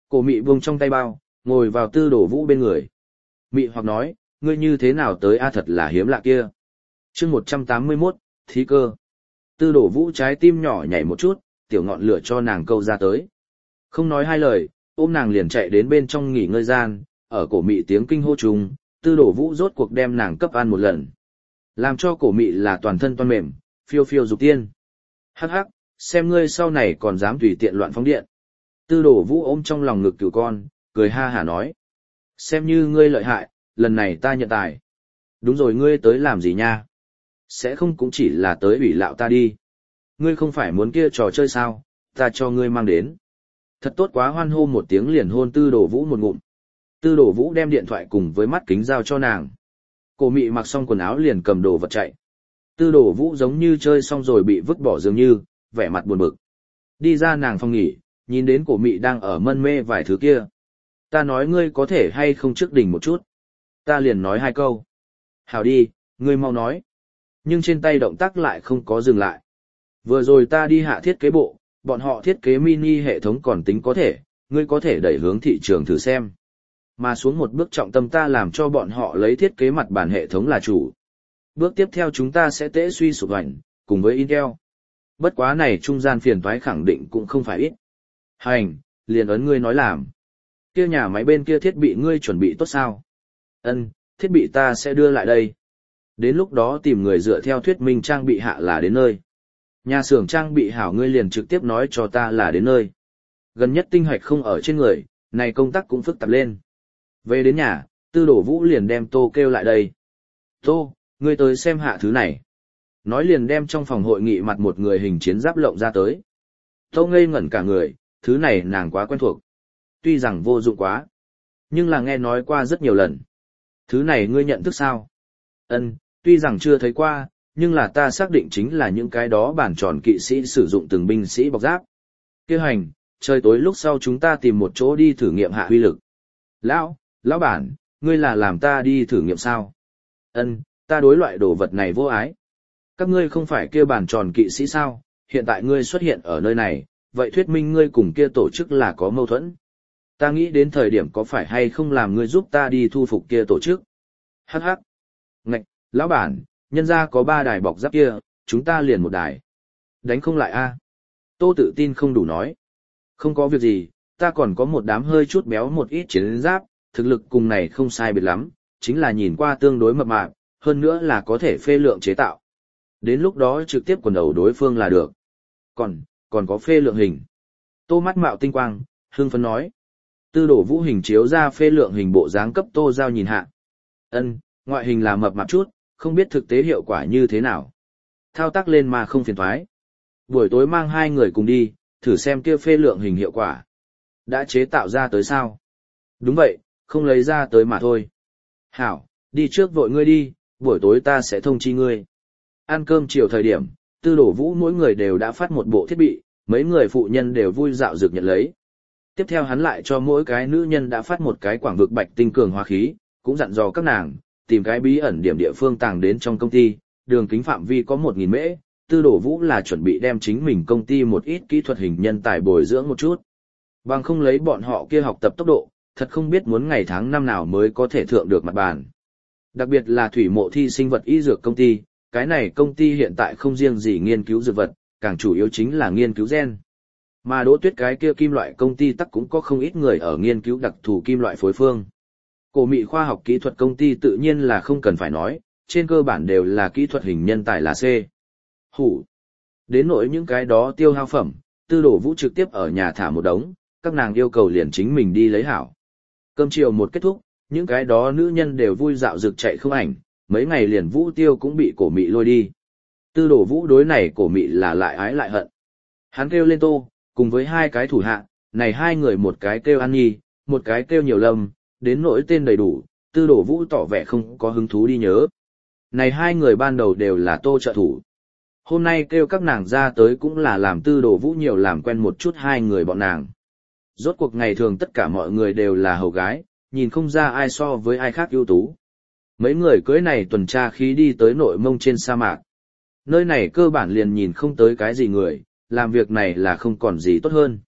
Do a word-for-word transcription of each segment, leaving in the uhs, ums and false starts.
Cổ mị buông trong tay bao, ngồi vào tư đổ vũ bên người. Mị hoặc nói, ngươi như thế nào tới a thật là hiếm lạ kia. chương một trăm tám mươi mốt, thí cơ. Tư đổ vũ trái tim nhỏ nhảy một chút, tiểu ngọn lửa cho nàng câu ra tới. Không nói hai lời, ôm nàng liền chạy đến bên trong nghỉ ngơi gian, ở cổ mị tiếng kinh hô trùng, tư đổ vũ rốt cuộc đem nàng cấp ăn một lần. Làm cho cổ mị là toàn thân toan mềm, phiêu phiêu dục tiên. Hắc hắc, xem ngươi sau này còn dám tùy tiện loạn phóng điện. Tư đổ vũ ôm trong lòng ngực cửu con, cười ha hả nói. Xem như ngươi lợi hại, lần này ta nhận tài. Đúng rồi, ngươi tới làm gì nha? Sẽ không cũng chỉ là tới ủy lạo ta đi. Ngươi không phải muốn kia trò chơi sao, ta cho ngươi mang đến. Thật tốt quá, hoan hô một tiếng liền hôn tư đổ vũ một ngụm. Tư đổ vũ đem điện thoại cùng với mắt kính giao cho nàng. Cổ mị mặc xong quần áo liền cầm đồ vật chạy. Tư đổ vũ giống như chơi xong rồi bị vứt bỏ dường như, vẻ mặt buồn bực. Đi ra nàng phòng nghỉ, nhìn đến cổ mị đang ở mân mê vài thứ kia. Ta nói ngươi có thể hay không trước đỉnh một chút. Ta liền nói hai câu. Hảo đi, ngươi mau nói. Nhưng trên tay động tác lại không có dừng lại. Vừa rồi ta đi hạ thiết kế bộ, bọn họ thiết kế mini hệ thống còn tính có thể, ngươi có thể đẩy hướng thị trường thử xem. Mà xuống một bước trọng tâm ta làm cho bọn họ lấy thiết kế mặt bản hệ thống là chủ. Bước tiếp theo chúng ta sẽ tế suy sụp ảnh, cùng với Intel. Bất quá này trung gian phiền toái khẳng định cũng không phải ít. Hành, liền ấn ngươi nói làm. Kia nhà máy bên kia thiết bị ngươi chuẩn bị tốt sao? Ân, thiết bị ta sẽ đưa lại đây. Đến lúc đó tìm người dựa theo thuyết minh trang bị hạ là đến nơi. Nhà xưởng trang bị hảo ngươi liền trực tiếp nói cho ta là đến nơi. Gần nhất tinh hạch không ở trên người, này công tác cũng phức tạp lên. Về đến nhà, tư đổ vũ liền đem Tô kêu lại đây. Tô, ngươi tới xem hạ thứ này. Nói liền đem trong phòng hội nghị mặt một người hình chiến giáp lộng ra tới. Tô ngây ngẩn cả người, thứ này nàng quá quen thuộc. Tuy rằng vô dụng quá, nhưng là nghe nói qua rất nhiều lần. Thứ này ngươi nhận thức sao? Ân, tuy rằng chưa thấy qua, nhưng là ta xác định chính là những cái đó bản tròn kỵ sĩ sử dụng từng binh sĩ bọc giáp. Kêu hành, trời tối lúc sau chúng ta tìm một chỗ đi thử nghiệm hạ huy lực. Lão, lão bản, ngươi là làm ta đi thử nghiệm sao? Ân, ta đối loại đồ vật này vô ái. Các ngươi không phải kia bản tròn kỵ sĩ sao? Hiện tại ngươi xuất hiện ở nơi này, vậy thuyết minh ngươi cùng kia tổ chức là có mâu thuẫn. Ta nghĩ đến thời điểm có phải hay không làm ngươi giúp ta đi thu phục kia tổ chức. Hắc hắc. Ngạch, lão bản, nhân ra có ba đài bọc giáp kia, chúng ta liền một đài. Đánh không lại a? Tô tự tin không đủ nói. Không có việc gì, ta còn có một đám hơi chút béo một ít chiến giáp, thực lực cùng này không sai biệt lắm, chính là nhìn qua tương đối mập mạp, hơn nữa là có thể phê lượng chế tạo. Đến lúc đó trực tiếp quần đầu đối phương là được. Còn, còn có phê lượng hình. Tô mắt mạo tinh quang, hương phấn nói. Tư đổ vũ hình chiếu ra phê lượng hình bộ dáng cấp Tô Giao nhìn hạ. Ân, ngoại hình là mập mạp chút, không biết thực tế hiệu quả như thế nào. Thao tác lên mà không phiền thoái. Buổi tối mang hai người cùng đi, thử xem kia phê lượng hình hiệu quả. Đã chế tạo ra tới sao? Đúng vậy, không lấy ra tới mà thôi. Hảo, đi trước vội ngươi đi, buổi tối ta sẽ thông chi ngươi. Ăn cơm chiều thời điểm, tư đổ vũ mỗi người đều đã phát một bộ thiết bị, mấy người phụ nhân đều vui dạo dược nhận lấy. Tiếp theo hắn lại cho mỗi cái nữ nhân đã phát một cái quảng vực bạch tinh cường hóa khí, cũng dặn dò các nàng, tìm cái bí ẩn điểm địa phương tàng đến trong công ty, đường kính phạm vi có một nghìn mễ, tư đổ vũ là chuẩn bị đem chính mình công ty một ít kỹ thuật hình nhân tài bồi dưỡng một chút. Bằng không lấy bọn họ kia học tập tốc độ, thật không biết muốn ngày tháng năm nào mới có thể thượng được mặt bàn. Đặc biệt là thủy mộ thi sinh vật y dược công ty, cái này công ty hiện tại không riêng gì nghiên cứu dược vật, càng chủ yếu chính là nghiên cứu gen. Mà Đỗ Tuyết cái kia kim loại công ty tắc cũng có không ít người ở nghiên cứu đặc thù kim loại phối phương. Cổ mị khoa học kỹ thuật công ty tự nhiên là không cần phải nói, trên cơ bản đều là kỹ thuật hình nhân tài là C. Hủ. Đến nỗi những cái đó tiêu hao phẩm, tư đổ vũ trực tiếp ở nhà thả một đống, các nàng yêu cầu liền chính mình đi lấy hảo. Cơm chiều một kết thúc, những cái đó nữ nhân đều vui dạo rực chạy không ảnh, mấy ngày liền vũ tiêu cũng bị cổ mị lôi đi. Tư đổ vũ đối này cổ mị là lại ái lại hận. Hắn kêu lên Tô, cùng với hai cái thủ hạ, này hai người một cái kêu An Nhi, một cái kêu Nhiều Lâm, đến nỗi tên đầy đủ, tư đổ vũ tỏ vẻ không có hứng thú đi nhớ. Này hai người ban đầu đều là Tô trợ thủ. Hôm nay kêu các nàng ra tới cũng là làm tư đổ vũ nhiều làm quen một chút hai người bọn nàng. Rốt cuộc ngày thường tất cả mọi người đều là hầu gái, nhìn không ra ai so với ai khác ưu tú. Mấy người cưới này tuần tra khí đi tới nội mông trên sa mạc. Nơi này cơ bản liền nhìn không tới cái gì người, làm việc này là không còn gì tốt hơn.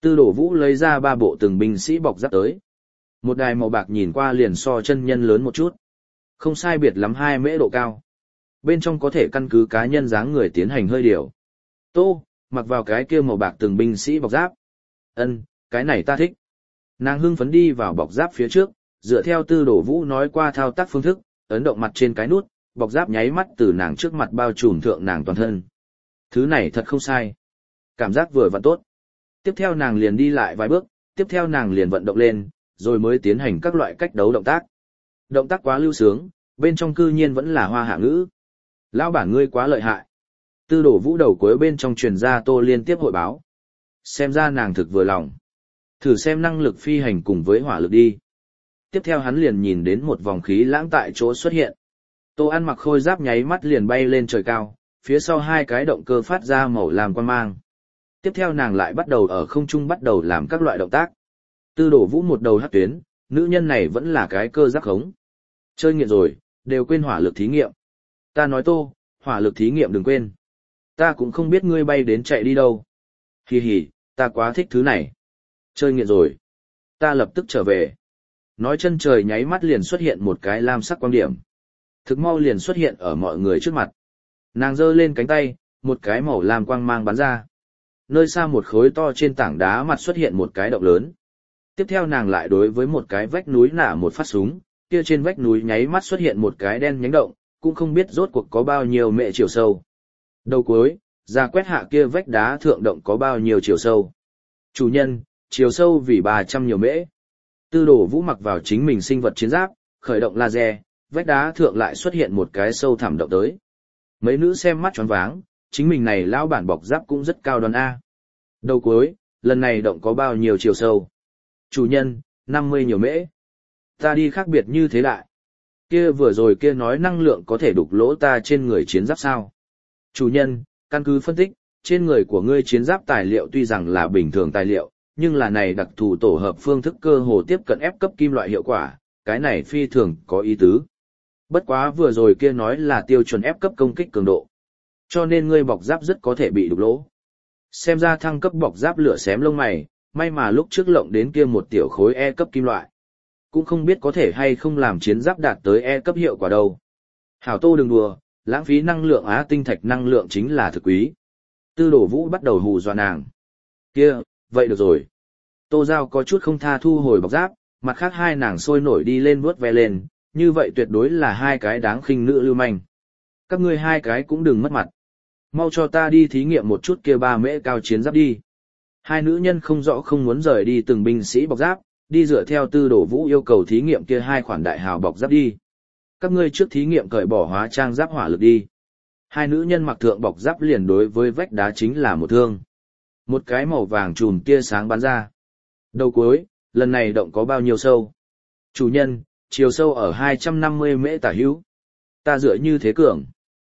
Tư đổ vũ lấy ra ba bộ từng binh sĩ bọc giáp tới. Một đài màu bạc nhìn qua liền so chân nhân lớn một chút. Không sai biệt lắm hai mễ độ cao. Bên trong có thể căn cứ cá nhân dáng người tiến hành hơi điều. Tô, mặc vào cái kia màu bạc từng binh sĩ bọc giáp. Ân, cái này ta thích. Nàng hưng phấn đi vào bọc giáp phía trước, dựa theo tư đổ vũ nói qua thao tác phương thức, ấn động mặt trên cái nút, bọc giáp nháy mắt từ nàng trước mặt bao trùm thượng nàng toàn thân. Thứ này thật không sai. Cảm giác vừa vặn tốt. Tiếp theo nàng liền đi lại vài bước, tiếp theo nàng liền vận động lên, rồi mới tiến hành các loại cách đấu động tác. Động tác quá lưu sướng, bên trong cư nhiên vẫn là hoa hạ ngữ. Lão bản ngươi quá lợi hại. Tư đổ vũ đầu cuối bên trong truyền ra Tô liên tiếp hội báo. Xem ra nàng thực vừa lòng. Thử xem năng lực phi hành cùng với hỏa lực đi. Tiếp theo hắn liền nhìn đến một vòng khí lãng tại chỗ xuất hiện. Tô ăn mặc khôi giáp nháy mắt liền bay lên trời cao, phía sau hai cái động cơ phát ra màu làm quan mang. Tiếp theo nàng lại bắt đầu ở không trung bắt đầu làm các loại động tác. Tư đổ vũ một đầu hắc tuyến, nữ nhân này vẫn là cái cơ giác khống. Chơi nghiện rồi, đều quên hỏa lực thí nghiệm. Ta nói Tô, hỏa lực thí nghiệm đừng quên. Ta cũng không biết ngươi bay đến chạy đi đâu. Hì hì, ta quá thích thứ này. Chơi nghiện rồi. Ta lập tức trở về. Nói chân trời nháy mắt liền xuất hiện một cái lam sắc quang điểm. Thực mau liền xuất hiện ở mọi người trước mặt. Nàng giơ lên cánh tay, một cái màu lam quang mang bắn ra. Nơi xa một khối to trên tảng đá mặt xuất hiện một cái động lớn. Tiếp theo nàng lại đối với một cái vách núi nả một phát súng, kia trên vách núi nháy mắt xuất hiện một cái đen nhánh động, cũng không biết rốt cuộc có bao nhiêu mệ chiều sâu. Đầu cuối, ra quét hạ kia vách đá thượng động có bao nhiêu chiều sâu. Chủ nhân, chiều sâu vì ba trăm nhiều mễ. Tư đổ vũ mặc vào chính mình sinh vật chiến giáp, khởi động laser, vách đá thượng lại xuất hiện một cái sâu thẳm động tới. Mấy nữ xem mắt choáng váng, chính mình này lão bản bọc giáp cũng rất cao đoan A. Đầu cuối, lần này động có bao nhiêu chiều sâu. Chủ nhân, năm mươi nhiều mễ. Ta đi khác biệt như thế lại. Kia vừa rồi kia nói năng lượng có thể đục lỗ ta trên người chiến giáp sao. Chủ nhân, căn cứ phân tích, trên người của ngươi chiến giáp tài liệu tuy rằng là bình thường tài liệu, nhưng là này đặc thù tổ hợp phương thức cơ hồ tiếp cận ép cấp kim loại hiệu quả, cái này phi thường có ý tứ. Bất quá vừa rồi kia nói là tiêu chuẩn ép cấp công kích cường độ. Cho nên ngươi bọc giáp rất có thể bị đục lỗ. Xem ra thăng cấp bọc giáp lửa xém lông mày, may mà lúc trước lộng đến kia một tiểu khối E cấp kim loại. Cũng không biết có thể hay không làm chiến giáp đạt tới E cấp hiệu quả đâu. Hảo Tô đừng đùa, lãng phí năng lượng á tinh thạch năng lượng chính là thực quý. Tư đổ vũ bắt đầu hù dọa nàng. Kia, vậy được rồi. Tô Giao có chút không tha thu hồi bọc giáp, mặt khác hai nàng sôi nổi đi lên vuốt ve lên, như vậy tuyệt đối là hai cái đáng khinh nữ lưu manh. Các ngươi hai cái cũng đừng mất mặt. Mau cho ta đi thí nghiệm một chút kia ba mễ cao chiến giáp đi. Hai nữ nhân không rõ không muốn rời đi từng binh sĩ bọc giáp, đi dựa theo tư đổ vũ yêu cầu thí nghiệm kia hai khoản đại hào bọc giáp đi. Các ngươi trước thí nghiệm cởi bỏ hóa trang giáp hỏa lực đi. Hai nữ nhân mặc thượng bọc giáp liền đối với vách đá chính là một thương. Một cái màu vàng chùm tia sáng bắn ra. Đầu cuối, lần này động có bao nhiêu sâu? Chủ nhân, chiều sâu ở hai trăm năm mươi mễ tả hữu. Ta dựa như thế cường.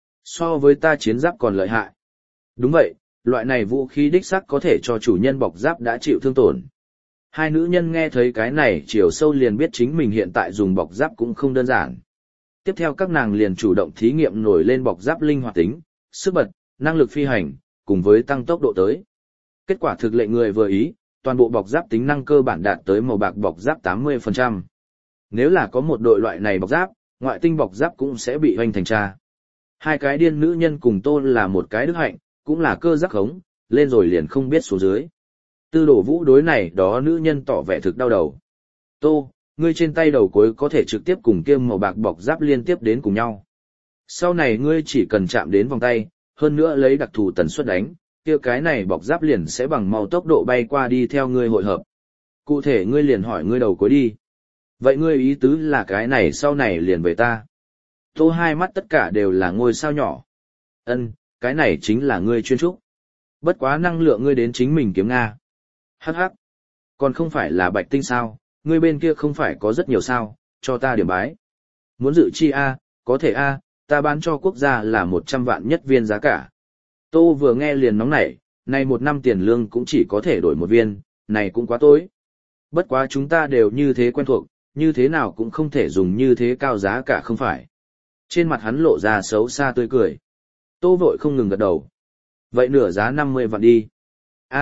So với ta chiến giáp còn lợi hại. Đúng vậy, loại này vũ khí đích xác có thể cho chủ nhân bọc giáp đã chịu thương tổn. Hai nữ nhân nghe thấy cái này chiều sâu liền biết chính mình hiện tại dùng bọc giáp cũng không đơn giản. Tiếp theo các nàng liền chủ động thí nghiệm nổi lên bọc giáp linh hoạt tính, sức bật, năng lực phi hành, cùng với tăng tốc độ tới. Kết quả thực lệnh người vừa ý, toàn bộ bọc giáp tính năng cơ bản đạt tới màu bạc bọc giáp tám mươi phần trăm. Nếu là có một đội loại này bọc giáp, ngoại tinh bọc giáp cũng sẽ bị hoành thành tra. Hai cái điên nữ nhân cùng Tôn là một cái đức hạnh, cũng là cơ giác khống, lên rồi liền không biết số dưới. Tư đổ vũ đối này đó nữ nhân tỏ vẻ thực đau đầu. Tô, ngươi trên tay đầu cuối có thể trực tiếp cùng kiêm màu bạc bọc giáp liên tiếp đến cùng nhau. Sau này ngươi chỉ cần chạm đến vòng tay, hơn nữa lấy đặc thù tần suất đánh, kia cái này bọc giáp liền sẽ bằng mau tốc độ bay qua đi theo ngươi hội hợp. Cụ thể ngươi liền hỏi ngươi đầu cuối đi. Vậy ngươi ý tứ là cái này sau này liền về ta. Tô hai mắt tất cả đều là ngôi sao nhỏ. Ân, cái này chính là ngươi chuyên trúc. Bất quá năng lượng ngươi đến chính mình kiếm Nga. Hắc hắc. Còn không phải là bạch tinh sao, ngươi bên kia không phải có rất nhiều sao, cho ta điểm bái. Muốn dự chi A, có thể A, ta bán cho quốc gia là một trăm vạn nhất viên giá cả. Tô vừa nghe liền nóng nảy, này một năm tiền lương cũng chỉ có thể đổi một viên, này cũng quá tối. Bất quá chúng ta đều như thế quen thuộc, như thế nào cũng không thể dùng như thế cao giá cả không phải. Trên mặt hắn lộ ra xấu xa tươi cười. Tô vội không ngừng gật đầu. Vậy nửa giá năm mươi vạn đi. A,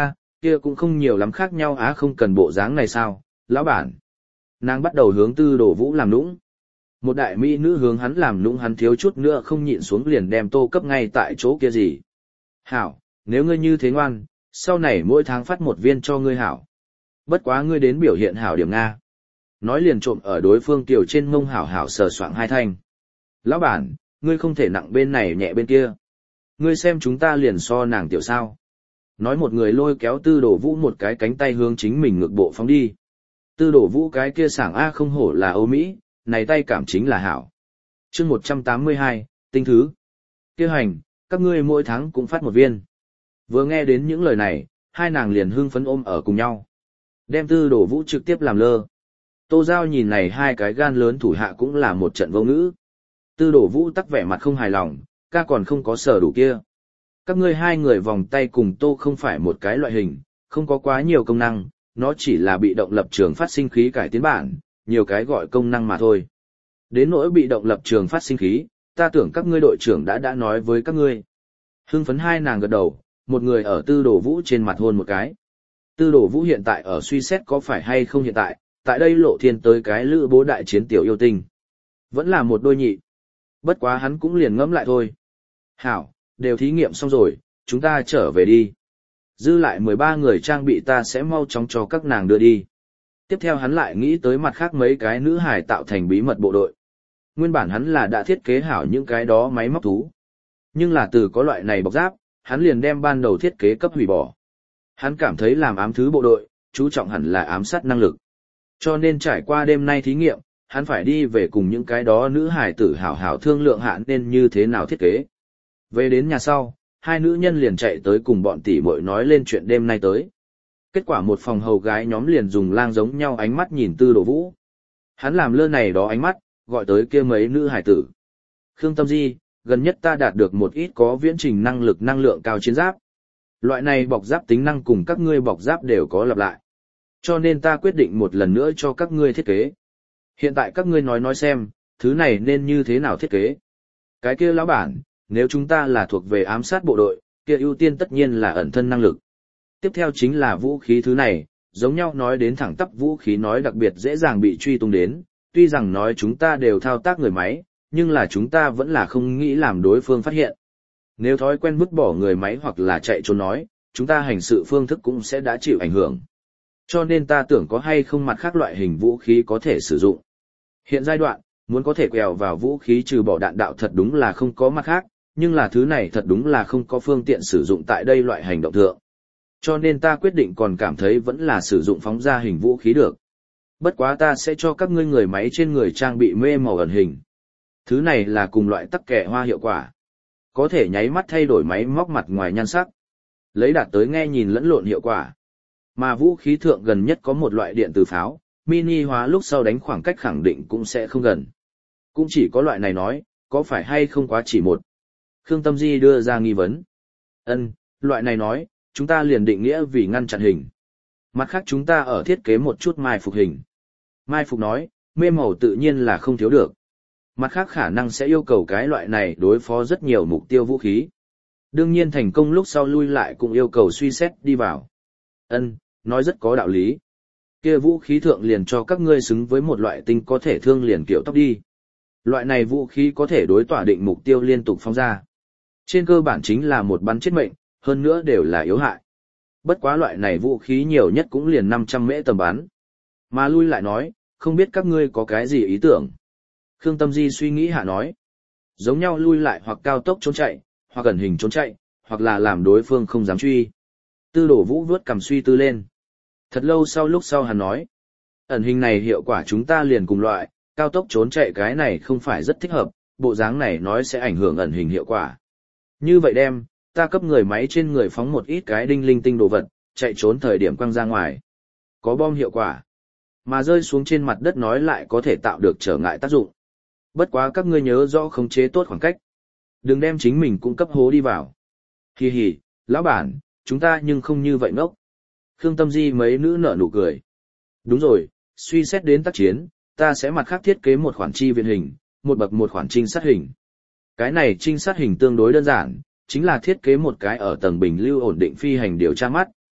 Kia cũng không nhiều lắm khác nhau á, không cần bộ dáng này sao, lão bản. Nàng bắt đầu hướng Tư Đồ Vũ làm nũng. Một đại mỹ nữ hướng hắn làm nũng, hắn thiếu chút nữa không nhịn xuống liền đem tô cấp ngay tại chỗ kia gì. Hảo, nếu ngươi như thế ngoan, sau này mỗi tháng phát một viên cho ngươi hảo. Bất quá ngươi đến biểu hiện hảo điểm Nga. Nói liền trộm ở đối phương tiểu trên mông hảo hảo sờ soạng hai thanh. Lão bản, ngươi không thể nặng bên này nhẹ bên kia. Ngươi xem chúng ta liền so nàng tiểu sao. Nói một người lôi kéo Tư Đồ Vũ một cái cánh tay hướng chính mình ngược bộ phóng đi. Tư Đồ Vũ cái kia sảng A không hổ là Âu Mỹ, này tay cảm chính là hảo. chương một trăm tám mươi hai, tinh thứ. Kêu hành, các ngươi mỗi tháng cũng phát một viên. Vừa nghe đến những lời này, hai nàng liền hưng phấn ôm ở cùng nhau. Đem Tư Đồ Vũ trực tiếp làm lơ. Tô Giao nhìn này hai cái gan lớn thủ hạ cũng là một trận vô ngữ. Tư Đồ Vũ tắc vẻ mặt không hài lòng, ca còn không có sở đủ kia. Các ngươi hai người vòng tay cùng Tô không phải một cái loại hình, không có quá nhiều công năng, nó chỉ là bị động lập trường phát sinh khí cải tiến bản, nhiều cái gọi công năng mà thôi. Đến nỗi bị động lập trường phát sinh khí, ta tưởng các ngươi đội trưởng đã đã nói với các ngươi. Hưng phấn hai nàng gật đầu, một người ở Tư Đồ Vũ trên mặt hôn một cái. Tư Đồ Vũ hiện tại ở suy xét có phải hay không hiện tại, tại đây lộ thiên tới cái lữ bố đại chiến tiểu yêu tinh. Vẫn là một đôi nhị. Bất quá hắn cũng liền ngẫm lại thôi. Hảo, đều thí nghiệm xong rồi, chúng ta trở về đi. Dư lại mười ba người trang bị ta sẽ mau chóng cho các nàng đưa đi. Tiếp theo hắn lại nghĩ tới mặt khác mấy cái nữ hải tạo thành bí mật bộ đội. Nguyên bản hắn là đã thiết kế hảo những cái đó máy móc thú. Nhưng là từ có loại này bọc giáp, hắn liền đem ban đầu thiết kế cấp hủy bỏ. Hắn cảm thấy làm ám thứ bộ đội, chú trọng hẳn là ám sát năng lực. Cho nên trải qua đêm nay thí nghiệm, hắn phải đi về cùng những cái đó nữ hải tử hảo hảo thương lượng hạn nên như thế nào thiết kế. Về đến nhà sau, hai nữ nhân liền chạy tới cùng bọn tỷ muội nói lên chuyện đêm nay tới. Kết quả một phòng hầu gái nhóm liền dùng lang giống nhau ánh mắt nhìn Tư Đồ Vũ. Hắn làm lơ này đó ánh mắt, gọi tới kia mấy nữ hải tử. Khương Tâm Di, gần nhất ta đạt được một ít có viễn trình năng lực năng lượng cao chiến giáp. Loại này bọc giáp tính năng cùng các ngươi bọc giáp đều có lặp lại. Cho nên ta quyết định một lần nữa cho các ngươi thiết kế. Hiện tại các ngươi nói nói xem, thứ này nên như thế nào thiết kế. Cái kia lão bản, nếu chúng ta là thuộc về ám sát bộ đội, kia ưu tiên tất nhiên là ẩn thân năng lực. Tiếp theo chính là vũ khí thứ này, giống nhau nói đến thẳng tắp vũ khí nói đặc biệt dễ dàng bị truy tung đến, tuy rằng nói chúng ta đều thao tác người máy, nhưng là chúng ta vẫn là không nghĩ làm đối phương phát hiện. Nếu thói quen vứt bỏ người máy hoặc là chạy trốn nói, chúng ta hành sự phương thức cũng sẽ đã chịu ảnh hưởng. Cho nên ta tưởng có hay không mặt khác loại hình vũ khí có thể sử dụng. Hiện giai đoạn, muốn có thể quẹo vào vũ khí trừ bỏ đạn đạo thật đúng là không có mặt khác, nhưng là thứ này thật đúng là không có phương tiện sử dụng tại đây loại hành động thượng. Cho nên ta quyết định còn cảm thấy vẫn là sử dụng phóng ra hình vũ khí được. Bất quá ta sẽ cho các ngươi người máy trên người trang bị mê màu ẩn hình. Thứ này là cùng loại tắc kẻ hoa hiệu quả. Có thể nháy mắt thay đổi máy móc mặt ngoài nhan sắc. Lấy đạt tới nghe nhìn lẫn lộn hiệu quả. Mà vũ khí thượng gần nhất có một loại điện tử pháo, mini hóa lúc sau đánh khoảng cách khẳng định cũng sẽ không gần. Cũng chỉ có loại này nói, có phải hay không quá chỉ một. Khương Tâm Di đưa ra nghi vấn. Ân, loại này nói, chúng ta liền định nghĩa vì ngăn chặn hình. Mặt khác chúng ta ở thiết kế một chút mai phục hình. Mai phục nói, mê màu tự nhiên là không thiếu được. Mặt khác khả năng sẽ yêu cầu cái loại này đối phó rất nhiều mục tiêu vũ khí. Đương nhiên thành công lúc sau lui lại cũng yêu cầu suy xét đi vào. Ân, nói rất có đạo lý. Kia vũ khí thượng liền cho các ngươi xứng với một loại tinh có thể thương liền kiểu tóc đi. Loại này vũ khí có thể đối tỏa định mục tiêu liên tục phóng ra. Trên cơ bản chính là một bắn chết mệnh, hơn nữa đều là yếu hại. Bất quá loại này vũ khí nhiều nhất cũng liền năm trăm mễ tầm bắn. Mà lui lại nói, không biết các ngươi có cái gì ý tưởng. Khương Tâm Di suy nghĩ hạ nói. Giống nhau lui lại hoặc cao tốc trốn chạy, hoặc ẩn hình trốn chạy, hoặc là làm đối phương không dám truy. Tư Đồ Vũ vớt cầm suy tư lên. Thật lâu sau lúc sau hắn nói. Ẩn hình này hiệu quả chúng ta liền cùng loại, cao tốc trốn chạy cái này không phải rất thích hợp, bộ dáng này nói sẽ ảnh hưởng ẩn hình hiệu quả. Như vậy đem, ta cấp người máy trên người phóng một ít cái đinh linh tinh đồ vật, chạy trốn thời điểm quăng ra ngoài. Có bom hiệu quả. Mà rơi xuống trên mặt đất nói lại có thể tạo được trở ngại tác dụng. Bất quá các ngươi nhớ rõ khống chế tốt khoảng cách. Đừng đem chính mình cung cấp hố đi vào. Hì hì, lão bản, chúng ta nhưng không như vậy ngốc. Khương Tâm Di mấy nữ nở nụ cười. Đúng rồi, suy xét đến tác chiến, ta sẽ mặt khác thiết kế một khoản chi viện hình, một bậc một khoản trinh sát hình. Cái này trinh sát hình tương đối đơn giản, chính là thiết kế một cái ở tầng bình lưu ổn định phi hành điều tra mắt,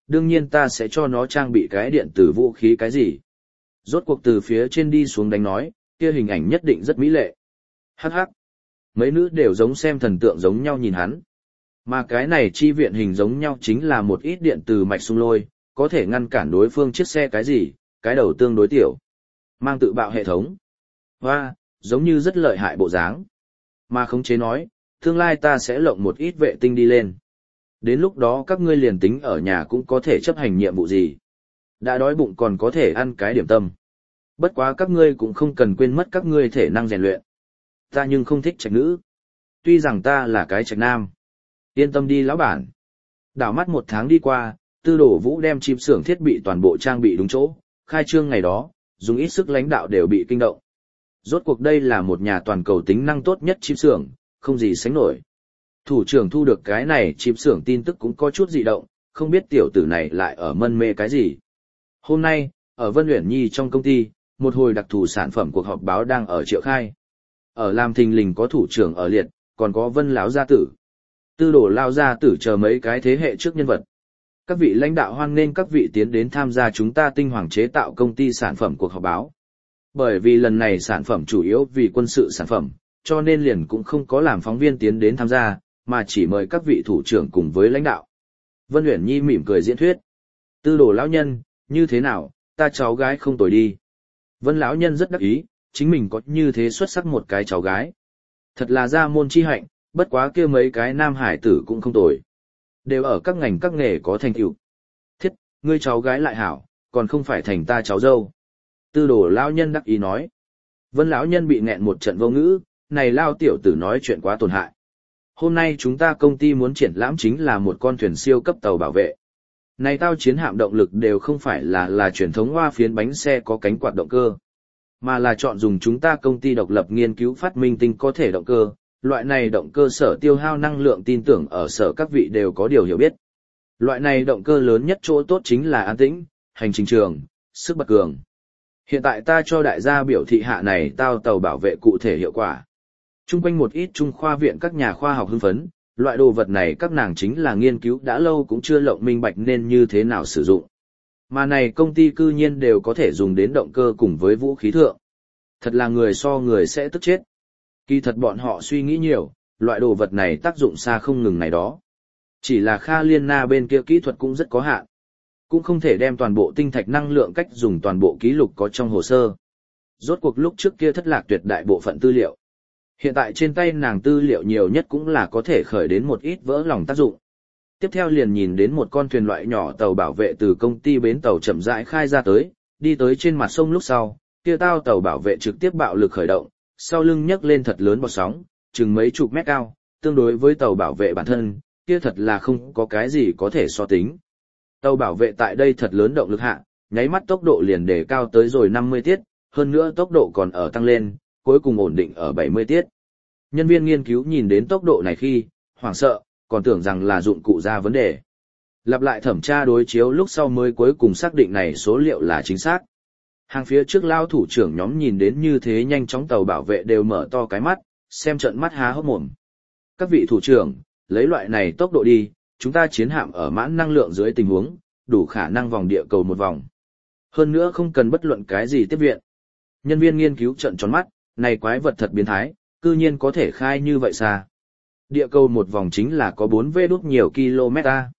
đương nhiên ta sẽ cho nó trang bị cái điện tử vũ khí cái gì. Rốt cuộc từ phía trên đi xuống đánh nói, kia hình ảnh nhất định rất mỹ lệ. Hắc hắc. Mấy nữ đều giống xem thần tượng giống nhau nhìn hắn. Mà cái này chi viện hình giống nhau chính là một ít điện từ mạch xung lôi, có thể ngăn cản đối phương chiếc xe cái gì, cái đầu tương đối tiểu. Mang tự bạo hệ thống. Hoa, giống như rất lợi hại bộ dáng. Mà khống chế nói, tương lai ta sẽ lộng một ít vệ tinh đi lên. Đến lúc đó các ngươi liền tính ở nhà cũng có thể chấp hành nhiệm vụ gì. Đã đói bụng còn có thể ăn cái điểm tâm. Bất quá các ngươi cũng không cần quên mất các ngươi thể năng rèn luyện. Ta nhưng không thích trạch nữ. Tuy rằng ta là cái trạch nam. Yên tâm đi lão bản. Đảo mắt một tháng đi qua, Tư Đồ Vũ đem chim xưởng thiết bị toàn bộ trang bị đúng chỗ, khai trương ngày đó, dùng ít sức lãnh đạo đều bị kinh động. Rốt cuộc đây là một nhà toàn cầu tính năng tốt nhất chim xưởng, không gì sánh nổi. Thủ trưởng thu được cái này chim xưởng tin tức cũng có chút dị động, không biết tiểu tử này lại ở mân mê cái gì. Hôm nay, ở Vân Uyển Nhi trong công ty, một hồi đặc thù sản phẩm cuộc họp báo đang ở triệu khai. Ở làm thình lình có thủ trưởng ở liệt, còn có Vân lão gia tử. Tư Đồ lao gia tử chờ mấy cái thế hệ trước nhân vật. Các vị lãnh đạo hoan nghênh các vị tiến đến tham gia chúng ta tinh hoàng chế tạo công ty sản phẩm cuộc họp báo. Bởi vì lần này sản phẩm chủ yếu vì quân sự sản phẩm, cho nên liền cũng không có làm phóng viên tiến đến tham gia, mà chỉ mời các vị thủ trưởng cùng với lãnh đạo. Vân Uyển Nhi mỉm cười diễn thuyết. Tư Đồ lão nhân, như thế nào, ta cháu gái không tồi đi. Vân lão nhân rất đắc ý, chính mình có như thế xuất sắc một cái cháu gái. Thật là gia môn chi hạnh, bất quá kia mấy cái nam hải tử cũng không tồi. Đều ở các ngành các nghề có thành tựu. Thiết, ngươi cháu gái lại hảo, còn không phải thành ta cháu dâu. Tư Đồ lão nhân đắc ý nói. Vân lão nhân bị nghẹn một trận vô ngữ, này lao tiểu tử nói chuyện quá tổn hại. Hôm nay chúng ta công ty muốn triển lãm chính là một con thuyền siêu cấp tàu bảo vệ. Này tao chiến hạm động lực đều không phải là là truyền thống hoa phiến bánh xe có cánh quạt động cơ, mà là chọn dùng chúng ta công ty độc lập nghiên cứu phát minh tinh có thể động cơ. Loại này động cơ sở tiêu hao năng lượng tin tưởng ở sở các vị đều có điều hiểu biết. Loại này động cơ lớn nhất chỗ tốt chính là an tĩnh, hành trình trường, sức bật cường. Hiện tại ta cho đại gia biểu thị hạ này tao tàu bảo vệ cụ thể hiệu quả. Trung quanh một ít trung khoa viện các nhà khoa học hưng phấn, loại đồ vật này các nàng chính là nghiên cứu đã lâu cũng chưa lộng minh bạch nên như thế nào sử dụng. Mà này công ty cư nhiên đều có thể dùng đến động cơ cùng với vũ khí thượng. Thật là người so người sẽ tức chết. Kỳ thật bọn họ suy nghĩ nhiều, loại đồ vật này tác dụng xa không ngừng này đó. Chỉ là Kha Liên Na bên kia kỹ thuật cũng rất có hạn. Cũng không thể đem toàn bộ tinh thạch năng lượng cách dùng toàn bộ ký lục có trong hồ sơ. Rốt cuộc lúc trước kia thất lạc tuyệt đại bộ phận tư liệu. Hiện tại trên tay nàng tư liệu nhiều nhất cũng là có thể khởi đến một ít vỡ lòng tác dụng. Tiếp theo liền nhìn đến một con thuyền loại nhỏ tàu bảo vệ từ công ty bến tàu chậm rãi khai ra tới, đi tới trên mặt sông lúc sau, kia tao tàu bảo vệ trực tiếp bạo lực khởi động, sau lưng nhấc lên thật lớn bọt sóng, chừng mấy chục mét cao, tương đối với tàu bảo vệ bản thân, kia thật là không có cái gì có thể so tính. Tàu bảo vệ tại đây thật lớn động lực hạ, nháy mắt tốc độ liền đề cao tới rồi năm mươi tiết, hơn nữa tốc độ còn ở tăng lên, cuối cùng ổn định ở bảy mươi tiết. Nhân viên nghiên cứu nhìn đến tốc độ này khi, hoảng sợ, còn tưởng rằng là dụng cụ ra vấn đề. Lặp lại thẩm tra đối chiếu lúc sau mới cuối cùng xác định này số liệu là chính xác. Hàng phía trước lao thủ trưởng nhóm nhìn đến như thế nhanh chóng tàu bảo vệ đều mở to cái mắt, xem trận mắt há hốc mồm. Các vị thủ trưởng, lấy loại này tốc độ đi, chúng ta chiến hạm ở mãn năng lượng dưới tình huống, đủ khả năng vòng địa cầu một vòng. Hơn nữa không cần bất luận cái gì tiếp viện. Nhân viên nghiên cứu trận tròn mắt, này quái vật thật biến thái, cư nhiên có thể khai như vậy xa. Địa cầu một vòng chính là có bốn vê đốt nhiều km.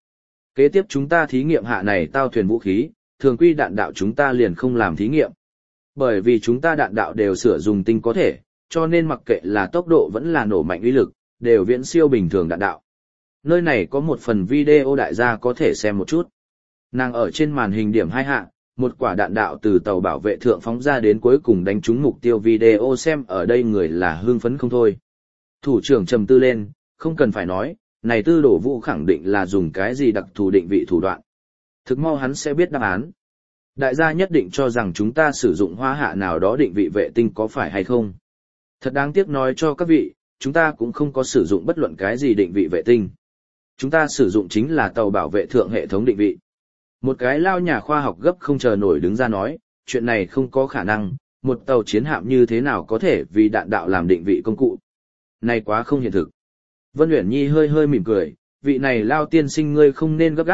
Kế tiếp chúng ta thí nghiệm hạ này tao thuyền vũ khí, thường quy đạn đạo chúng ta liền không làm thí nghiệm. Bởi vì chúng ta đạn đạo đều sửa dùng tinh có thể, cho nên mặc kệ là tốc độ vẫn là nổ mạnh uy lực, đều viễn siêu bình thường đạn đạo. Nơi này có một phần video đại gia có thể xem một chút. Nàng ở trên màn hình điểm hai hạ, một quả đạn đạo từ tàu bảo vệ thượng phóng ra đến cuối cùng đánh trúng mục tiêu, video xem ở đây người là hưng phấn không thôi. Thủ trưởng trầm tư lên, không cần phải nói, này Tư Đồ Vũ khẳng định là dùng cái gì đặc thù định vị thủ đoạn. Thực mau hắn sẽ biết đáp án. Đại gia nhất định cho rằng chúng ta sử dụng hoa hạ nào đó định vị vệ tinh có phải hay không. Thật đáng tiếc nói cho các vị, chúng ta cũng không có sử dụng bất luận cái gì định vị vệ tinh. Chúng ta sử dụng chính là tàu bảo vệ thượng hệ thống định vị. Một cái lao nhà khoa học gấp không chờ nổi đứng ra nói, chuyện này không có khả năng, một tàu chiến hạm như thế nào có thể vì đạn đạo làm định vị công cụ. Này quá không hiện thực. Vân Uyển Nhi hơi hơi mỉm cười, vị này lao tiên sinh ngươi không nên gấp gáp,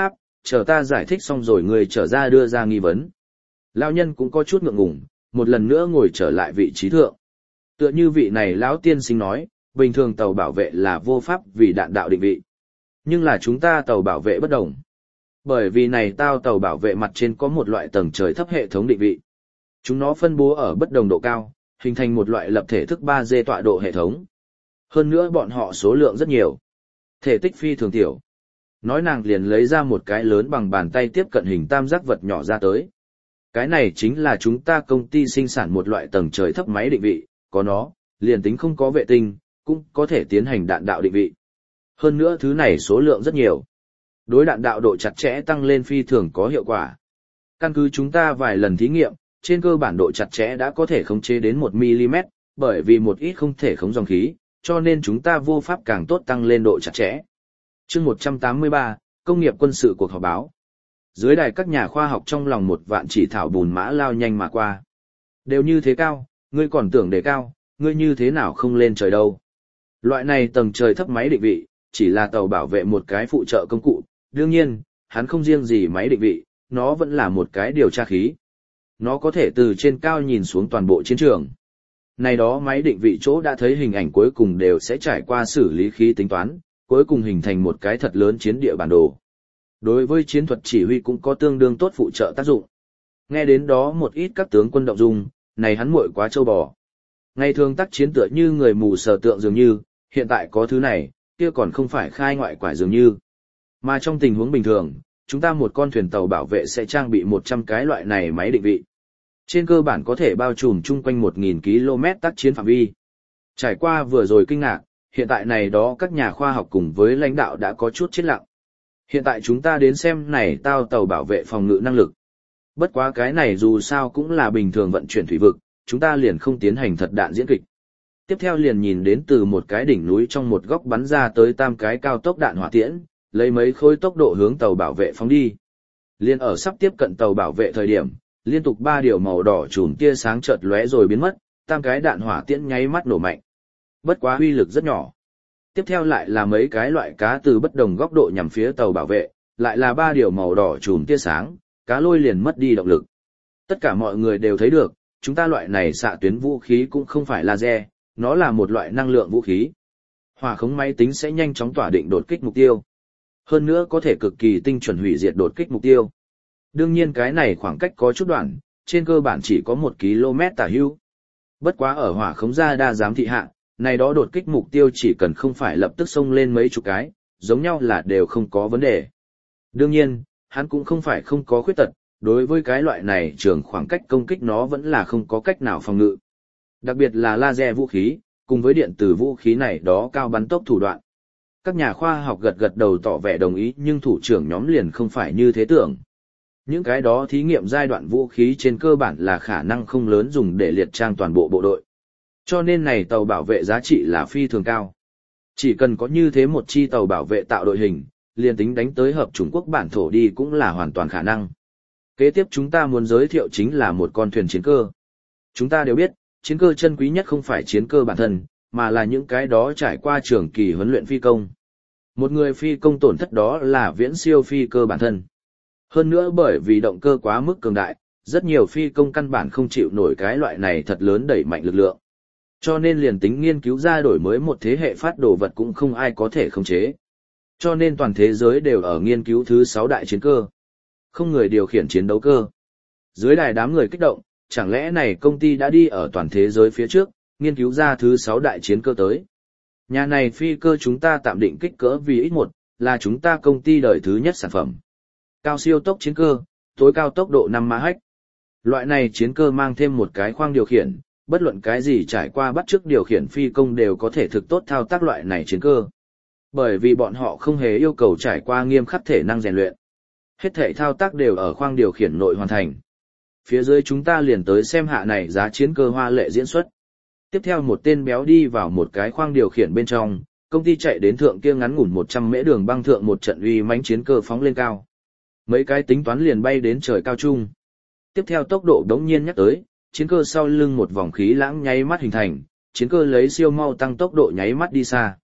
chờ ta giải thích xong rồi người trở ra đưa ra nghi vấn. Lão nhân cũng có chút ngượng ngùng, một lần nữa ngồi trở lại vị trí thượng. Tựa như vị này lão tiên sinh nói, bình thường tàu bảo vệ là vô pháp vì đạn đạo định vị. Nhưng là chúng ta tàu bảo vệ bất đồng. Bởi vì này tao tàu bảo vệ mặt trên có một loại tầng trời thấp hệ thống định vị. Chúng nó phân bố ở bất đồng độ cao, hình thành một loại lập thể thức ba D tọa độ hệ thống. Hơn nữa bọn họ số lượng rất nhiều. Thể tích phi thường tiểu. Nói nàng liền lấy ra một cái lớn bằng bàn tay tiếp cận hình tam giác vật nhỏ ra tới. Cái này chính là chúng ta công ty sinh sản một loại tầng trời thấp máy định vị, có nó, liền tính không có vệ tinh, cũng có thể tiến hành đạn đạo định vị. Hơn nữa thứ này số lượng rất nhiều. Đối đạn đạo độ chặt chẽ tăng lên phi thường có hiệu quả. Căn cứ chúng ta vài lần thí nghiệm, trên cơ bản độ chặt chẽ đã có thể khống chế đến một mi-li-mét, bởi vì một ít không thể khống dòng khí, cho nên chúng ta vô pháp càng tốt tăng lên độ chặt chẽ. Chương một trăm tám mươi ba, Công nghiệp quân sự cuộc họp báo. Dưới đài các nhà khoa học trong lòng một vạn chỉ thảo bùn mã lao nhanh mà qua. Đều như thế cao, ngươi còn tưởng đề cao, ngươi như thế nào không lên trời đâu. Loại này tầng trời thấp máy định vị, chỉ là tàu bảo vệ một cái phụ trợ công cụ, đương nhiên, hắn không riêng gì máy định vị, nó vẫn là một cái điều tra khí. Nó có thể từ trên cao nhìn xuống toàn bộ chiến trường. Này đó máy định vị chỗ đã thấy hình ảnh cuối cùng đều sẽ trải qua xử lý khí tính toán, cuối cùng hình thành một cái thật lớn chiến địa bản đồ. Đối với chiến thuật chỉ huy cũng có tương đương tốt phụ trợ tác dụng. Nghe đến đó một ít các tướng quân động dung, này hắn muội quá trâu bò. Ngày thường tác chiến tựa như người mù sờ tượng dường như, hiện tại có thứ này, kia còn không phải khai ngoại quải dường như. Mà trong tình huống bình thường, chúng ta một con thuyền tàu bảo vệ sẽ trang bị một trăm cái loại này máy định vị. Trên cơ bản có thể bao trùm chung quanh một nghìn ki lô mét tác chiến phạm vi. Trải qua vừa rồi kinh ngạc, hiện tại này đó các nhà khoa học cùng với lãnh đạo đã có chút chết lặng. Hiện tại chúng ta đến xem này tao tàu bảo vệ phòng ngự năng lực. Bất quá cái này dù sao cũng là bình thường vận chuyển thủy vực, chúng ta liền không tiến hành thật đạn diễn kịch. Tiếp theo liền nhìn đến từ một cái đỉnh núi trong một góc bắn ra tới tam cái cao tốc đạn hỏa tiễn, lấy mấy khối tốc độ hướng tàu bảo vệ phóng đi. Liên ở sắp tiếp cận tàu bảo vệ thời điểm, liên tục ba điều màu đỏ chùm tia sáng chợt lóe rồi biến mất, tam cái đạn hỏa tiễn nháy mắt nổ mạnh. Bất quá uy lực rất nhỏ. Tiếp theo lại là mấy cái loại cá từ bất đồng góc độ nhằm phía tàu bảo vệ, lại là ba điều màu đỏ chùm tia sáng, cá lôi liền mất đi động lực. Tất cả mọi người đều thấy được, chúng ta loại này xạ tuyến vũ khí cũng không phải laser, nó là một loại năng lượng vũ khí. Hỏa khống máy tính sẽ nhanh chóng tỏa định đột kích mục tiêu. Hơn nữa có thể cực kỳ tinh chuẩn hủy diệt đột kích mục tiêu. Đương nhiên cái này khoảng cách có chút đoạn, trên cơ bản chỉ có một ki lô mét tả hữu. Bất quá ở hỏa khống gia đa giám thị hạ, này đó đột kích mục tiêu chỉ cần không phải lập tức xông lên mấy chục cái, giống nhau là đều không có vấn đề. Đương nhiên, hắn cũng không phải không có khuyết tật, đối với cái loại này trường khoảng cách công kích nó vẫn là không có cách nào phòng ngự. Đặc biệt là laser vũ khí, cùng với điện tử vũ khí này đó cao bắn tốc thủ đoạn. Các nhà khoa học gật gật đầu tỏ vẻ đồng ý nhưng thủ trưởng nhóm liền không phải như thế tưởng. Những cái đó thí nghiệm giai đoạn vũ khí trên cơ bản là khả năng không lớn dùng để liệt trang toàn bộ bộ đội. Cho nên này tàu bảo vệ giá trị là phi thường cao. Chỉ cần có như thế một chi tàu bảo vệ tạo đội hình, liền tính đánh tới hợp Trung Quốc bản thổ đi cũng là hoàn toàn khả năng. Kế tiếp chúng ta muốn giới thiệu chính là một con thuyền chiến cơ. Chúng ta đều biết, chiến cơ chân quý nhất không phải chiến cơ bản thân, mà là những cái đó trải qua trường kỳ huấn luyện phi công. Một người phi công tổn thất đó là viễn siêu phi cơ bản thân. Hơn nữa bởi vì động cơ quá mức cường đại, rất nhiều phi công căn bản không chịu nổi cái loại này thật lớn đẩy mạnh lực lượng. Cho nên liền tính nghiên cứu ra đổi mới một thế hệ phát đồ vật cũng không ai có thể khống chế. Cho nên toàn thế giới đều ở nghiên cứu thứ sáu đại chiến cơ. Không người điều khiển chiến đấu cơ. Dưới đài đám người kích động, chẳng lẽ này công ty đã đi ở toàn thế giới phía trước, nghiên cứu ra thứ sáu đại chiến cơ tới. Nhà này phi cơ chúng ta tạm định kích cỡ vì ích một, là chúng ta công ty đời thứ nhất sản phẩm. Cao siêu tốc chiến cơ, tối cao tốc độ năm mã hách. Loại này chiến cơ mang thêm một cái khoang điều khiển, bất luận cái gì trải qua bắt chước điều khiển phi công đều có thể thực tốt thao tác loại này chiến cơ. Bởi vì bọn họ không hề yêu cầu trải qua nghiêm khắc thể năng rèn luyện. Hết thể thao tác đều ở khoang điều khiển nội hoàn thành. Phía dưới chúng ta liền tới xem hạ này giá chiến cơ hoa lệ diễn xuất. Tiếp theo một tên béo đi vào một cái khoang điều khiển bên trong, công ty chạy đến thượng kia ngắn ngủn một trăm mễ đường băng thượng một trận uy mãnh chiến cơ phóng lên cao. Mấy cái tính toán liền bay đến trời cao trung. Tiếp theo tốc độ đống nhiên nhắc tới, chiến cơ sau lưng một vòng khí lãng nháy mắt hình thành, chiến cơ lấy siêu mau tăng tốc độ nháy mắt đi xa.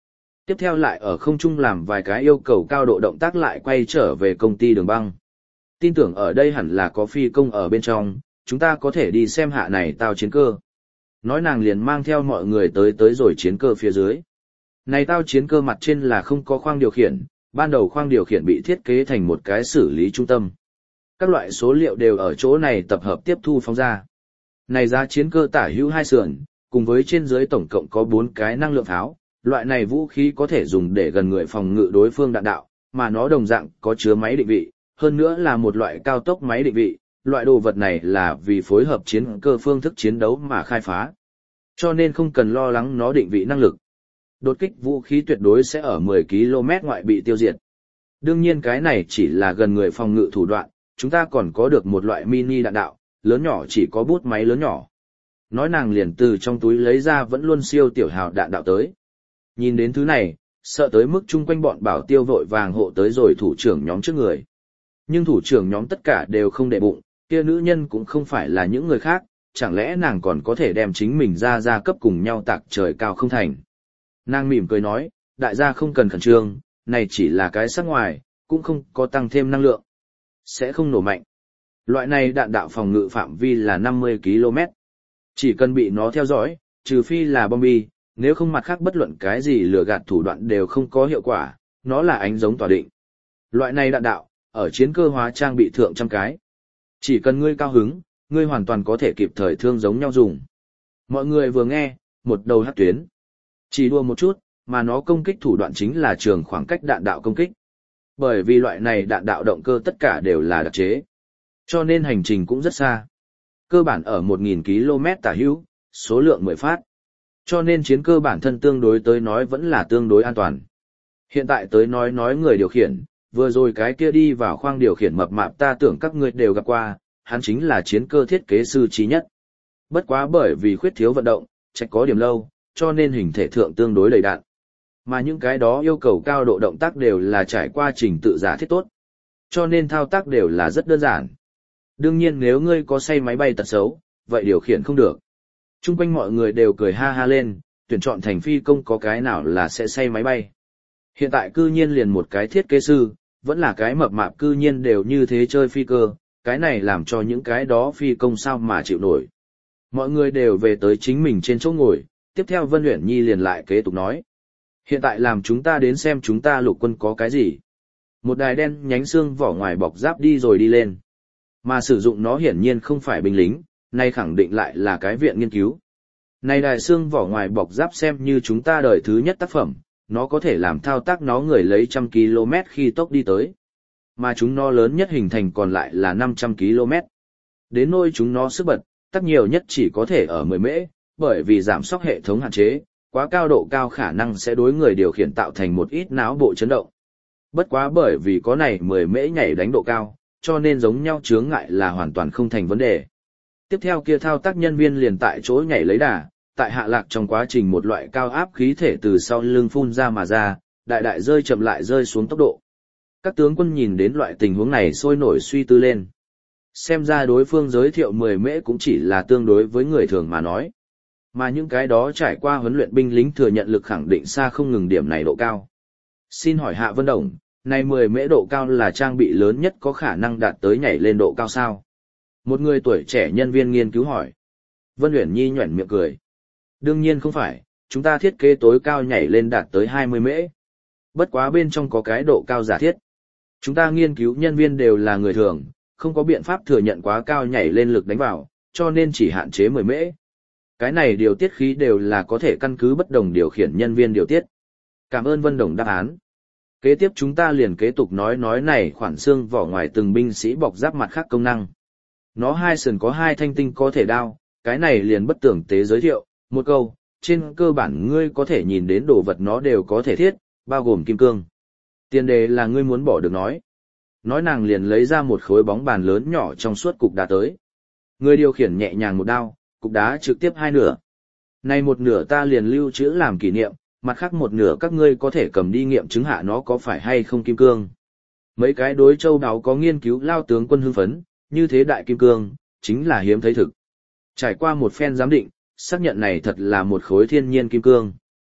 Tiếp theo lại ở không trung làm vài cái yêu cầu cao độ động tác lại quay trở về công ty đường băng. Tin tưởng ở đây hẳn là có phi công ở bên trong, chúng ta có thể đi xem hạ này tao chiến cơ. Nói nàng liền mang theo mọi người tới tới rồi chiến cơ phía dưới. Này tao chiến cơ mặt trên là không có khoang điều khiển, ban đầu khoang điều khiển bị thiết kế thành một cái xử lý trung tâm. Các loại số liệu đều ở chỗ này tập hợp tiếp thu phóng ra. Này giá chiến cơ tả hữu hai sườn, cùng với trên dưới tổng cộng có bốn cái năng lượng pháo, loại này vũ khí có thể dùng để gần người phòng ngự đối phương đạn đạo, mà nó đồng dạng có chứa máy định vị, hơn nữa là một loại cao tốc máy định vị, loại đồ vật này là vì phối hợp chiến cơ phương thức chiến đấu mà khai phá. Cho nên không cần lo lắng nó định vị năng lực. Đột kích vũ khí tuyệt đối sẽ ở mười ki lô mét ngoại bị tiêu diệt. Đương nhiên cái này chỉ là gần người phòng ngự thủ đoạn, chúng ta còn có được một loại mini đạn đạo, lớn nhỏ chỉ có bút máy lớn nhỏ. Nói nàng liền từ trong túi lấy ra vẫn luôn siêu tiểu hào đạn đạo tới. Nhìn đến thứ này, sợ tới mức chung quanh bọn bảo tiêu vội vàng hộ tới rồi thủ trưởng nhóm trước người. Nhưng thủ trưởng nhóm tất cả đều không để bụng, kia nữ nhân cũng không phải là những người khác, chẳng lẽ nàng còn có thể đem chính mình ra ra cấp cùng nhau tạc trời cao không thành. Nàng mỉm cười nói, đại gia không cần khẩn trương, này chỉ là cái sắc ngoài, cũng không có tăng thêm năng lượng. Sẽ không nổ mạnh. Loại này đạn đạo phòng ngự phạm vi là năm mươi ki lô mét. Chỉ cần bị nó theo dõi, trừ phi là bom bi, nếu không mặt khác bất luận cái gì lừa gạt thủ đoạn đều không có hiệu quả, nó là ánh giống tỏa định. Loại này đạn đạo, ở chiến cơ hóa trang bị thượng trăm cái. Chỉ cần ngươi cao hứng, ngươi hoàn toàn có thể kịp thời thương giống nhau dùng. Mọi người vừa nghe, một đầu hắc tuyến. Chỉ đua một chút, mà nó công kích thủ đoạn chính là trường khoảng cách đạn đạo công kích. Bởi vì loại này đạn đạo động cơ tất cả đều là đặc chế. Cho nên hành trình cũng rất xa. Cơ bản ở một nghìn ki lô mét tả hữu, số lượng mười phát. Cho nên chiến cơ bản thân tương đối tới nói vẫn là tương đối an toàn. Hiện tại tới nói nói người điều khiển, vừa rồi cái kia đi vào khoang điều khiển mập mạp ta tưởng các ngươi đều gặp qua, hắn chính là chiến cơ thiết kế sư trí nhất. Bất quá bởi vì khuyết thiếu vận động, trách có điểm lâu, cho nên hình thể thượng tương đối đầy đạn. Mà những cái đó yêu cầu cao độ động tác đều là trải qua trình tự giả thiết tốt. Cho nên thao tác đều là rất đơn giản. Đương nhiên nếu ngươi có say máy bay tật xấu, vậy điều khiển không được. Trung quanh mọi người đều cười ha ha lên, tuyển chọn thành phi công có cái nào là sẽ say máy bay. Hiện tại cư nhiên liền một cái thiết kế sư, vẫn là cái mập mạp cư nhiên đều như thế chơi phi cơ, cái này làm cho những cái đó phi công sao mà chịu nổi. Mọi người đều về tới chính mình trên chỗ ngồi, tiếp theo Vân Uyển Nhi liền lại kế tục nói. Hiện tại làm chúng ta đến xem chúng ta lục quân có cái gì. Một đài đen nhánh xương vỏ ngoài bọc giáp đi rồi đi lên. Mà sử dụng nó hiển nhiên không phải binh lính, nay khẳng định lại là cái viện nghiên cứu. Này đài xương vỏ ngoài bọc giáp xem như chúng ta đời thứ nhất tác phẩm, nó có thể làm thao tác nó người lấy trăm ki lô mét khi tốc đi tới. Mà chúng nó lớn nhất hình thành còn lại là năm trăm ki lô mét. Đến nôi chúng nó sức bật, tắc nhiều nhất chỉ có thể ở mười mễ, bởi vì giảm sóc hệ thống hạn chế, quá cao độ cao khả năng sẽ đối người điều khiển tạo thành một ít não bộ chấn động. Bất quá bởi vì có này mười mễ nhảy đánh độ cao, cho nên giống nhau chướng ngại là hoàn toàn không thành vấn đề. Tiếp theo kia thao tác nhân viên liền tại chỗ nhảy lấy đà, tại hạ lạc trong quá trình một loại cao áp khí thể từ sau lưng phun ra mà ra, đại đại rơi chậm lại rơi xuống tốc độ. Các tướng quân nhìn đến loại tình huống này sôi nổi suy tư lên. Xem ra đối phương giới thiệu mười mễ cũng chỉ là tương đối với người thường mà nói. Mà những cái đó trải qua huấn luyện binh lính thừa nhận lực khẳng định xa không ngừng điểm này độ cao. Xin hỏi Hạ Vân Đồng, này mười mễ độ cao là trang bị lớn nhất có khả năng đạt tới nhảy lên độ cao sao? Một người tuổi trẻ nhân viên nghiên cứu hỏi. Vân Uyển Nhi nhoẻn miệng cười. Đương nhiên không phải, chúng ta thiết kế tối cao nhảy lên đạt tới hai mươi mễ. Bất quá bên trong có cái độ cao giả thiết. Chúng ta nghiên cứu nhân viên đều là người thường, không có biện pháp thừa nhận quá cao nhảy lên lực đánh vào, cho nên chỉ hạn chế mười mễ. Cái này điều tiết khí đều là có thể căn cứ bất đồng điều khiển nhân viên điều tiết. Cảm ơn Vân Đồng đáp án. Kế tiếp chúng ta liền kế tục nói nói này khoản xương vỏ ngoài từng binh sĩ bọc giáp mặt khác công năng. Nó hai sườn có hai thanh tinh có thể đao, cái này liền bất tưởng tế giới thiệu, một câu, trên cơ bản ngươi có thể nhìn đến đồ vật nó đều có thể thiết, bao gồm kim cương. Tiền đề là ngươi muốn bỏ được nói. Nói nàng liền lấy ra một khối bóng bàn lớn nhỏ trong suốt cục đá tới. Ngươi điều khiển nhẹ nhàng một đao, cục đá trực tiếp hai nửa. Này một nửa ta liền lưu trữ làm kỷ niệm, mặt khác một nửa các ngươi có thể cầm đi nghiệm chứng hạ nó có phải hay không kim cương. Mấy cái đối châu đáo có nghiên cứu lao tướng quân hưng phấn, như thế đại kim cương, chính là hiếm thấy thực. Trải qua một phen giám định, xác nhận này thật là một khối thiên nhiên kim cương.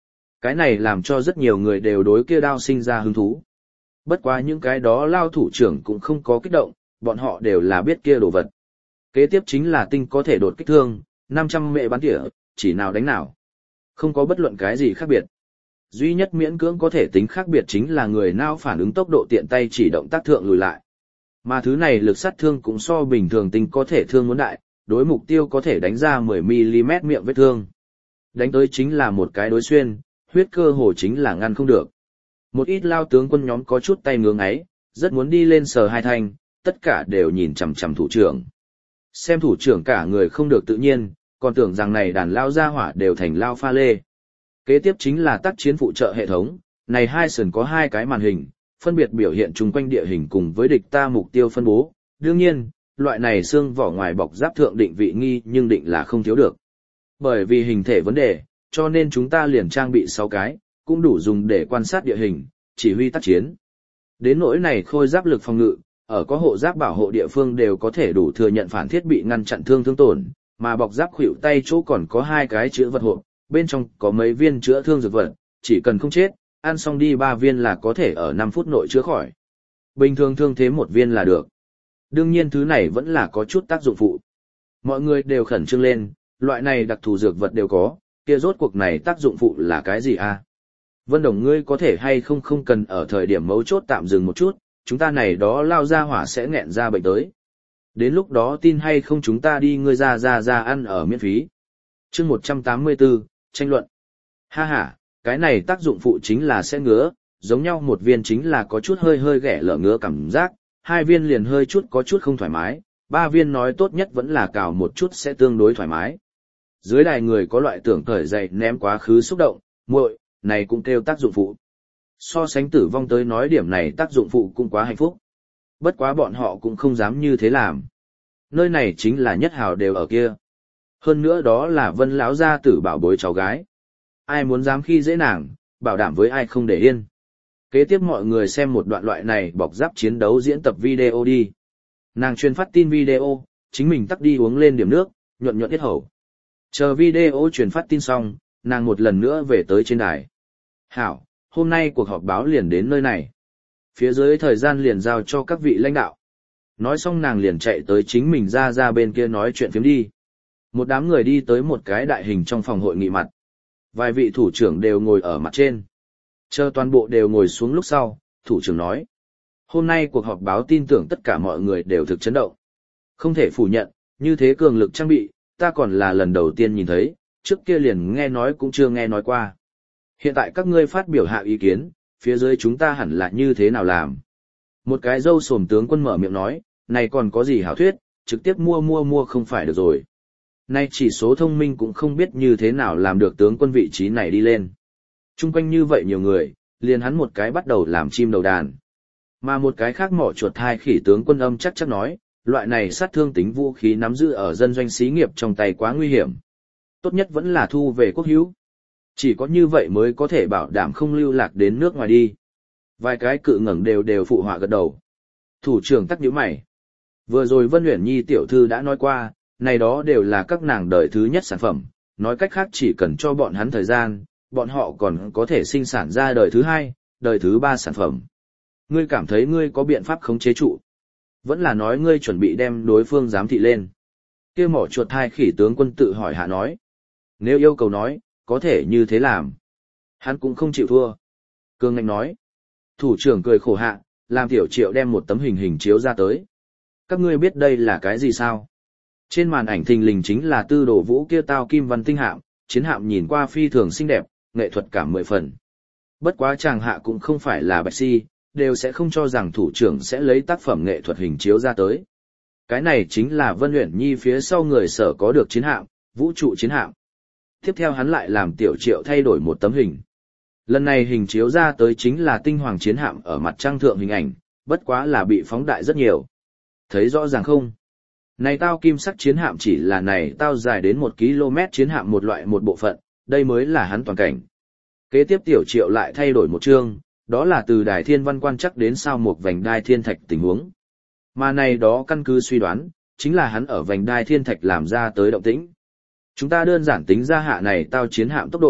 Cái này làm cho rất nhiều người đều đối kia đao sinh ra hứng thú. Bất quá những cái đó lao thủ trưởng cũng không có kích động, bọn họ đều là biết kia đồ vật. Kế tiếp chính là tinh có thể đột kích thương, năm trăm mệ bắn tỉa, chỉ nào đánh nào. Không có bất luận cái gì khác biệt. Duy nhất miễn cưỡng có thể tính khác biệt chính là người não phản ứng tốc độ tiện tay chỉ động tác thượng lùi lại. Mà thứ này lực sát thương cũng so bình thường tinh có thể thương muốn đại, đối mục tiêu có thể đánh ra mười mi li mét miệng vết thương. Đánh tới chính là một cái đối xuyên, huyết cơ hồ chính là ngăn không được. Một ít lao tướng quân nhóm có chút tay ngưỡng ấy, rất muốn đi lên sờ hai thanh, tất cả đều nhìn chằm chằm thủ trưởng. Xem thủ trưởng cả người không được tự nhiên, còn tưởng rằng này đàn lao ra hỏa đều thành lao pha lê. Kế tiếp chính là tác chiến phụ trợ hệ thống, này hai sườn có hai cái màn hình, phân biệt biểu hiện chung quanh địa hình cùng với địch ta mục tiêu phân bố. Đương nhiên, loại này xương vỏ ngoài bọc giáp thượng định vị nghi nhưng định là không thiếu được. Bởi vì hình thể vấn đề, cho nên chúng ta liền trang bị sáu cái, cũng đủ dùng để quan sát địa hình, chỉ huy tác chiến. Đến nỗi này khôi giáp lực phòng ngự, ở có hộ giáp bảo hộ địa phương đều có thể đủ thừa nhận phản thiết bị ngăn chặn thương thương tổn, mà bọc giáp khuỷu tay chỗ còn có hai cái chữa vật hộp, bên trong có mấy viên chữa thương dược vật, chỉ cần không chết, ăn xong đi ba viên là có thể ở năm phút nội chữa khỏi. Bình thường thương thế một viên là được. Đương nhiên thứ này vẫn là có chút tác dụng phụ. Mọi người đều khẩn trương lên, loại này đặc thù dược vật đều có, kia rốt cuộc này tác dụng phụ là cái gì a? Vân Đồng ngươi có thể hay không không cần ở thời điểm mấu chốt tạm dừng một chút, chúng ta này đó lao ra hỏa sẽ nghẹn ra bệnh tới. Đến lúc đó tin hay không chúng ta đi ngươi ra ra ra ăn ở miễn phí. Chương một trăm tám mươi tư, tranh luận. Ha ha, cái này tác dụng phụ chính là sẽ ngứa, giống nhau một viên chính là có chút hơi hơi ghẻ lở ngứa cảm giác, hai viên liền hơi chút có chút không thoải mái, ba viên nói tốt nhất vẫn là cào một chút sẽ tương đối thoải mái. Dưới đài người có loại tưởng cởi dậy ném quá khứ xúc động, muội, này cũng kêu tác dụng phụ. So sánh tử vong tới nói điểm này tác dụng phụ cũng quá hạnh phúc. Bất quá bọn họ cũng không dám như thế làm. Nơi này chính là nhất hào đều ở kia. Hơn nữa đó là Vân lão gia tử bảo bối cháu gái. Ai muốn dám khi dễ nàng, bảo đảm với ai không để yên. Kế tiếp mọi người xem một đoạn loại này bọc giáp chiến đấu diễn tập video đi. Nàng chuyên phát tin video, chính mình tắt đi uống lên điểm nước, nhuận nhuận yết hầu. Chờ video truyền phát tin xong, nàng một lần nữa về tới trên đài. Hảo, hôm nay cuộc họp báo liền đến nơi này. Phía dưới thời gian liền giao cho các vị lãnh đạo. Nói xong nàng liền chạy tới chính mình ra ra bên kia nói chuyện phiếm đi. Một đám người đi tới một cái đại hình trong phòng hội nghị mặt. Vài vị thủ trưởng đều ngồi ở mặt trên. Chờ toàn bộ đều ngồi xuống lúc sau, thủ trưởng nói. Hôm nay cuộc họp báo tin tưởng tất cả mọi người đều thực chấn động. Không thể phủ nhận, như thế cường lực trang bị, ta còn là lần đầu tiên nhìn thấy, trước kia liền nghe nói cũng chưa nghe nói qua. Hiện tại các ngươi phát biểu hạ ý kiến, phía dưới chúng ta hẳn là như thế nào làm. Một cái râu sồm tướng quân mở miệng nói, này còn có gì hảo thuyết, trực tiếp mua mua mua không phải được rồi. Nay chỉ số thông minh cũng không biết như thế nào làm được tướng quân vị trí này đi lên. Trung quanh như vậy nhiều người, liền hắn một cái bắt đầu làm chim đầu đàn. Mà một cái khác mỏ chuột hai khỉ tướng quân âm chắc chắc nói, loại này sát thương tính vũ khí nắm giữ ở dân doanh xí nghiệp trong tay quá nguy hiểm. Tốt nhất vẫn là thu về quốc hữu. Chỉ có như vậy mới có thể bảo đảm không lưu lạc đến nước ngoài đi. Vài cái cự ngẩng đều đều phụ họa gật đầu. Thủ trưởng tắc nhíu mày. Vừa rồi Vân Uyển Nhi tiểu thư đã nói qua, này đó đều là các nàng đời thứ nhất sản phẩm, nói cách khác chỉ cần cho bọn hắn thời gian, bọn họ còn có thể sinh sản ra đời thứ hai, đời thứ ba sản phẩm. Ngươi cảm thấy ngươi có biện pháp khống chế trụ? Vẫn là nói ngươi chuẩn bị đem đối phương giám thị lên? Kia mỏ chuột hai khỉ tướng quân tự hỏi hạ nói. Nếu yêu cầu nói, có thể như thế làm. Hắn cũng không chịu thua. Cương Ngạnh nói. Thủ trưởng cười khổ hạ, làm Tiểu Triệu đem một tấm hình hình chiếu ra tới. Các ngươi biết đây là cái gì sao? Trên màn ảnh thình lình chính là Tư Đồ Vũ kia tao kim văn tinh hạm, chiến hạm nhìn qua phi thường xinh đẹp, nghệ thuật cảm mười phần. Bất quá chàng hạ cũng không phải là bạch si, đều sẽ không cho rằng thủ trưởng sẽ lấy tác phẩm nghệ thuật hình chiếu ra tới. Cái này chính là Vân Uyển Nhi phía sau người sở có được chiến hạm, vũ trụ chiến hạm. Tiếp theo hắn lại làm Tiểu Triệu thay đổi một tấm hình. Lần này hình chiếu ra tới chính là tinh hoàng chiến hạm ở mặt trăng thượng hình ảnh, bất quá là bị phóng đại rất nhiều. Thấy rõ ràng không? Này tao kim sắc chiến hạm chỉ là này tao dài đến một ki lô mét chiến hạm một loại một bộ phận, đây mới là hắn toàn cảnh. Kế tiếp Tiểu Triệu lại thay đổi một chương, đó là từ đài thiên văn quan chắc đến sao một vành đai thiên thạch tình huống. Mà này đó căn cứ suy đoán, chính là hắn ở vành đai thiên thạch làm ra tới động tĩnh. Chúng ta đơn giản tính ra hạ này tao chiến hạm tốc độ,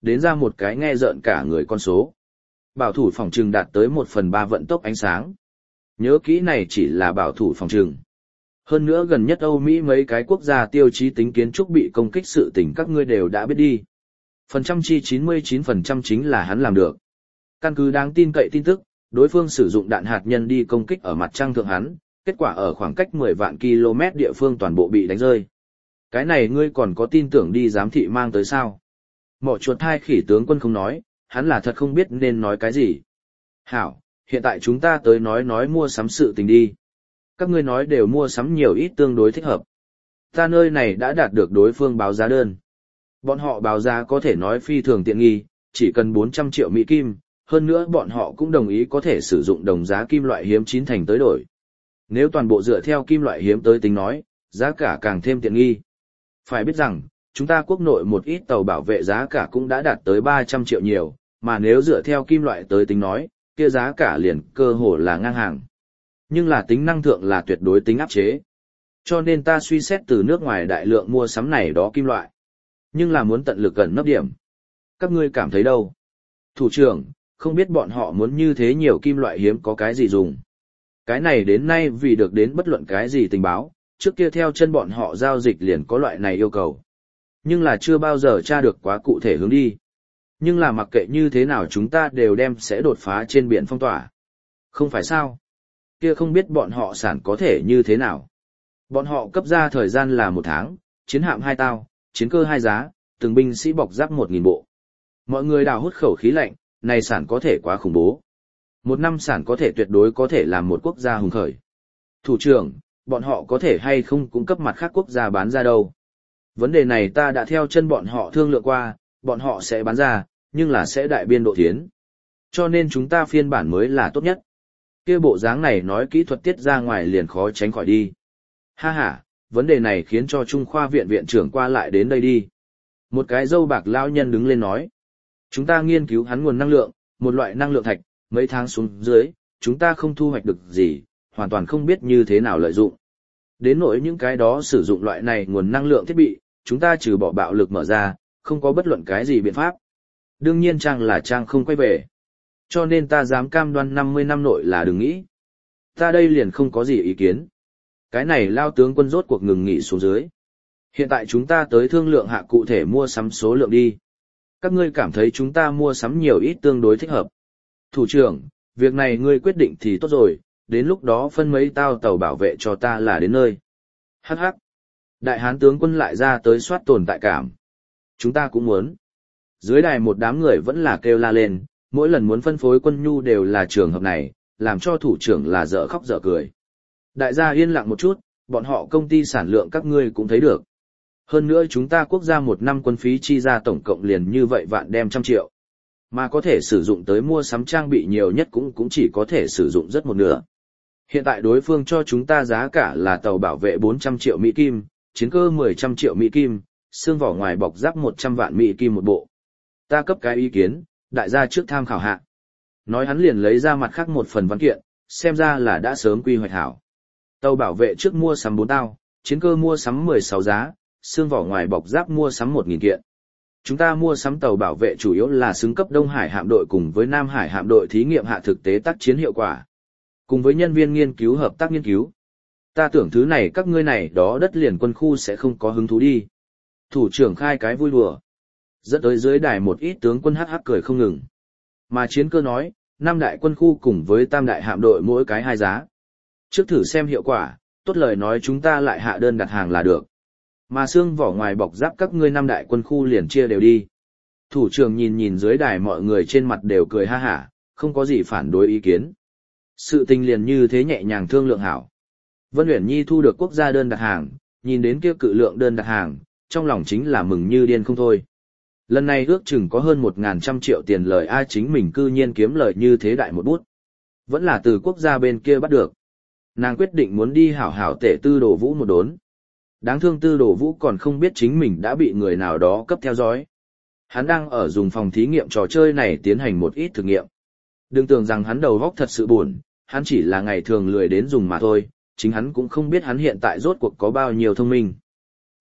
đến ra một cái nghe rợn cả người con số. Bảo thủ phòng trừng đạt tới một phần ba vận tốc ánh sáng. Nhớ kỹ này chỉ là bảo thủ phòng trừng. Hơn nữa gần nhất Âu Mỹ mấy cái quốc gia tiêu chí tính kiến trúc bị công kích sự tình các ngươi đều đã biết đi. Phần trăm chi chín mươi chín phần trăm chính là hắn làm được. Căn cứ đáng tin cậy tin tức, đối phương sử dụng đạn hạt nhân đi công kích ở mặt trăng thượng hắn, kết quả ở khoảng cách mười vạn ki lô mét địa phương toàn bộ bị đánh rơi. Cái này ngươi còn có tin tưởng đi giám thị mang tới sao? Mỏ chuột hai khỉ tướng quân không nói, hắn là thật không biết nên nói cái gì. Hảo, hiện tại chúng ta tới nói nói mua sắm sự tình đi. Các ngươi nói đều mua sắm nhiều ít tương đối thích hợp. Ta nơi này đã đạt được đối phương báo giá đơn. Bọn họ báo giá có thể nói phi thường tiện nghi, chỉ cần bốn trăm triệu Mỹ Kim, hơn nữa bọn họ cũng đồng ý có thể sử dụng đồng giá kim loại hiếm chín thành tới đổi. Nếu toàn bộ dựa theo kim loại hiếm tới tính nói, giá cả càng thêm tiện nghi. Phải biết rằng, chúng ta quốc nội một ít tàu bảo vệ giá cả cũng đã đạt tới ba trăm triệu nhiều, mà nếu dựa theo kim loại tới tính nói, kia giá cả liền cơ hồ là ngang hàng. Nhưng là tính năng thượng là tuyệt đối tính áp chế. Cho nên ta suy xét từ nước ngoài đại lượng mua sắm này đó kim loại. Nhưng là muốn tận lực gần nấp điểm. Các ngươi cảm thấy đâu? Thủ trưởng, không biết bọn họ muốn như thế nhiều kim loại hiếm có cái gì dùng. Cái này đến nay vì được đến bất luận cái gì tình báo, trước kia theo chân bọn họ giao dịch liền có loại này yêu cầu. Nhưng là chưa bao giờ tra được quá cụ thể hướng đi. Nhưng là mặc kệ như thế nào chúng ta đều đem sẽ đột phá trên biển phong tỏa. Không phải sao? Kia không biết bọn họ sản có thể như thế nào. Bọn họ cấp ra thời gian là một tháng, chiến hạm hai tao, chiến cơ hai giá, từng binh sĩ bọc giáp một nghìn bộ. Mọi người đào hút khẩu khí lạnh, này sản có thể quá khủng bố. Một năm sản có thể tuyệt đối có thể làm một quốc gia hùng khởi. Thủ trưởng, bọn họ có thể hay không cung cấp mặt khác quốc gia bán ra đâu. Vấn đề này ta đã theo chân bọn họ thương lượng qua, bọn họ sẽ bán ra, nhưng là sẽ đại biên độ tiến. Cho nên chúng ta phiên bản mới là tốt nhất. Kia bộ dáng này nói kỹ thuật tiết ra ngoài liền khó tránh khỏi đi. Ha ha, vấn đề này khiến cho Trung khoa viện viện trưởng qua lại đến đây đi. Một cái dâu bạc lão nhân đứng lên nói. Chúng ta nghiên cứu hắn nguồn năng lượng, một loại năng lượng thạch, mấy tháng xuống dưới, chúng ta không thu hoạch được gì, hoàn toàn không biết như thế nào lợi dụng. Đến nỗi những cái đó sử dụng loại này nguồn năng lượng thiết bị, chúng ta trừ bỏ bạo lực mở ra, không có bất luận cái gì biện pháp. Đương nhiên Trang là Trang không quay về. Cho nên ta dám cam đoan năm mươi năm nội là đừng nghĩ. Ta đây liền không có gì ý kiến. Cái này lao tướng quân rốt cuộc ngừng nghỉ xuống dưới. Hiện tại chúng ta tới thương lượng hạ cụ thể mua sắm số lượng đi. Các ngươi cảm thấy chúng ta mua sắm nhiều ít tương đối thích hợp. Thủ trưởng, việc này ngươi quyết định thì tốt rồi, đến lúc đó phân mấy tao tàu bảo vệ cho ta là đến nơi. Hắc hắc. Đại hán tướng quân lại ra tới soát tồn tại cảm. Chúng ta cũng muốn. Dưới đài một đám người vẫn là kêu la lên, mỗi lần muốn phân phối quân nhu đều là trường hợp này, làm cho thủ trưởng là dở khóc dở cười. Đại gia yên lặng một chút, bọn họ công ty sản lượng các ngươi cũng thấy được. Hơn nữa chúng ta quốc gia một năm quân phí chi ra tổng cộng liền như vậy vạn đem trăm triệu. Mà có thể sử dụng tới mua sắm trang bị nhiều nhất cũng cũng chỉ có thể sử dụng rất một nửa. Hiện tại đối phương cho chúng ta giá cả là tàu bảo vệ bốn trăm triệu Mỹ Kim, chiến cơ mười trăm triệu Mỹ Kim, xương vỏ ngoài bọc giáp một trăm vạn Mỹ Kim một bộ. Ta cấp cái ý kiến, đại gia trước tham khảo hạ. Nói hắn liền lấy ra mặt khác một phần văn kiện, xem ra là đã sớm quy hoạch hảo. Tàu bảo vệ trước mua sắm bốn tao, chiến cơ mua sắm mười sáu giá, xương vỏ ngoài bọc giáp mua sắm một nghìn kiện. Chúng ta mua sắm tàu bảo vệ chủ yếu là xứng cấp Đông Hải hạm đội cùng với Nam Hải hạm đội thí nghiệm hạ thực tế tác chiến hiệu quả. Cùng với nhân viên nghiên cứu hợp tác nghiên cứu. Ta tưởng thứ này các ngươi này đó đất liền quân khu sẽ không có hứng thú đi. Thủ trưởng khai cái vui đùa. Dẫn tới dưới đài một ít tướng quân hắc hắc cười không ngừng. Mà chiến cơ nói, năm đại quân khu cùng với tam đại hạm đội mỗi cái hai giá. Trước thử xem hiệu quả, tốt lời nói chúng ta lại hạ đơn đặt hàng là được. Mà xương vỏ ngoài bọc giáp các ngươi năm đại quân khu liền chia đều đi. Thủ trưởng nhìn nhìn dưới đài mọi người trên mặt đều cười ha hả, không có gì phản đối ý kiến. Sự tình liền như thế nhẹ nhàng thương lượng hảo. Vân Uyển Nhi thu được quốc gia đơn đặt hàng, nhìn đến kia cự lượng đơn đặt hàng, trong lòng chính là mừng như điên không thôi. Lần này ước chừng có hơn một ngàn trăm triệu tiền lời ai chính mình cư nhiên kiếm lời như thế đại một bút. Vẫn là từ quốc gia bên kia bắt được. Nàng quyết định muốn đi hảo hảo tể Tư Đồ Vũ một đốn. Đáng thương Tư Đồ Vũ còn không biết chính mình đã bị người nào đó cấp theo dõi. Hắn đang ở dùng phòng thí nghiệm trò chơi này tiến hành một ít thử nghiệm. Đừng tưởng rằng hắn đầu óc thật sự buồn, hắn chỉ là ngày thường lười đến dùng mà thôi, chính hắn cũng không biết hắn hiện tại rốt cuộc có bao nhiêu thông minh.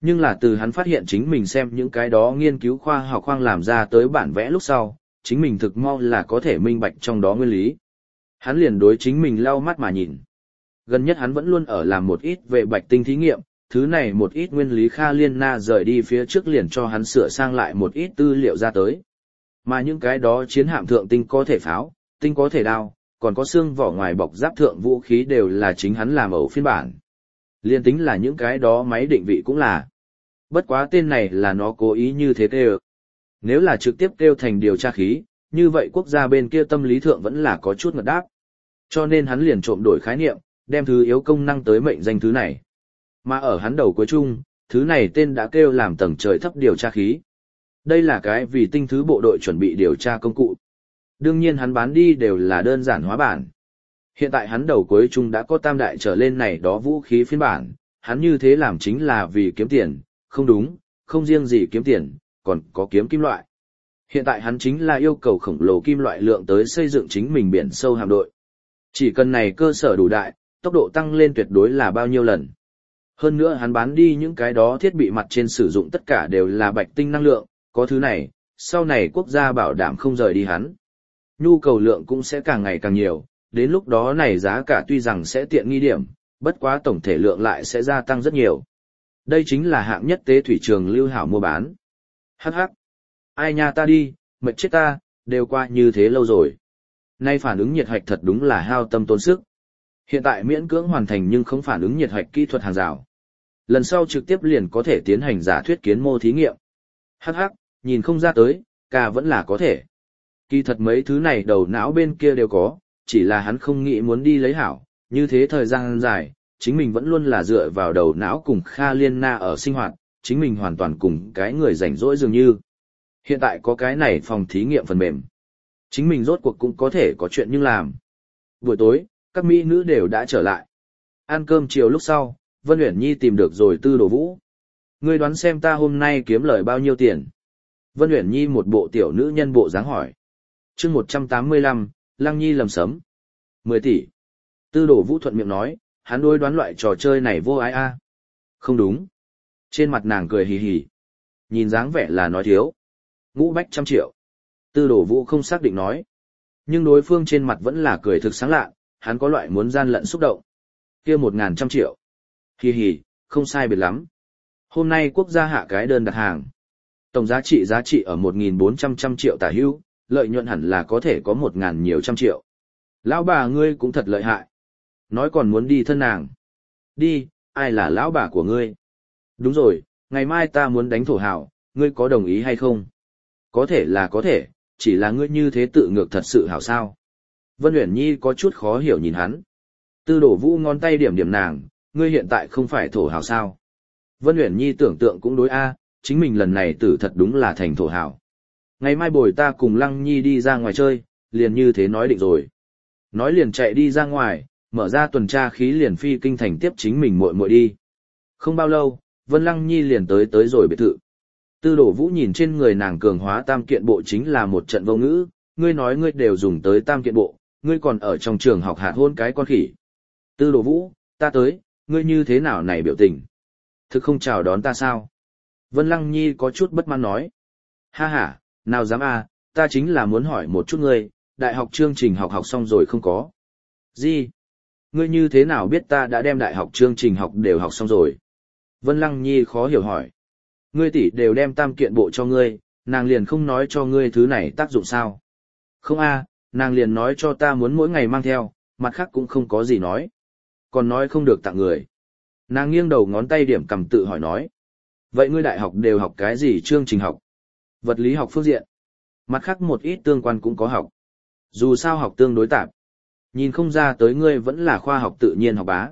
Nhưng là từ hắn phát hiện chính mình xem những cái đó nghiên cứu khoa học khoang làm ra tới bản vẽ lúc sau, chính mình thực mau là có thể minh bạch trong đó nguyên lý. Hắn liền đối chính mình lau mắt mà nhìn. Gần nhất hắn vẫn luôn ở làm một ít về bạch tinh thí nghiệm, thứ này một ít nguyên lý Kha Liên Na rời đi phía trước liền cho hắn sửa sang lại một ít tư liệu ra tới. Mà những cái đó chiến hạm thượng tinh có thể pháo, tinh có thể đao, còn có xương vỏ ngoài bọc giáp thượng vũ khí đều là chính hắn làm ẩu phiên bản. Liên tính là những cái đó máy định vị cũng là. Bất quá tên này là nó cố ý như thế kêu. Nếu là trực tiếp kêu thành điều tra khí, như vậy quốc gia bên kia tâm lý thượng vẫn là có chút ngật đáp. Cho nên hắn liền trộm đổi khái niệm, đem thứ yếu công năng tới mệnh danh thứ này. Mà ở hắn đầu cuối chung, thứ này tên đã kêu làm tầng trời thấp điều tra khí. Đây là cái vì tinh thứ bộ đội chuẩn bị điều tra công cụ. Đương nhiên hắn bán đi đều là đơn giản hóa bản. Hiện tại hắn đầu cuối chung đã có tam đại trở lên này đó vũ khí phiên bản, hắn như thế làm chính là vì kiếm tiền, không đúng, không riêng gì kiếm tiền, còn có kiếm kim loại. Hiện tại hắn chính là yêu cầu khổng lồ kim loại lượng tới xây dựng chính mình biển sâu hạm đội. Chỉ cần này cơ sở đủ đại, tốc độ tăng lên tuyệt đối là bao nhiêu lần. Hơn nữa hắn bán đi những cái đó thiết bị mặt trên sử dụng tất cả đều là bạch tinh năng lượng, có thứ này, sau này quốc gia bảo đảm không rời đi hắn. Nhu cầu lượng cũng sẽ càng ngày càng nhiều, đến lúc đó này giá cả tuy rằng sẽ tiện nghi điểm, bất quá tổng thể lượng lại sẽ gia tăng rất nhiều. Đây chính là hạng nhất tế thủy trường lưu hảo mua bán. Hắc hắc. Ai nha ta đi, mệt chết ta, đều qua như thế lâu rồi. Nay phản ứng nhiệt hạch thật đúng là hao tâm tốn sức. Hiện tại miễn cưỡng hoàn thành nhưng không phản ứng nhiệt hạch kỹ thuật hàng rào. Lần sau trực tiếp liền có thể tiến hành giả thuyết kiến mô thí nghiệm. Hắc hắc, nhìn không ra tới, ca vẫn là có thể. Kỳ thật mấy thứ này đầu não bên kia đều có, chỉ là hắn không nghĩ muốn đi lấy hảo, như thế thời gian dài, chính mình vẫn luôn là dựa vào đầu não cùng Kha Liên Na ở sinh hoạt, chính mình hoàn toàn cùng cái người rảnh rỗi dường như. Hiện tại có cái này phòng thí nghiệm phần mềm. Chính mình rốt cuộc cũng có thể có chuyện nhưng làm. Buổi tối, các mỹ nữ đều đã trở lại. Ăn cơm chiều lúc sau, Vân Uyển Nhi tìm được rồi Tư Đồ Vũ. Ngươi đoán xem ta hôm nay kiếm lời bao nhiêu tiền? Vân Uyển Nhi một bộ tiểu nữ nhân bộ dáng hỏi. Chương một trăm tám mươi lăm, Lăng Nhi lầm sấm. mười tỷ. Tư Đồ Vũ thuận miệng nói, hắn đối đoán loại trò chơi này vô ái a. Không đúng. Trên mặt nàng cười hì hì. Nhìn dáng vẻ là nói thiếu. Ngũ bách trăm triệu. Tư Đồ Vũ không xác định nói. Nhưng đối phương trên mặt vẫn là cười thực sáng lạ, hắn có loại muốn gian lận xúc động. Kia một ngàn trăm triệu. Hì hì, không sai biệt lắm. Hôm nay quốc gia hạ cái đơn đặt hàng. Tổng giá trị giá trị ở một nghìn bốn trăm trăm triệu tả hữu, lợi nhuận hẳn là có thể có một ngàn nhiều trăm triệu. Lão bà ngươi cũng thật lợi hại. Nói còn muốn đi thân nàng. Đi, ai là lão bà của ngươi? Đúng rồi, ngày mai ta muốn đánh thổ hào, ngươi có đồng ý hay không? Có thể là có thể, chỉ là ngươi như thế tự ngược thật sự hảo sao. Vân Uyển Nhi có chút khó hiểu nhìn hắn. Tư Đồ Vũ ngón tay điểm điểm nàng, ngươi hiện tại không phải thổ hào sao. Vân Uyển Nhi tưởng tượng cũng đối a, chính mình lần này tử thật đúng là thành thổ hào. Ngày mai bồi ta cùng Lăng Nhi đi ra ngoài chơi, liền như thế nói định rồi. Nói liền chạy đi ra ngoài, mở ra tuần tra khí liền phi kinh thành tiếp chính mình muội muội đi. Không bao lâu, Vân Lăng Nhi liền tới tới rồi biệt thự. Tư Đồ Vũ nhìn trên người nàng cường hóa tam kiện bộ chính là một trận vô ngữ, ngươi nói ngươi đều dùng tới tam kiện bộ, ngươi còn ở trong trường học hạt hôn cái con khỉ. Tư Đồ Vũ, ta tới, ngươi như thế nào này biểu tình? Thực không chào đón ta sao? Vân Lăng Nhi có chút bất mãn nói. Ha ha, nào dám a, ta chính là muốn hỏi một chút ngươi, đại học chương trình học học xong rồi không có? Gì? Ngươi như thế nào biết ta đã đem đại học chương trình học đều học xong rồi? Vân Lăng Nhi khó hiểu hỏi. Ngươi tỷ đều đem tam kiện bộ cho ngươi, nàng liền không nói cho ngươi thứ này tác dụng sao? Không a, nàng liền nói cho ta muốn mỗi ngày mang theo, mặt khác cũng không có gì nói. Còn nói không được tặng người. Nàng nghiêng đầu ngón tay điểm cầm tự hỏi nói. Vậy ngươi đại học đều học cái gì chương trình học? Vật lý học phương diện. Mặt khác một ít tương quan cũng có học. Dù sao học tương đối tạp. Nhìn không ra tới ngươi vẫn là khoa học tự nhiên học bá.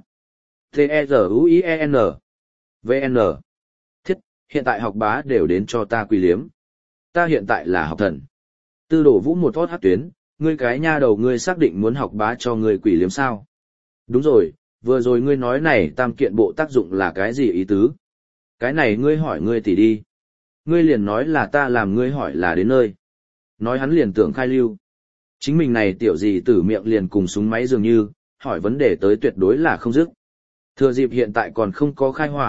T-E-Z-U-I-E-N V-N Thiết, hiện tại học bá đều đến cho ta quỳ liếm. Ta hiện tại là học thần. Tư Đồ Vũ một hót hát tuyến, ngươi cái nha đầu ngươi xác định muốn học bá cho ngươi quỳ liếm sao? Đúng rồi, vừa rồi ngươi nói này tam kiện bộ tác dụng là cái gì ý tứ? Cái này ngươi hỏi ngươi tỷ đi. Ngươi liền nói là ta làm ngươi hỏi là đến nơi. Nói hắn liền tưởng khai lưu. Chính mình này tiểu gì tử miệng liền cùng súng máy dường như, hỏi vấn đề tới tuyệt đối là không dứt. Thừa dịp hiện tại còn không có khai hỏa,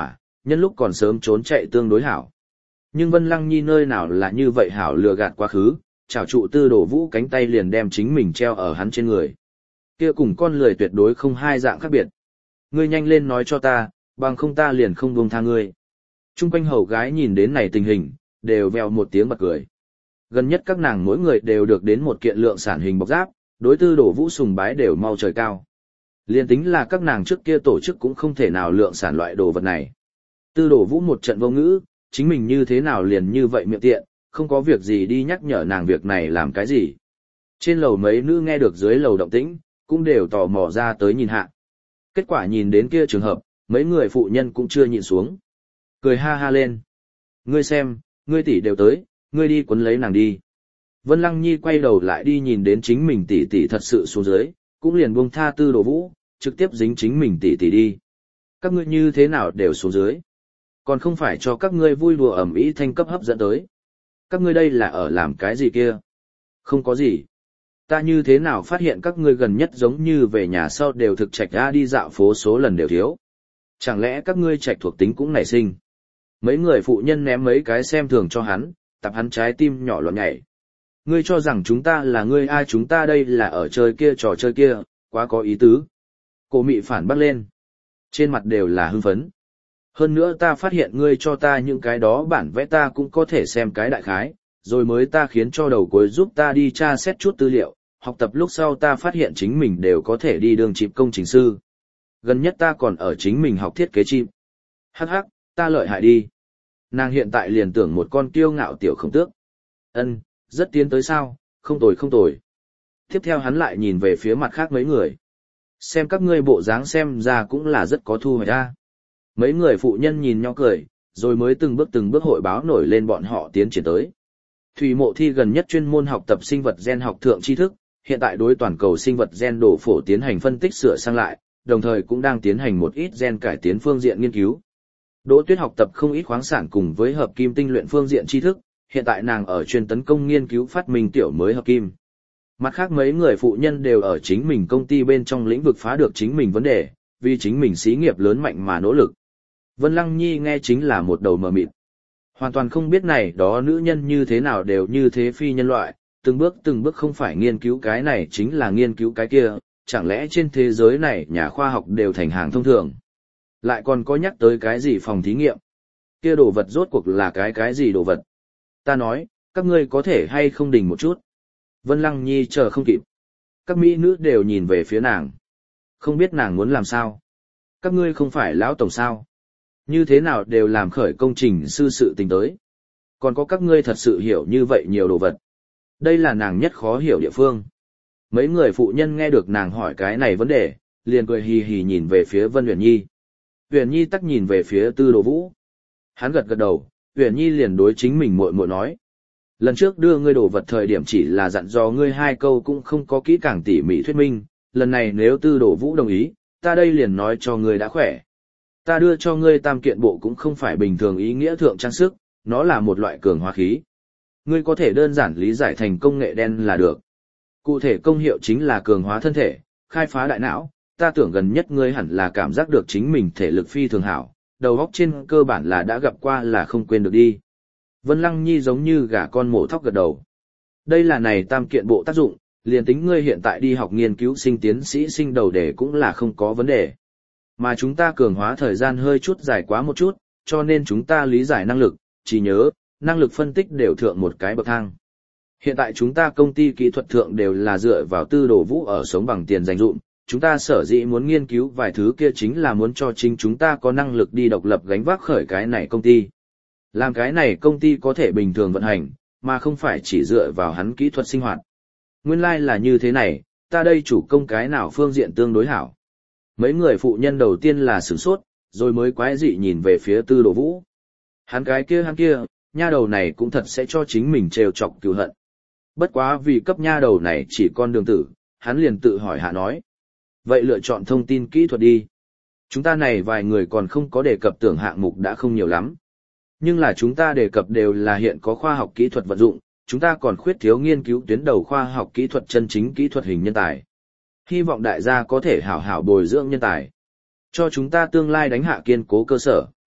nhân lúc còn sớm trốn chạy tương đối hảo. Nhưng Vân Lăng Nhi nơi nào là như vậy hảo lừa gạt quá khứ, chảo trụ Tư Đồ Vũ cánh tay liền đem chính mình treo ở hắn trên người. Kia cùng con lười tuyệt đối không hai dạng khác biệt. Ngươi nhanh lên nói cho ta, bằng không ta liền không buông tha ngươi. Trung quanh hầu gái nhìn đến này tình hình, đều vèo một tiếng bật cười. Gần nhất các nàng mỗi người đều được đến một kiện lượng sản hình bọc giáp, đối Tư Đồ Vũ sùng bái đều mau trời cao. Liên tính là các nàng trước kia tổ chức cũng không thể nào lượng sản loại đồ vật này. Tư Đồ Vũ một trận vô ngữ, chính mình như thế nào liền như vậy miệng tiện, không có việc gì đi nhắc nhở nàng việc này làm cái gì. Trên lầu mấy nữ nghe được dưới lầu động tĩnh, cũng đều tò mò ra tới nhìn hạ. Kết quả nhìn đến kia trường hợp, mấy người phụ nhân cũng chưa nhịn xuống. Cười ha ha lên. Ngươi xem, ngươi tỷ đều tới, ngươi đi quấn lấy nàng đi. Vân Lăng Nhi quay đầu lại đi nhìn đến chính mình tỷ tỷ thật sự xuống dưới, cũng liền buông tha Tư Đồ Vũ, trực tiếp dính chính mình tỷ tỷ đi. Các ngươi như thế nào đều xuống dưới? Còn không phải cho các ngươi vui đùa ẩm ý thanh cấp hấp dẫn tới. Các ngươi đây là ở làm cái gì kia? Không có gì. Ta như thế nào phát hiện các ngươi gần nhất giống như về nhà sau đều thực trạch ra đi dạo phố số lần đều thiếu. Chẳng lẽ các ngươi trạch thuộc tính cũng nảy sinh? Mấy người phụ nhân ném mấy cái xem thường cho hắn, tập hắn trái tim nhỏ loạn nhảy. Ngươi cho rằng chúng ta là ngươi ai, chúng ta đây là ở chơi kia trò chơi kia, quá có ý tứ. Cô mị phản bác lên. Trên mặt đều là hưng phấn. Hơn nữa ta phát hiện ngươi cho ta những cái đó bản vẽ ta cũng có thể xem cái đại khái, rồi mới ta khiến cho đầu cuối giúp ta đi tra xét chút tư liệu, học tập lúc sau ta phát hiện chính mình đều có thể đi đường chịp công trình sư. Gần nhất ta còn ở chính mình học thiết kế chim. Hắc hắc, ta lợi hại đi. Nàng hiện tại liền tưởng một con kiêu ngạo tiểu khổng tước. Ân, rất tiến tới sao, không tồi không tồi. Tiếp theo hắn lại nhìn về phía mặt khác mấy người. Xem các ngươi bộ dáng xem ra cũng là rất có thu hoạch ra. Mấy người phụ nhân nhìn nhau cười, rồi mới từng bước từng bước hội báo nổi lên bọn họ tiến triển tới. Thủy Mộ Thi gần nhất chuyên môn học tập sinh vật gen học thượng tri thức, hiện tại đối toàn cầu sinh vật gen đổ phổ tiến hành phân tích sửa sang lại, đồng thời cũng đang tiến hành một ít gen cải tiến phương diện nghiên cứu. Đỗ Tuyết học tập không ít khoáng sản cùng với hợp kim tinh luyện phương diện tri thức, hiện tại nàng ở chuyên tấn công nghiên cứu phát minh tiểu mới hợp kim. Mặt khác mấy người phụ nhân đều ở chính mình công ty bên trong lĩnh vực phá được chính mình vấn đề, vì chính mình xí nghiệp lớn mạnh mà nỗ lực. Vân Lăng Nhi nghe chính là một đầu mờ mịt. Hoàn toàn không biết này đó nữ nhân như thế nào đều như thế phi nhân loại, từng bước từng bước không phải nghiên cứu cái này chính là nghiên cứu cái kia, chẳng lẽ trên thế giới này nhà khoa học đều thành hàng thông thường. Lại còn có nhắc tới cái gì phòng thí nghiệm. Kia đồ vật rốt cuộc là cái cái gì đồ vật. Ta nói, các ngươi có thể hay không đình một chút. Vân Lăng Nhi chờ không kịp. Các mỹ nữ đều nhìn về phía nàng. Không biết nàng muốn làm sao. Các ngươi không phải lão tổng sao. Như thế nào đều làm khởi công trình sư sự tình tới. Còn có các ngươi thật sự hiểu như vậy nhiều đồ vật. Đây là nàng nhất khó hiểu địa phương. Mấy người phụ nhân nghe được nàng hỏi cái này vấn đề, liền cười hì hì nhìn về phía Vân Uyển Nhi. Uyển Nhi tắc nhìn về phía Tư Đồ Vũ. Hắn gật gật đầu, Uyển Nhi liền đối chính mình muội muội nói. Lần trước đưa ngươi đồ vật thời điểm chỉ là dặn dò ngươi hai câu cũng không có kỹ càng tỉ mỉ thuyết minh, lần này nếu Tư Đồ Vũ đồng ý, ta đây liền nói cho ngươi đã khỏe. Ta đưa cho ngươi tam kiện bộ cũng không phải bình thường ý nghĩa thượng trang sức, nó là một loại cường hóa khí. Ngươi có thể đơn giản lý giải thành công nghệ đen là được. Cụ thể công hiệu chính là cường hóa thân thể, khai phá đại não, ta tưởng gần nhất ngươi hẳn là cảm giác được chính mình thể lực phi thường hảo, đầu óc trên cơ bản là đã gặp qua là không quên được đi. Vân Lăng Nhi giống như gà con mổ thóc gật đầu. Đây là này tam kiện bộ tác dụng, liền tính ngươi hiện tại đi học nghiên cứu sinh tiến sĩ sinh đầu đề cũng là không có vấn đề. Mà chúng ta cường hóa thời gian hơi chút dài quá một chút, cho nên chúng ta lý giải năng lực, trí nhớ, năng lực phân tích đều thượng một cái bậc thang. Hiện tại chúng ta công ty kỹ thuật thượng đều là dựa vào Tư Đồ Vũ ở sống bằng tiền dành dụm, chúng ta sở dĩ muốn nghiên cứu vài thứ kia chính là muốn cho chính chúng ta có năng lực đi độc lập gánh vác khởi cái này công ty. Làm cái này công ty có thể bình thường vận hành, mà không phải chỉ dựa vào hắn kỹ thuật sinh hoạt. Nguyên lai like là như thế này, ta đây chủ công cái nào phương diện tương đối hảo. Mấy người phụ nhân đầu tiên là sửng sốt, rồi mới quái dị nhìn về phía Tư Đồ Vũ. Hắn cái kia hắn kia, nha đầu này cũng thật sẽ cho chính mình trêu chọc cừu hận. Bất quá vì cấp nha đầu này chỉ con đường tử, hắn liền tự hỏi hạ nói. Vậy lựa chọn thông tin kỹ thuật đi. Chúng ta này vài người còn không có đề cập tưởng hạng mục đã không nhiều lắm. Nhưng là chúng ta đề cập đều là hiện có khoa học kỹ thuật vận dụng, chúng ta còn khuyết thiếu nghiên cứu tuyến đầu khoa học kỹ thuật chân chính kỹ thuật hình nhân tài. Hy vọng đại gia có thể hảo hảo bồi dưỡng nhân tài. Cho chúng ta tương lai đánh hạ kiên cố cơ sở.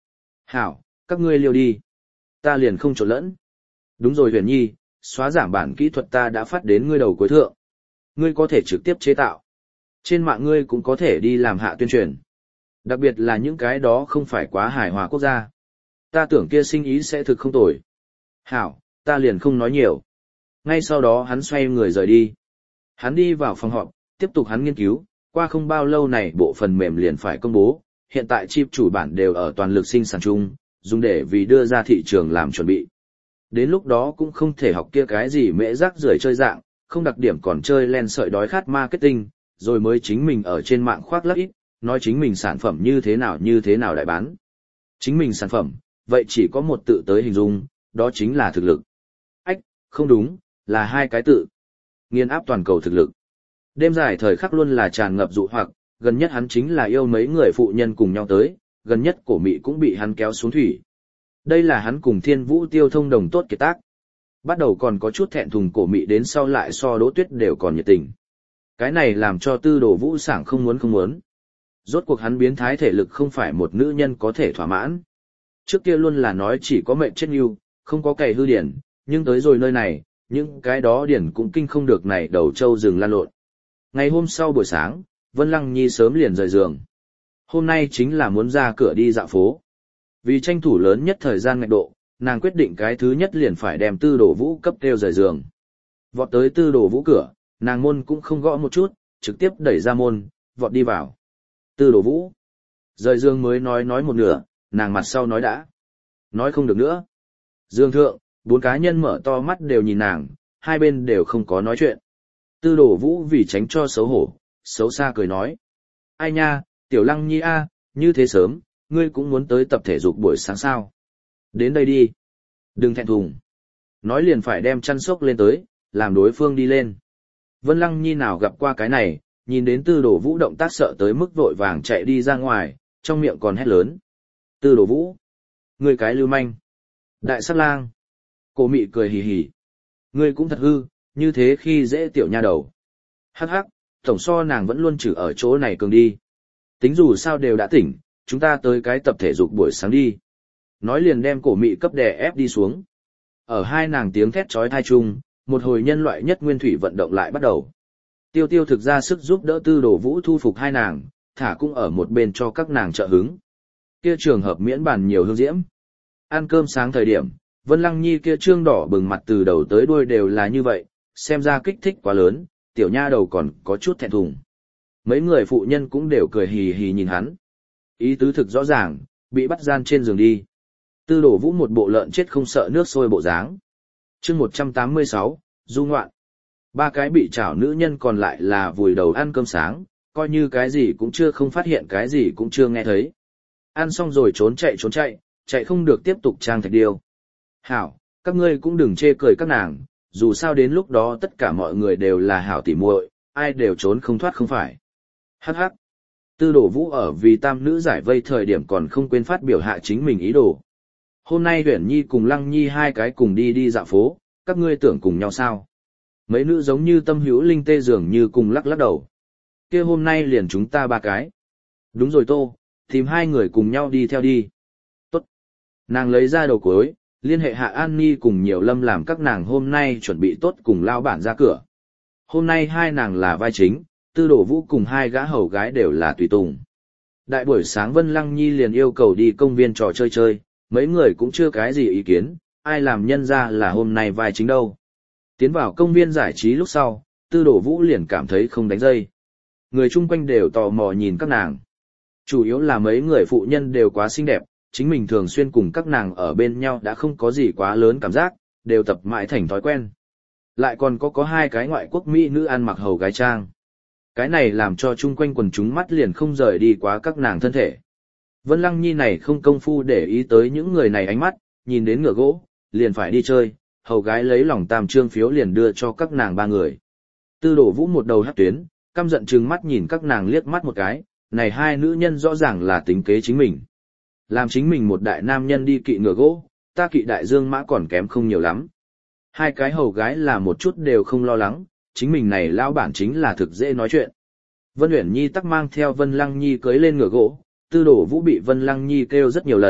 Hảo, các ngươi liêu đi. Ta liền không trộn lẫn. Đúng rồi Huyền Nhi, xóa giảm bản kỹ thuật ta đã phát đến ngươi đầu cuối thượng. Ngươi có thể trực tiếp chế tạo. Trên mạng ngươi cũng có thể đi làm hạ tuyên truyền. Đặc biệt là những cái đó không phải quá hài hòa quốc gia. Ta tưởng kia sinh ý sẽ thực không tồi. Hảo, ta liền không nói nhiều. Ngay sau đó hắn xoay người rời đi. Hắn đi vào phòng họp, tiếp tục hắn nghiên cứu, qua không bao lâu này bộ phần mềm liền phải công bố, hiện tại chip chủ bản đều ở toàn lực sinh sản chung, dùng để vì đưa ra thị trường làm chuẩn bị. Đến lúc đó cũng không thể học kia cái gì mễ rác rưởi chơi dạng, không đặc điểm còn chơi len sợi đói khát marketing, rồi mới chính mình ở trên mạng khoác lác ít, nói chính mình sản phẩm như thế nào như thế nào đại bán. Chính mình sản phẩm, vậy chỉ có một tự tới hình dung, đó chính là thực lực. Ách, không đúng, là hai cái tự. Nghiên áp toàn cầu thực lực. Đêm dài thời khắc luôn là tràn ngập dụ hoặc, gần nhất hắn chính là yêu mấy người phụ nhân cùng nhau tới, gần nhất cổ mị cũng bị hắn kéo xuống thủy. Đây là hắn cùng Thiên Vũ Tiêu thông đồng tốt kiệt tác. Bắt đầu còn có chút thẹn thùng cổ mị đến sau lại so Đỗ Tuyết đều còn nhiệt tình. Cái này làm cho Tư Đồ Vũ sảng không muốn không muốn. Rốt cuộc hắn biến thái thể lực không phải một nữ nhân có thể thỏa mãn. Trước kia luôn là nói chỉ có mệnh chết yêu, không có cày hư điển, nhưng tới rồi nơi này, những cái đó điển cũng kinh không được này đầu trâu rừng lan lộn. Ngày hôm sau buổi sáng, Vân Lăng Nhi sớm liền rời giường. Hôm nay chính là muốn ra cửa đi dạo phố. Vì tranh thủ lớn nhất thời gian ngạch độ, nàng quyết định cái thứ nhất liền phải đem Tư Đồ Vũ cấp kêu rời giường. Vọt tới Tư Đồ Vũ cửa, nàng môn cũng không gõ một chút, trực tiếp đẩy ra môn, vọt đi vào. Tư Đồ Vũ. Rời giường mới nói nói một nửa, nàng mặt sau nói đã. Nói không được nữa. Dương thượng, bốn cá nhân mở to mắt đều nhìn nàng, hai bên đều không có nói chuyện. Tư Đồ Vũ vì tránh cho xấu hổ, xấu xa cười nói. Ai nha, Tiểu Lăng Nhi a, như thế sớm, ngươi cũng muốn tới tập thể dục buổi sáng sao. Đến đây đi. Đừng thẹn thùng. Nói liền phải đem chăn sốc lên tới, làm đối phương đi lên. Vân Lăng Nhi nào gặp qua cái này, nhìn đến Tư Đồ Vũ động tác sợ tới mức vội vàng chạy đi ra ngoài, trong miệng còn hét lớn. Tư Đồ Vũ. Ngươi cái lưu manh. Đại sát lang. Cô mị cười hì hì. Ngươi cũng thật hư, như thế khi dễ tiểu nha đầu. Hắc hắc, tổng so nàng vẫn luôn trừ ở chỗ này cường đi. Tính dù sao đều đã tỉnh, chúng ta tới cái tập thể dục buổi sáng đi. Nói liền đem cổ mị cấp đè ép đi xuống. Ở hai nàng tiếng thét chói tai chung, một hồi nhân loại nhất nguyên thủy vận động lại bắt đầu. Tiêu tiêu thực ra sức giúp đỡ Tư Đồ Vũ thu phục hai nàng, thả cũng ở một bên cho các nàng trợ hứng. Kia trường hợp miễn bàn nhiều hương diễm. Ăn cơm sáng thời điểm, Vân Lăng Nhi kia trương đỏ bừng mặt từ đầu tới đuôi đều là như vậy, xem ra kích thích quá lớn, tiểu nha đầu còn có chút thẹn thùng. Mấy người phụ nhân cũng đều cười hì hì nhìn hắn. Ý tứ thực rõ ràng, bị bắt gian trên giường đi. Tư Đồ Vũ một bộ lợn chết không sợ nước sôi bộ dáng. Chương một trăm tám mươi sáu, du ngoạn. Ba cái bị chảo nữ nhân còn lại là vùi đầu ăn cơm sáng, coi như cái gì cũng chưa không phát hiện cái gì cũng chưa nghe thấy. Ăn xong rồi trốn chạy trốn chạy, chạy không được tiếp tục trang thạch điêu. Hảo, các ngươi cũng đừng chê cười các nàng, dù sao đến lúc đó tất cả mọi người đều là hảo tỉ muội, ai đều trốn không thoát không phải. Hắc hắc. Tư Đồ Vũ ở vì tam nữ giải vây thời điểm còn không quên phát biểu hạ chính mình ý đồ. Hôm nay Uyển Nhi cùng Lăng Nhi hai cái cùng đi đi dạo phố, các ngươi tưởng cùng nhau sao? Mấy nữ giống như tâm hữu linh tê dường như cùng lắc lắc đầu. Kia hôm nay liền chúng ta ba cái. Đúng rồi Tô, tìm hai người cùng nhau đi theo đi. Tốt. Nàng lấy ra đầu cuối, liên hệ hạ An Ni cùng Nhiều Lâm làm các nàng hôm nay chuẩn bị tốt cùng lao bản ra cửa. Hôm nay hai nàng là vai chính, Tư Đồ Vũ cùng hai gã hầu gái đều là tùy tùng. Đại buổi sáng Vân Lăng Nhi liền yêu cầu đi công viên trò chơi chơi, mấy người cũng chưa cái gì ý kiến, ai làm nhân ra là hôm nay vai chính đâu. Tiến vào công viên giải trí lúc sau, Tư Đồ Vũ liền cảm thấy không đánh dây. Người chung quanh đều tò mò nhìn các nàng. Chủ yếu là mấy người phụ nhân đều quá xinh đẹp, chính mình thường xuyên cùng các nàng ở bên nhau đã không có gì quá lớn cảm giác, đều tập mãi thành thói quen. Lại còn có có hai cái ngoại quốc mỹ nữ ăn mặc hầu gái trang. Cái này làm cho chung quanh quần chúng mắt liền không rời đi quá các nàng thân thể. Vân Lăng Nhi này không công phu để ý tới những người này ánh mắt, nhìn đến ngựa gỗ, liền phải đi chơi, hầu gái lấy lòng tam trương phiếu liền đưa cho các nàng ba người. Tư Đồ Vũ một đầu hất tuyến, căm giận trừng mắt nhìn các nàng liếc mắt một cái, này hai nữ nhân rõ ràng là tính kế chính mình. Làm chính mình một đại nam nhân đi kỵ ngựa gỗ, ta kỵ đại dương mã còn kém không nhiều lắm. Hai cái hầu gái là một chút đều không lo lắng, chính mình này lão bản chính là thực dễ nói chuyện. Vân Uyển Nhi tắc mang theo Vân Lăng Nhi cưới lên ngựa gỗ, Tư Đồ Vũ bị Vân Lăng Nhi kêu rất nhiều lần,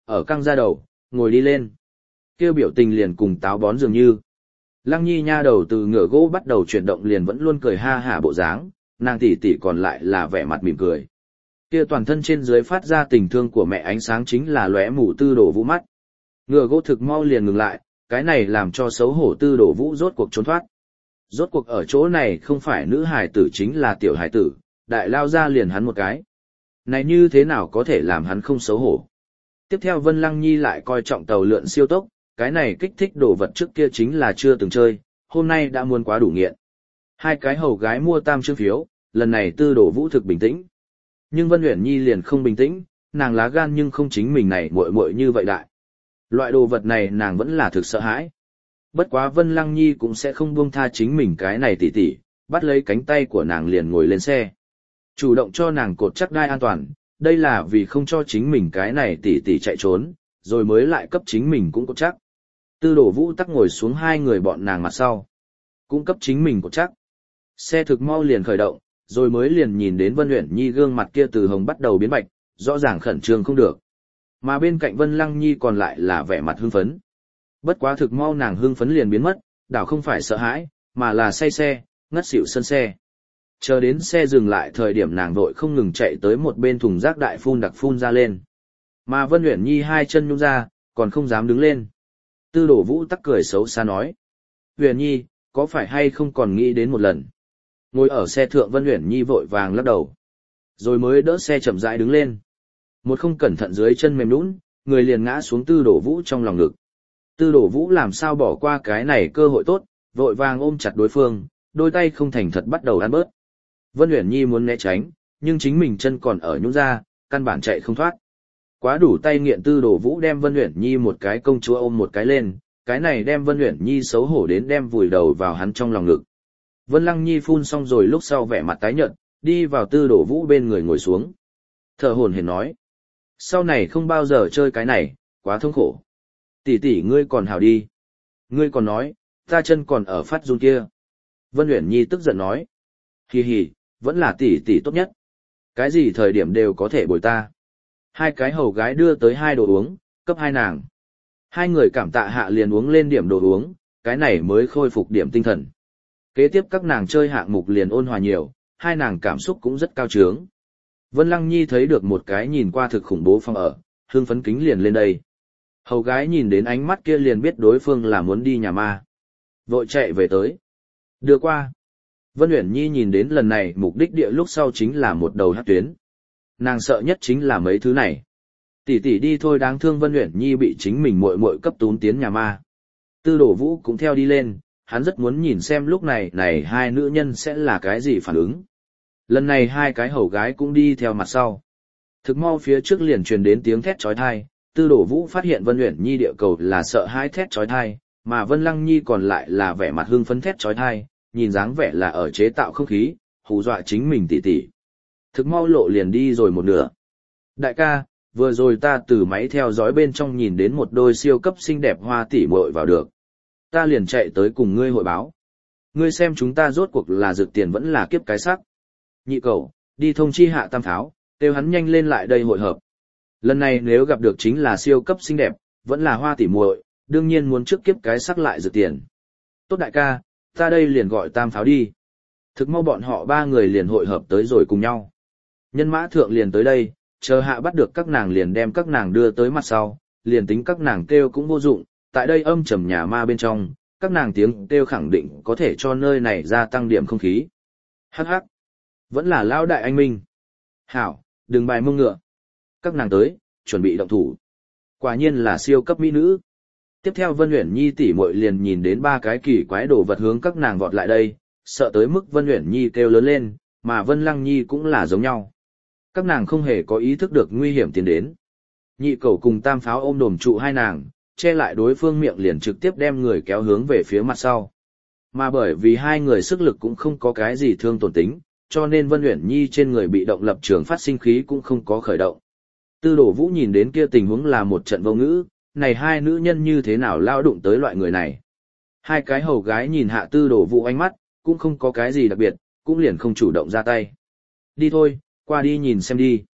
ở căng ra đầu, ngồi đi lên. Kêu biểu tình liền cùng táo bón dường như. Lăng Nhi nha đầu từ ngựa gỗ bắt đầu chuyển động liền vẫn luôn cười ha hả bộ dáng, nàng tỷ tỷ còn lại là vẻ mặt mỉm cười. Kia toàn thân trên dưới phát ra tình thương của mẹ ánh sáng chính là lóe mù Tư Đồ Vũ mắt. Ngựa gỗ thực mau liền ngừng lại, cái này làm cho xấu hổ Tư Đồ Vũ rốt cuộc trốn thoát. Rốt cuộc ở chỗ này không phải nữ hài tử chính là tiểu hài tử, đại lao ra liền hắn một cái. Này như thế nào có thể làm hắn không xấu hổ? Tiếp theo Vân Lăng Nhi lại coi trọng tàu lượn siêu tốc, cái này kích thích đồ vật trước kia chính là chưa từng chơi, hôm nay đã muốn quá đủ nghiện. Hai cái hầu gái mua tam chương phiếu, lần này Tư Đồ Vũ thực bình tĩnh. Nhưng Vân Uyển Nhi liền không bình tĩnh, nàng lá gan nhưng không chính mình này muội muội như vậy đại. Loại đồ vật này nàng vẫn là thực sợ hãi. Bất quá Vân Lăng Nhi cũng sẽ không buông tha chính mình cái này tỉ tỉ, bắt lấy cánh tay của nàng liền ngồi lên xe. Chủ động cho nàng cột chắc đai an toàn, đây là vì không cho chính mình cái này tỉ tỉ chạy trốn, rồi mới lại cấp chính mình cũng cột chắc. Tư Đồ Vũ tắc ngồi xuống hai người bọn nàng mặt sau, cũng cấp chính mình cột chắc. Xe thực mau liền khởi động, rồi mới liền nhìn đến Vân Uyển Nhi gương mặt kia từ hồng bắt đầu biến bạch, rõ ràng khẩn trương không được. Mà bên cạnh Vân Lăng Nhi còn lại là vẻ mặt hưng phấn. Bất quá thực mau nàng hưng phấn liền biến mất, đảo không phải sợ hãi, mà là say xe, ngất xỉu sân xe. Chờ đến xe dừng lại thời điểm nàng vội không ngừng chạy tới một bên thùng rác đại phun đặc phun ra lên. Mà Vân Uyển Nhi hai chân nhung ra, còn không dám đứng lên. Tư Đồ Vũ tắc cười xấu xa nói: "Uyển Nhi, có phải hay không còn nghĩ đến một lần?" Ngồi ở xe thượng Vân Uyển Nhi vội vàng lắc đầu, rồi mới đỡ xe chậm rãi đứng lên. Một không cẩn thận dưới chân mềm nhũn, người liền ngã xuống Tư Đồ Vũ trong lòng ngực. Tư Đồ Vũ làm sao bỏ qua cái này cơ hội tốt, vội vàng ôm chặt đối phương, đôi tay không thành thật bắt đầu ăn bớt. Vân Uyển Nhi muốn né tránh, nhưng chính mình chân còn ở nhũn ra, căn bản chạy không thoát. Quá đủ tay nghiện Tư Đồ Vũ đem Vân Uyển Nhi một cái công chúa ôm một cái lên, cái này đem Vân Uyển Nhi xấu hổ đến đem vùi đầu vào hắn trong lòng ngực. Vân Lăng Nhi phun xong rồi lúc sau vẻ mặt tái nhợt, đi vào Tư Đồ Vũ bên người ngồi xuống. Thở hổn hển nói: "Sau này không bao giờ chơi cái này, quá thống khổ. Tỷ tỷ ngươi còn hảo đi. Ngươi còn nói, ta chân còn ở phát run kia." Vân Uyển Nhi tức giận nói: "Hì hì, vẫn là tỷ tỷ tốt nhất. Cái gì thời điểm đều có thể bồi ta." Hai cái hầu gái đưa tới hai đồ uống, cấp hai nàng. Hai người cảm tạ hạ liền uống lên điểm đồ uống, cái này mới khôi phục điểm tinh thần. Kế tiếp các nàng chơi hạng mục liền ôn hòa nhiều, hai nàng cảm xúc cũng rất cao trướng. Vân Lăng Nhi thấy được một cái nhìn qua thực khủng bố phòng ở, hương phấn kính liền lên đây. Hầu gái nhìn đến ánh mắt kia liền biết đối phương là muốn đi nhà ma. Vội chạy về tới. Đưa qua. Vân Uyển Nhi nhìn đến lần này mục đích địa lúc sau chính là một đầu hắc tuyến. Nàng sợ nhất chính là mấy thứ này. Tỷ tỷ đi thôi, đáng thương Vân Uyển Nhi bị chính mình muội muội cấp tún tiến nhà ma. Tư Đồ Vũ cũng theo đi lên, hắn rất muốn nhìn xem lúc này này hai nữ nhân sẽ là cái gì phản ứng. Lần này hai cái hầu gái cũng đi theo mặt sau. Thực mau phía trước liền truyền đến tiếng thét chói tai, Tư Đồ Vũ phát hiện Vân Uyển Nhi địa cầu là sợ hãi thét chói tai, mà Vân Lăng Nhi còn lại là vẻ mặt hưng phấn thét chói tai, nhìn dáng vẻ là ở chế tạo không khí, hù dọa chính mình tỉ tỉ. Thực mau lộ liền đi rồi một nửa. Đại ca, vừa rồi ta từ máy theo dõi bên trong nhìn đến một đôi siêu cấp xinh đẹp hoa tỉ muội vào được. Ta liền chạy tới cùng ngươi hội báo. Ngươi xem chúng ta rốt cuộc là rực tiền vẫn là kiếp cái sắc. Nhị cậu, đi thông chi hạ Tam Tháo, kêu hắn nhanh lên lại đây hội hợp. Lần này nếu gặp được chính là siêu cấp xinh đẹp, vẫn là hoa tỉ muội, đương nhiên muốn trước kiếp cái sắc lại rực tiền. Tốt đại ca, ta đây liền gọi Tam Pháo đi. Thực mau bọn họ ba người liền hội hợp tới rồi cùng nhau. Nhân mã thượng liền tới đây, chờ hạ bắt được các nàng liền đem các nàng đưa tới mặt sau, liền tính các nàng kêu cũng vô dụng, tại đây âm trầm nhà ma bên trong, các nàng tiếng kêu khẳng định có thể cho nơi này gia tăng điểm không khí. Hắc hắc, vẫn là lão đại anh minh. Hảo, đừng bài mông ngựa. Các nàng tới, chuẩn bị động thủ. Quả nhiên là siêu cấp mỹ nữ. Tiếp theo Vân Uyển Nhi tỷ muội liền nhìn đến ba cái kỳ quái đồ vật hướng các nàng vọt lại đây, sợ tới mức Vân Uyển Nhi kêu lớn lên, mà Vân Lăng Nhi cũng là giống nhau. Các nàng không hề có ý thức được nguy hiểm tiến đến. Nhị Cẩu cùng Tam Pháo ôm đồm trụ hai nàng, che lại đối phương miệng liền trực tiếp đem người kéo hướng về phía mặt sau. Mà bởi vì hai người sức lực cũng không có cái gì thương tổn tính, cho nên Vân Uyển Nhi trên người bị động lập trường phát sinh khí cũng không có khởi động. Tư Đồ Vũ nhìn đến kia tình huống là một trận vô ngữ, này hai nữ nhân như thế nào lao đụng tới loại người này. Hai cái hầu gái nhìn hạ Tư Đồ Vũ ánh mắt, cũng không có cái gì đặc biệt, cũng liền không chủ động ra tay. Đi thôi, qua đi nhìn xem đi.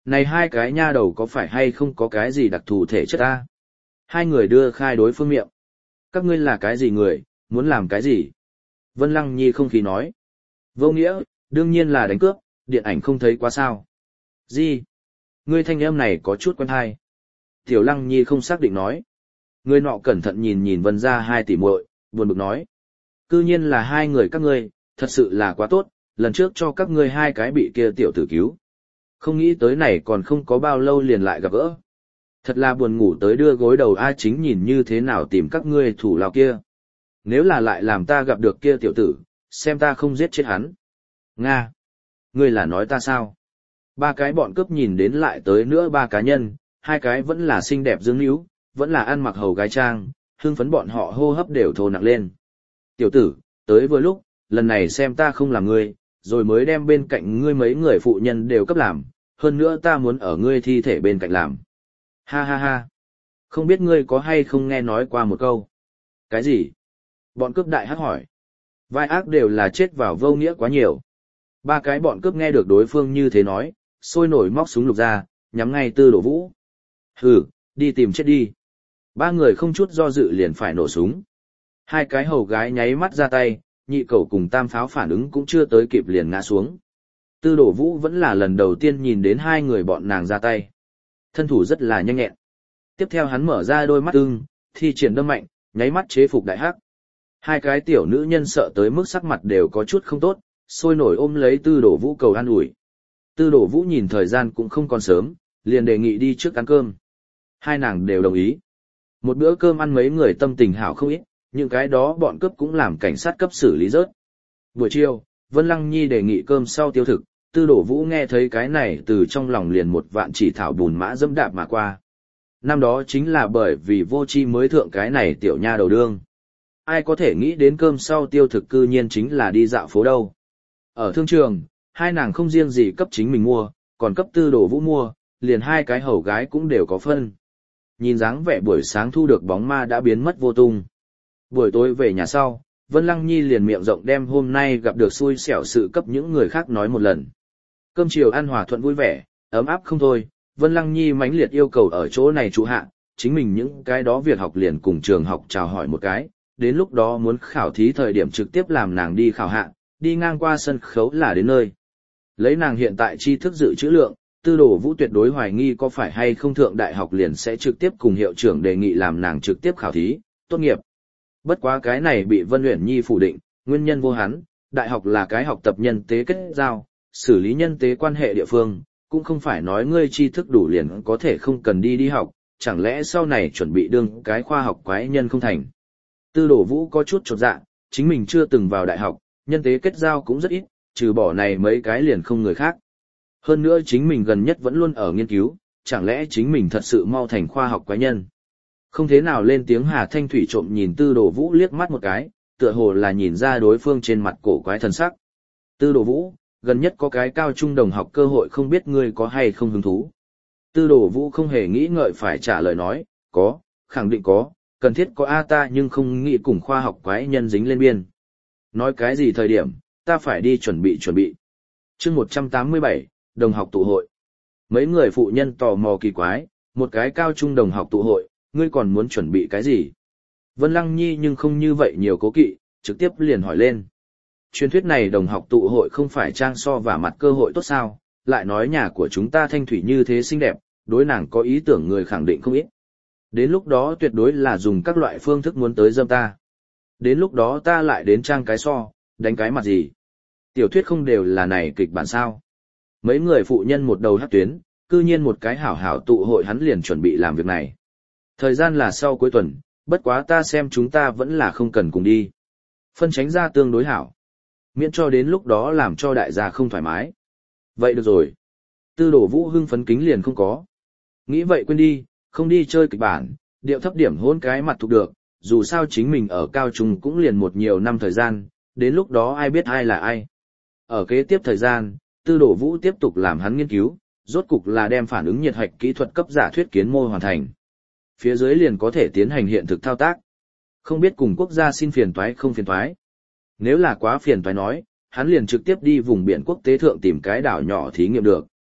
Này hai cái nha đầu có phải hay không có cái gì đặc thù thể chất ta? Hai người đưa khai đối phương miệng. Các ngươi là cái gì người, muốn làm cái gì? Vân Lăng Nhi không khí nói. Vô nghĩa, đương nhiên là đánh cướp, điện ảnh không thấy quá sao. Gì? Ngươi thanh âm này có chút quen hay. Tiểu Lăng Nhi không xác định nói. Người nọ cẩn thận nhìn nhìn Vân ra hai tỷ muội, buồn bực nói. Cư nhiên là hai người các ngươi, thật sự là quá tốt, lần trước cho các ngươi hai cái bị kia tiểu tử cứu. Không nghĩ tới này còn không có bao lâu liền lại gặp gỡ. Thật là buồn ngủ tới đưa gối đầu A Chính nhìn như thế nào tìm các ngươi thủ lao kia. Nếu là lại làm ta gặp được kia tiểu tử, xem ta không giết chết hắn. Nga! Ngươi là nói ta sao? Ba cái bọn cướp nhìn đến lại tới nữa ba cá nhân, hai cái vẫn là xinh đẹp dương níu, vẫn là ăn mặc hầu gái trang, hương phấn bọn họ hô hấp đều thô nặng lên. Tiểu tử, tới vừa lúc, lần này xem ta không làm ngươi, rồi mới đem bên cạnh ngươi mấy người phụ nhân đều cấp làm, hơn nữa ta muốn ở ngươi thi thể bên cạnh làm. Ha ha ha! Không biết ngươi có hay không nghe nói qua một câu. Cái gì? Bọn cướp đại hắc hỏi. Vai ác đều là chết vào vô nghĩa quá nhiều. Ba cái bọn cướp nghe được đối phương như thế nói, sôi nổi móc súng lục ra, nhắm ngay Tư Đổ Vũ. Hừ, đi tìm chết đi. Ba người không chút do dự liền phải nổ súng. Hai cái hầu gái nháy mắt ra tay, nhị cầu cùng tam pháo phản ứng cũng chưa tới kịp liền ngã xuống. Tư Đổ Vũ vẫn là lần đầu tiên nhìn đến hai người bọn nàng ra tay. Thân thủ rất là nhanh nhẹn. Tiếp theo hắn mở ra đôi mắt ưng, thi triển đâm mạnh, nháy mắt chế phục đại hắc. Hai cái tiểu nữ nhân sợ tới mức sắc mặt đều có chút không tốt, sôi nổi ôm lấy Tư Đổ Vũ cầu an ủi. Tư Đổ Vũ nhìn thời gian cũng không còn sớm, liền đề nghị đi trước ăn cơm. Hai nàng đều đồng ý. Một bữa cơm ăn mấy người tâm tình hảo không ít, những cái đó bọn cướp cũng làm cảnh sát cấp xử lý rớt. Buổi chiều, Vân Lăng Nhi đề nghị cơm sau tiêu thực, Tư Đổ Vũ nghe thấy cái này từ trong lòng liền một vạn chỉ thảo bùn mã dẫm đạp mà qua. Năm đó chính là bởi vì vô chi mới thượng cái này tiểu nha đầu đương. Ai có thể nghĩ đến cơm sau tiêu thực cư nhiên chính là đi dạo phố đâu. Ở thương trường, hai nàng không riêng gì cấp chính mình mua, còn cấp Tư Đổ Vũ mua, liền hai cái hầu gái cũng đều có phân. Nhìn dáng vẻ buổi sáng thu được bóng ma đã biến mất vô tung. Buổi tối về nhà sau, Vân Lăng Nhi liền miệng rộng đem hôm nay gặp được xui xẻo sự cấp những người khác nói một lần. Cơm chiều ăn hòa thuận vui vẻ, ấm áp không thôi, Vân Lăng Nhi mãnh liệt yêu cầu ở chỗ này trụ hạ, chính mình những cái đó việc học liền cùng trường học chào hỏi một cái, đến lúc đó muốn khảo thí thời điểm trực tiếp làm nàng đi khảo hạ, đi ngang qua sân khấu là đến nơi. Lấy nàng hiện tại tri thức dự trữ lượng, Tư Đổ Vũ tuyệt đối hoài nghi có phải hay không thượng đại học liền sẽ trực tiếp cùng hiệu trưởng đề nghị làm nàng trực tiếp khảo thí, tốt nghiệp. Bất quá cái này bị Vân Uyển Nhi phủ định, nguyên nhân vô hắn, đại học là cái học tập nhân tế kết giao, xử lý nhân tế quan hệ địa phương, cũng không phải nói ngươi tri thức đủ liền có thể không cần đi đi học, chẳng lẽ sau này chuẩn bị đương cái khoa học quái nhân không thành. Tư Đổ Vũ có chút chột dạ, chính mình chưa từng vào đại học, nhân tế kết giao cũng rất ít, trừ bỏ này mấy cái liền không người khác. Hơn nữa chính mình gần nhất vẫn luôn ở nghiên cứu, chẳng lẽ chính mình thật sự mau thành khoa học quái nhân. Không thế nào lên tiếng Hà Thanh Thủy trộm nhìn Tư Đổ Vũ liếc mắt một cái, tựa hồ là nhìn ra đối phương trên mặt cổ quái thần sắc. Tư Đổ Vũ, gần nhất có cái cao trung đồng học cơ hội không biết ngươi có hay không hứng thú. Tư Đổ Vũ không hề nghĩ ngợi phải trả lời nói, có, khẳng định có, cần thiết có A ta nhưng không nghĩ cùng khoa học quái nhân dính lên biên. Nói cái gì thời điểm, ta phải đi chuẩn bị chuẩn bị. chương một trăm tám mươi bảy, đồng học tụ hội. Mấy người phụ nhân tò mò kỳ quái, một cái cao trung đồng học tụ hội, ngươi còn muốn chuẩn bị cái gì? Vân Lăng Nhi nhưng không như vậy nhiều cố kỵ, trực tiếp liền hỏi lên. Truyền thuyết này đồng học tụ hội không phải trang so và mặt cơ hội tốt sao, lại nói nhà của chúng ta Thanh Thủy như thế xinh đẹp, đối nàng có ý tưởng người khẳng định không ít. Đến lúc đó tuyệt đối là dùng các loại phương thức muốn tới dâm ta. Đến lúc đó ta lại đến trang cái so, đánh cái mặt gì. Tiểu thuyết không đều là này kịch bản sao. Mấy người phụ nhân một đầu hắc tuyến, cư nhiên một cái hảo hảo tụ hội hắn liền chuẩn bị làm việc này. Thời gian là sau cuối tuần, bất quá ta xem chúng ta vẫn là không cần cùng đi. Phân tránh ra tương đối hảo. Miễn cho đến lúc đó làm cho đại gia không thoải mái. Vậy được rồi. Tư Đổ Vũ hưng phấn kính liền không có. Nghĩ vậy quên đi, không đi chơi kịch bản, điệu thấp điểm hôn cái mặt thuộc được, dù sao chính mình ở cao trung cũng liền một nhiều năm thời gian, đến lúc đó ai biết ai là ai. Ở kế tiếp thời gian, Tư Đổ Vũ tiếp tục làm hắn nghiên cứu, rốt cục là đem phản ứng nhiệt hạch kỹ thuật cấp giả thuyết kiến mô hoàn thành. Phía dưới liền có thể tiến hành hiện thực thao tác. Không biết cùng quốc gia xin phiền toái không phiền toái. Nếu là quá phiền toái nói, hắn liền trực tiếp đi vùng biển quốc tế thượng tìm cái đảo nhỏ thí nghiệm được.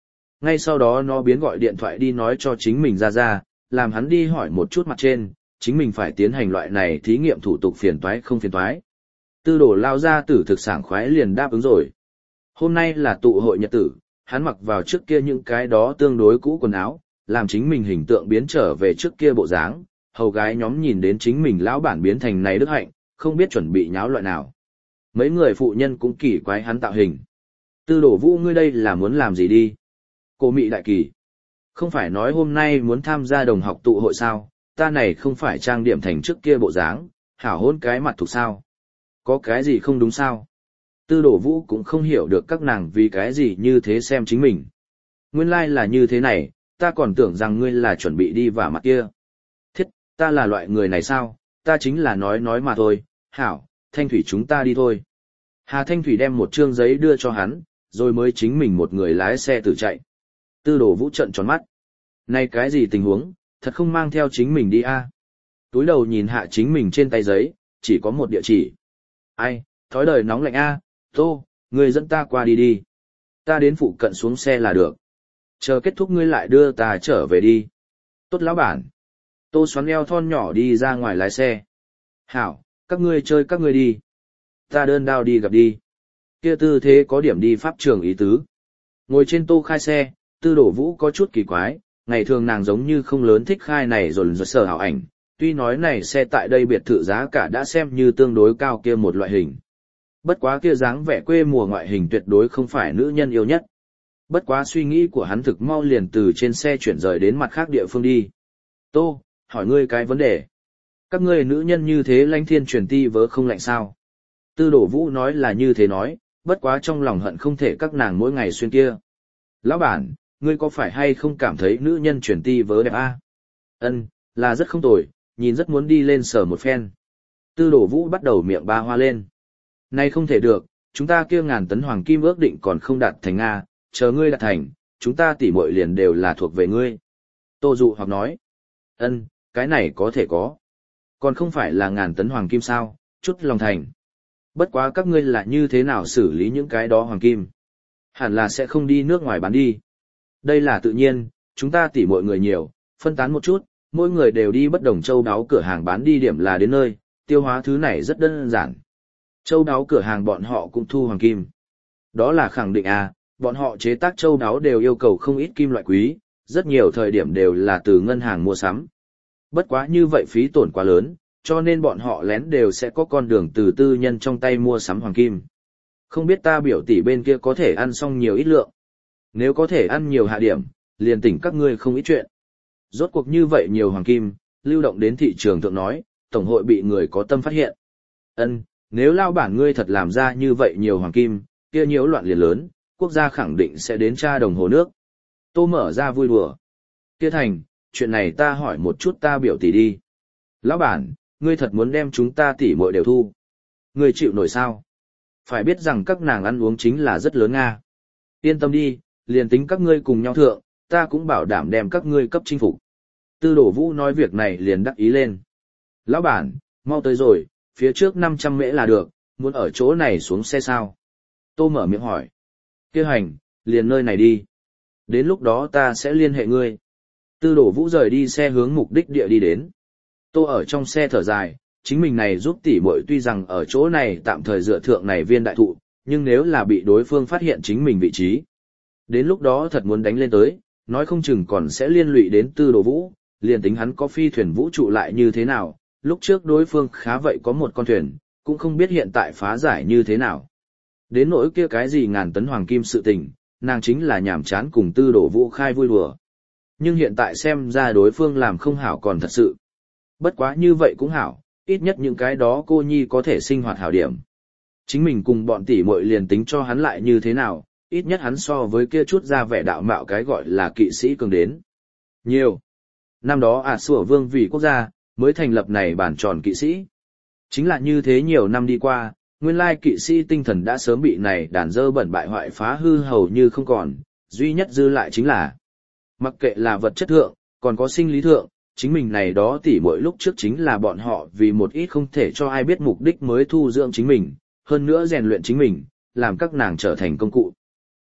Ngay sau đó nó biến gọi điện thoại đi nói cho chính mình ra ra, làm hắn đi hỏi một chút mặt trên, chính mình phải tiến hành loại này thí nghiệm thủ tục phiền toái không phiền toái. Tư đồ lao ra tử thực sảng khoái liền đáp ứng rồi. Hôm nay là tụ hội nhật tử, hắn mặc vào trước kia những cái đó tương đối cũ quần áo, làm chính mình hình tượng biến trở về trước kia bộ dáng, hầu gái nhóm nhìn đến chính mình lão bản biến thành này đức hạnh, không biết chuẩn bị nháo loại nào. Mấy người phụ nhân cũng kỳ quái hắn tạo hình. Tư đổ vũ ngươi đây là muốn làm gì đi? Cô Mị đại kỳ. Không phải nói hôm nay muốn tham gia đồng học tụ hội sao, ta này không phải trang điểm thành trước kia bộ dáng, hảo hôn cái mặt thuộc sao. Có cái gì không đúng sao? Tư đổ vũ cũng không hiểu được các nàng vì cái gì như thế xem chính mình. Nguyên lai like là như thế này, ta còn tưởng rằng ngươi là chuẩn bị đi vả mặt kia. Thiết, ta là loại người này sao, ta chính là nói nói mà thôi, hảo, Thanh Thủy chúng ta đi thôi. Hà Thanh Thủy đem một trương giấy đưa cho hắn, rồi mới chính mình một người lái xe tự chạy. Tư đổ vũ trận tròn mắt. Này cái gì tình huống, thật không mang theo chính mình đi a? À? Túi đầu nhìn hạ chính mình trên tay giấy, chỉ có một địa chỉ. Ai, thói đời nóng lạnh a, à? Tô, ngươi dẫn ta qua đi đi. Ta đến phụ cận xuống xe là được. Chờ kết thúc ngươi lại đưa ta trở về đi. Tốt lão bản. Tô xoắn eo thon nhỏ đi ra ngoài lái xe. Hảo, các ngươi chơi các ngươi đi. Ta đơn đao đi gặp đi. Kia tư thế có điểm đi pháp trường ý tứ. Ngồi trên tô khai xe, tư đổ vũ có chút kỳ quái, ngày thường nàng giống như không lớn thích khai này rồi rồi sở hảo ảnh, tuy nói này xe tại đây biệt thự giá cả đã xem như tương đối cao kia một loại hình. Bất quá kia dáng vẻ quê mùa ngoại hình tuyệt đối không phải nữ nhân yêu nhất. Bất quá suy nghĩ của hắn thực mau liền từ trên xe chuyển rời đến mặt khác địa phương đi. Tô, hỏi ngươi cái vấn đề. Các ngươi nữ nhân như thế lãnh thiên truyền ti vớ không lạnh sao? Tư đổ vũ nói là như thế nói, bất quá trong lòng hận không thể các nàng mỗi ngày xuyên kia. Lão bản, ngươi có phải hay không cảm thấy nữ nhân truyền ti vớ đẹp a? À? Ân, là rất không tồi, nhìn rất muốn đi lên sở một phen. Tư đổ vũ bắt đầu miệng ba hoa lên. Này không thể được, chúng ta kia ngàn tấn hoàng kim ước định còn không đạt thành a, chờ ngươi đạt thành, chúng ta tỉ muội liền đều là thuộc về ngươi. Tô dụ hoặc nói. Ân, cái này có thể có. Còn không phải là ngàn tấn hoàng kim sao, chút lòng thành. Bất quá các ngươi là như thế nào xử lý những cái đó hoàng kim? Hẳn là sẽ không đi nước ngoài bán đi. Đây là tự nhiên, chúng ta tỉ mọi người nhiều, phân tán một chút, mỗi người đều đi bất đồng châu đáo cửa hàng bán đi điểm là đến nơi, tiêu hóa thứ này rất đơn giản. Châu đáo cửa hàng bọn họ cũng thu hoàng kim. Đó là khẳng định à, bọn họ chế tác châu đáo đều yêu cầu không ít kim loại quý, rất nhiều thời điểm đều là từ ngân hàng mua sắm. Bất quá như vậy phí tổn quá lớn, cho nên bọn họ lén đều sẽ có con đường từ tư nhân trong tay mua sắm hoàng kim. Không biết ta biểu tỷ bên kia có thể ăn xong nhiều ít lượng. Nếu có thể ăn nhiều hạ điểm, liền tỉnh các ngươi không ít chuyện. Rốt cuộc như vậy nhiều hoàng kim, lưu động đến thị trường thượng nói, tổng hội bị người có tâm phát hiện. Ân, nếu lao bản ngươi thật làm ra như vậy nhiều hoàng kim, kia nhiễu loạn liền lớn, quốc gia khẳng định sẽ đến tra đồng hồ nước. Tô mở ra vui đùa. Kia thành, chuyện này ta hỏi một chút ta biểu tỷ đi. Lão bản, ngươi thật muốn đem chúng ta tỷ muội đều thu. Ngươi chịu nổi sao? Phải biết rằng các nàng ăn uống chính là rất lớn nga. Yên tâm đi, liền tính các ngươi cùng nhau thượng, ta cũng bảo đảm đem các ngươi cấp chinh phục. Tư đổ vũ nói việc này liền đắc ý lên. Lão bản, mau tới rồi, phía trước năm trăm mễ là được, muốn ở chỗ này xuống xe sao? Tô mở miệng hỏi. Kêu hành, liền nơi này đi. Đến lúc đó ta sẽ liên hệ ngươi. Tư đổ vũ rời đi xe hướng mục đích địa đi đến. Tô ở trong xe thở dài, chính mình này giúp tỷ muội tuy rằng ở chỗ này tạm thời dựa thượng này viên đại thụ, nhưng nếu là bị đối phương phát hiện chính mình vị trí. Đến lúc đó thật muốn đánh lên tới, nói không chừng còn sẽ liên lụy đến tư đồ vũ, liền tính hắn có phi thuyền vũ trụ lại như thế nào, lúc trước đối phương khá vậy có một con thuyền, cũng không biết hiện tại phá giải như thế nào. Đến nỗi kia cái gì ngàn tấn hoàng kim sự tình, nàng chính là nhảm chán cùng tư đồ vũ khai vui đùa. Nhưng hiện tại xem ra đối phương làm không hảo còn thật sự. Bất quá như vậy cũng hảo, ít nhất những cái đó cô nhi có thể sinh hoạt hảo điểm. Chính mình cùng bọn tỷ muội liền tính cho hắn lại như thế nào, ít nhất hắn so với kia chút ra vẻ đạo mạo cái gọi là kỵ sĩ cường đến. Nhiều. Năm đó à sủa vương vì quốc gia, mới thành lập này bản tròn kỵ sĩ. Chính là như thế nhiều năm đi qua, nguyên lai kỵ sĩ tinh thần đã sớm bị này đàn dơ bẩn bại hoại phá hư hầu như không còn, duy nhất dư lại chính là mặc kệ là vật chất thượng, còn có sinh lý thượng, chính mình này đó tỉ mỗi lúc trước chính là bọn họ vì một ít không thể cho ai biết mục đích mới thu dưỡng chính mình, hơn nữa rèn luyện chính mình, làm các nàng trở thành công cụ.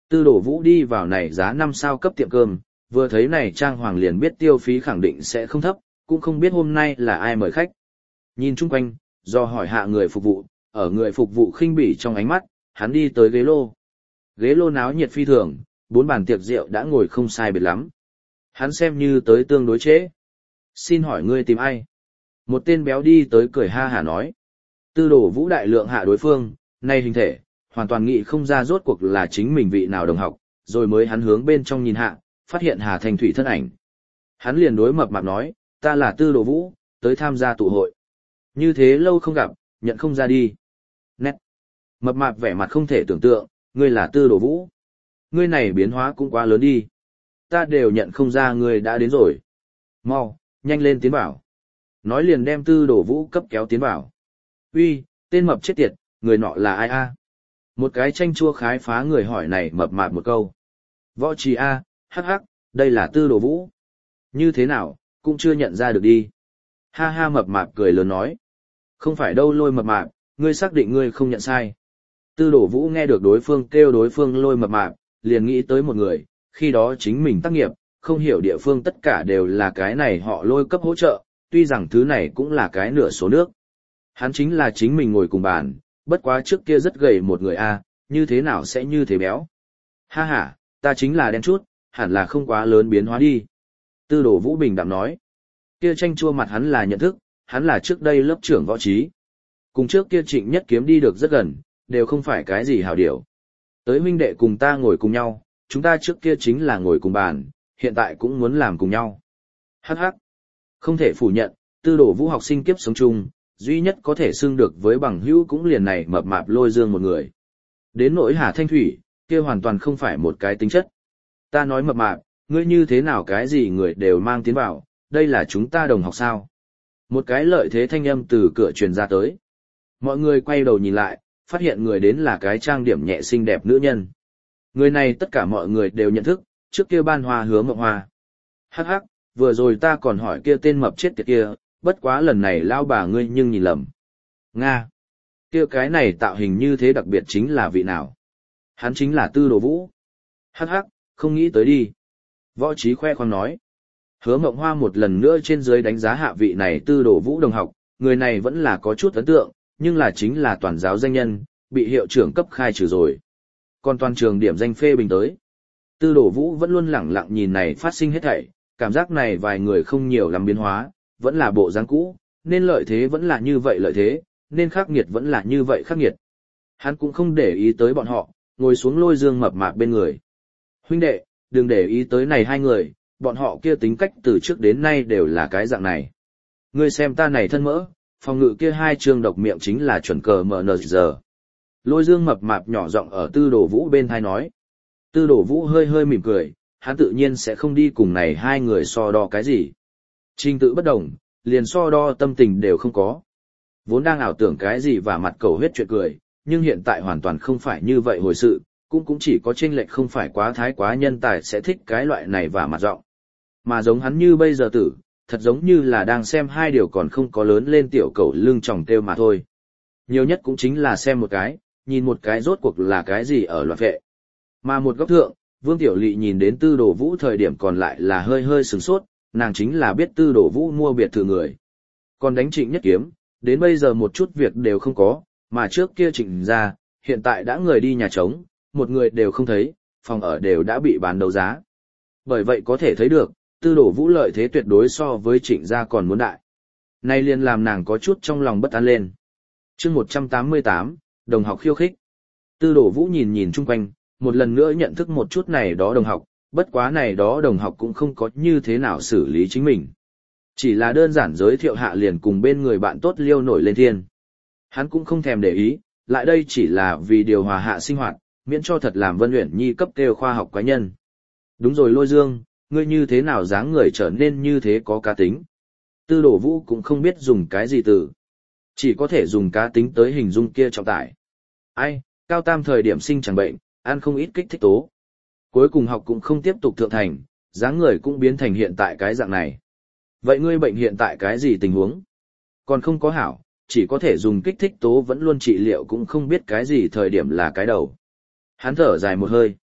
Tư đổ vũ đi vào này giá năm sao cấp tiệm cơm, vừa thấy này trang hoàng liền biết tiêu phí khẳng định sẽ không thấp, cũng không biết hôm nay là ai mời khách. Nhìn chung quanh, do hỏi hạ người phục vụ, ở người phục vụ khinh bỉ trong ánh mắt, hắn đi tới ghế lô. Ghế lô náo nhiệt phi thường, bốn bàn tiệc rượu đã ngồi không sai biệt lắm. Hắn xem như tới tương đối trễ. Xin hỏi ngươi tìm ai? Một tên béo đi tới cười ha hả nói. Tư đổ vũ đại lượng hạ đối phương, nay hình thể, hoàn toàn nghĩ không ra rốt cuộc là chính mình vị nào đồng học, rồi mới hắn hướng bên trong nhìn hạ, phát hiện Hà Thanh Thủy thân ảnh. Hắn liền đối mập mạp nói, ta là Tư đổ vũ, tới tham gia tụ hội. Như thế lâu không gặp, nhận không ra đi. Nét. Mập mạp vẻ mặt không thể tưởng tượng, ngươi là Tư đổ vũ. Ngươi này biến hóa cũng quá lớn đi. Ta đều nhận không ra ngươi đã đến rồi. Mau, nhanh lên tiến vào. Nói liền đem Tư đổ vũ cấp kéo tiến vào. Uy, tên mập chết tiệt, người nọ là ai a? Một cái tranh chua khái phá người hỏi này mập mạp một câu. Võ trì a, hắc hắc, đây là Tư đổ vũ. Như thế nào, cũng chưa nhận ra được đi. Ha ha mập mạp cười lớn nói. Không phải đâu lôi mập mạp, ngươi xác định ngươi không nhận sai. Tư đổ vũ nghe được đối phương kêu đối phương lôi mập mạp, liền nghĩ tới một người, khi đó chính mình tác nghiệp, không hiểu địa phương tất cả đều là cái này họ lôi cấp hỗ trợ, tuy rằng thứ này cũng là cái nửa số nước. Hắn chính là chính mình ngồi cùng bàn, bất quá trước kia rất gầy một người a, như thế nào sẽ như thế béo. Ha ha, ta chính là đen chút, hẳn là không quá lớn biến hóa đi. Tư đổ vũ bình đạm nói. Kia tranh chua mặt hắn là nhận thức, hắn là trước đây lớp trưởng võ trí. Cùng trước kia Trịnh Nhất Kiếm đi được rất gần, đều không phải cái gì hảo điều. Tới huynh đệ cùng ta ngồi cùng nhau, chúng ta trước kia chính là ngồi cùng bàn, hiện tại cũng muốn làm cùng nhau. Hắc hắc. Không thể phủ nhận, Tư đổ vũ học sinh kiếp sống chung, duy nhất có thể xưng được với bằng hữu cũng liền này mập mạp lôi dương một người. Đến nỗi Hà Thanh Thủy, kia hoàn toàn không phải một cái tính chất. Ta nói mập mạp, ngươi như thế nào cái gì người đều mang tiến vào, đây là chúng ta đồng học sao. Một cái lợi thế thanh âm từ cửa truyền ra tới. Mọi người quay đầu nhìn lại, phát hiện người đến là cái trang điểm nhẹ xinh đẹp nữ nhân. Người này tất cả mọi người đều nhận thức, trước kia ban hoa hứa mộng hoa. Hắc hắc, vừa rồi ta còn hỏi kia tên mập chết tiệt kia, bất quá lần này lao bà ngươi nhưng nhìn lầm. Nga. Kia cái này tạo hình như thế đặc biệt chính là vị nào? Hắn chính là Tư Đồ Vũ. Hắc hắc, không nghĩ tới đi. Võ Trí khoe khoang nói. Hứa Mộng Hoa một lần nữa trên dưới đánh giá hạ vị này Tư Đồ Vũ đồng học, người này vẫn là có chút ấn tượng, nhưng là chính là toàn giáo danh nhân, bị hiệu trưởng cấp khai trừ rồi. Còn toàn trường điểm danh phê bình tới. Tư Đồ Vũ vẫn luôn lẳng lặng nhìn này phát sinh hết thảy, cảm giác này vài người không nhiều lắm biến hóa, vẫn là bộ dáng cũ, nên lợi thế vẫn là như vậy lợi thế, nên khắc nghiệt vẫn là như vậy khắc nghiệt. Hắn cũng không để ý tới bọn họ, ngồi xuống lôi dương mập mạp bên người. Huynh đệ, đừng để ý tới này hai người, bọn họ kia tính cách từ trước đến nay đều là cái dạng này. Ngươi xem ta này thân mỡ, phòng ngự kia hai trường độc miệng chính là chuẩn cờ em en giờ. Lôi dương mập mạp nhỏ giọng ở Tư Đồ Vũ bên thai nói. Tư Đồ Vũ hơi hơi mỉm cười, hắn tự nhiên sẽ không đi cùng này hai người so đo cái gì. Trình tự bất đồng, liền so đo tâm tình đều không có. Vốn đang ảo tưởng cái gì và mặt cầu huyết chuyện cười, nhưng hiện tại hoàn toàn không phải như vậy hồi sự, cũng cũng chỉ có chênh lệch không phải quá thái quá nhân tài sẽ thích cái loại này và mặt giọng. Mà giống hắn như bây giờ tử, thật giống như là đang xem hai điều còn không có lớn lên tiểu cầu lưng tròng kêu mà thôi. Nhiều nhất cũng chính là xem một cái, nhìn một cái rốt cuộc là cái gì ở loạt vệ. Mà một góc thượng, Vương Tiểu Lệ nhìn đến Tư Đồ Vũ thời điểm còn lại là hơi hơi sửng sốt, nàng chính là biết Tư Đồ Vũ mua biệt thự người. Còn đánh Trịnh Nhất Kiếm, đến bây giờ một chút việc đều không có, mà trước kia Trịnh ra, hiện tại đã người đi nhà trống, một người đều không thấy, phòng ở đều đã bị bán đấu giá. Bởi vậy có thể thấy được, Tư Đồ Vũ lợi thế tuyệt đối so với Trịnh gia còn muốn đại. Nay liền làm nàng có chút trong lòng bất an lên. Chương một trăm tám mươi tám, đồng học khiêu khích. Tư Đồ Vũ nhìn nhìn chung quanh, một lần nữa nhận thức một chút này đó đồng học, bất quá này đó đồng học cũng không có như thế nào xử lý chính mình. Chỉ là đơn giản giới thiệu hạ liền cùng bên người bạn tốt liêu nổi lên thiên. Hắn cũng không thèm để ý, lại đây chỉ là vì điều hòa hạ sinh hoạt, miễn cho thật làm Vân Uyển Nhi cấp kêu khoa học quái nhân. Đúng rồi Lôi Dương, ngươi như thế nào dáng người trở nên như thế có cá tính. Tư Đồ Vũ cũng không biết dùng cái gì từ. Chỉ có thể dùng cá tính tới hình dung kia trọng tải. Ai, cao tam thời điểm sinh chẳng bệnh, ăn không ít kích thích tố. Cuối cùng học cũng không tiếp tục thượng thành, dáng người cũng biến thành hiện tại cái dạng này. Vậy ngươi bệnh hiện tại cái gì tình huống? Còn không có hảo, chỉ có thể dùng kích thích tố vẫn luôn trị liệu cũng không biết cái gì thời điểm là cái đầu. Hắn thở dài một hơi.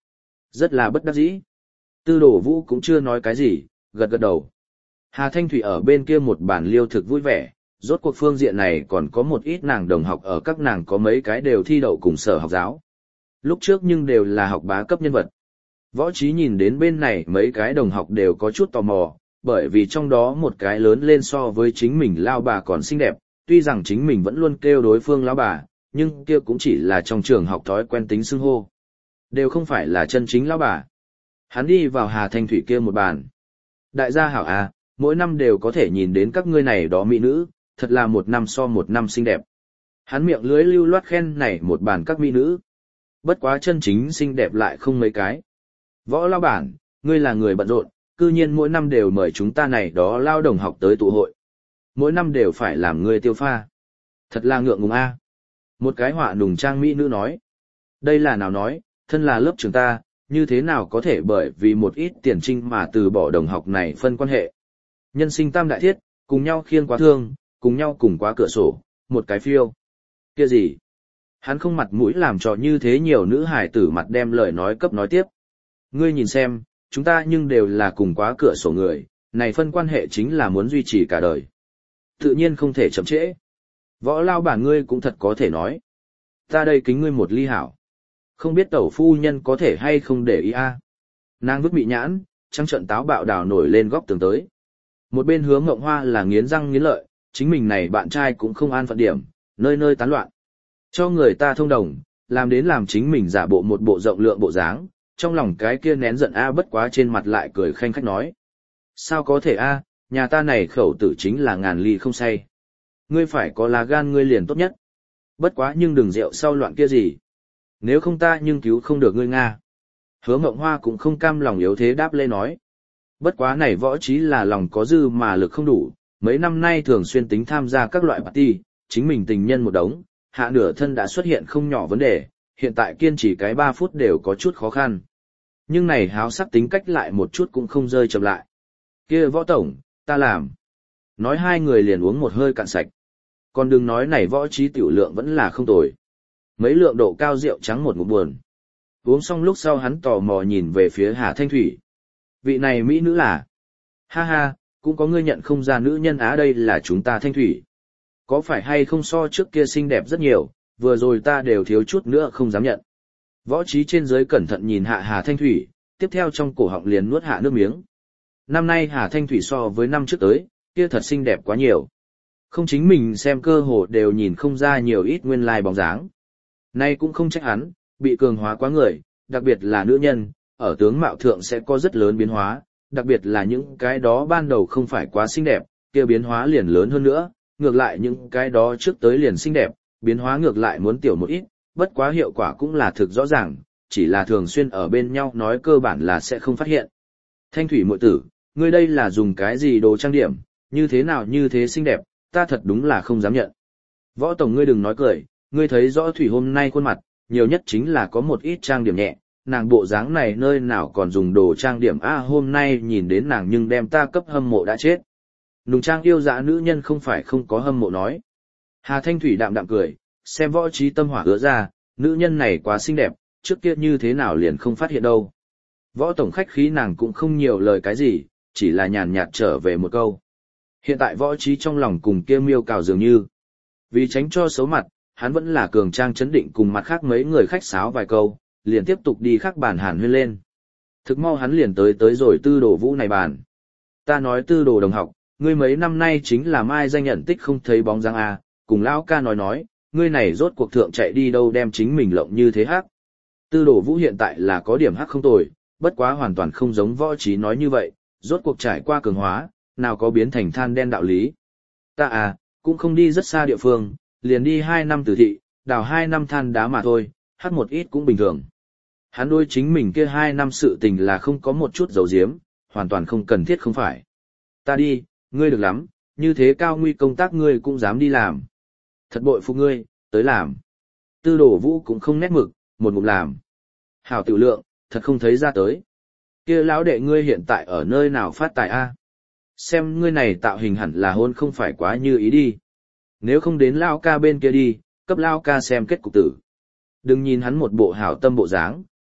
Rất là bất đắc dĩ. Tư đổ vũ cũng chưa nói cái gì, gật gật đầu. Hà Thanh Thủy ở bên kia một bản liêu thực vui vẻ, rốt cuộc phương diện này còn có một ít nàng đồng học ở các nàng có mấy cái đều thi đậu cùng sở học giáo. Lúc trước nhưng đều là học bá cấp nhân vật. Võ Trí nhìn đến bên này mấy cái đồng học đều có chút tò mò, bởi vì trong đó một cái lớn lên so với chính mình lao bà còn xinh đẹp, tuy rằng chính mình vẫn luôn kêu đối phương lão bà, nhưng kia cũng chỉ là trong trường học thói quen tính xưng hô. Đều không phải là chân chính lão bà. Hắn đi vào Hà Thanh Thủy kia một bàn. Đại gia hảo à, mỗi năm đều có thể nhìn đến các ngươi này đó mỹ nữ, thật là một năm so một năm xinh đẹp. Hắn miệng lưới lưu loát khen này một bàn các mỹ nữ. Bất quá chân chính xinh đẹp lại không mấy cái. Võ lao bản, ngươi là người bận rộn, cư nhiên mỗi năm đều mời chúng ta này đó lao đồng học tới tụ hội. Mỗi năm đều phải làm ngươi tiêu pha. Thật là ngượng ngùng a. Một cái họa nùng trang mỹ nữ nói. Đây là nào nói, thân là lớp trường ta, như thế nào có thể bởi vì một ít tiền trinh mà từ bỏ đồng học này phân quan hệ. Nhân sinh tam đại thiết, cùng nhau khiêng quá thương, cùng nhau cùng quá cửa sổ, một cái phiêu. Kia gì? Hắn không mặt mũi làm trò như thế nhiều nữ hài tử mặt đem lời nói cấp nói tiếp. Ngươi nhìn xem, chúng ta nhưng đều là cùng quá cửa sổ người, này phân quan hệ chính là muốn duy trì cả đời. Tự nhiên không thể chậm trễ. Võ lao bản ngươi cũng thật có thể nói. Ta đây kính ngươi một ly hảo. Không biết tẩu phu nhân có thể hay không để ý a. Nàng vứt bị nhãn, trăng trận táo bạo đảo nổi lên góc tường tới. Một bên Hứa Ngộng Hoa là nghiến răng nghiến lợi, chính mình này bạn trai cũng không an phận điểm, nơi nơi tán loạn. Cho người ta thông đồng, làm đến làm chính mình giả bộ một bộ rộng lượng bộ dáng, trong lòng cái kia nén giận a bất quá trên mặt lại cười khanh khách nói. Sao có thể a, nhà ta này khẩu tử chính là ngàn ly không say. Ngươi phải có lá gan ngươi liền tốt nhất. Bất quá nhưng đừng rượu sau loạn kia gì. Nếu không ta nhưng cứu không được ngươi Nga. Hứa Ngộng Hoa cũng không cam lòng yếu thế đáp lê nói. Bất quá này Võ Trí là lòng có dư mà lực không đủ, mấy năm nay thường xuyên tính tham gia các loại party, chính mình tình nhân một đống, hạ nửa thân đã xuất hiện không nhỏ vấn đề, hiện tại kiên trì cái ba phút đều có chút khó khăn. Nhưng này háo sắc tính cách lại một chút cũng không rơi chậm lại. Kia Võ Tổng, ta làm. Nói hai người liền uống một hơi cạn sạch. Còn đừng nói này Võ Trí tiểu lượng vẫn là không tồi. Mấy lượng độ cao rượu trắng một ngụm buồn. Uống xong lúc sau hắn tò mò nhìn về phía Hà Thanh Thủy. Vị này mỹ nữ là? Ha ha, cũng có ngươi nhận không ra nữ nhân Á đây là chúng ta Thanh Thủy. Có phải hay không so trước kia xinh đẹp rất nhiều, vừa rồi ta đều thiếu chút nữa không dám nhận. Võ Trí trên dưới cẩn thận nhìn hạ Hà Thanh Thủy, tiếp theo trong cổ họng liền nuốt hạ nước miếng. Năm nay Hà Thanh Thủy so với năm trước tới, kia thật xinh đẹp quá nhiều. Không chính mình xem cơ hồ đều nhìn không ra nhiều ít nguyên lai bóng dáng. Nay cũng không trách hắn, bị cường hóa quá người, đặc biệt là nữ nhân, ở tướng mạo thượng sẽ có rất lớn biến hóa, đặc biệt là những cái đó ban đầu không phải quá xinh đẹp, kia biến hóa liền lớn hơn nữa, ngược lại những cái đó trước tới liền xinh đẹp, biến hóa ngược lại muốn tiểu một ít, bất quá hiệu quả cũng là thực rõ ràng, chỉ là thường xuyên ở bên nhau nói cơ bản là sẽ không phát hiện. Thanh Thủy muội tử, ngươi đây là dùng cái gì đồ trang điểm, như thế nào như thế xinh đẹp, ta thật đúng là không dám nhận. Võ Tổng ngươi đừng nói cười, ngươi thấy rõ Thủy hôm nay khuôn mặt, nhiều nhất chính là có một ít trang điểm nhẹ, nàng bộ dáng này nơi nào còn dùng đồ trang điểm a hôm nay nhìn đến nàng nhưng đem ta cấp hâm mộ đã chết. Nùng trang yêu dã nữ nhân không phải không có hâm mộ nói. Hà Thanh Thủy đạm đạm cười, xem Võ Trí tâm hỏa ứa ra, nữ nhân này quá xinh đẹp, trước kia như thế nào liền không phát hiện đâu. Võ Tổng khách khí nàng cũng không nhiều lời cái gì, chỉ là nhàn nhạt trở về một câu. Hiện tại Võ Trí trong lòng cùng kia miêu cào dường như. Vì tránh cho xấu mặt, hắn vẫn là cường trang chấn định cùng mặt khác mấy người khách sáo vài câu, liền tiếp tục đi khác bàn hàn huyên lên. Thực mau hắn liền tới tới rồi Tư Đồ Vũ này bàn. Ta nói Tư Đồ đồng học, ngươi mấy năm nay chính là mai danh nhận tích không thấy bóng dáng a, cùng lão ca nói nói, ngươi này rốt cuộc thượng chạy đi đâu đem chính mình lộng như thế hắc. Tư Đồ Vũ hiện tại là có điểm hắc không tồi, bất quá hoàn toàn không giống Võ Trí nói như vậy, rốt cuộc trải qua cường hóa, nào có biến thành than đen đạo lý. Ta à, cũng không đi rất xa địa phương, liền đi hai năm tử thị, đào hai năm than đá mà thôi, hát một ít cũng bình thường. Hắn đôi chính mình kia hai năm sự tình là không có một chút dấu diếm, hoàn toàn không cần thiết không phải. Ta đi, ngươi được lắm, như thế cao nguy công tác ngươi cũng dám đi làm. Thật bội phục ngươi, tới làm. Tư Đồ Vũ cũng không nét mực, một ngụm làm. Hảo tiểu lượng, thật không thấy ra tới. Kia lão đệ ngươi hiện tại ở nơi nào phát tài a? Xem ngươi này tạo hình hẳn là hôn không phải quá như ý đi. Nếu không đến lao ca bên kia đi, cấp lao ca xem kết cục tử. Đừng nhìn hắn một bộ hảo tâm bộ dáng,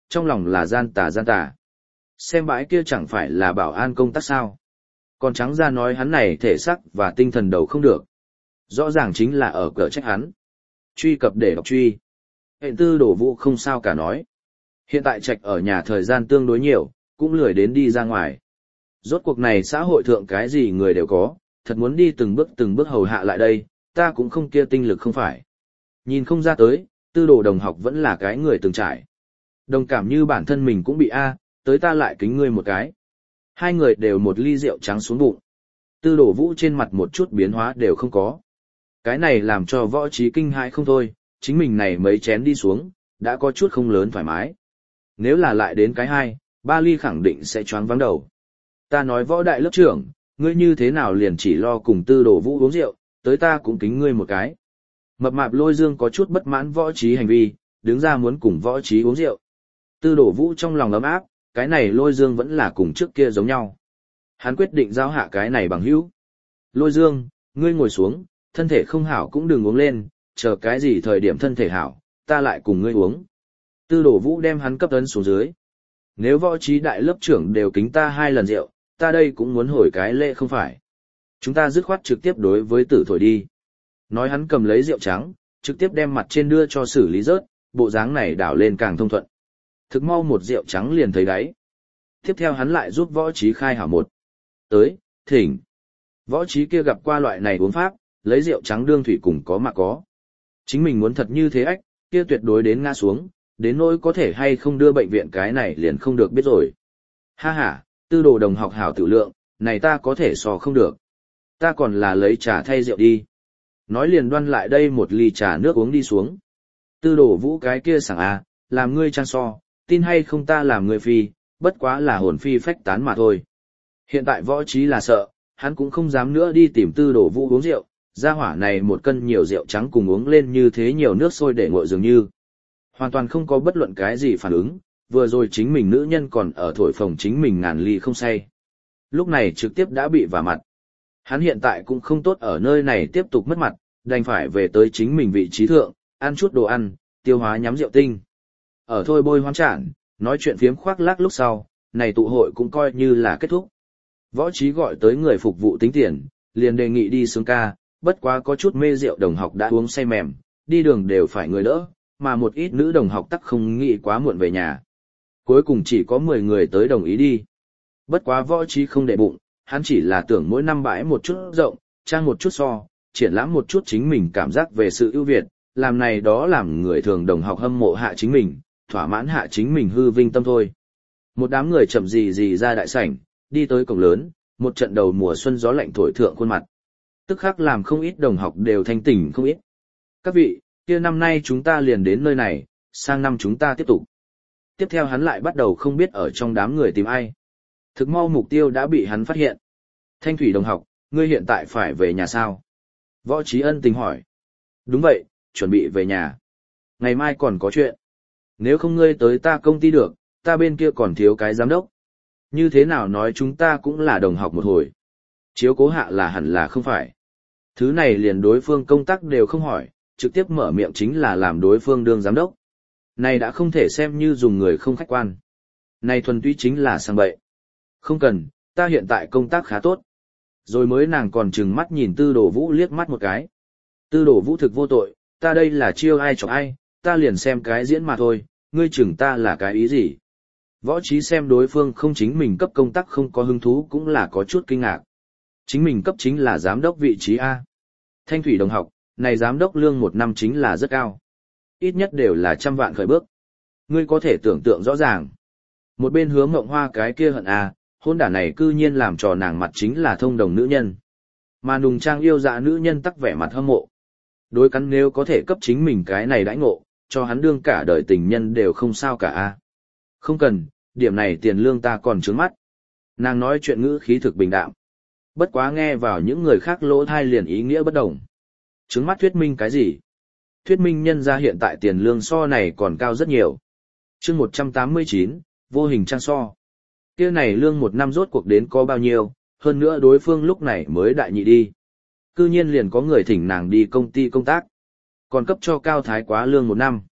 trong lòng là gian tà gian tà. Xem bãi kia chẳng phải là bảo an công tác sao. Còn trắng ra nói hắn này thể xác và tinh thần đầu không được. Rõ ràng chính là ở cờ trách hắn. Truy cập để đọc truy. Hệ tư đổ vũ không sao cả nói. Hiện tại trạch ở nhà thời gian tương đối nhiều, cũng lười đến đi ra ngoài. Rốt cuộc này xã hội thượng cái gì người đều có, thật muốn đi từng bước từng bước hầu hạ lại đây, ta cũng không kia tinh lực không phải. Nhìn không ra tới, tư đồ đồng học vẫn là cái người từng trải. Đồng cảm như bản thân mình cũng bị a, tới ta lại kính ngươi một cái. Hai người đều một ly rượu trắng xuống bụng. Tư đồ vũ trên mặt một chút biến hóa đều không có. Cái này làm cho võ trí kinh hãi không thôi, chính mình này mấy chén đi xuống, đã có chút không lớn thoải mái. Nếu là lại đến cái hai, ba ly khẳng định sẽ choáng vắng đầu. Ta nói võ đại lớp trưởng, ngươi như thế nào liền chỉ lo cùng tư đồ vũ uống rượu, tới ta cũng kính ngươi một cái. Mập mạp lôi dương có chút bất mãn võ trí hành vi, đứng ra muốn cùng võ trí uống rượu. Tư đồ vũ trong lòng ấm áp, cái này lôi dương vẫn là cùng trước kia giống nhau. Hắn quyết định giao hạ cái này bằng hữu. Lôi dương, ngươi ngồi xuống, thân thể không hảo cũng đừng uống lên, chờ cái gì thời điểm thân thể hảo, ta lại cùng ngươi uống. Tư đồ vũ đem hắn cấp ấn xuống dưới. Nếu võ trí đại lớp trưởng đều kính ta hai lần rượu, ta đây cũng muốn hồi cái lễ không phải. Chúng ta dứt khoát trực tiếp đối với tử thổi đi. Nói hắn cầm lấy rượu trắng, trực tiếp đem mặt trên đưa cho xử lý rớt, bộ dáng này đảo lên càng thông thuận. Thực mau một rượu trắng liền thấy đáy. Tiếp theo hắn lại giúp võ trí khai hảo một. Tới, thỉnh. Võ trí kia gặp qua loại này uống pháp, lấy rượu trắng đương thủy cùng có mà có. Chính mình muốn thật như thế ách, kia tuyệt đối đến ngã xuống, đến nỗi có thể hay không đưa bệnh viện cái này liền không được biết rồi. Ha ha, tư đồ đồng học hảo tự lượng, này ta có thể so không được. Ta còn là lấy trà thay rượu đi. Nói liền đoan lại đây một ly trà nước uống đi xuống. Tư đồ vũ cái kia sảng à, làm ngươi trang so, tin hay không ta làm ngươi phi, bất quá là hồn phi phách tán mà thôi. Hiện tại võ trí là sợ, hắn cũng không dám nữa đi tìm tư đồ vũ uống rượu, gia hỏa này một cân nhiều rượu trắng cùng uống lên như thế nhiều nước sôi để nguội dường như. Hoàn toàn không có bất luận cái gì phản ứng, vừa rồi chính mình nữ nhân còn ở thổi phồng chính mình ngàn ly không say. Lúc này trực tiếp đã bị vả mặt. Hắn hiện tại cũng không tốt ở nơi này tiếp tục mất mặt, đành phải về tới chính mình vị trí thượng, ăn chút đồ ăn, tiêu hóa nhắm rượu tinh. Ở thôi bôi hoang trản, nói chuyện phiếm khoác lác lúc sau, này tụ hội cũng coi như là kết thúc. Võ trí gọi tới người phục vụ tính tiền, liền đề nghị đi sướng ca, bất quá có chút mê rượu đồng học đã uống say mềm, đi đường đều phải người đỡ, mà một ít nữ đồng học tắc không nghĩ quá muộn về nhà. Cuối cùng chỉ có mười người tới đồng ý đi. Bất quá võ trí không để bụng, hắn chỉ là tưởng mỗi năm bãi một chút rộng, trang một chút so, triển lãm một chút chính mình cảm giác về sự ưu việt, làm này đó làm người thường đồng học hâm mộ hạ chính mình, thỏa mãn hạ chính mình hư vinh tâm thôi. Một đám người chậm gì gì ra đại sảnh, đi tới cổng lớn, một trận đầu mùa xuân gió lạnh thổi thượng khuôn mặt. Tức khắc làm không ít đồng học đều thanh tỉnh không ít. Các vị, kia năm nay chúng ta liền đến nơi này, sang năm chúng ta tiếp tục. Tiếp theo hắn lại bắt đầu không biết ở trong đám người tìm ai. Thực mau mục tiêu đã bị hắn phát hiện. Thanh thủy đồng học, ngươi hiện tại phải về nhà sao? Võ Trí Ân tình hỏi. Đúng vậy, chuẩn bị về nhà. Ngày mai còn có chuyện. Nếu không ngươi tới ta công ty được, ta bên kia còn thiếu cái giám đốc. Như thế nào nói chúng ta cũng là đồng học một hồi. Chiếu cố hạ là hẳn là không phải. Thứ này liền đối phương công tác đều không hỏi, trực tiếp mở miệng chính là làm đối phương đương giám đốc. Này đã không thể xem như dùng người không khách quan. Này thuần túy chính là sang bậy. Không cần, ta hiện tại công tác khá tốt. Rồi mới nàng còn trừng mắt nhìn tư đồ vũ liếc mắt một cái. Tư đồ vũ thực vô tội, ta đây là chiêu ai chọc ai, ta liền xem cái diễn mà thôi, ngươi chừng ta là cái ý gì. Võ Trí xem đối phương không chính mình cấp công tác không có hứng thú cũng là có chút kinh ngạc. Chính mình cấp chính là giám đốc vị trí A. Thanh thủy đồng học, này giám đốc lương một năm chính là rất cao. Ít nhất đều là trăm vạn khởi bước. Ngươi có thể tưởng tượng rõ ràng. Một bên Hứa Mộng Hoa cái kia hận A, hôn đả này cư nhiên làm trò nàng mặt chính là thông đồng nữ nhân. Mà nùng trang yêu dạ nữ nhân tắc vẻ mặt hâm mộ. Đối cắn nếu có thể cấp chính mình cái này đãi ngộ, cho hắn đương cả đời tình nhân đều không sao cả A. Không cần, điểm này tiền lương ta còn trướng mắt. Nàng nói chuyện ngữ khí thực bình đạm. Bất quá nghe vào những người khác lỗ thai liền ý nghĩa bất đồng. Trướng mắt thuyết minh cái gì? Thuyết minh nhân ra hiện tại tiền lương so này còn cao rất nhiều. chương một trăm tám mươi chín, vô hình trang so. Kia này lương một năm rốt cuộc đến có bao nhiêu, hơn nữa đối phương lúc này mới đại nhị đi. Cư nhiên liền có người thỉnh nàng đi công ty công tác. Còn cấp cho cao thái quá lương một năm.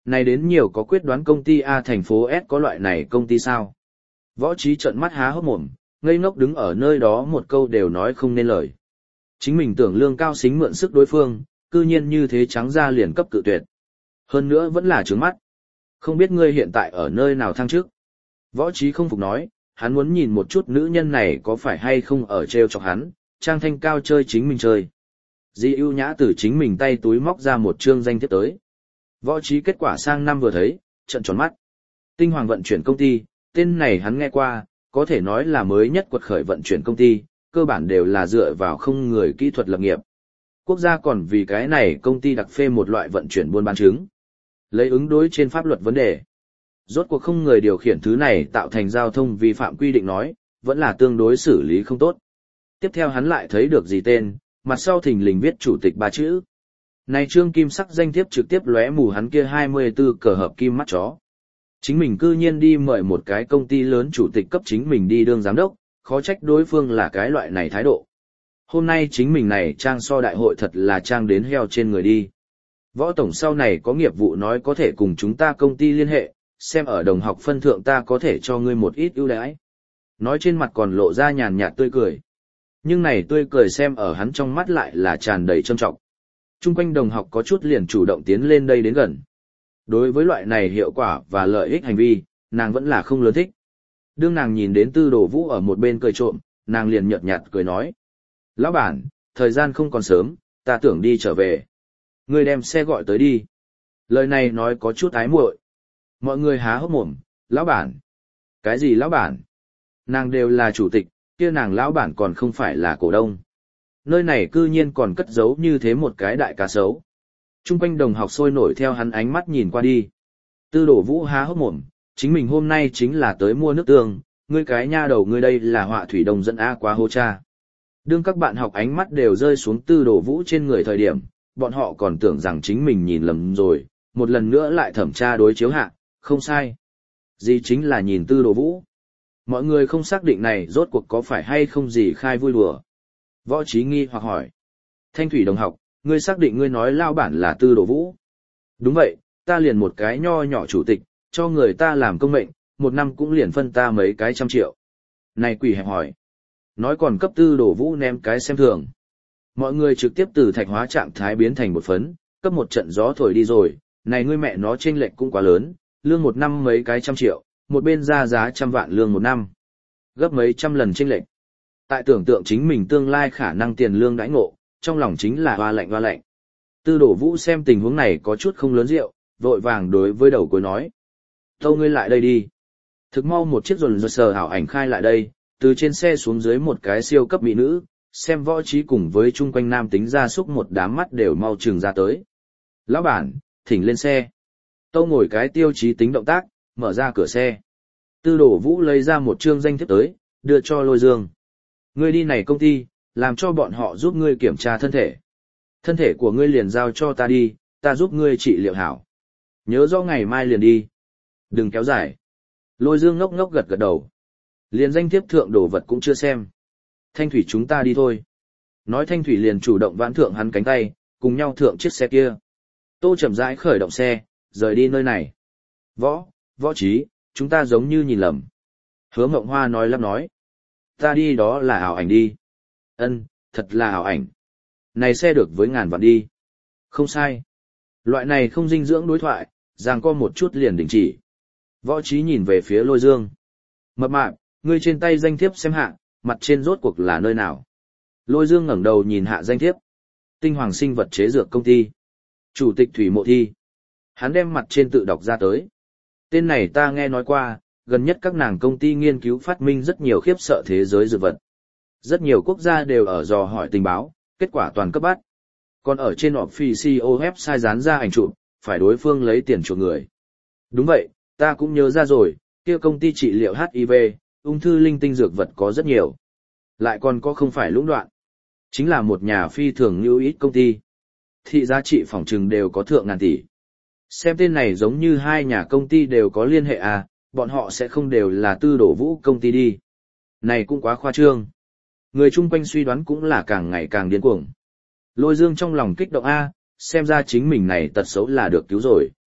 Này đến nhiều có quyết đoán công ty A thành phố S có loại này công ty sao? Võ Trí trợn mắt há hốc mồm, ngây ngốc đứng ở nơi đó một câu đều nói không nên lời. Chính mình tưởng lương cao xính mượn sức đối phương, cư nhiên như thế trắng ra liền cấp cự tuyệt. Hơn nữa vẫn là trướng mắt. Không biết ngươi hiện tại ở nơi nào thăng trước. Võ Trí không phục nói, hắn muốn nhìn một chút nữ nhân này có phải hay không ở treo chọc hắn, trang thanh cao chơi chính mình chơi. Di ưu nhã từ chính mình tay túi móc ra một chương danh thiếp tới. Võ Trí kết quả sang năm vừa thấy, trận tròn mắt. Tinh Hoàng vận chuyển công ty, tên này hắn nghe qua, có thể nói là mới nhất quật khởi vận chuyển công ty, cơ bản đều là dựa vào không người kỹ thuật lập nghiệp. Quốc gia còn vì cái này công ty đặc phê một loại vận chuyển buôn bán chứng. Lấy ứng đối trên pháp luật vấn đề. Rốt cuộc không người điều khiển thứ này tạo thành giao thông vi phạm quy định nói, vẫn là tương đối xử lý không tốt. Tiếp theo hắn lại thấy được gì tên, mặt sau thình lình viết chủ tịch ba chữ. Này trương kim sắc danh thiếp trực tiếp lóe mù hắn kia hai mươi tư cờ hợp kim mắt chó. Chính mình cư nhiên đi mời một cái công ty lớn chủ tịch cấp chính mình đi đương giám đốc, khó trách đối phương là cái loại này thái độ. Hôm nay chính mình này trang so đại hội thật là trang đến heo trên người đi. Võ tổng sau này có nghiệp vụ nói có thể cùng chúng ta công ty liên hệ, xem ở đồng học phân thượng ta có thể cho ngươi một ít ưu đãi. Nói trên mặt còn lộ ra nhàn nhạt tươi cười. Nhưng này tươi cười xem ở hắn trong mắt lại là tràn đầy trân trọng. Trung quanh đồng học có chút liền chủ động tiến lên đây đến gần. Đối với loại này hiệu quả và lợi ích hành vi, nàng vẫn là không lớn thích. Đương nàng nhìn đến Tư Đồ Vũ ở một bên cười trộm, nàng liền nhợt nhạt cười nói. Lão bản, thời gian không còn sớm, ta tưởng đi trở về. Ngươi đem xe gọi tới đi. Lời này nói có chút ái muội. Mọi người há hốc mồm, lão bản. Cái gì lão bản? Nàng đều là chủ tịch, kia nàng lão bản còn không phải là cổ đông. Nơi này cư nhiên còn cất giấu như thế một cái đại cá sấu. Trung quanh đồng học sôi nổi theo hắn ánh mắt nhìn qua đi. Tư Đồ Vũ há hốc mồm, chính mình hôm nay chính là tới mua nước tương, ngươi cái nha đầu ngươi đây là họa thủy đồng dẫn A quá hô cha. Đương các bạn học ánh mắt đều rơi xuống Tư Đồ Vũ trên người thời điểm, bọn họ còn tưởng rằng chính mình nhìn lầm rồi, một lần nữa lại thẩm tra đối chiếu hạ, không sai. Gì chính là nhìn Tư Đồ Vũ. Mọi người không xác định này rốt cuộc có phải hay không gì khai vui đùa. Võ Trí nghi hoặc hỏi. Thanh Thủy đồng học, ngươi xác định ngươi nói lao bản là Tư Đồ Vũ. Đúng vậy, ta liền một cái nho nhỏ chủ tịch, cho người ta làm công mệnh, một năm cũng liền phân ta mấy cái trăm triệu. Này quỷ hẹp hỏi. Nói còn cấp Tư Đồ Vũ ném cái xem thường. Mọi người trực tiếp từ thạch hóa trạng thái biến thành một phấn, cấp một trận gió thổi đi rồi, này ngươi mẹ nó chênh lệch cũng quá lớn, lương một năm mấy cái trăm triệu, một bên ra giá trăm vạn lương một năm. Gấp mấy trăm lần chênh lệch. Tại tưởng tượng chính mình tương lai khả năng tiền lương đãi ngộ, trong lòng chính là hoa lạnh hoa lạnh. Tư Đồ Vũ xem tình huống này có chút không lớn rượu, vội vàng đối với đầu cuối nói. Tâu ngươi lại đây đi. Thực mau một chiếc rồn rồn sờ hảo ảnh khai lại đây, từ trên xe xuống dưới một cái siêu cấp mỹ nữ, xem Võ Trí cùng với chung quanh nam tính gia súc một đám mắt đều mau trừng ra tới. Lão bản, thỉnh lên xe. Tâu ngồi cái tiêu chí tính động tác, mở ra cửa xe. Tư Đồ Vũ lấy ra một chương danh thiếp tới, đưa cho Lôi Dương. Ngươi đi này công ty, làm cho bọn họ giúp ngươi kiểm tra thân thể. Thân thể của ngươi liền giao cho ta đi, ta giúp ngươi trị liệu hảo. Nhớ rõ ngày mai liền đi. Đừng kéo dài. Lôi Dương ngốc ngốc gật gật đầu. Liền danh thiếp thượng đồ vật cũng chưa xem. Thanh Thủy chúng ta đi thôi. Nói Thanh Thủy liền chủ động vãn thượng hắn cánh tay, cùng nhau thượng chiếc xe kia. Tô chậm rãi khởi động xe, rời đi nơi này. Võ, Võ Trí, chúng ta giống như nhìn lầm. Hứa Mộng Hoa nói lắp nói. Ta đi đó là ảo ảnh đi. Ân, thật là ảo ảnh. Này xe được với ngàn vạn đi. Không sai. Loại này không dinh dưỡng đối thoại, giằng co một chút liền đình chỉ. Võ Trí nhìn về phía Lôi Dương. Mập mạp, ngươi trên tay danh thiếp xem hạ, mặt trên rốt cuộc là nơi nào. Lôi Dương ngẩng đầu nhìn hạ danh thiếp. Tinh Hoàng sinh vật chế dược công ty. Chủ tịch Thủy Mộ Thi. Hắn đem mặt trên tự đọc ra tới. Tên này ta nghe nói qua, gần nhất các nàng công ty nghiên cứu phát minh rất nhiều khiếp sợ thế giới dược vật. Rất nhiều quốc gia đều ở dò hỏi tình báo, kết quả toàn cấp bắt. Còn ở trên official website dán ra ảnh chụp, phải đối phương lấy tiền chuộc người. Đúng vậy, ta cũng nhớ ra rồi, kia công ty trị liệu hát i vê, ung thư linh tinh dược vật có rất nhiều. Lại còn có không phải lũng đoạn. Chính là một nhà phi thường như ít công ty. Thị giá trị phỏng trừng đều có thượng ngàn tỷ. Xem tên này giống như hai nhà công ty đều có liên hệ à, bọn họ sẽ không đều là Tư Đồ Vũ công ty đi. Này cũng quá khoa trương. Người chung quanh suy đoán cũng là càng ngày càng điên cuồng. Lôi Dương trong lòng kích động a, xem ra chính mình này tật xấu là được cứu rồi.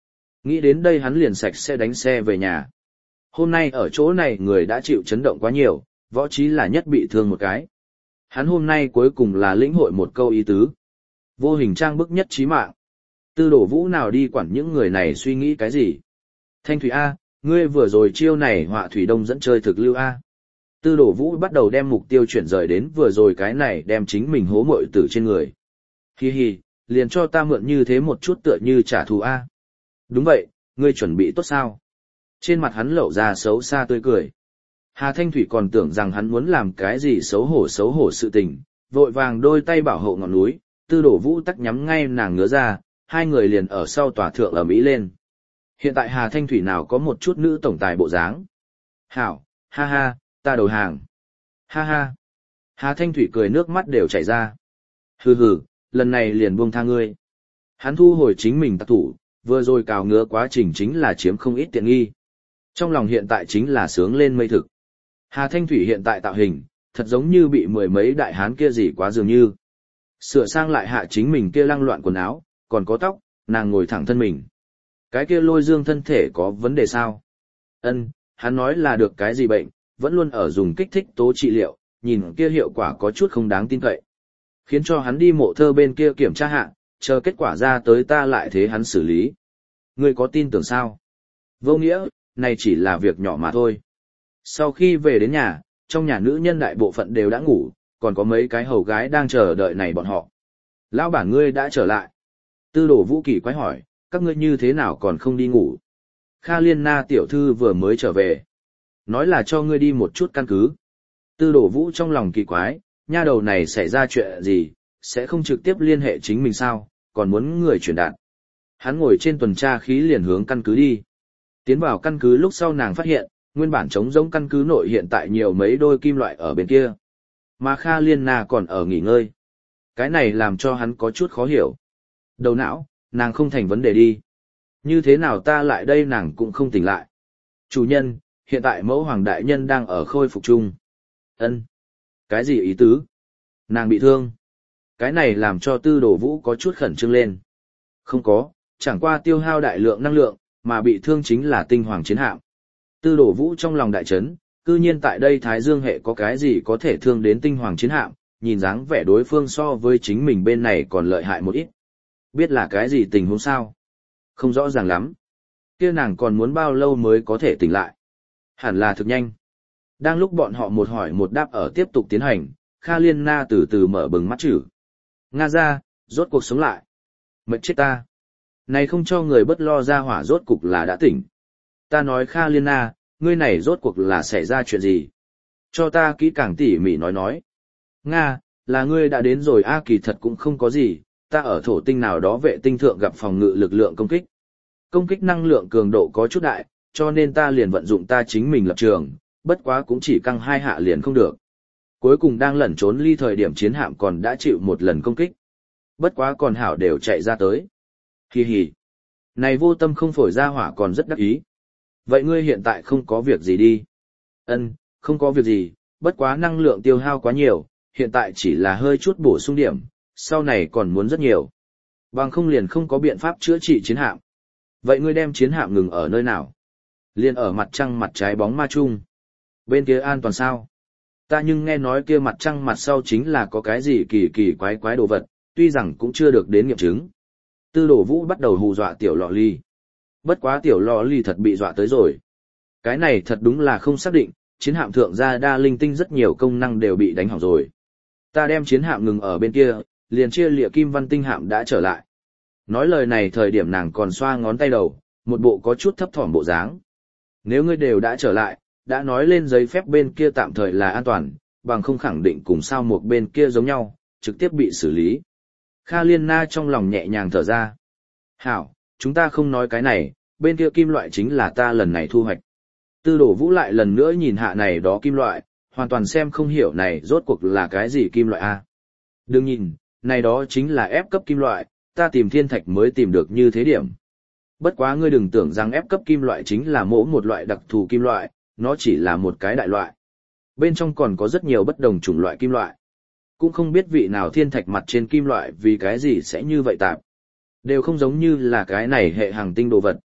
Nghĩ đến đây hắn liền sạch sẽ đánh xe về nhà. Hôm nay ở chỗ này người đã chịu chấn động quá nhiều, Võ Chí là nhất bị thương một cái. Hắn hôm nay cuối cùng là lĩnh hội một câu ý tứ. Vô hình trang bức nhất chí mạng. Tư Đổ Vũ nào đi quản những người này suy nghĩ cái gì. Thanh Thủy A, ngươi vừa rồi chiêu này họa Thủy Đông dẫn chơi thực lưu A. Tư Đổ Vũ bắt đầu đem mục tiêu chuyển rời đến vừa rồi cái này đem chính mình hố muội tử trên người. Hi hi, liền cho ta mượn như thế một chút tựa như trả thù A. Đúng vậy, ngươi chuẩn bị tốt sao? Trên mặt hắn lộ ra xấu xa tươi cười. Hà Thanh Thủy còn tưởng rằng hắn muốn làm cái gì xấu hổ xấu hổ sự tình, vội vàng đôi tay bảo hộ ngọn núi, Tư Đổ Vũ tắc nhắm ngay nàng ngứa ra, hai người liền ở sau tòa thượng ầm ĩ lên. Hiện tại Hà Thanh Thủy nào có một chút nữ tổng tài bộ dáng. Hảo, ha ha, ta đầu hàng. Ha ha. Hà Thanh Thủy cười nước mắt đều chảy ra. Hừ hừ, lần này liền buông tha ngươi. Hắn thu hồi chính mình tác thủ, vừa rồi cào ngứa quá trình chính là chiếm không ít tiện nghi. Trong lòng hiện tại chính là sướng lên mây thực. Hà Thanh Thủy hiện tại tạo hình, thật giống như bị mười mấy đại hán kia gì quá dường như. Sửa sang lại hạ chính mình kia lăng loạn quần áo, còn có tóc, nàng ngồi thẳng thân mình. Cái kia Lôi Dương thân thể có vấn đề sao? Ân, hắn nói là được cái gì bệnh, vẫn luôn ở dùng kích thích tố trị liệu, nhìn kia hiệu quả có chút không đáng tin cậy. Khiến cho hắn đi mộ thơ bên kia kiểm tra hạ, chờ kết quả ra tới ta lại thế hắn xử lý. Ngươi có tin tưởng sao? Vô nghĩa, này chỉ là việc nhỏ mà thôi. Sau khi về đến nhà, trong nhà nữ nhân đại bộ phận đều đã ngủ, còn có mấy cái hầu gái đang chờ đợi này bọn họ. Lão bản ngươi đã trở lại. Tư Đổ Vũ kỳ quái hỏi, các ngươi như thế nào còn không đi ngủ? Kha Liên Na tiểu thư vừa mới trở về. Nói là cho ngươi đi một chút căn cứ. Tư Đổ Vũ trong lòng kỳ quái, nha đầu này xảy ra chuyện gì, sẽ không trực tiếp liên hệ chính mình sao, còn muốn người chuyển đạn. Hắn ngồi trên tuần tra khí liền hướng căn cứ đi. Tiến vào căn cứ lúc sau nàng phát hiện, nguyên bản trống rỗng căn cứ nội hiện tại nhiều mấy đôi kim loại ở bên kia. Mà Kha Liên Na còn ở nghỉ ngơi. Cái này làm cho hắn có chút khó hiểu. Đầu não, nàng không thành vấn đề đi. Như thế nào ta lại đây nàng cũng không tỉnh lại. Chủ nhân, hiện tại mẫu hoàng đại nhân đang ở khôi phục chung. Ân, cái gì ý tứ? Nàng bị thương. Cái này làm cho Tư Đổ Vũ có chút khẩn trương lên. Không có, chẳng qua tiêu hao đại lượng năng lượng, mà bị thương chính là tinh hoàng chiến hạm. Tư Đổ Vũ trong lòng đại chấn, cư nhiên tại đây Thái Dương hệ có cái gì có thể thương đến tinh hoàng chiến hạm, nhìn dáng vẻ đối phương so với chính mình bên này còn lợi hại một ít. Biết là cái gì tình huống sao? Không rõ ràng lắm. Kia nàng còn muốn bao lâu mới có thể tỉnh lại? Hẳn là thực nhanh. Đang lúc bọn họ một hỏi một đáp ở tiếp tục tiến hành, Kha Liên Na từ từ mở bừng mắt chữ. Nga ra, rốt cuộc sống lại. Mệt chết ta. Này không cho người bất lo ra hỏa rốt cục là đã tỉnh. Ta nói Kha Liên Na, ngươi này rốt cuộc là xảy ra chuyện gì? Cho ta kỹ càng tỉ mỉ nói nói. Nga, là ngươi đã đến rồi a kỳ thật cũng không có gì, ta ở thổ tinh nào đó vệ tinh thượng gặp phòng ngự lực lượng công kích. Công kích năng lượng cường độ có chút đại, cho nên ta liền vận dụng ta chính mình lập trường, bất quá cũng chỉ căng hai hạ liền không được. Cuối cùng đang lẩn trốn ly thời điểm chiến hạm còn đã chịu một lần công kích. Bất quá còn hảo đều chạy ra tới. Hi hi. Này vô tâm không phổi ra hỏa còn rất đắc ý. Vậy ngươi hiện tại không có việc gì đi? Ân, không có việc gì, bất quá năng lượng tiêu hao quá nhiều, hiện tại chỉ là hơi chút bổ sung điểm, sau này còn muốn rất nhiều. Bằng không liền không có biện pháp chữa trị chiến hạm. Vậy ngươi đem chiến hạm ngừng ở nơi nào? Liền ở mặt trăng mặt trái bóng ma chung. Bên kia an toàn sao? Ta nhưng nghe nói kia mặt trăng mặt sau chính là có cái gì kỳ kỳ quái quái đồ vật, tuy rằng cũng chưa được đến nghiệm chứng. Tư Đổ Vũ bắt đầu hù dọa tiểu lọ ly. Bất quá tiểu lọ ly thật bị dọa tới rồi. Cái này thật đúng là không xác định, chiến hạm thượng gia đa linh tinh rất nhiều công năng đều bị đánh hỏng rồi. Ta đem chiến hạm ngừng ở bên kia, liền chia lịa kim văn tinh hạm đã trở lại. Nói lời này thời điểm nàng còn xoa ngón tay đầu, một bộ có chút thấp thỏm bộ dáng. Nếu ngươi đều đã trở lại, đã nói lên giấy phép bên kia tạm thời là an toàn, bằng không khẳng định cùng sao một bên kia giống nhau, trực tiếp bị xử lý. Kha Liên Na trong lòng nhẹ nhàng thở ra. Hảo, chúng ta không nói cái này, bên kia kim loại chính là ta lần này thu hoạch. Tư Đổ Vũ lại lần nữa nhìn hạ này đó kim loại, hoàn toàn xem không hiểu này rốt cuộc là cái gì kim loại a. Đừng nhìn, này đó chính là ép cấp kim loại, ta tìm thiên thạch mới tìm được như thế điểm. Bất quá ngươi đừng tưởng rằng ép cấp kim loại chính là mỗi một loại đặc thù kim loại, nó chỉ là một cái đại loại. Bên trong còn có rất nhiều bất đồng chủng loại kim loại. Cũng không biết vị nào thiên thạch mặt trên kim loại vì cái gì sẽ như vậy tạp. Đều không giống như là cái này hệ hành tinh đồ vật.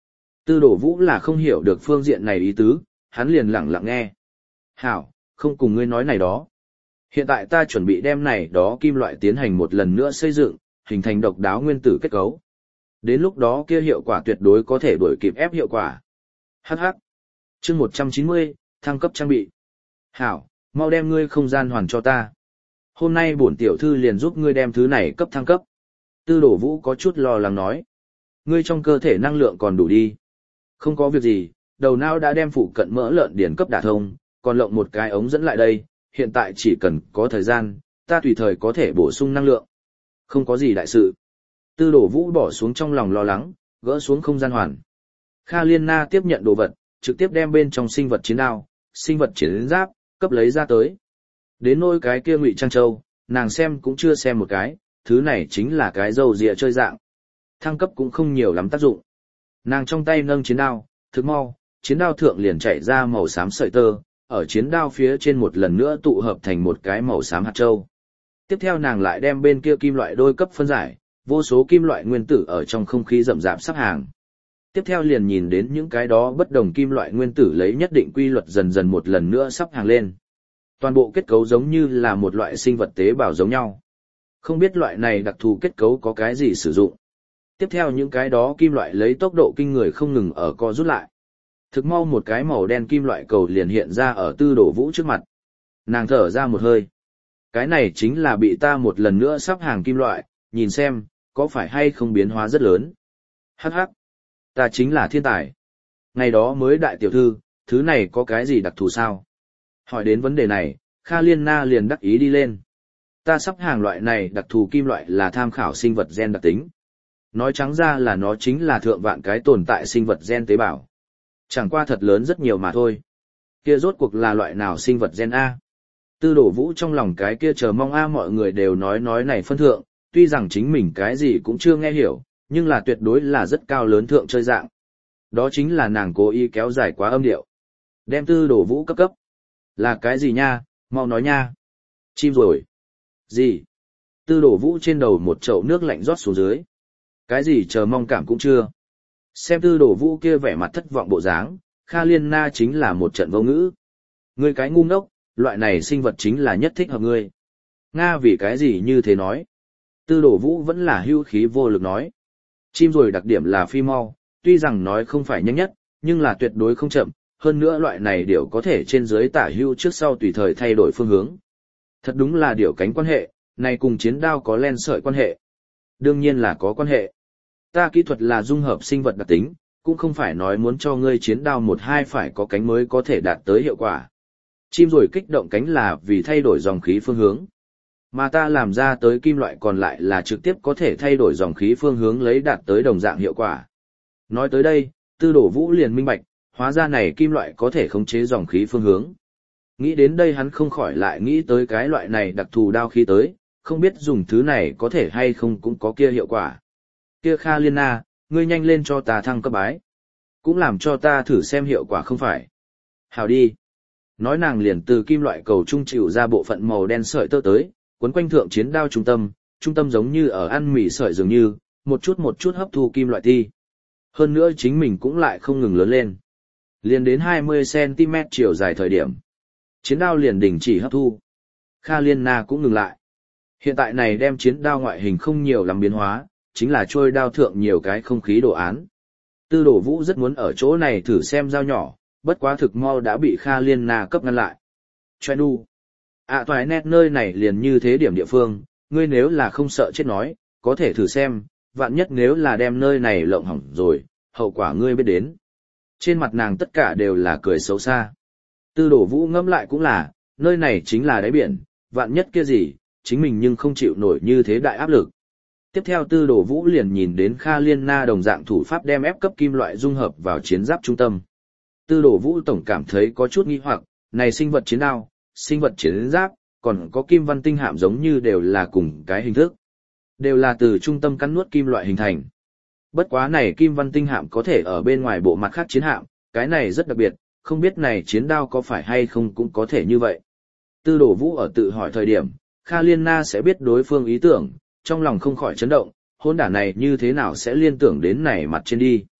Tư đổ vũ là không hiểu được phương diện này ý tứ, hắn liền lặng lặng nghe. Hảo, không cùng ngươi nói này đó. Hiện tại ta chuẩn bị đem này đó kim loại tiến hành một lần nữa xây dựng, hình thành độc đáo nguyên tử kết cấu. Đến lúc đó kia hiệu quả tuyệt đối có thể đuổi kịp ép hiệu quả. Hắc hắc. Chương một trăm chín mươi, thăng cấp trang bị. Hảo, mau đem ngươi không gian hoàn cho ta. Hôm nay bổn tiểu thư liền giúp ngươi đem thứ này cấp thăng cấp. Tư đổ vũ có chút lo lắng nói. Ngươi trong cơ thể năng lượng còn đủ đi. Không có việc gì, đầu não đã đem phụ cận mỡ lợn điển cấp đả thông, còn lộng một cái ống dẫn lại đây, hiện tại chỉ cần có thời gian, ta tùy thời có thể bổ sung năng lượng. Không có gì đại sự. Tư đổ vũ bỏ xuống trong lòng lo lắng, gỡ xuống không gian hoàn. Kha Liên Na tiếp nhận đồ vật, trực tiếp đem bên trong sinh vật chiến đao, sinh vật chiến giáp, cấp lấy ra tới. Đến nôi cái kia ngụy trang châu, nàng xem cũng chưa xem một cái, thứ này chính là cái dầu dịa chơi dạng. Thăng cấp cũng không nhiều lắm tác dụng. Nàng trong tay nâng chiến đao, thực mau, chiến đao thượng liền chảy ra màu xám sợi tơ, ở chiến đao phía trên một lần nữa tụ hợp thành một cái màu xám hạt châu. Tiếp theo nàng lại đem bên kia kim loại đôi cấp phân giải, vô số kim loại nguyên tử ở trong không khí rậm rạp sắp hàng. Tiếp theo liền nhìn đến những cái đó bất đồng kim loại nguyên tử lấy nhất định quy luật dần dần một lần nữa sắp hàng lên. Toàn bộ kết cấu giống như là một loại sinh vật tế bào giống nhau. Không biết loại này đặc thù kết cấu có cái gì sử dụng. Tiếp theo những cái đó kim loại lấy tốc độ kinh người không ngừng ở co rút lại. Thực mau một cái màu đen kim loại cầu liền hiện ra ở tư đổ vũ trước mặt. Nàng thở ra một hơi. Cái này chính là bị ta một lần nữa sắp hàng kim loại, nhìn xem, có phải hay không biến hóa rất lớn. Hắc hắc, ta chính là thiên tài. Ngày đó mới đại tiểu thư, thứ này có cái gì đặc thù sao? Hỏi đến vấn đề này, Kha Liên Na liền đắc ý đi lên. Ta sắp hàng loại này đặc thù kim loại là tham khảo sinh vật gen đặc tính. Nói trắng ra là nó chính là thượng vạn cái tồn tại sinh vật gen tế bào. Chẳng qua thật lớn rất nhiều mà thôi. Kia rốt cuộc là loại nào sinh vật gen A? Tư đổ vũ trong lòng cái kia chờ mong A mọi người đều nói nói này phân thượng, tuy rằng chính mình cái gì cũng chưa nghe hiểu, nhưng là tuyệt đối là rất cao lớn thượng chơi dạng. Đó chính là nàng cố ý kéo dài quá âm điệu. Đem tư đổ vũ cấp cấp. Là cái gì nha, mau nói nha. Chim rồi. Gì? Tư đổ vũ trên đầu một chậu nước lạnh rót xuống dưới. Cái gì chờ mong cảm cũng chưa. Xem tư đổ vũ kia vẻ mặt thất vọng bộ dáng, Kha Liên Na chính là một trận vô ngữ. Ngươi cái ngu ngốc, loại này sinh vật chính là nhất thích hợp ngươi. Nga vì cái gì như thế nói? Tư đổ vũ vẫn là hưu khí vô lực nói. Chim rồi đặc điểm là phi mau, tuy rằng nói không phải nhanh nhất, nhưng là tuyệt đối không chậm, hơn nữa loại này điểu có thể trên dưới tả hưu trước sau tùy thời thay đổi phương hướng. Thật đúng là điểu cánh quan hệ, này cùng chiến đao có len sợi quan hệ. Đương nhiên là có quan hệ. Ta kỹ thuật là dung hợp sinh vật đặc tính, cũng không phải nói muốn cho ngươi chiến đao một hai phải có cánh mới có thể đạt tới hiệu quả. Chim rồi kích động cánh là vì thay đổi dòng khí phương hướng. Mà ta làm ra tới kim loại còn lại là trực tiếp có thể thay đổi dòng khí phương hướng lấy đạt tới đồng dạng hiệu quả. Nói tới đây, tư đổ vũ liền minh bạch, hóa ra này kim loại có thể khống chế dòng khí phương hướng. Nghĩ đến đây hắn không khỏi lại nghĩ tới cái loại này đặc thù đao khí tới, không biết dùng thứ này có thể hay không cũng có kia hiệu quả. Kia Kha Liên Na, ngươi nhanh lên cho ta thăng cấp bái. Cũng làm cho ta thử xem hiệu quả không phải. Hào đi. Nói nàng liền từ kim loại cầu trung chịu ra bộ phận màu đen sợi tơ tới, quấn quanh thượng chiến đao trung tâm, trung tâm giống như ở ăn mì sợi dường như, một chút một chút hấp thu kim loại ti. Hơn nữa chính mình cũng lại không ngừng lớn lên. Liền đến hai mươi xăng ti mét chiều dài thời điểm. Chiến đao liền đình chỉ hấp thu. Kha Liên Na cũng ngừng lại. Hiện tại này đem chiến đao ngoại hình không nhiều lắm biến hóa, chính là trôi đao thượng nhiều cái không khí đồ án. Tư đổ vũ rất muốn ở chỗ này thử xem dao nhỏ, bất quá thực mau đã bị Kha Liên Na cấp ngăn lại. Choe nu. À toài nét nơi này liền như thế điểm địa phương, ngươi nếu là không sợ chết nói, có thể thử xem, vạn nhất nếu là đem nơi này lộng hỏng rồi, hậu quả ngươi biết đến. Trên mặt nàng tất cả đều là cười xấu xa. Tư đổ vũ ngẫm lại cũng là, nơi này chính là đáy biển, vạn nhất kia gì, chính mình nhưng không chịu nổi như thế đại áp lực. Tiếp theo tư đổ vũ liền nhìn đến Kha Liên Na đồng dạng thủ pháp đem ép cấp kim loại dung hợp vào chiến giáp trung tâm. Tư đổ vũ tổng cảm thấy có chút nghi hoặc, này sinh vật chiến đao, sinh vật chiến giáp, còn có kim văn tinh hạm giống như đều là cùng cái hình thức. Đều là từ trung tâm cắn nuốt kim loại hình thành. Bất quá này kim văn tinh hạm có thể ở bên ngoài bộ mặt khác chiến hạm, cái này rất đặc biệt, không biết này chiến đao có phải hay không cũng có thể như vậy. Tư đổ vũ ở tự hỏi thời điểm, Kha Liên Na sẽ biết đối phương ý tưởng, trong lòng không khỏi chấn động, hôn đả này như thế nào sẽ liên tưởng đến này mặt trên đi.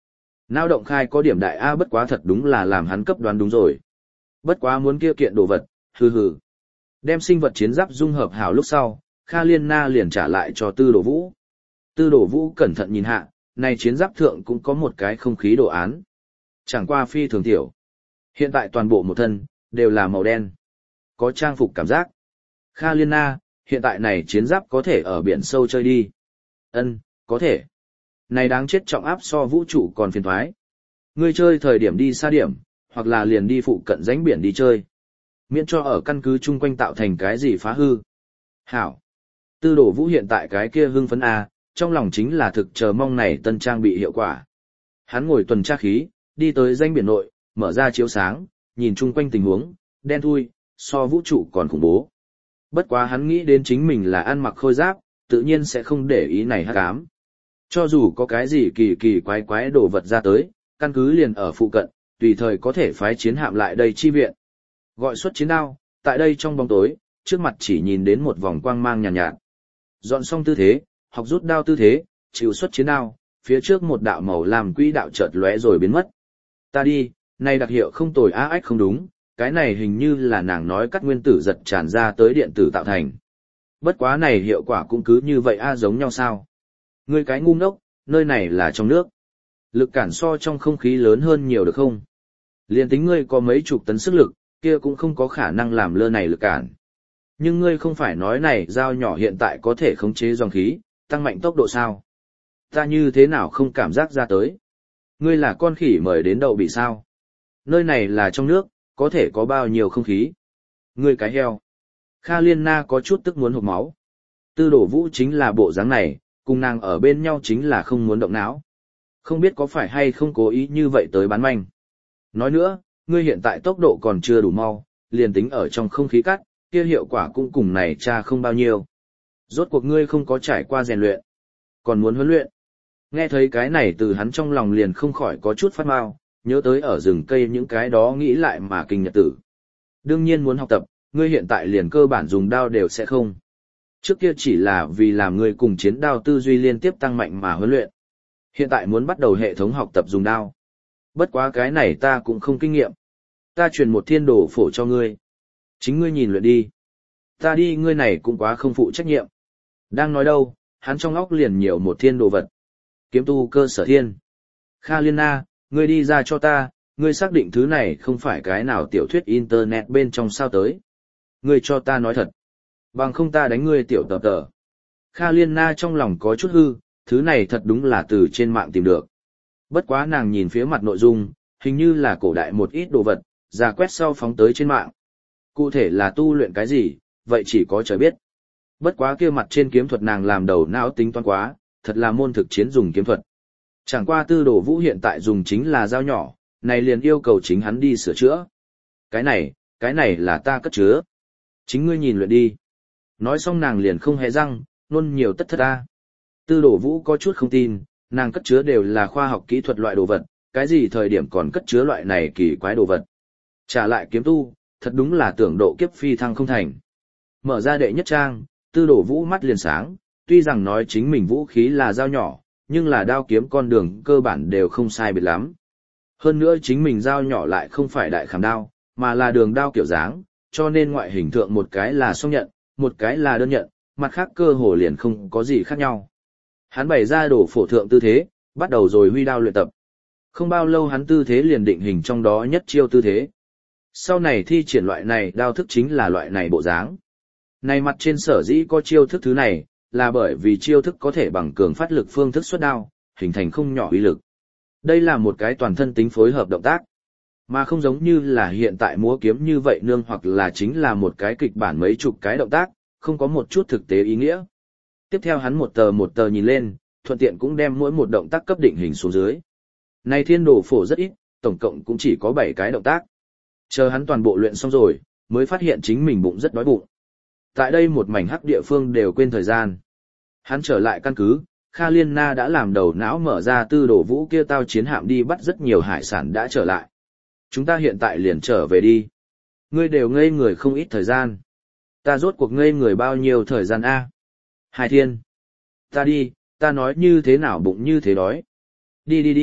Nao động khai có điểm đại A bất quá thật đúng là làm hắn cấp đoán đúng rồi. Bất quá muốn kia kiện đồ vật, hừ hừ. Đem sinh vật chiến giáp dung hợp hảo lúc sau, Kha Liên Na liền trả lại cho Tư Đồ Vũ. Tư Đồ Vũ cẩn thận nhìn hạ, này chiến giáp thượng cũng có một cái không khí đồ án. Chẳng qua phi thường tiểu. Hiện tại toàn bộ một thân, đều là màu đen. Có trang phục cảm giác. Kha Liên Na, hiện tại này chiến giáp có thể ở biển sâu chơi đi. Ân, có thể. Này đáng chết trọng áp so vũ trụ còn phiền thoái. Ngươi chơi thời điểm đi xa điểm, hoặc là liền đi phụ cận rãnh biển đi chơi. Miễn cho ở căn cứ chung quanh tạo thành cái gì phá hư. Hảo. Tư Đồ Vũ hiện tại cái kia hưng phấn A, trong lòng chính là thực chờ mong này tân trang bị hiệu quả. Hắn ngồi tuần tra khí, đi tới rãnh biển nội, mở ra chiếu sáng, nhìn chung quanh tình huống, đen thui, so vũ trụ còn khủng bố. Bất quá hắn nghĩ đến chính mình là ăn mặc khôi giáp, tự nhiên sẽ không để ý này hắc ám. Cho dù có cái gì kỳ kỳ quái quái đồ vật ra tới, căn cứ liền ở phụ cận, tùy thời có thể phái chiến hạm lại đây chi viện. Gọi xuất chiến đao, tại đây trong bóng tối, trước mặt chỉ nhìn đến một vòng quang mang nhàn nhạt, nhạt. Dọn xong tư thế, học rút đao tư thế, chịu xuất chiến đao, phía trước một đạo màu làm quỹ đạo chợt lóe rồi biến mất. Ta đi, này đặc hiệu không tồi á ách không đúng, cái này hình như là nàng nói cắt nguyên tử giật tràn ra tới điện tử tạo thành. Bất quá này hiệu quả cũng cứ như vậy a giống nhau sao. Ngươi cái ngu ngốc, nơi này là trong nước. Lực cản so trong không khí lớn hơn nhiều được không? Liên tính ngươi có mấy chục tấn sức lực, kia cũng không có khả năng làm lơ này lực cản. Nhưng ngươi không phải nói này dao nhỏ hiện tại có thể khống chế dòng khí, tăng mạnh tốc độ sao? Ta như thế nào không cảm giác ra tới? Ngươi là con khỉ mời đến đậu bị sao? Nơi này là trong nước, có thể có bao nhiêu không khí? Ngươi cái heo. Kha Liên Na có chút tức muốn hộc máu. Tư Đồ Vũ chính là bộ dáng này, cùng nàng ở bên nhau chính là không muốn động não. Không biết có phải hay không cố ý như vậy tới bán manh. Nói nữa, ngươi hiện tại tốc độ còn chưa đủ mau, liền tính ở trong không khí cắt, kia hiệu quả cũng cùng này cha không bao nhiêu. Rốt cuộc ngươi không có trải qua rèn luyện, còn muốn huấn luyện. Nghe thấy cái này từ hắn trong lòng liền không khỏi có chút phát mau, nhớ tới ở rừng cây những cái đó nghĩ lại mà kinh nhật tử. Đương nhiên muốn học tập, ngươi hiện tại liền cơ bản dùng đao đều sẽ không. Trước kia chỉ là vì làm ngươi cùng chiến đao tư duy liên tiếp tăng mạnh mà huấn luyện. Hiện tại muốn bắt đầu hệ thống học tập dùng đao. Bất quá cái này ta cũng không kinh nghiệm. Ta truyền một thiên đồ phổ cho ngươi. Chính ngươi nhìn luyện đi. Ta đi ngươi này cũng quá không phụ trách nhiệm. Đang nói đâu, hắn trong óc liền nhiều một thiên đồ vật. Kiếm tu cơ sở thiên. Kha Liên Na, ngươi đi ra cho ta, ngươi xác định thứ này không phải cái nào tiểu thuyết internet bên trong sao tới. Ngươi cho ta nói thật. Bằng không ta đánh ngươi tiểu tờ tờ. Kha Liên Na trong lòng có chút hư, thứ này thật đúng là từ trên mạng tìm được. Bất quá nàng nhìn phía mặt nội dung, hình như là cổ đại một ít đồ vật, ra quét sau phóng tới trên mạng. Cụ thể là tu luyện cái gì, vậy chỉ có trời biết. Bất quá kia mặt trên kiếm thuật nàng làm đầu não tính toán quá, thật là môn thực chiến dùng kiếm thuật. Chẳng qua Tư Đồ Vũ hiện tại dùng chính là dao nhỏ, này liền yêu cầu chính hắn đi sửa chữa. Cái này, cái này là ta cất chứa. Chính ngươi nhìn luyện đi. Nói xong nàng liền không hề răng, luôn nhiều tất thất ta. Tư Đồ Vũ có chút không tin, nàng cất chứa đều là khoa học kỹ thuật loại đồ vật, cái gì thời điểm còn cất chứa loại này kỳ quái đồ vật. Trả lại kiếm tu, thật đúng là tưởng độ kiếp phi thăng không thành. Mở ra đệ nhất trang, Tư Đồ Vũ mắt liền sáng, tuy rằng nói chính mình vũ khí là dao nhỏ, nhưng là đao kiếm con đường cơ bản đều không sai biệt lắm. Hơn nữa chính mình dao nhỏ lại không phải đại khảm đao, mà là đường đao kiểu dáng, cho nên ngoại hình thượng một cái là song nhận, một cái là đơn nhận, mặt khác cơ hồ liền không có gì khác nhau. Hắn bày ra đồ phổ thượng tư thế, bắt đầu rồi huy đao luyện tập. Không bao lâu hắn tư thế liền định hình trong đó nhất chiêu tư thế. Sau này thi triển loại này đao thức chính là loại này bộ dáng. Này mặt trên sở dĩ có chiêu thức thứ này, là bởi vì chiêu thức có thể bằng cường phát lực phương thức xuất đao, hình thành không nhỏ uy lực. Đây là một cái toàn thân tính phối hợp động tác, mà không giống như là hiện tại múa kiếm như vậy nương hoặc là chính là một cái kịch bản mấy chục cái động tác, không có một chút thực tế ý nghĩa. Tiếp theo hắn một tờ một tờ nhìn lên, thuận tiện cũng đem mỗi một động tác cấp định hình xuống dưới. Này thiên đồ phổ rất ít, tổng cộng cũng chỉ có bảy cái động tác. Chờ hắn toàn bộ luyện xong rồi, mới phát hiện chính mình bụng rất đói bụng. Tại đây một mảnh hắc địa phương đều quên thời gian. Hắn trở lại căn cứ, Kha Liên Na đã làm đầu não mở ra Tư Đồ Vũ kia tao chiến hạm đi bắt rất nhiều hải sản đã trở lại. Chúng ta hiện tại liền trở về đi. Ngươi đều ngây người không ít thời gian. Ta rốt cuộc ngây người bao nhiêu thời gian a? Hai thiên. Ta đi, ta nói như thế nào bụng như thế đói. Đi đi đi,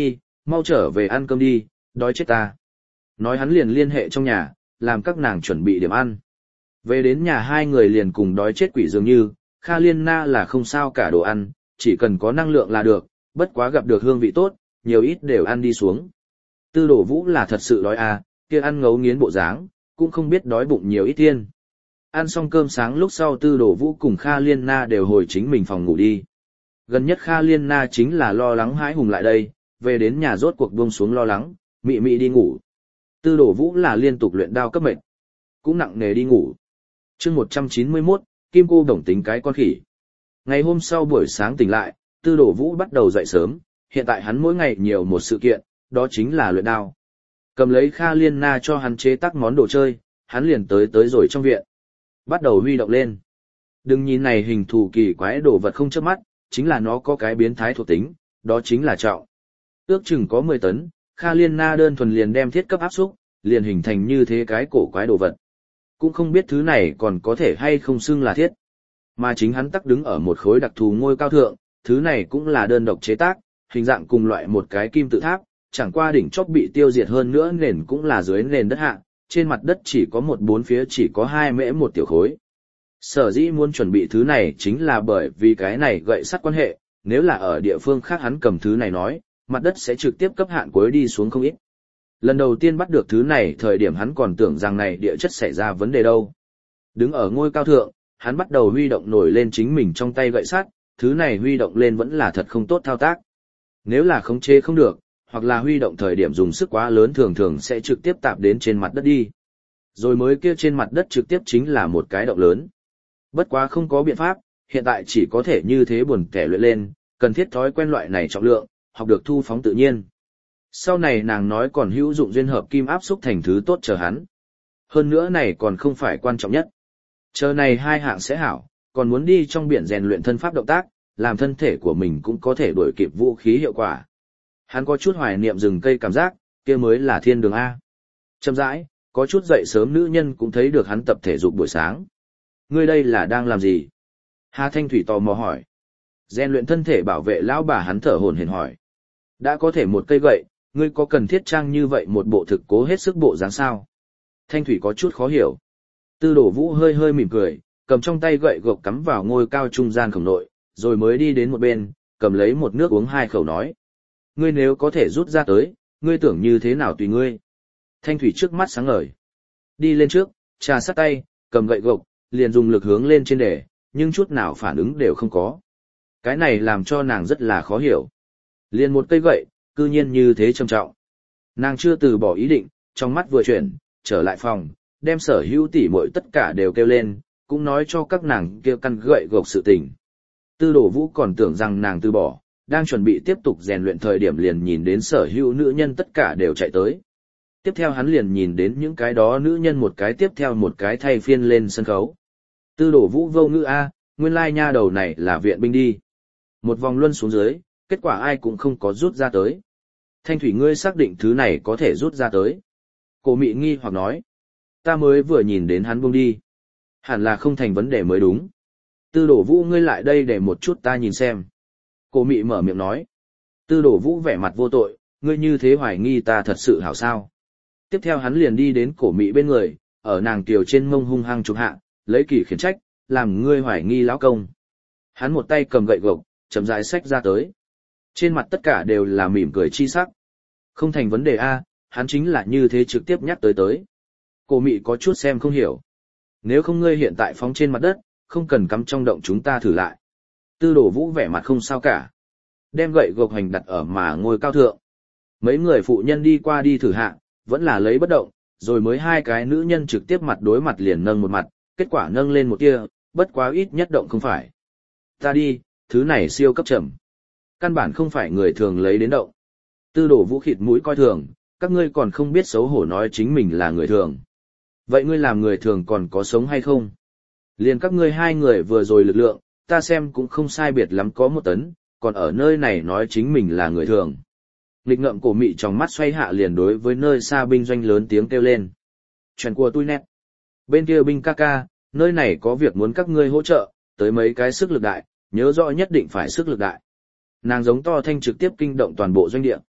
mau trở về ăn cơm đi, đói chết ta. Nói hắn liền liên hệ trong nhà, làm các nàng chuẩn bị điểm ăn. Về đến nhà hai người liền cùng đói chết quỷ dường như, Kha Liên Na là không sao cả đồ ăn, chỉ cần có năng lượng là được, bất quá gặp được hương vị tốt, nhiều ít đều ăn đi xuống. Tư Đổ Vũ là thật sự đói à, kia ăn ngấu nghiến bộ dáng, cũng không biết đói bụng nhiều ít tiên. Ăn xong cơm sáng lúc sau Tư Đổ Vũ cùng Kha Liên Na đều hồi chính mình phòng ngủ đi. Gần nhất Kha Liên Na chính là lo lắng hãi hùng lại đây, về đến nhà rốt cuộc buông xuống lo lắng, mị mị đi ngủ. Tư Đổ Vũ là liên tục luyện đao cấp mệt, cũng nặng nề đi ngủ. Chương một trăm chín mươi mốt, Kim Cô Đồng tính cái con khỉ. Ngày hôm sau buổi sáng tỉnh lại, Tư Đổ Vũ bắt đầu dậy sớm, hiện tại hắn mỗi ngày nhiều một sự kiện, đó chính là luyện đao. Cầm lấy Kha Liên Na cho hắn chế tác món đồ chơi, hắn liền tới tới rồi trong viện. Bắt đầu huy động lên. Đừng nhìn này hình thù kỳ quái đồ vật không chớp mắt, chính là nó có cái biến thái thuộc tính, đó chính là trọng. Ước chừng có mười tấn, Kha Liên Na đơn thuần liền đem thiết cấp áp xúc, liền hình thành như thế cái cổ quái đồ vật. Cũng không biết thứ này còn có thể hay không xưng là thiết. Mà chính hắn tắc đứng ở một khối đặc thù ngôi cao thượng, thứ này cũng là đơn độc chế tác, hình dạng cùng loại một cái kim tự tháp, chẳng qua đỉnh chóp bị tiêu diệt hơn nữa nền cũng là dưới nền đất hạ, trên mặt đất chỉ có một bốn phía chỉ có hai mễ một tiểu khối. Sở dĩ muốn chuẩn bị thứ này chính là bởi vì cái này gậy sắt quan hệ, nếu là ở địa phương khác hắn cầm thứ này nói, mặt đất sẽ trực tiếp cấp hạn cuối đi xuống không ít. Lần đầu tiên bắt được thứ này thời điểm hắn còn tưởng rằng này địa chất xảy ra vấn đề đâu. Đứng ở ngôi cao thượng, hắn bắt đầu huy động nổi lên chính mình trong tay gậy sắt, thứ này huy động lên vẫn là thật không tốt thao tác. Nếu là khống chế không được, hoặc là huy động thời điểm dùng sức quá lớn thường thường sẽ trực tiếp tạp đến trên mặt đất đi. Rồi mới kia trên mặt đất trực tiếp chính là một cái động lớn. Bất quá không có biện pháp, hiện tại chỉ có thể như thế buồn kẻ luyện lên, cần thiết thói quen loại này trọng lượng, học được thu phóng tự nhiên. Sau này nàng nói còn hữu dụng duyên hợp kim áp xúc thành thứ tốt chờ hắn. Hơn nữa này còn không phải quan trọng nhất. Chờ này hai hạng sẽ hảo, còn muốn đi trong biển rèn luyện thân pháp động tác, làm thân thể của mình cũng có thể đuổi kịp vũ khí hiệu quả. Hắn có chút hoài niệm rừng cây cảm giác, kia mới là thiên đường A. Chậm rãi, có chút dậy sớm nữ nhân cũng thấy được hắn tập thể dục buổi sáng. Ngươi đây là đang làm gì? Hà Thanh Thủy tò mò hỏi. Rèn luyện thân thể bảo vệ lão bà hắn thở hổn hển hỏi. Đã có thể một cây gậy, ngươi có cần thiết trang như vậy một bộ thực cố hết sức bộ dáng sao? Thanh Thủy có chút khó hiểu. Tư Đổ Vũ hơi hơi mỉm cười, cầm trong tay gậy gộc cắm vào ngôi cao trung gian khổng nội, rồi mới đi đến một bên, cầm lấy một nước uống hai khẩu nói. Ngươi nếu có thể rút ra tới, ngươi tưởng như thế nào tùy ngươi. Thanh Thủy trước mắt sáng ngời. Đi lên trước, trà sát tay, cầm gậy gộc, liền dùng lực hướng lên trên đề, nhưng chút nào phản ứng đều không có. Cái này làm cho nàng rất là khó hiểu. Liền một cây gậy, cư nhiên như thế trầm trọng. Nàng chưa từ bỏ ý định, trong mắt vừa chuyển, trở lại phòng, đem sở hữu tỉ muội tất cả đều kêu lên, cũng nói cho các nàng kêu căn gậy gộc sự tình. Tư Đổ Vũ còn tưởng rằng nàng từ bỏ, đang chuẩn bị tiếp tục rèn luyện thời điểm liền nhìn đến sở hữu nữ nhân tất cả đều chạy tới. Tiếp theo hắn liền nhìn đến những cái đó nữ nhân một cái tiếp theo một cái thay phiên lên sân khấu. Tư Đổ Vũ vô ngữ A, nguyên lai nha đầu này là viện binh đi. Một vòng luân xuống dưới, kết quả ai cũng không có rút ra tới. Thanh Thủy ngươi xác định thứ này có thể rút ra tới. Cổ Mị nghi hoặc nói. Ta mới vừa nhìn đến hắn buông đi. Hẳn là không thành vấn đề mới đúng. Tư Đổ Vũ ngươi lại đây để một chút ta nhìn xem. Cổ Mị mở miệng nói. Tư Đổ Vũ vẻ mặt vô tội, ngươi như thế hoài nghi ta thật sự hảo sao. Tiếp theo hắn liền đi đến Cổ Mị bên người, ở nàng kiều trên mông hung hăng chụp hạ, lấy kỳ khiển trách, làm ngươi hoài nghi lão công. Hắn một tay cầm gậy gộc, chậm rãi xách ra tới. Trên mặt tất cả đều là mỉm cười chi sắc. Không thành vấn đề a, hắn chính là như thế trực tiếp nhắc tới tới. Cổ Mị có chút xem không hiểu. Nếu không ngươi hiện tại phóng trên mặt đất, không cần cắm trong động chúng ta thử lại. Tư Đổ Vũ vẻ mặt không sao cả. Đem gậy gộc hành đặt ở mà ngôi cao thượng. Mấy người phụ nhân đi qua đi thử hạ, vẫn là lấy bất động, rồi mới hai cái nữ nhân trực tiếp mặt đối mặt liền nâng một mặt, kết quả nâng lên một tia, bất quá ít nhất động không phải. Ta đi, thứ này siêu cấp trầm. Căn bản không phải người thường lấy đến động. Tư Đổ Vũ khịt mũi coi thường, các ngươi còn không biết xấu hổ nói chính mình là người thường. Vậy ngươi làm người thường còn có sống hay không? Liền các ngươi hai người vừa rồi lực lượng, ta xem cũng không sai biệt lắm có một tấn, còn ở nơi này nói chính mình là người thường. Nghịch ngợm Cổ Mị trong mắt xoay hạ liền đối với nơi xa binh doanh lớn tiếng kêu lên. Chuyện của tôi nét. Bên kia binh ca ca, nơi này có việc muốn các ngươi hỗ trợ, tới mấy cái sức lực đại, nhớ rõ nhất định phải sức lực đại. Nàng giống to thanh trực tiếp kinh động toàn bộ doanh địa.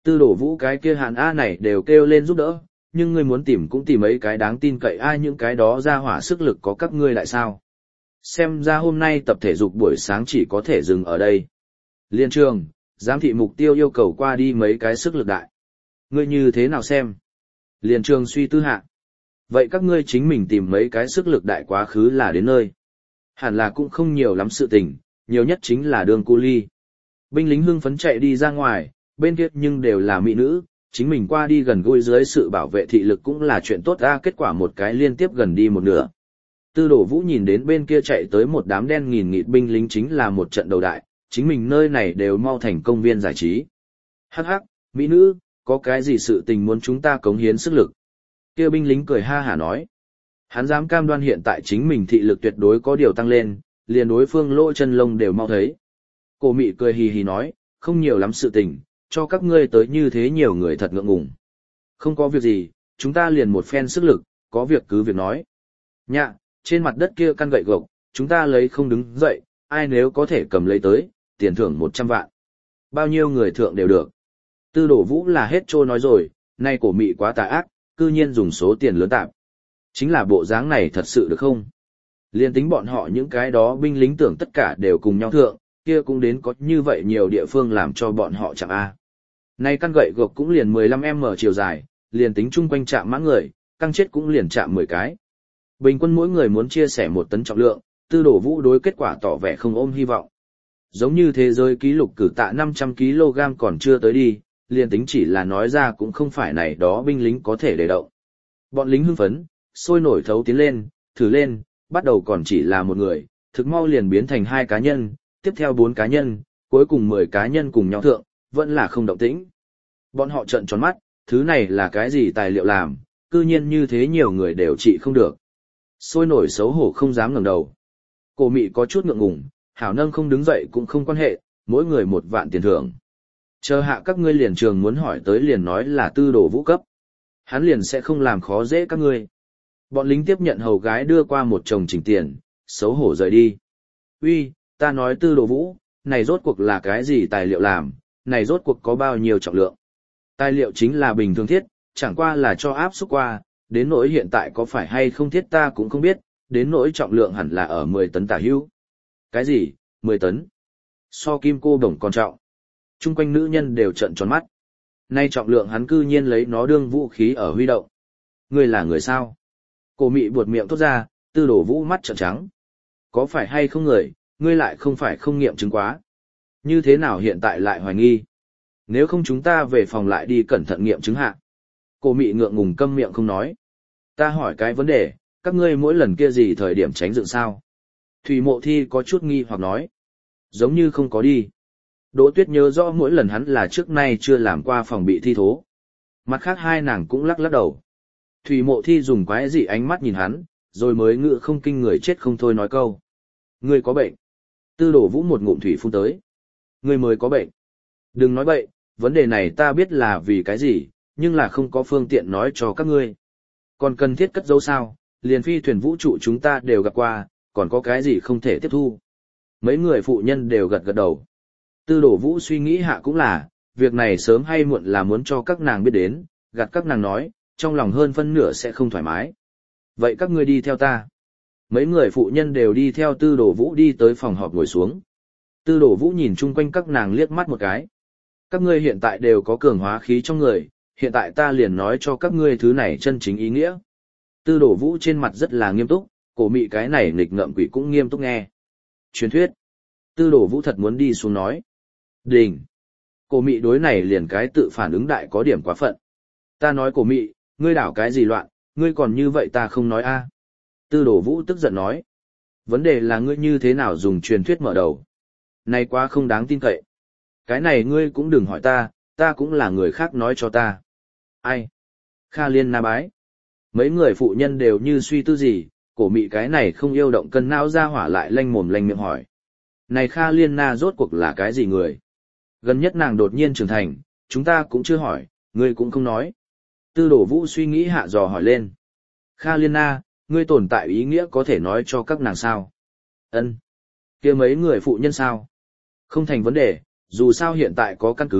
Tư đổ vũ cái kia Hàn A này đều kêu lên giúp đỡ, nhưng ngươi muốn tìm cũng tìm mấy cái đáng tin cậy ai những cái đó ra hỏa sức lực có các ngươi lại sao. Xem ra hôm nay tập thể dục buổi sáng chỉ có thể dừng ở đây. Liên trường, giám thị mục tiêu yêu cầu qua đi mấy cái sức lực đại. Ngươi như thế nào xem? Liên trường suy tư hạ. Vậy các ngươi chính mình tìm mấy cái sức lực đại quá khứ là đến nơi. Hẳn là cũng không nhiều lắm sự tình, nhiều nhất chính là đường cu ly. Binh lính hưng phấn chạy đi ra ngoài, bên kia nhưng đều là mỹ nữ, chính mình qua đi gần gũi dưới sự bảo vệ thị lực cũng là chuyện tốt ra, kết quả một cái liên tiếp gần đi một nửa. Tư đổ vũ nhìn đến bên kia chạy tới một đám đen nghìn nghịt binh lính chính là một trận đầu đại, chính mình nơi này đều mau thành công viên giải trí. Hắc hắc, mỹ nữ, có cái gì sự tình muốn chúng ta cống hiến sức lực? Kia binh lính cười ha hả nói. Hắn dám cam đoan hiện tại chính mình thị lực tuyệt đối có điều tăng lên, liền đối phương lỗ chân lông đều mau thấy. Cổ mị cười hì hì nói, không nhiều lắm sự tình, cho các ngươi tới như thế nhiều người thật ngượng ngùng. Không có việc gì, chúng ta liền một phen sức lực, có việc cứ việc nói. Nhạ, trên mặt đất kia căn gậy gộc, chúng ta lấy không đứng dậy, ai nếu có thể cầm lấy tới, tiền thưởng một trăm vạn. Bao nhiêu người thượng đều được. Tư đổ vũ là hết trô nói rồi, nay cổ mị quá tà ác, cư nhiên dùng số tiền lớn tạp. Chính là bộ dáng này thật sự được không? Liên tính bọn họ những cái đó binh lính tưởng tất cả đều cùng nhau thượng, kia cũng đến có như vậy nhiều địa phương làm cho bọn họ chẳng a. Nay căn gậy gộc cũng liền mười lăm mét chiều dài, liền tính chung quanh chạm mã người, căng chết cũng liền chạm mười cái. Bình quân mỗi người muốn chia sẻ một tấn trọng lượng, tư đổ vũ đối kết quả tỏ vẻ không ôm hy vọng. Giống như thế giới ký lục cử tạ năm trăm ki lô gam còn chưa tới đi, liền tính chỉ là nói ra cũng không phải này đó binh lính có thể để động. Bọn lính hưng phấn, sôi nổi thấu tiến lên, thử lên, bắt đầu còn chỉ là một người, thực mau liền biến thành hai cá nhân, tiếp theo bốn cá nhân, cuối cùng mười cá nhân cùng nhau thượng, vẫn là không động tĩnh. Bọn họ trợn tròn mắt, thứ này là cái gì tài liệu làm, cư nhiên như thế nhiều người đều trị không được. Sôi nổi xấu hổ không dám ngẩng đầu. Cổ mị có chút ngượng ngùng, hảo nâng không đứng dậy cũng không quan hệ, mỗi người một vạn tiền thưởng. Chờ hạ các ngươi liền trường muốn hỏi tới liền nói là tư đồ vũ cấp. Hắn liền sẽ không làm khó dễ các ngươi. Bọn lính tiếp nhận hầu gái đưa qua một chồng chỉnh tiền, xấu hổ rời đi. Uy, ta nói tư đồ vũ, này rốt cuộc là cái gì tài liệu làm, này rốt cuộc có bao nhiêu trọng lượng. Tài liệu chính là bình thường thiết, chẳng qua là cho áp xúc qua, đến nỗi hiện tại có phải hay không thiết ta cũng không biết, đến nỗi trọng lượng hẳn là ở mười tấn tả hữu. Cái gì, mười tấn? So kim cô đồng còn trọng. Trung quanh nữ nhân đều trợn tròn mắt. Nay trọng lượng hắn cư nhiên lấy nó đương vũ khí ở huy động. Ngươi là người sao? Cổ mị buột miệng thốt ra, tư đổ vũ mắt trợn trắng. Có phải hay không người, ngươi lại không phải không nghiệm chứng quá. Như thế nào hiện tại lại hoài nghi? Nếu không chúng ta về phòng lại đi cẩn thận nghiệm chứng hạ. Cổ mị ngượng ngùng câm miệng không nói. Ta hỏi cái vấn đề, các ngươi mỗi lần kia gì thời điểm tránh dựng sao? Thủy Mộ Thi có chút nghi hoặc nói. Giống như không có đi. Đỗ Tuyết nhớ rõ mỗi lần hắn là trước nay chưa làm qua phòng bị thi thố. Mặt khác hai nàng cũng lắc lắc đầu. Thủy Mộ Thi dùng quái dị ánh mắt nhìn hắn, rồi mới ngự không kinh người chết không thôi nói câu. Ngươi có bệnh. Tư đổ vũ một ngụm thủy phun tới. Ngươi mới có bệnh. Đừng nói bậy, vấn đề này ta biết là vì cái gì, nhưng là không có phương tiện nói cho các ngươi. Còn cần thiết cất dấu sao, liền phi thuyền vũ trụ chúng ta đều gặp qua, còn có cái gì không thể tiếp thu. Mấy người phụ nhân đều gật gật đầu. Tư đổ vũ suy nghĩ hạ cũng là, việc này sớm hay muộn là muốn cho các nàng biết đến, gạt các nàng nói, trong lòng hơn phân nửa sẽ không thoải mái. Vậy các ngươi đi theo ta. Mấy người phụ nhân đều đi theo tư đổ vũ đi tới phòng họp ngồi xuống. Tư đổ vũ nhìn chung quanh các nàng liếc mắt một cái. Các ngươi hiện tại đều có cường hóa khí trong người, hiện tại ta liền nói cho các ngươi thứ này chân chính ý nghĩa. Tư đổ vũ trên mặt rất là nghiêm túc, cổ mị cái này nghịch ngợm quỷ cũng nghiêm túc nghe. Truyền thuyết. Tư đổ vũ thật muốn đi xuống nói. Đình. Cổ mị đối này liền cái tự phản ứng đại có điểm quá phận. Ta nói cổ mị, ngươi đảo cái gì loạn, ngươi còn như vậy ta không nói a. Tư đổ vũ tức giận nói. Vấn đề là ngươi như thế nào dùng truyền thuyết mở đầu. Này quá không đáng tin cậy. Cái này ngươi cũng đừng hỏi ta, ta cũng là người khác nói cho ta. Ai? Kha Liên Na bái. Mấy người phụ nhân đều như suy tư gì, cổ mị cái này không yêu động cân não ra hỏa lại lanh mồm lanh miệng hỏi. Này Kha Liên Na rốt cuộc là cái gì người? Gần nhất nàng đột nhiên trưởng thành, chúng ta cũng chưa hỏi, ngươi cũng không nói. Tư đổ vũ suy nghĩ hạ dò hỏi lên. Kha Liên Na, ngươi tồn tại ý nghĩa có thể nói cho các nàng sao? Ân, kia mấy người phụ nhân sao? Không thành vấn đề, dù sao hiện tại có căn cứ,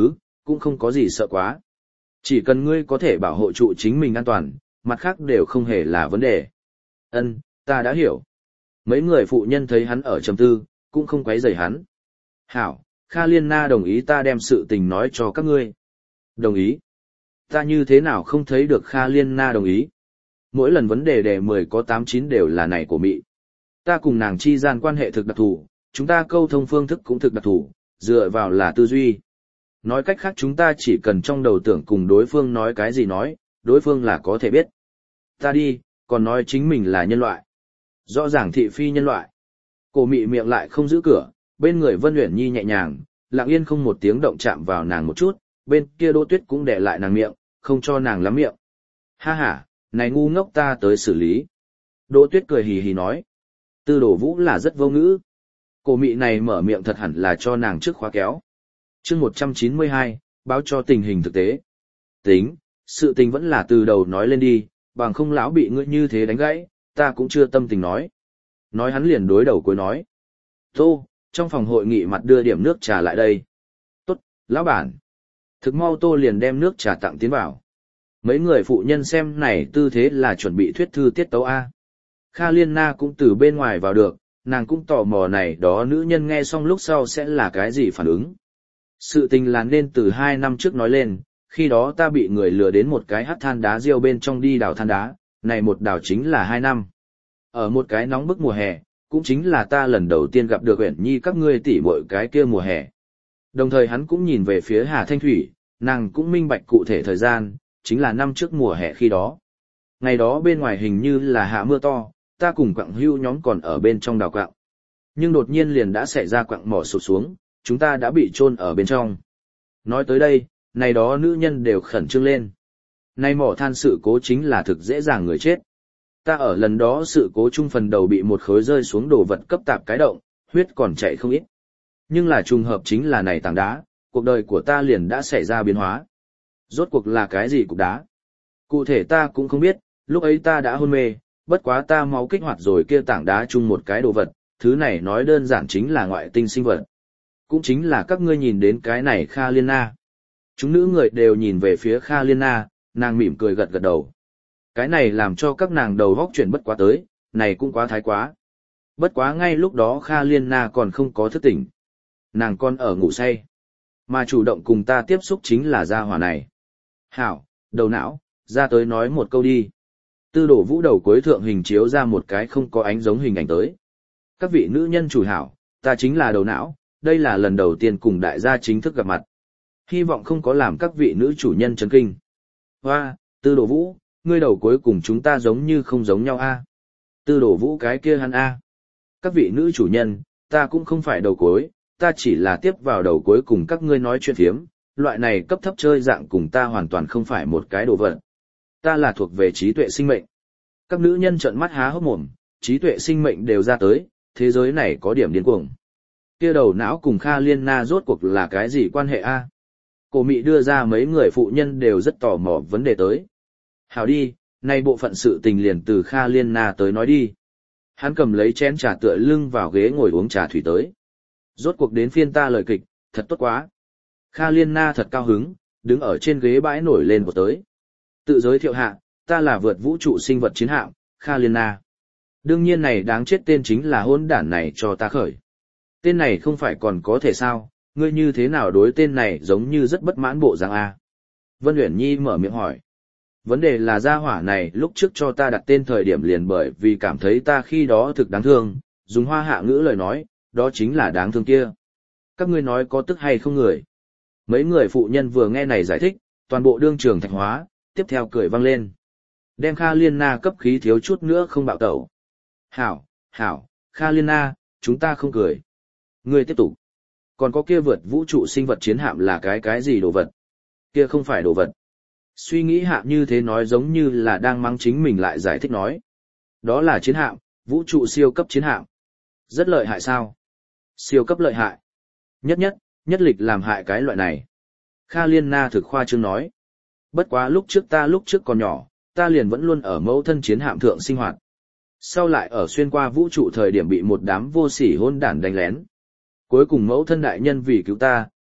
cũng không có gì sợ quá. Chỉ cần ngươi có thể bảo hộ trụ chính mình an toàn, mặt khác đều không hề là vấn đề. Ân, ta đã hiểu. Mấy người phụ nhân thấy hắn ở trầm tư, cũng không quấy rầy hắn. Hảo, Kha Liên Na đồng ý ta đem sự tình nói cho các ngươi. Đồng ý. Ta như thế nào không thấy được Kha Liên Na đồng ý. Mỗi lần vấn đề đề mười có tám chín đều là này của Mị. Ta cùng nàng chi gian quan hệ thực đặc thù, chúng ta câu thông phương thức cũng thực đặc thù, dựa vào là tư duy. Nói cách khác chúng ta chỉ cần trong đầu tưởng cùng đối phương nói cái gì nói, đối phương là có thể biết. Ta đi, còn nói chính mình là nhân loại. Rõ ràng thị phi nhân loại. Cổ Mị miệng lại không giữ cửa, bên người Vân Uyển Nhi nhẹ nhàng, lặng yên không một tiếng động chạm vào nàng một chút, bên kia Đỗ Tuyết cũng để lại nàng miệng, không cho nàng lắm miệng. Ha ha, này ngu ngốc ta tới xử lý. Đỗ Tuyết cười hì hì nói. Tư Đồ Vũ là rất vô ngữ. Cổ Mị này mở miệng thật hẳn là cho nàng trước khóa kéo. Chương một trăm chín mươi hai, báo cho tình hình thực tế. Tính, sự tình vẫn là từ đầu nói lên đi, bằng không lão bị ngươi như thế đánh gãy, ta cũng chưa tâm tình nói. Nói hắn liền đối đầu cuối nói. Tô, trong phòng hội nghị mặt đưa điểm nước trà lại đây. Tốt, lão bản. Thực mau Tô liền đem nước trà tặng tiến vào. Mấy người phụ nhân xem này tư thế là chuẩn bị thuyết thư tiết tấu A. Kha Liên Na cũng từ bên ngoài vào được, nàng cũng tò mò này đó nữ nhân nghe xong lúc sau sẽ là cái gì phản ứng. Sự tình là nên từ hai năm trước nói lên, khi đó ta bị người lừa đến một cái hắc than đá riêu bên trong đi đào than đá, này một đào chính là hai năm. Ở một cái nóng bức mùa hè, cũng chính là ta lần đầu tiên gặp được Uyển Nhi các ngươi tỉ muội cái kia mùa hè. Đồng thời hắn cũng nhìn về phía Hà Thanh Thủy, nàng cũng minh bạch cụ thể thời gian, chính là năm trước mùa hè khi đó. Ngày đó bên ngoài hình như là hạ mưa to, ta cùng quặng hưu nhóm còn ở bên trong đào quặng. Nhưng đột nhiên liền đã xảy ra quặng mỏ sụt xuống, chúng ta đã bị chôn ở bên trong. Nói tới đây, này đó nữ nhân đều khẩn trương lên. Nay mỏ than sự cố chính là thực dễ dàng người chết. Ta ở lần đó sự cố chung phần đầu bị một khối rơi xuống đồ vật cấp tạp cái động, huyết còn chạy không ít. Nhưng là trùng hợp chính là này tảng đá, cuộc đời của ta liền đã xảy ra biến hóa. Rốt cuộc là cái gì cục đá? Cụ thể ta cũng không biết, lúc ấy ta đã hôn mê, bất quá ta máu kích hoạt rồi kia tảng đá chung một cái đồ vật, thứ này nói đơn giản chính là ngoại tinh sinh vật. Cũng chính là các ngươi nhìn đến cái này Kha Liên Na. Chúng nữ người đều nhìn về phía Kha Liên Na, nàng mỉm cười gật gật đầu. Cái này làm cho các nàng đầu góc chuyển bất quá tới, này cũng quá thái quá. Bất quá ngay lúc đó Kha Liên Na còn không có thức tỉnh. Nàng còn ở ngủ say. Mà chủ động cùng ta tiếp xúc chính là gia hỏa này. Hảo, đầu não, ra tới nói một câu đi. Tư Đồ Vũ đầu cuối thượng hình chiếu ra một cái không có ánh giống hình ảnh tới. Các vị nữ nhân chủ hảo, ta chính là đầu não, đây là lần đầu tiên cùng đại gia chính thức gặp mặt. Hy vọng không có làm các vị nữ chủ nhân chấn kinh. Hoa, Tư Đồ Vũ, ngươi đầu cuối cùng chúng ta giống như không giống nhau a. Tư Đồ Vũ cái kia hắn a. Các vị nữ chủ nhân, ta cũng không phải đầu cuối, ta chỉ là tiếp vào đầu cuối cùng các ngươi nói chuyện phiếm, loại này cấp thấp chơi dạng cùng ta hoàn toàn không phải một cái đồ vật. Ta là thuộc về trí tuệ sinh mệnh. Các nữ nhân trợn mắt há hốc mồm, trí tuệ sinh mệnh đều ra tới, thế giới này có điểm điên cuồng. Kia đầu não cùng Kha Liên Na rốt cuộc là cái gì quan hệ a? Cổ Mị đưa ra mấy người phụ nhân đều rất tò mò vấn đề tới. Hảo đi, nay bộ phận sự tình liền từ Kha Liên Na tới nói đi. Hắn cầm lấy chén trà tựa lưng vào ghế ngồi uống trà thủy tới. Rốt cuộc đến phiên ta lời kịch, thật tốt quá. Kha Liên Na thật cao hứng, đứng ở trên ghế bãi nổi lên một tới. Tự giới thiệu hạ, ta là vượt vũ trụ sinh vật chiến hạm, Kha Liên Na. Đương nhiên này đáng chết tên chính là hôn đản này cho ta khởi. Tên này không phải còn có thể sao, ngươi như thế nào đối tên này giống như rất bất mãn bộ dạng a? Vân Uyển Nhi mở miệng hỏi. Vấn đề là gia hỏa này lúc trước cho ta đặt tên thời điểm liền bởi vì cảm thấy ta khi đó thực đáng thương, dùng hoa hạ ngữ lời nói, đó chính là đáng thương kia. Các ngươi nói có tức hay không người? Mấy người phụ nhân vừa nghe này giải thích, toàn bộ đương trường thạch hóa, tiếp theo cười vang lên. Đem Kha Liên Na cấp khí thiếu chút nữa không bạo tẩu. Hảo, hảo, Kha Liên Na, chúng ta không cười. Ngươi tiếp tục. Còn có kia vượt vũ trụ sinh vật chiến hạm là cái cái gì đồ vật? Kia không phải đồ vật. Suy nghĩ hạ như thế nói giống như là đang mắng chính mình lại giải thích nói. Đó là chiến hạm, vũ trụ siêu cấp chiến hạm. Rất lợi hại sao? Siêu cấp lợi hại. Nhất nhất, nhất lịch làm hại cái loại này. Kha Liên Na thực khoa trương nói. Bất quá lúc trước ta lúc trước còn nhỏ, ta liền vẫn luôn ở mẫu thân chiến hạm thượng sinh hoạt. Sau lại ở xuyên qua vũ trụ thời điểm bị một đám vô sỉ hôn đản đánh lén. Cuối cùng mẫu thân đại nhân vì cứu ta,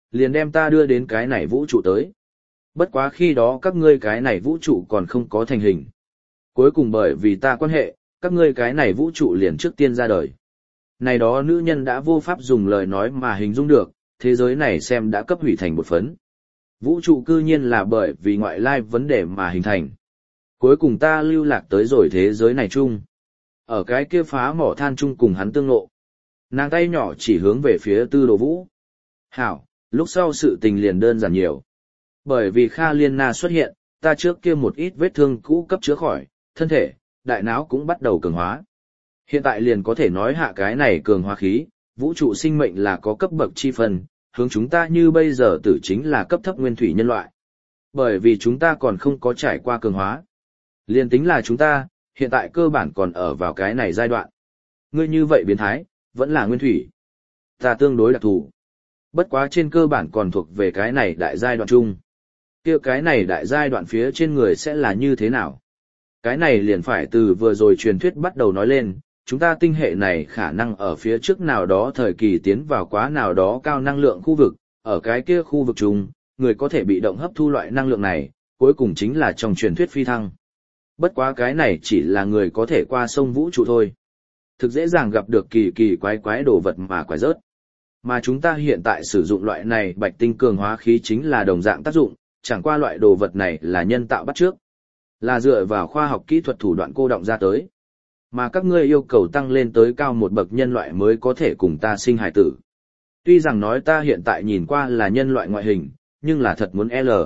liền đem ta đưa đến cái này vũ trụ tới. Bất quá khi đó các ngươi cái này vũ trụ còn không có thành hình. Cuối cùng bởi vì ta quan hệ, các ngươi cái này vũ trụ liền trước tiên ra đời. Này đó nữ nhân đã vô pháp dùng lời nói mà hình dung được, thế giới này xem đã cấp hủy thành một phấn. Vũ trụ cư nhiên là bởi vì ngoại lai vấn đề mà hình thành. Cuối cùng ta lưu lạc tới rồi thế giới này chung. Ở cái kia phá mỏ than chung cùng hắn tương ngộ. Nàng tay nhỏ chỉ hướng về phía Tư Đồ Vũ. Hảo, lúc sau sự tình liền đơn giản nhiều. Bởi vì Kha Liên Na xuất hiện, ta trước kia một ít vết thương cũ cấp chữa khỏi, thân thể, đại não cũng bắt đầu cường hóa. Hiện tại liền có thể nói hạ cái này cường hóa khí, vũ trụ sinh mệnh là có cấp bậc chi phần, hướng chúng ta như bây giờ tử chính là cấp thấp nguyên thủy nhân loại. Bởi vì chúng ta còn không có trải qua cường hóa. Liền tính là chúng ta, hiện tại cơ bản còn ở vào cái này giai đoạn. Ngươi như vậy biến thái, vẫn là nguyên thủy. Ta tương đối đặc thù. Bất quá trên cơ bản còn thuộc về cái này đại giai đoạn chung. Kia cái này đại giai đoạn phía trên người sẽ là như thế nào? Cái này liền phải từ vừa rồi truyền thuyết bắt đầu nói lên, chúng ta tinh hệ này khả năng ở phía trước nào đó thời kỳ tiến vào quá nào đó cao năng lượng khu vực, ở cái kia khu vực chung, người có thể bị động hấp thu loại năng lượng này, cuối cùng chính là trong truyền thuyết phi thăng. Bất quá cái này chỉ là người có thể qua sông vũ trụ thôi. Thực dễ dàng gặp được kỳ kỳ quái quái đồ vật mà quái rớt. Mà chúng ta hiện tại sử dụng loại này bạch tinh cường hóa khí chính là đồng dạng tác dụng, chẳng qua loại đồ vật này là nhân tạo bắt trước. Là dựa vào khoa học kỹ thuật thủ đoạn cô động ra tới. Mà các ngươi yêu cầu tăng lên tới cao một bậc nhân loại mới có thể cùng ta sinh hài tử. Tuy rằng nói ta hiện tại nhìn qua là nhân loại ngoại hình, nhưng là thật muốn L.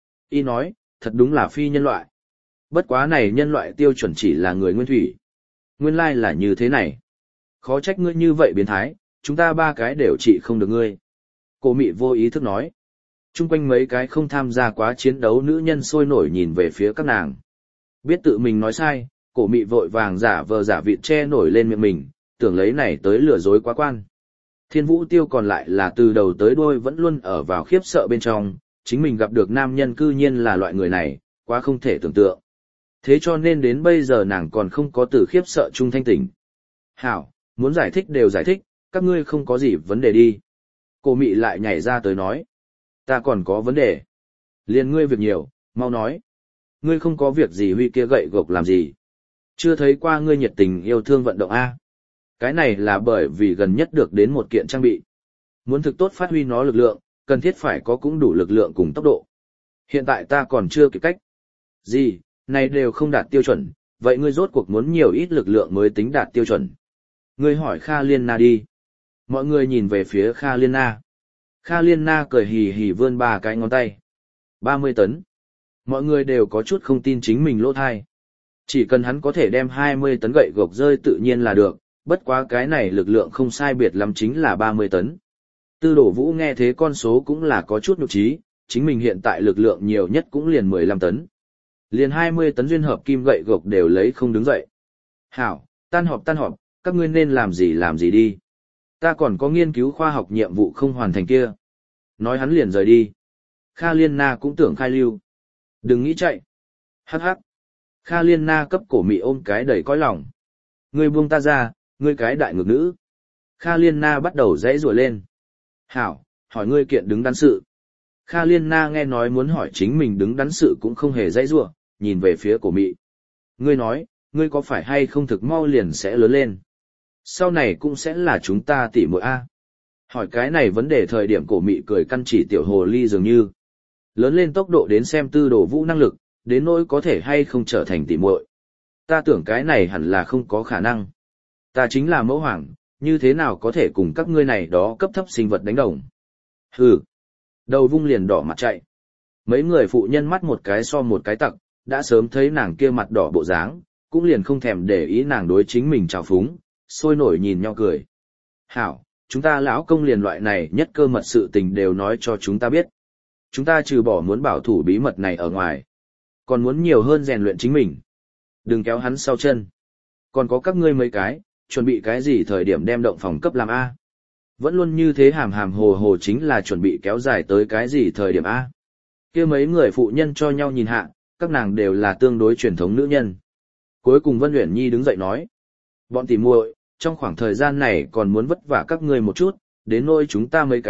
Y nói, thật đúng là phi nhân loại. Bất quá này nhân loại tiêu chuẩn chỉ là người nguyên thủy. Nguyên lai là như thế này. Khó trách ngươi như vậy biến thái, chúng ta ba cái đều trị không được ngươi. Cô mị vô ý thức nói. Trung quanh mấy cái không tham gia quá chiến đấu nữ nhân sôi nổi nhìn về phía các nàng. Biết tự mình nói sai, cổ mị vội vàng giả vờ giả vịt che nổi lên miệng mình, tưởng lấy này tới lừa dối quá quan. Thiên Vũ Tiêu còn lại là từ đầu tới đuôi vẫn luôn ở vào khiếp sợ bên trong, chính mình gặp được nam nhân cư nhiên là loại người này, quá không thể tưởng tượng. Thế cho nên đến bây giờ nàng còn không có từ khiếp sợ chung thanh tỉnh. Hảo, muốn giải thích đều giải thích, các ngươi không có gì vấn đề đi. Cô mị lại nhảy ra tới nói. Ta còn có vấn đề. Liền ngươi việc nhiều, mau nói. Ngươi không có việc gì huy kia gậy gộc làm gì. Chưa thấy qua ngươi nhiệt tình yêu thương vận động A. Cái này là bởi vì gần nhất được đến một kiện trang bị. Muốn thực tốt phát huy nó lực lượng, cần thiết phải có cũng đủ lực lượng cùng tốc độ. Hiện tại ta còn chưa kịp cách. Gì, này đều không đạt tiêu chuẩn, vậy ngươi rốt cuộc muốn nhiều ít lực lượng mới tính đạt tiêu chuẩn. Ngươi hỏi Kha Liên Na đi. Mọi người nhìn về phía Kha Liên Na. Kha Liên Na cười hì hì vươn ba cái ngón tay. ba mươi tấn. Mọi người đều có chút không tin chính mình lỗ thai. Chỉ cần hắn có thể đem hai mươi tấn gậy gộc rơi tự nhiên là được, bất quá cái này lực lượng không sai biệt lắm chính là ba mươi tấn. Tư Đổ Vũ nghe thế con số cũng là có chút nhục trí, chính mình hiện tại lực lượng nhiều nhất cũng liền mười lăm tấn. Liền hai mươi tấn duyên hợp kim gậy gộc đều lấy không đứng dậy. Hảo, tan họp tan họp, các ngươi nên làm gì làm gì đi. Ta còn có nghiên cứu khoa học nhiệm vụ không hoàn thành kia. Nói hắn liền rời đi. Kha Liên Na cũng tưởng khai lưu. Đừng nghĩ chạy. Hắc hắc. Kha Liên Na cấp cổ mị ôm cái đầy cõi lòng. Ngươi buông ta ra, ngươi cái đại ngược nữ. Kha Liên Na bắt đầu dãy rủa lên. Hảo, hỏi ngươi kiện đứng đắn sự. Kha Liên Na nghe nói muốn hỏi chính mình đứng đắn sự cũng không hề dãy rủa, nhìn về phía cổ mị. Ngươi nói, ngươi có phải hay không thực mau liền sẽ lớn lên. Sau này cũng sẽ là chúng ta tỉ muội A. Hỏi cái này vấn đề thời điểm cổ mị cười căn chỉ tiểu hồ ly dường như. Lớn lên tốc độ đến xem Tư Đồ Vũ năng lực, đến nỗi có thể hay không trở thành tỉ muội. Ta tưởng cái này hẳn là không có khả năng. Ta chính là mẫu hoàng, như thế nào có thể cùng các ngươi này đó cấp thấp sinh vật đánh đồng. Hừ. Đầu vung liền đỏ mặt chạy. Mấy người phụ nhân mắt một cái so một cái tặc, đã sớm thấy nàng kia mặt đỏ bộ dáng, cũng liền không thèm để ý nàng đối chính mình trào phúng, sôi nổi nhìn nhau cười. Hảo, chúng ta lão công liền loại này nhất cơ mật sự tình đều nói cho chúng ta biết. Chúng ta trừ bỏ muốn bảo thủ bí mật này ở ngoài, còn muốn nhiều hơn rèn luyện chính mình. Đừng kéo hắn sau chân. Còn có các ngươi mấy cái, chuẩn bị cái gì thời điểm đem động phòng cấp làm A. Vẫn luôn như thế hàm hàm hồ hồ chính là chuẩn bị kéo dài tới cái gì thời điểm A. Kia mấy người phụ nhân cho nhau nhìn hạ, các nàng đều là tương đối truyền thống nữ nhân. Cuối cùng Vân Uyển Nhi đứng dậy nói. Bọn tỉ muội, trong khoảng thời gian này còn muốn vất vả các ngươi một chút, đến nỗi chúng ta mấy cái,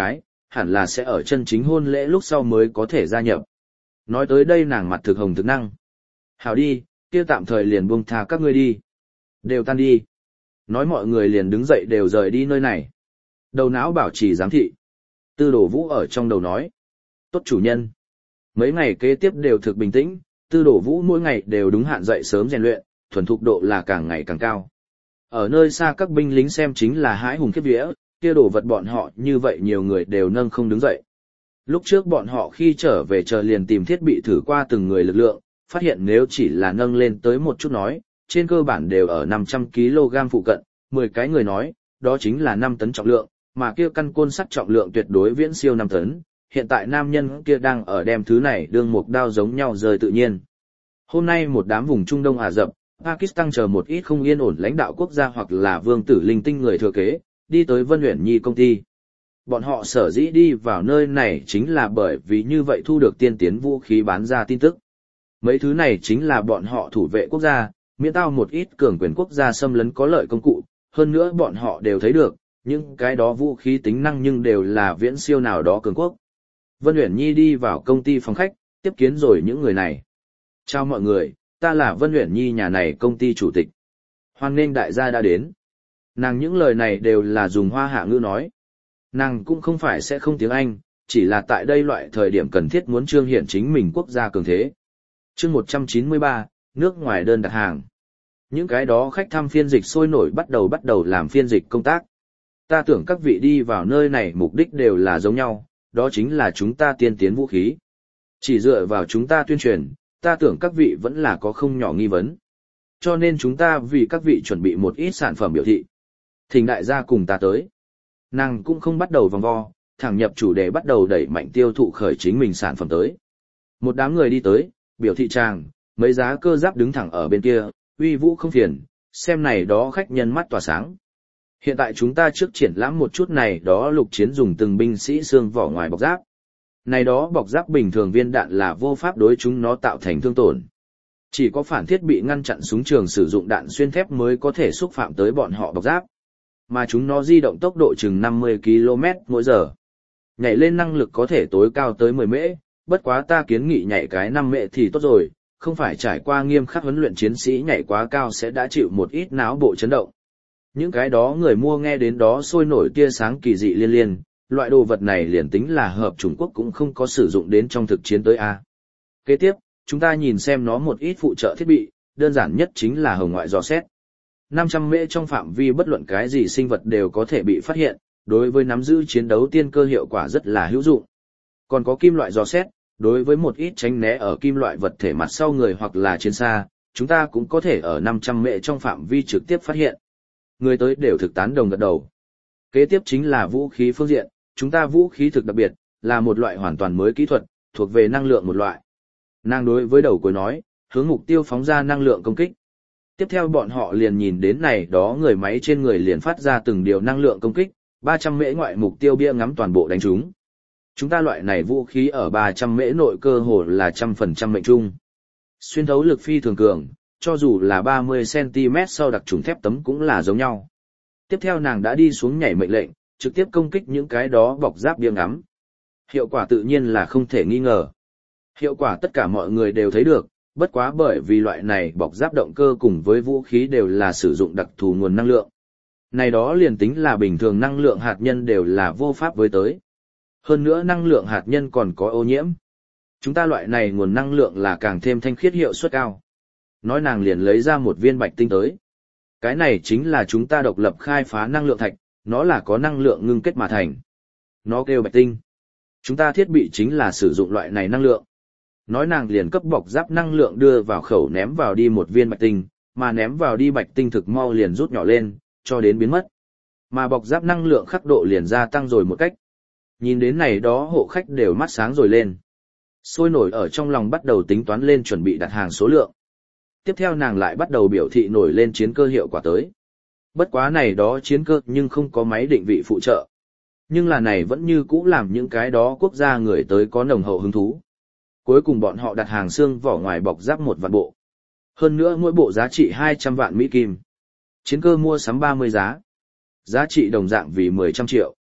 hẳn là sẽ ở chân chính hôn lễ lúc sau mới có thể gia nhập. Nói tới đây nàng mặt thực hồng thực năng. Hảo đi, kia tạm thời liền buông tha các ngươi đi. Đều tan đi. Nói mọi người liền đứng dậy đều rời đi nơi này. Đầu não bảo trì giám thị. Tư Đồ Vũ ở trong đầu nói. Tốt chủ nhân. Mấy ngày kế tiếp đều thực bình tĩnh, Tư Đồ Vũ mỗi ngày đều đúng hạn dậy sớm rèn luyện, thuần thục độ là càng ngày càng cao. Ở nơi xa các binh lính xem chính là hãi hùng khiếp vía, kia đồ vật bọn họ như vậy nhiều người đều nâng không đứng dậy. Lúc trước bọn họ khi trở về chờ liền tìm thiết bị thử qua từng người lực lượng, phát hiện nếu chỉ là nâng lên tới một chút nói, trên cơ bản đều ở năm trăm ki lô gam phụ cận, mười cái người nói, đó chính là năm tấn trọng lượng, mà kia căn côn sắt trọng lượng tuyệt đối viễn siêu năm tấn. Hiện tại nam nhân kia đang ở đem thứ này đương một đao giống nhau rời tự nhiên. Hôm nay một đám vùng Trung Đông Ả Rập, Pakistan chờ một ít không yên ổn lãnh đạo quốc gia hoặc là vương tử linh tinh người thừa kế, đi tới Vân Uyển Nhi công ty. Bọn họ sở dĩ đi vào nơi này chính là bởi vì như vậy thu được tiên tiến vũ khí bán ra tin tức. Mấy thứ này chính là bọn họ thủ vệ quốc gia, miễn tao một ít cường quyền quốc gia xâm lấn có lợi công cụ, hơn nữa bọn họ đều thấy được, những cái đó vũ khí tính năng nhưng đều là viễn siêu nào đó cường quốc. Vân Uyển Nhi đi vào công ty phòng khách, tiếp kiến rồi những người này. Chào mọi người, ta là Vân Uyển Nhi nhà này công ty chủ tịch. Hoan nghênh đại gia đã đến. Nàng những lời này đều là dùng hoa hạ ngữ nói. Nàng cũng không phải sẽ không tiếng Anh, chỉ là tại đây loại thời điểm cần thiết muốn trương hiển chính mình quốc gia cường thế. Chương một trăm chín mươi ba, nước ngoài đơn đặt hàng. Những cái đó khách thăm phiên dịch sôi nổi bắt đầu bắt đầu làm phiên dịch công tác. Ta tưởng các vị đi vào nơi này mục đích đều là giống nhau, đó chính là chúng ta tiên tiến vũ khí. Chỉ dựa vào chúng ta tuyên truyền, ta tưởng các vị vẫn là có không nhỏ nghi vấn. Cho nên chúng ta vì các vị chuẩn bị một ít sản phẩm biểu thị. Thỉnh đại gia cùng ta tới. Nàng cũng không bắt đầu vòng vo, thẳng nhập chủ đề bắt đầu đẩy mạnh tiêu thụ khởi chính mình sản phẩm tới. Một đám người đi tới, biểu thị tràng, mấy giá cơ giáp đứng thẳng ở bên kia, uy vũ không phiền, xem này đó khách nhân mắt tỏa sáng. Hiện tại chúng ta trước triển lãm một chút này đó lục chiến dùng từng binh sĩ xương vỏ ngoài bọc giáp. Này đó bọc giáp bình thường viên đạn là vô pháp đối chúng nó tạo thành thương tổn. Chỉ có phản thiết bị ngăn chặn súng trường sử dụng đạn xuyên thép mới có thể xúc phạm tới bọn họ bọc giáp. Mà chúng nó di động tốc độ chừng năm mươi ki lô mét mỗi giờ. Nhảy lên năng lực có thể tối cao tới mười mễ, bất quá ta kiến nghị nhảy cái năm mễ thì tốt rồi, không phải trải qua nghiêm khắc huấn luyện chiến sĩ nhảy quá cao sẽ đã chịu một ít não bộ chấn động. Những cái đó người mua nghe đến đó sôi nổi tia sáng kỳ dị liên liên, loại đồ vật này liền tính là hợp Trung Quốc cũng không có sử dụng đến trong thực chiến tới A. Kế tiếp, chúng ta nhìn xem nó một ít phụ trợ thiết bị, đơn giản nhất chính là hồng ngoại dò xét. năm trăm mễ trong phạm vi bất luận cái gì sinh vật đều có thể bị phát hiện, đối với nắm giữ chiến đấu tiên cơ hiệu quả rất là hữu dụng. Còn có kim loại dò xét, đối với một ít tránh né ở kim loại vật thể mặt sau người hoặc là chiến xa, chúng ta cũng có thể ở năm trăm mễ trong phạm vi trực tiếp phát hiện. Người tới đều thực tán đồng gật đầu. Kế tiếp chính là vũ khí phương diện, chúng ta vũ khí thực đặc biệt, là một loại hoàn toàn mới kỹ thuật, thuộc về năng lượng một loại. Nàng đối với đầu cuối nói, hướng mục tiêu phóng ra năng lượng công kích. Tiếp theo bọn họ liền nhìn đến này đó người máy trên người liền phát ra từng điều năng lượng công kích, ba trăm mễ ngoại mục tiêu bia ngắm toàn bộ đánh trúng. Chúng ta loại này vũ khí ở ba trăm mễ nội cơ hồ là một trăm phần trăm mệnh trung. Xuyên thấu lực phi thường cường, cho dù là ba mươi xăng ti mét sau đặc trùng thép tấm cũng là giống nhau. Tiếp theo nàng đã đi xuống nhảy mệnh lệnh, trực tiếp công kích những cái đó bọc giáp bia ngắm. Hiệu quả tự nhiên là không thể nghi ngờ. Hiệu quả tất cả mọi người đều thấy được, bất quá bởi vì loại này bọc giáp động cơ cùng với vũ khí đều là sử dụng đặc thù nguồn năng lượng. Này đó liền tính là bình thường năng lượng hạt nhân đều là vô pháp với tới. Hơn nữa năng lượng hạt nhân còn có ô nhiễm. Chúng ta loại này nguồn năng lượng là càng thêm thanh khiết hiệu suất cao. Nói nàng liền lấy ra một viên bạch tinh tới. Cái này chính là chúng ta độc lập khai phá năng lượng thạch, nó là có năng lượng ngưng kết mà thành. Nó kêu bạch tinh. Chúng ta thiết bị chính là sử dụng loại này năng lượng. Nói nàng liền cấp bọc giáp năng lượng đưa vào khẩu ném vào đi một viên bạch tinh, mà ném vào đi bạch tinh thực mau liền rút nhỏ lên, cho đến biến mất. Mà bọc giáp năng lượng khắc độ liền gia tăng rồi một cách. Nhìn đến này đó hộ khách đều mắt sáng rồi lên. Sôi nổi ở trong lòng bắt đầu tính toán lên chuẩn bị đặt hàng số lượng. Tiếp theo nàng lại bắt đầu biểu thị nổi lên chiến cơ hiệu quả tới. Bất quá này đó chiến cơ nhưng không có máy định vị phụ trợ. Nhưng là này vẫn như cũ làm những cái đó quốc gia người tới có nồng hậu hứng thú. Cuối cùng bọn họ đặt hàng xương vỏ ngoài bọc giáp một vạn bộ. Hơn nữa mỗi bộ giá trị hai trăm vạn Mỹ Kim. Chiến cơ mua sắm ba mươi giá. Giá trị đồng dạng vì mười trăm triệu.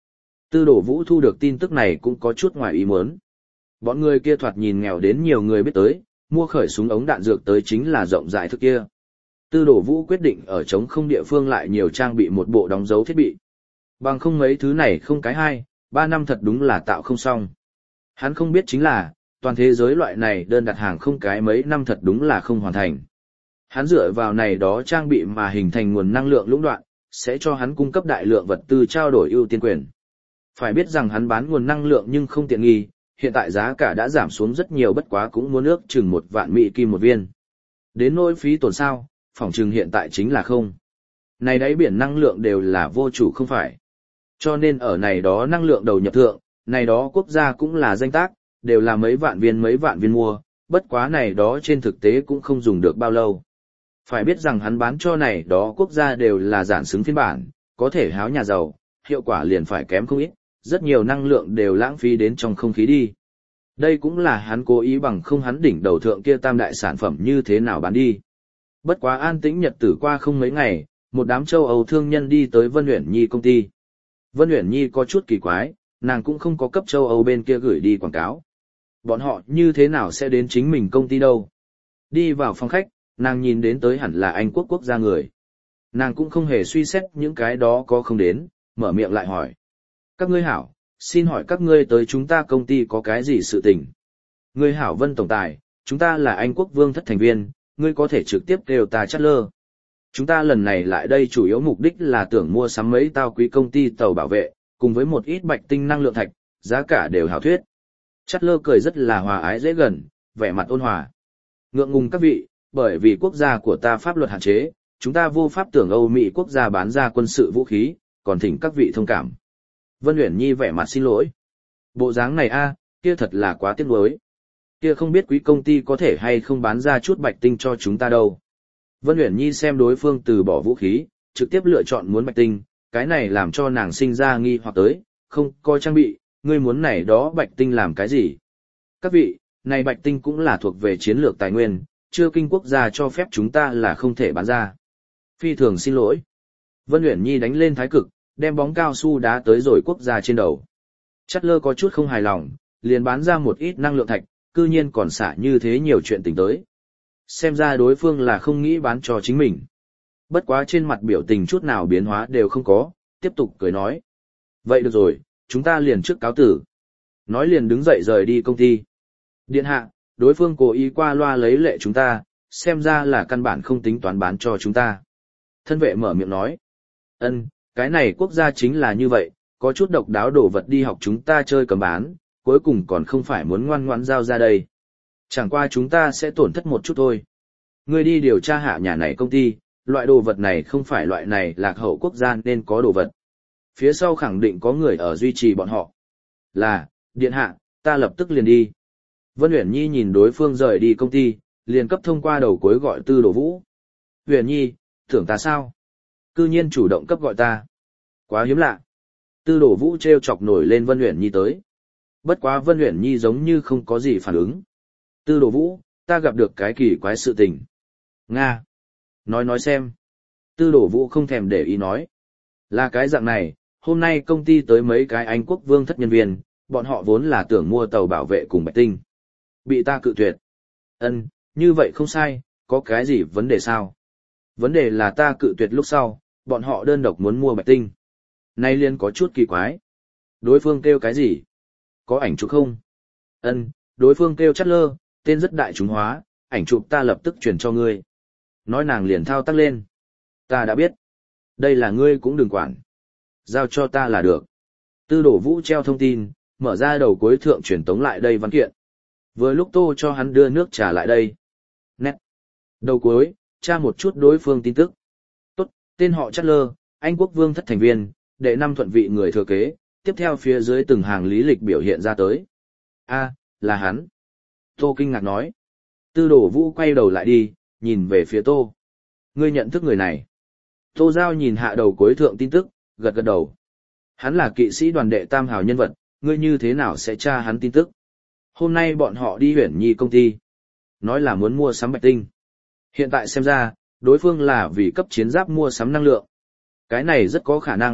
Tư Đồ Vũ thu được tin tức này cũng có chút ngoài ý muốn. Bọn người kia thoạt nhìn nghèo đến nhiều người biết tới, mua khởi súng ống đạn dược tới chính là rộng rãi thức kia. Tư Đồ Vũ quyết định ở trống không địa phương lại nhiều trang bị một bộ đóng dấu thiết bị. Bằng không mấy thứ này không cái hai, ba năm thật đúng là tạo không xong. Hắn không biết chính là, toàn thế giới loại này đơn đặt hàng không cái mấy năm thật đúng là không hoàn thành. Hắn dựa vào này đó trang bị mà hình thành nguồn năng lượng lũng đoạn, sẽ cho hắn cung cấp đại lượng vật tư trao đổi ưu tiên quyền. Phải biết rằng hắn bán nguồn năng lượng nhưng không tiện nghi, hiện tại giá cả đã giảm xuống rất nhiều, bất quá cũng muốn ước chừng một vạn mỹ kim một viên. Đến nỗi phí tổn sao, phỏng chừng hiện tại chính là không. Này đáy biển năng lượng đều là vô chủ không phải. Cho nên ở này đó năng lượng đầu nhập thượng, này đó quốc gia cũng là danh tác, đều là mấy vạn viên mấy vạn viên mua, bất quá này đó trên thực tế cũng không dùng được bao lâu. Phải biết rằng hắn bán cho này đó quốc gia đều là giản xứng phiên bản, có thể háo nhà giàu, hiệu quả liền phải kém không ít, rất nhiều năng lượng đều lãng phí đến trong không khí đi. Đây cũng là hắn cố ý bằng không hắn đỉnh đầu thượng kia tam đại sản phẩm như thế nào bán đi. Bất quá an tĩnh nhật tử qua không mấy ngày, một đám châu Âu thương nhân đi tới Vân Uyển Nhi công ty. Vân Uyển Nhi có chút kỳ quái, nàng cũng không có cấp châu Âu bên kia gửi đi quảng cáo. Bọn họ như thế nào sẽ đến chính mình công ty đâu? Đi vào phòng khách, nàng nhìn đến tới hẳn là Anh quốc quốc gia người. Nàng cũng không hề suy xét những cái đó có không đến, mở miệng lại hỏi. Các ngươi hảo, xin hỏi các ngươi tới chúng ta công ty có cái gì sự tình? Ngươi hảo Vân Tổng Tài, chúng ta là Anh quốc vương thất thành viên, ngươi có thể trực tiếp kêu ta Chát Lơ. Chúng ta lần này lại đây chủ yếu mục đích là tưởng mua sắm mấy tao quý công ty tàu bảo vệ, cùng với một ít bạch tinh năng lượng thạch, giá cả đều hảo thuyết. Chát Lơ cười rất là hòa ái dễ gần, vẻ mặt ôn hòa. Ngượng ngùng các vị, bởi vì quốc gia của ta pháp luật hạn chế, chúng ta vô pháp tưởng Âu Mỹ quốc gia bán ra quân sự vũ khí, còn thỉnh các vị thông cảm. Vân Uyển Nhi vẻ mặt xin lỗi. Bộ dáng này a, kia thật là quá tiếc nuối. Kia không biết quý công ty có thể hay không bán ra chút bạch tinh cho chúng ta đâu. Vân Uyển Nhi xem đối phương từ bỏ vũ khí, trực tiếp lựa chọn muốn bạch tinh, cái này làm cho nàng sinh ra nghi hoặc tới, không có trang bị, ngươi muốn này đó bạch tinh làm cái gì? Các vị, này bạch tinh cũng là thuộc về chiến lược tài nguyên, chưa kinh quốc gia cho phép chúng ta là không thể bán ra. Phi thường xin lỗi. Vân Uyển Nhi đánh lên thái cực, đem bóng cao su đá tới rồi quốc gia trên đầu. Chát Lơ có chút không hài lòng, liền bán ra một ít năng lượng thạch, cư nhiên còn xả như thế nhiều chuyện tình tới. Xem ra đối phương là không nghĩ bán cho chính mình. Bất quá trên mặt biểu tình chút nào biến hóa đều không có, tiếp tục cười nói. Vậy được rồi, chúng ta liền trước cáo tử. Nói liền đứng dậy rời đi công ty. Điện hạ, đối phương cố ý qua loa lấy lệ chúng ta, xem ra là căn bản không tính toán bán cho chúng ta. Thân vệ mở miệng nói. Ân, cái này quốc gia chính là như vậy, có chút độc đáo đồ vật đi học chúng ta chơi cầm bán, cuối cùng còn không phải muốn ngoan ngoãn giao ra đây. Chẳng qua chúng ta sẽ tổn thất một chút thôi. Ngươi đi điều tra hạ nhà này công ty, loại đồ vật này không phải loại này lạc hậu quốc gia nên có đồ vật. Phía sau khẳng định có người ở duy trì bọn họ. Là, điện hạ, ta lập tức liền đi. Vân Uyển Nhi nhìn đối phương rời đi công ty, liền cấp thông qua đầu cuối gọi Tư Đồ Vũ. Uyển Nhi, tưởng ta sao? Cư nhiên chủ động cấp gọi ta. Quá hiếm lạ. Tư Đồ Vũ treo chọc nổi lên Vân Uyển Nhi tới. Bất quá Vân Uyển Nhi giống như không có gì phản ứng. Tư Đồ Vũ, ta gặp được cái kỳ quái sự tình. Nga. Nói nói xem. Tư Đồ Vũ không thèm để ý nói. Là cái dạng này, hôm nay công ty tới mấy cái Anh quốc vương thất nhân viên, bọn họ vốn là tưởng mua tàu bảo vệ cùng bạch tinh. Bị ta cự tuyệt. Ân, như vậy không sai, có cái gì vấn đề sao? Vấn đề là ta cự tuyệt lúc sau, bọn họ đơn độc muốn mua bạch tinh. Nay liên có chút kỳ quái. Đối phương kêu cái gì? Có ảnh chụp không? Ân, đối phương kêu Chát Lơ, tên rất đại chúng hóa, ảnh chụp ta lập tức truyền cho ngươi. Nói nàng liền thao tác lên. Ta đã biết. Đây là ngươi cũng đừng quản. Giao cho ta là được. Tư Đồ Vũ treo thông tin, mở ra đầu cuối thượng truyền tống lại đây văn kiện. Vừa lúc Tô cho hắn đưa nước trà lại đây. Nét. Đầu cuối, tra một chút đối phương tin tức. Tốt, tên họ Chát Lơ, Anh quốc vương thất thành viên, đệ năm thuận vị người thừa kế, tiếp theo phía dưới từng hàng lý lịch biểu hiện ra tới. A, là hắn. Tô kinh ngạc nói. Tư Đồ Vũ quay đầu lại đi, nhìn về phía Tô. Ngươi nhận thức người này. Tô Giao nhìn hạ đầu cuối thượng tin tức, gật gật đầu. Hắn là kỵ sĩ đoàn đệ tam hào nhân vật, ngươi như thế nào sẽ tra hắn tin tức? Hôm nay bọn họ đi Uyển Nhi công ty. Nói là muốn mua sắm bạch tinh. Hiện tại xem ra, đối phương là vì cấp chiến giáp mua sắm năng lượng. Cái này rất có khả năng,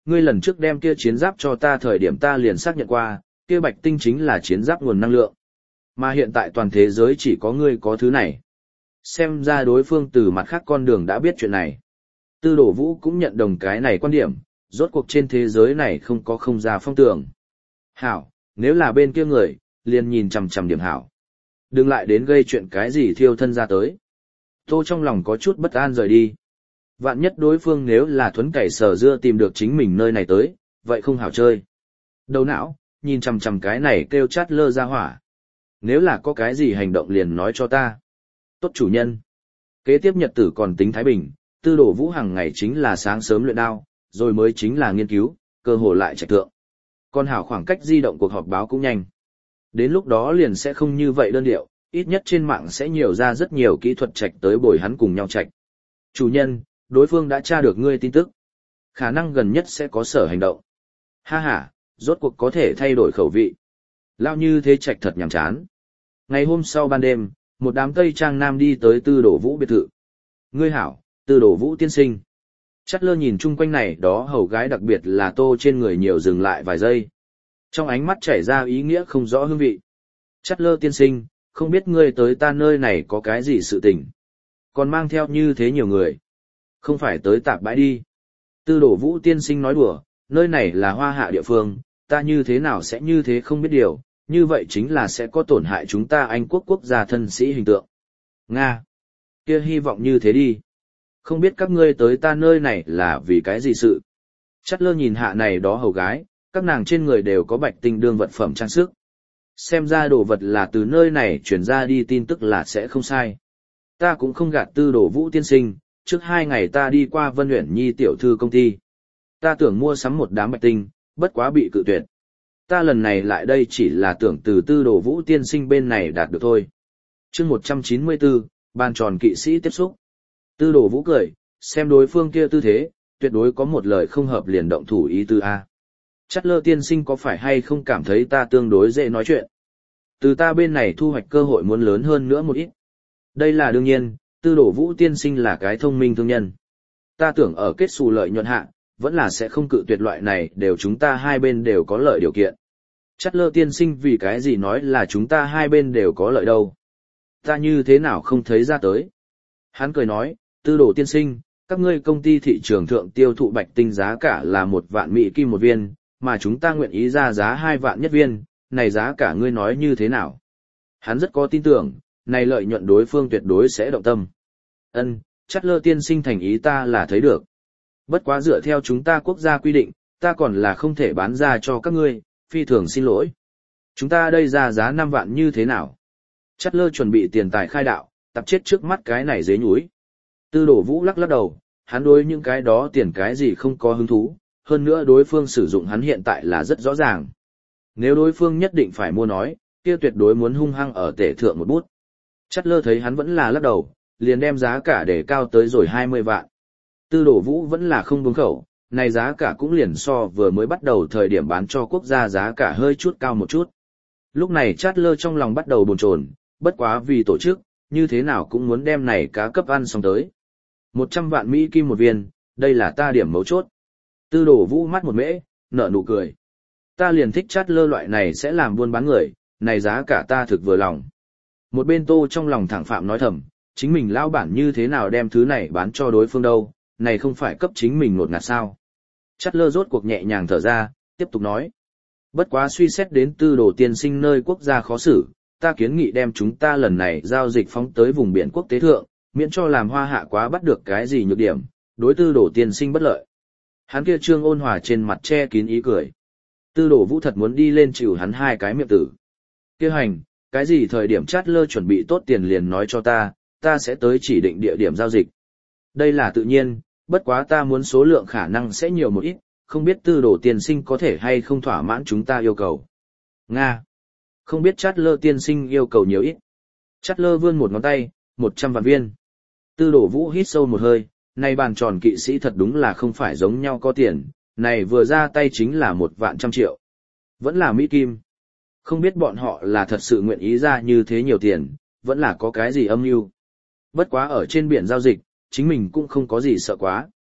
ngươi lần trước đem kia chiến giáp cho ta thời điểm ta liền xác nhận qua, kia bạch tinh chính là chiến giáp nguồn năng lượng. Mà hiện tại toàn thế giới chỉ có ngươi có thứ này. Xem ra đối phương từ mặt khác con đường đã biết chuyện này. Tư Đồ Vũ cũng nhận đồng cái này quan điểm, rốt cuộc trên thế giới này không có không ra phong tường. Hảo, nếu là bên kia người, liền nhìn chằm chằm điểm hảo. Đừng lại đến gây chuyện cái gì thiêu thân ra tới. Tô trong lòng có chút bất an rời đi. Vạn nhất đối phương nếu là thuấn cày sở dưa tìm được chính mình nơi này tới, vậy không hảo chơi. Đầu não, nhìn chằm chằm cái này kêu chát lơ ra hỏa. Nếu là có cái gì hành động liền nói cho ta. Tốt chủ nhân. Kế tiếp nhật tử còn tính thái bình, Tư Đồ Vũ hàng ngày chính là sáng sớm luyện đao, rồi mới chính là nghiên cứu, cơ hội lại trạch thượng. Còn hảo khoảng cách di động cuộc họp báo cũng nhanh. Đến lúc đó liền sẽ không như vậy đơn điệu, ít nhất trên mạng sẽ nhiều ra rất nhiều kỹ thuật trạch tới bồi hắn cùng nhau trạch. Chủ nhân, đối phương đã tra được ngươi tin tức. Khả năng gần nhất sẽ có sở hành động. Ha ha, rốt cuộc có thể thay đổi khẩu vị. Lao như thế trạch thật nhàm chán. Ngày hôm sau ban đêm, một đám Tây Trang Nam đi tới Tư Đồ Vũ biệt thự. Ngươi hảo, Tư Đồ Vũ tiên sinh. Chát lơ nhìn chung quanh này đó hầu gái đặc biệt là Tô trên người nhiều dừng lại vài giây. Trong ánh mắt chảy ra ý nghĩa không rõ hương vị. Chát lơ tiên sinh, không biết ngươi tới ta nơi này có cái gì sự tình. Còn mang theo như thế nhiều người. Không phải tới tạp bãi đi. Tư Đồ Vũ tiên sinh nói đùa, nơi này là Hoa Hạ địa phương, ta như thế nào sẽ như thế không biết điều, như vậy chính là sẽ có tổn hại chúng ta Anh quốc quốc gia thân sĩ hình tượng. Nga. Kia hy vọng như thế đi. Không biết các ngươi tới ta nơi này là vì cái gì sự. Chát lơ nhìn hạ này đó hầu gái, các nàng trên người đều có bạch tinh đương vật phẩm trang sức. Xem ra đồ vật là từ nơi này chuyển ra đi tin tức là sẽ không sai. Ta cũng không gạt Tư Đồ Vũ tiên sinh, trước hai ngày ta đi qua Vân Uyển Nhi tiểu thư công ty. Ta tưởng mua sắm một đám bạch tinh, bất quá bị cự tuyệt. Ta lần này lại đây chỉ là tưởng từ Tư Đồ Vũ tiên sinh bên này đạt được thôi. Chương một trăm chín mươi bốn, bàn tròn kỵ sĩ tiếp xúc. Tư Đồ Vũ cười, xem đối phương kia tư thế, tuyệt đối có một lời không hợp liền động thủ ý tư A. Chát lơ tiên sinh có phải hay không cảm thấy ta tương đối dễ nói chuyện? Từ ta bên này thu hoạch cơ hội muốn lớn hơn nữa một ít. Đây là đương nhiên, Tư Đồ Vũ tiên sinh là cái thông minh thương nhân. Ta tưởng ở kết xù lợi nhuận hạ, vẫn là sẽ không cự tuyệt loại này đều chúng ta hai bên đều có lợi điều kiện. Chát lơ tiên sinh vì cái gì nói là chúng ta hai bên đều có lợi đâu. Ta như thế nào không thấy ra tới. Hắn cười nói, Tư Đồ tiên sinh, các ngươi công ty thị trường thượng tiêu thụ bạch tinh giá cả là một vạn mỹ kim một viên, mà chúng ta nguyện ý ra giá hai vạn nhất viên, này giá cả ngươi nói như thế nào? Hắn rất có tin tưởng, này lợi nhuận đối phương tuyệt đối sẽ động tâm. Ân, Chát lơ tiên sinh thành ý ta là thấy được. Bất quá dựa theo chúng ta quốc gia quy định, ta còn là không thể bán ra cho các ngươi, phi thường xin lỗi. Chúng ta đây ra giá năm vạn như thế nào? Chát lơ chuẩn bị tiền tài khai đạo, tập chết trước mắt cái này dế nhúi. Tư Đồ Vũ lắc lắc đầu, hắn đối những cái đó tiền cái gì không có hứng thú, hơn nữa đối phương sử dụng hắn hiện tại là rất rõ ràng. Nếu đối phương nhất định phải mua nói, kia tuyệt đối muốn hung hăng ở tể thượng một bút. Chát lơ thấy hắn vẫn là lắc đầu, liền đem giá cả để cao tới rồi hai mươi vạn. Tư Đồ Vũ vẫn là không buông khẩu, này giá cả cũng liền so vừa mới bắt đầu thời điểm bán cho quốc gia giá cả hơi chút cao một chút. Lúc này Chát lơ trong lòng bắt đầu bồn chồn, bất quá vì tổ chức, như thế nào cũng muốn đem này cá cấp ăn xong tới. một trăm vạn Mỹ kim một viên, đây là ta điểm mấu chốt. Tư Đồ Vũ mắt một mễ, nở nụ cười. Ta liền thích Chát lơ loại này sẽ làm buôn bán người, này giá cả ta thực vừa lòng. Một bên Tô trong lòng thẳng phạm nói thầm, chính mình lao bản như thế nào đem thứ này bán cho đối phương đâu, này không phải cấp chính mình ngột ngạt sao. Chát lơ rốt cuộc nhẹ nhàng thở ra, tiếp tục nói. Bất quá suy xét đến Tư Đồ tiên sinh nơi quốc gia khó xử, ta kiến nghị đem chúng ta lần này giao dịch phóng tới vùng biển quốc tế thượng, miễn cho làm Hoa Hạ quá bắt được cái gì nhược điểm, đối Tư Đồ tiên sinh bất lợi. Hắn kia trương ôn hòa trên mặt che kín ý cười. Tư Đồ Vũ thật muốn đi lên chịu hắn hai cái miệng tử. Kia hành, cái gì thời điểm Chát lơ chuẩn bị tốt tiền liền nói cho ta, ta sẽ tới chỉ định địa điểm giao dịch. Đây là tự nhiên, bất quá ta muốn số lượng khả năng sẽ nhiều một ít, không biết Tư Đồ tiên sinh có thể hay không thỏa mãn chúng ta yêu cầu. Nga. Không biết Chát lơ tiên sinh yêu cầu nhiều ít. Chát lơ vươn một ngón tay, một trăm vạn viên. Tư Đồ Vũ hít sâu một hơi, này bàn tròn kỵ sĩ thật đúng là không phải giống nhau có tiền, này vừa ra tay chính là một vạn trăm triệu. Vẫn là Mỹ Kim. Không biết bọn họ là thật sự nguyện ý ra như thế nhiều tiền, vẫn là có cái gì âm mưu. Bất quá ở trên biển giao dịch, chính mình cũng không có gì sợ quá.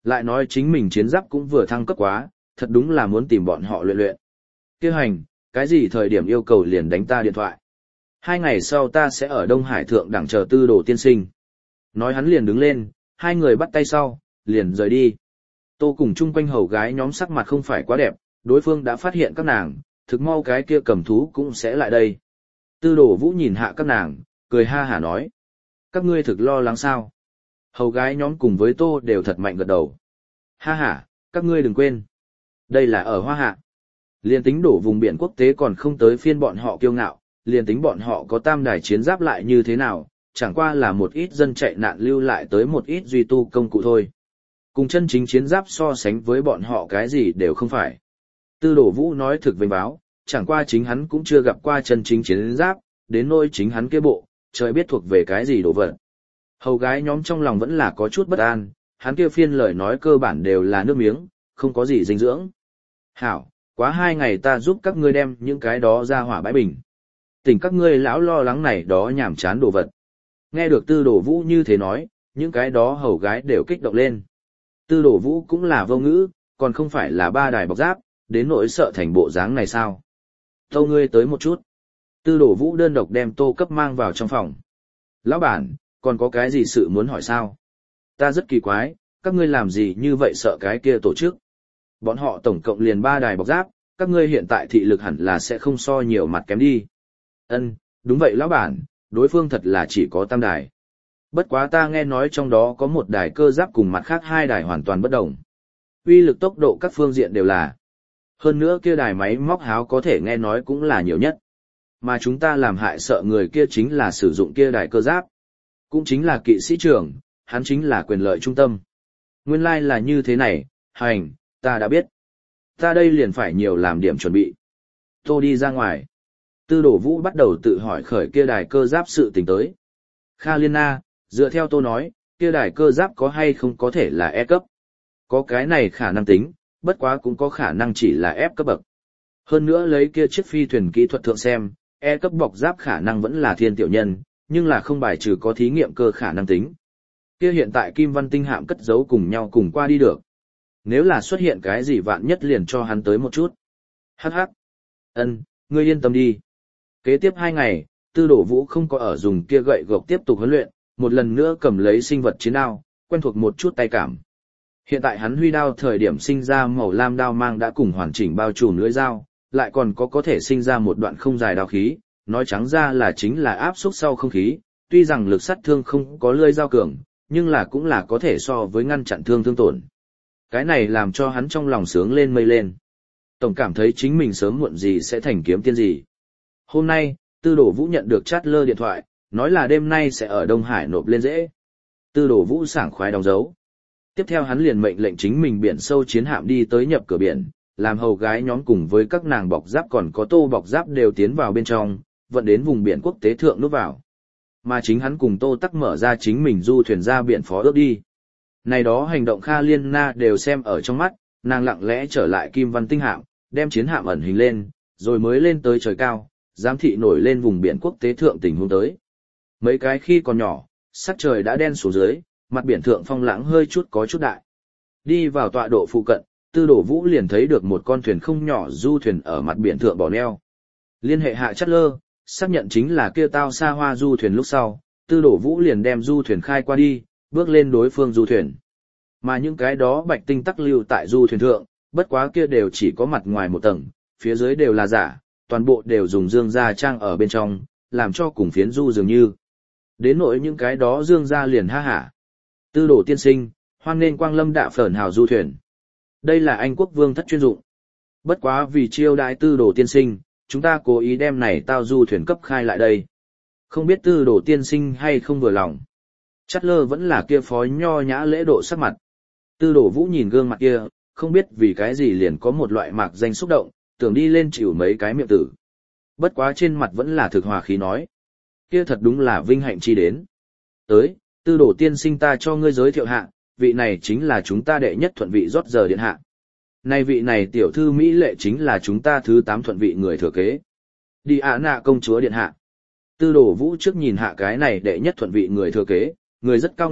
Lại nói chính mình chiến giáp cũng vừa thăng cấp quá, thật đúng là muốn tìm bọn họ luyện luyện. Kêu hành, cái gì thời điểm yêu cầu liền đánh ta điện thoại. Hai ngày sau ta sẽ ở Đông Hải Thượng đẳng chờ Tư Đồ tiên sinh. Nói hắn liền đứng lên, hai người bắt tay sau, liền rời đi. Tô cùng chung quanh hầu gái nhóm sắc mặt không phải quá đẹp, đối phương đã phát hiện các nàng, thực mau cái kia cầm thú cũng sẽ lại đây. Tư Đồ Vũ nhìn hạ các nàng, cười ha hả nói. Các ngươi thực lo lắng sao? Hầu gái nhóm cùng với Tô đều thật mạnh gật đầu. Ha ha, các ngươi đừng quên. Đây là ở Hoa Hạ. Liên tính đổ vùng biển quốc tế còn không tới phiên bọn họ kiêu ngạo, liên tính bọn họ có tam đài chiến giáp lại như thế nào, chẳng qua là một ít dân chạy nạn lưu lại tới một ít duy tu công cụ thôi. Cùng chân chính chiến giáp so sánh với bọn họ cái gì đều không phải. Tư Đồ Vũ nói thực vênh báo, chẳng qua chính hắn cũng chưa gặp qua chân chính chiến giáp, đến nỗi chính hắn kia bộ, trời biết thuộc về cái gì đồ vật. Hầu gái nhóm trong lòng vẫn là có chút bất an, hắn kia phiên lời nói cơ bản đều là nước miếng, không có gì dinh dưỡng. Hảo, quá hai ngày ta giúp các ngươi đem những cái đó ra hỏa bãi bình. Tỉnh các ngươi lão lo lắng này đó nhảm chán đồ vật. Nghe được Tư Đồ Vũ như thế nói, những cái đó hầu gái đều kích động lên. Tư Đồ Vũ cũng là vô ngữ, còn không phải là ba đài bọc giáp, đến nỗi sợ thành bộ dáng này sao. Tâu ngươi tới một chút. Tư Đồ Vũ đơn độc đem Tô Cấp mang vào trong phòng. Lão bản, còn có cái gì sự muốn hỏi sao? Ta rất kỳ quái, các ngươi làm gì như vậy sợ cái kia tổ chức? Bọn họ tổng cộng liền ba đài bọc giáp, các ngươi hiện tại thị lực hẳn là sẽ không so nhiều mặt kém đi. Ân, đúng vậy lão bản, đối phương thật là chỉ có tam đài. Bất quá ta nghe nói trong đó có một đài cơ giáp cùng mặt khác hai đài hoàn toàn bất đồng. Uy lực tốc độ các phương diện đều là. Hơn nữa kia đài máy móc háo có thể nghe nói cũng là nhiều nhất. Mà chúng ta làm hại sợ người kia chính là sử dụng kia đài cơ giáp. Cũng chính là kỵ sĩ trưởng, hắn chính là quyền lợi trung tâm. Nguyên lai like là như thế này, hành, ta đã biết. Ta đây liền phải nhiều làm điểm chuẩn bị. Tô đi ra ngoài. Tư Đồ Vũ bắt đầu tự hỏi khởi kia đài cơ giáp sự tình tới. Kha Liên Na, dựa theo Tô nói, kia đài cơ giáp có hay không có thể là E cấp. Có cái này khả năng tính, bất quá cũng có khả năng chỉ là F cấp bậc. Hơn nữa lấy kia chiếc phi thuyền kỹ thuật thượng xem, E cấp bọc giáp khả năng vẫn là thiên tiểu nhân, nhưng là không bài trừ có thí nghiệm cơ khả năng tính. Kia hiện tại Kim Văn Tinh hạm cất giấu cùng nhau cùng qua đi được. Nếu là xuất hiện cái gì vạn nhất liền cho hắn tới một chút. Hắc hắc. Ân, ngươi yên tâm đi. Kế tiếp hai ngày, Tư Đồ Vũ không có ở dùng kia gậy gộc tiếp tục huấn luyện, một lần nữa cầm lấy sinh vật chiến đao, quen thuộc một chút tay cảm. Hiện tại hắn huy đao thời điểm sinh ra màu lam đao mang đã cùng hoàn chỉnh bao trùm lưỡi dao, lại còn có có thể sinh ra một đoạn không dài đao khí, nói trắng ra là chính là áp xúc sau không khí, tuy rằng lực sát thương không có lưỡi dao cường, nhưng là cũng là có thể so với ngăn chặn thương thương tổn. Cái này làm cho hắn trong lòng sướng lên mây lên. Tổng cảm thấy chính mình sớm muộn gì sẽ thành kiếm tiên gì. Hôm nay, Tư Đồ Vũ nhận được chat lơ điện thoại, nói là đêm nay sẽ ở Đông Hải nộp lên dễ. Tư Đồ Vũ sảng khoái đóng dấu. Tiếp theo hắn liền mệnh lệnh chính mình biển sâu chiến hạm đi tới nhập cửa biển, làm hầu gái nhóm cùng với các nàng bọc giáp còn có Tô bọc giáp đều tiến vào bên trong, vận đến vùng biển quốc tế thượng núp vào. Mà chính hắn cùng Tô Tắc mở ra chính mình du thuyền ra biển phó ước đi. Này đó hành động Kha Liên Na đều xem ở trong mắt, nàng lặng lẽ trở lại Kim Văn Tinh hạm, đem chiến hạm ẩn hình lên, rồi mới lên tới trời cao, giám thị nổi lên vùng biển quốc tế thượng tình huống tới. Mấy cái khi còn nhỏ, sắc trời đã đen xuống dưới, mặt biển thượng phong lãng hơi chút có chút đại. Đi vào tọa độ phụ cận, Tư Đồ Vũ liền thấy được một con thuyền không nhỏ du thuyền ở mặt biển thượng bỏ neo. Liên hệ hạ Chát Lơ, xác nhận chính là kia tao xa hoa du thuyền lúc sau, Tư Đồ Vũ liền đem du thuyền khai qua đi, bước lên đối phương du thuyền. Mà những cái đó bạch tinh tắc lưu tại du thuyền thượng, bất quá kia đều chỉ có mặt ngoài một tầng, phía dưới đều là giả, toàn bộ đều dùng dương gia trang ở bên trong, làm cho cùng phiến du dường như. Đến nỗi những cái đó dương gia liền ha hả. Tư Đồ tiên sinh, hoan nên quang lâm đạ phởn hào du thuyền. Đây là Anh quốc vương thất chuyên dụng. Bất quá vì chiêu đãi Tư Đồ tiên sinh, chúng ta cố ý đem này tao du thuyền cấp khai lại đây. Không biết Tư Đồ tiên sinh hay không vừa lòng. Chát Lơ vẫn là kia phó nho nhã lễ độ sắc mặt. Tư Đồ Vũ nhìn gương mặt kia, không biết vì cái gì liền có một loại mạc danh xúc động, tưởng đi lên chịu mấy cái miệng tử. Bất quá trên mặt vẫn là thực hòa khí nói. Kia thật đúng là vinh hạnh chi đến. Tới, Tư Đồ tiên sinh ta cho ngươi giới thiệu hạ, vị này chính là chúng ta đệ nhất thuận vị rót giờ điện hạ. Này vị này tiểu thư Mỹ lệ chính là chúng ta thứ tám thuận vị người thừa kế. Đi ạ nạ công chúa điện hạ. Tư Đồ Vũ trước nhìn hạ cái này đệ nhất thuận vị người thừa kế, người rất cao ngạo,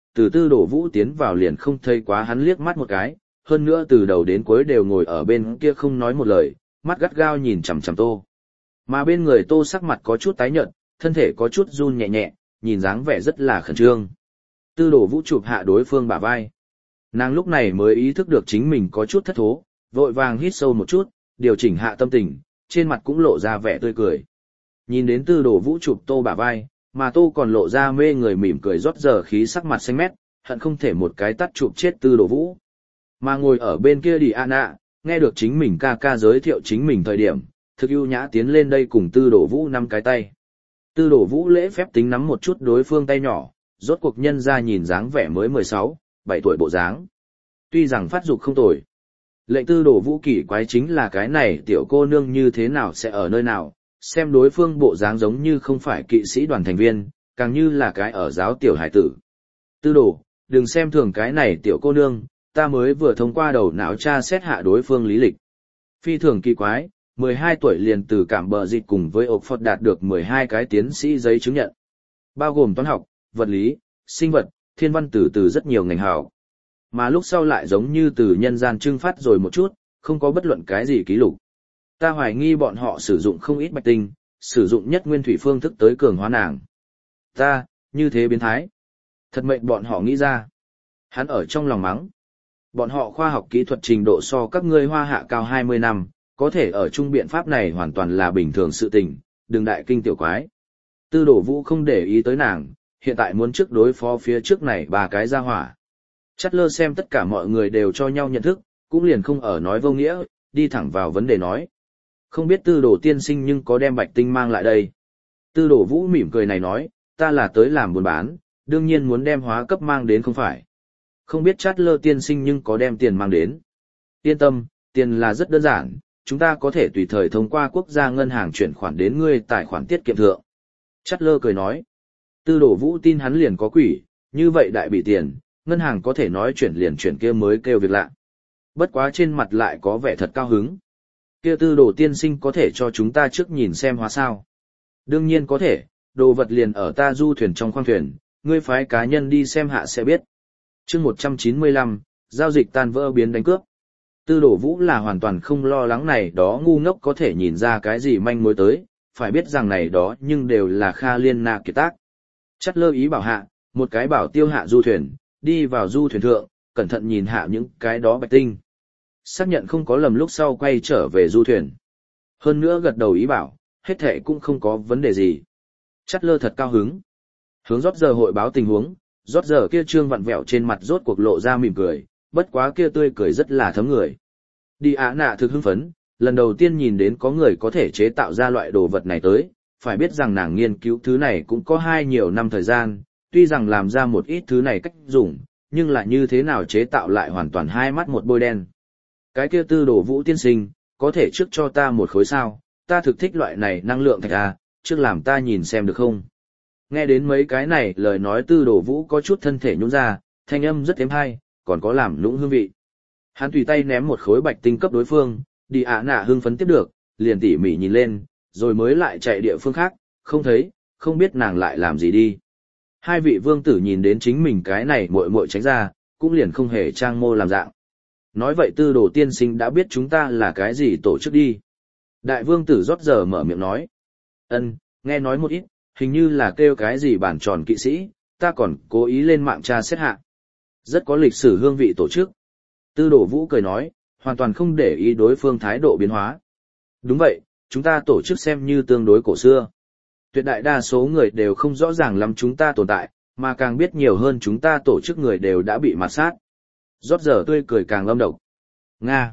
từ tư đổ vũ tiến vào liền không thấy quá hắn liếc mắt một cái, hơn nữa từ đầu đến cuối đều ngồi ở bên kia không nói một lời, mắt gắt gao nhìn chằm chằm Tô. Mà bên người Tô sắc mặt có chút tái nhợt, thân thể có chút run nhẹ nhẹ, nhìn dáng vẻ rất là khẩn trương. Tư đổ vũ chụp hạ đối phương bả vai. Nàng lúc này mới ý thức được chính mình có chút thất thố, vội vàng hít sâu một chút, điều chỉnh hạ tâm tình, trên mặt cũng lộ ra vẻ tươi cười. Nhìn đến tư đổ vũ chụp Tô bả vai, mà Tô còn lộ ra mê người mỉm cười rót giờ khí sắc mặt xanh mét, hận không thể một cái tắt chụp chết tư đổ vũ. Mà ngồi ở bên kia đi Anna, nghe được chính mình ca ca giới thiệu chính mình thời điểm, thực ưu nhã tiến lên đây cùng tư đổ vũ nắm cái tay. Tư đổ vũ lễ phép tính nắm một chút đối phương tay nhỏ, rốt cuộc nhân ra nhìn dáng vẻ mới mười sáu, bảy tuổi bộ dáng. Tuy rằng phát dục không tồi. Lệnh tư đổ vũ kỳ quái chính là cái này tiểu cô nương như thế nào sẽ ở nơi nào, xem đối phương bộ dáng giống như không phải kỵ sĩ đoàn thành viên, càng như là cái ở giáo tiểu hải tử. Tư đổ, đừng xem thường cái này tiểu cô nương, ta mới vừa thông qua đầu não tra xét hạ đối phương lý lịch. Phi thường kỳ quái, mười hai tuổi liền từ cảm bờ dịch cùng với ộc Phật đạt được mười hai cái tiến sĩ giấy chứng nhận. Bao gồm toán học, vật lý, sinh vật, thiên văn từ từ rất nhiều ngành học. Mà lúc sau lại giống như từ nhân gian trưng phát rồi một chút, không có bất luận cái gì ký lục. Ta hoài nghi bọn họ sử dụng không ít bạch tinh, sử dụng nhất nguyên thủy phương thức tới cường hóa nàng. Ta, như thế biến thái. Thật mệnh bọn họ nghĩ ra. Hắn ở trong lòng mắng. Bọn họ khoa học kỹ thuật trình độ so các ngươi hoa hạ cao hai mươi năm, có thể ở chung biện pháp này hoàn toàn là bình thường sự tình, đừng đại kinh tiểu quái. Tư đổ vũ không để ý tới nàng, hiện tại muốn trước đối phó phía trước này ba cái ra hỏa. Chắt lơ xem tất cả mọi người đều cho nhau nhận thức, cũng liền không ở nói vô nghĩa, đi thẳng vào vấn đề nói. Không biết tư đồ tiên sinh nhưng có đem bạch tinh mang lại đây. Tư đồ vũ mỉm cười này nói, ta là tới làm buôn bán, đương nhiên muốn đem hóa cấp mang đến không phải. Không biết chát lơ tiên sinh nhưng có đem tiền mang đến. Yên tâm, tiền là rất đơn giản, chúng ta có thể tùy thời thông qua quốc gia ngân hàng chuyển khoản đến ngươi tài khoản tiết kiệm thượng. Chát lơ cười nói, tư đồ vũ tin hắn liền có quỷ, như vậy đại bị tiền, ngân hàng có thể nói chuyển liền chuyển kia mới kêu việc lạ. Bất quá trên mặt lại có vẻ thật cao hứng. Kia tư đồ tiên sinh có thể cho chúng ta trước nhìn xem hóa sao. Đương nhiên có thể, đồ vật liền ở ta du thuyền trong khoang thuyền, ngươi phái cá nhân đi xem hạ sẽ biết. Chương một trăm chín mươi lăm, giao dịch tan vỡ biến đánh cướp. Tư đồ vũ là hoàn toàn không lo lắng này đó ngu ngốc có thể nhìn ra cái gì manh mối tới, phải biết rằng này đó nhưng đều là Kha Liên Na kiệt tác. Chắt lơ ý bảo hạ, một cái bảo tiêu hạ du thuyền, đi vào du thuyền thượng, cẩn thận nhìn hạ những cái đó bạch tinh. Xác nhận không có lầm lúc sau quay trở về du thuyền. Hơn nữa gật đầu ý bảo, hết thệ cũng không có vấn đề gì. Chắt lơ thật cao hứng. Hướng rót giờ hội báo tình huống, rót giờ kia trương vặn vẹo trên mặt rốt cuộc lộ ra mỉm cười, bất quá kia tươi cười rất là thấm người. Đi ạ nạ thực hưng phấn, lần đầu tiên nhìn đến có người có thể chế tạo ra loại đồ vật này tới, phải biết rằng nàng nghiên cứu thứ này cũng có hai nhiều năm thời gian, tuy rằng làm ra một ít thứ này cách dùng, nhưng là như thế nào chế tạo lại hoàn toàn hai mắt một bôi đen. Cái kia tư đồ vũ tiên sinh, có thể trước cho ta một khối sao, ta thực thích loại này năng lượng thạch à, trước làm ta nhìn xem được không. Nghe đến mấy cái này lời nói tư đồ vũ có chút thân thể nhún ra, thanh âm rất êm hay, còn có làm lũng hương vị. Hắn tùy tay ném một khối bạch tinh cấp đối phương, đi ạ nạ hưng phấn tiếp được, liền tỉ mỉ nhìn lên, rồi mới lại chạy địa phương khác, không thấy, không biết nàng lại làm gì đi. Hai vị vương tử nhìn đến chính mình cái này muội muội tránh ra, cũng liền không hề trang mô làm dạng. Nói vậy tư đồ tiên sinh đã biết chúng ta là cái gì tổ chức đi. Đại vương tử rót giờ mở miệng nói. Ân, nghe nói một ít, hình như là kêu cái gì bản tròn kỵ sĩ, ta còn cố ý lên mạng tra xét hạ. Rất có lịch sử hương vị tổ chức. Tư đồ vũ cười nói, hoàn toàn không để ý đối phương thái độ biến hóa. Đúng vậy, chúng ta tổ chức xem như tương đối cổ xưa. Tuyệt đại đa số người đều không rõ ràng lắm chúng ta tồn tại, mà càng biết nhiều hơn chúng ta tổ chức người đều đã bị mạt sát. Rót giờ tươi cười càng lâm độc. Nga!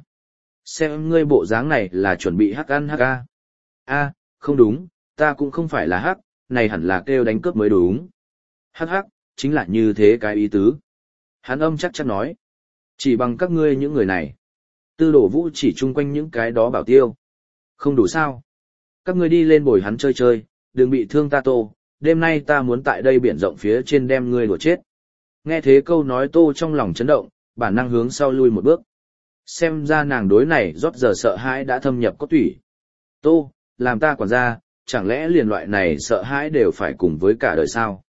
Xem ngươi bộ dáng này là chuẩn bị hắc ăn hắc a. A, không đúng, ta cũng không phải là hắc, này hẳn là kêu đánh cướp mới đúng. Hắc hắc, chính là như thế cái ý tứ. Hắn âm chắc chắn nói. Chỉ bằng các ngươi những người này. Tư đổ vũ chỉ chung quanh những cái đó bảo tiêu. Không đủ sao. Các ngươi đi lên bồi hắn chơi chơi, đừng bị thương ta Tô, đêm nay ta muốn tại đây biển rộng phía trên đem ngươi đùa chết. Nghe thế câu nói Tô trong lòng chấn động, bản năng hướng sau lui một bước. Xem ra nàng đối này rót giờ sợ hãi đã thâm nhập cốt tủy. Tô, làm ta quản gia, chẳng lẽ liền loại này sợ hãi đều phải cùng với cả đời sao?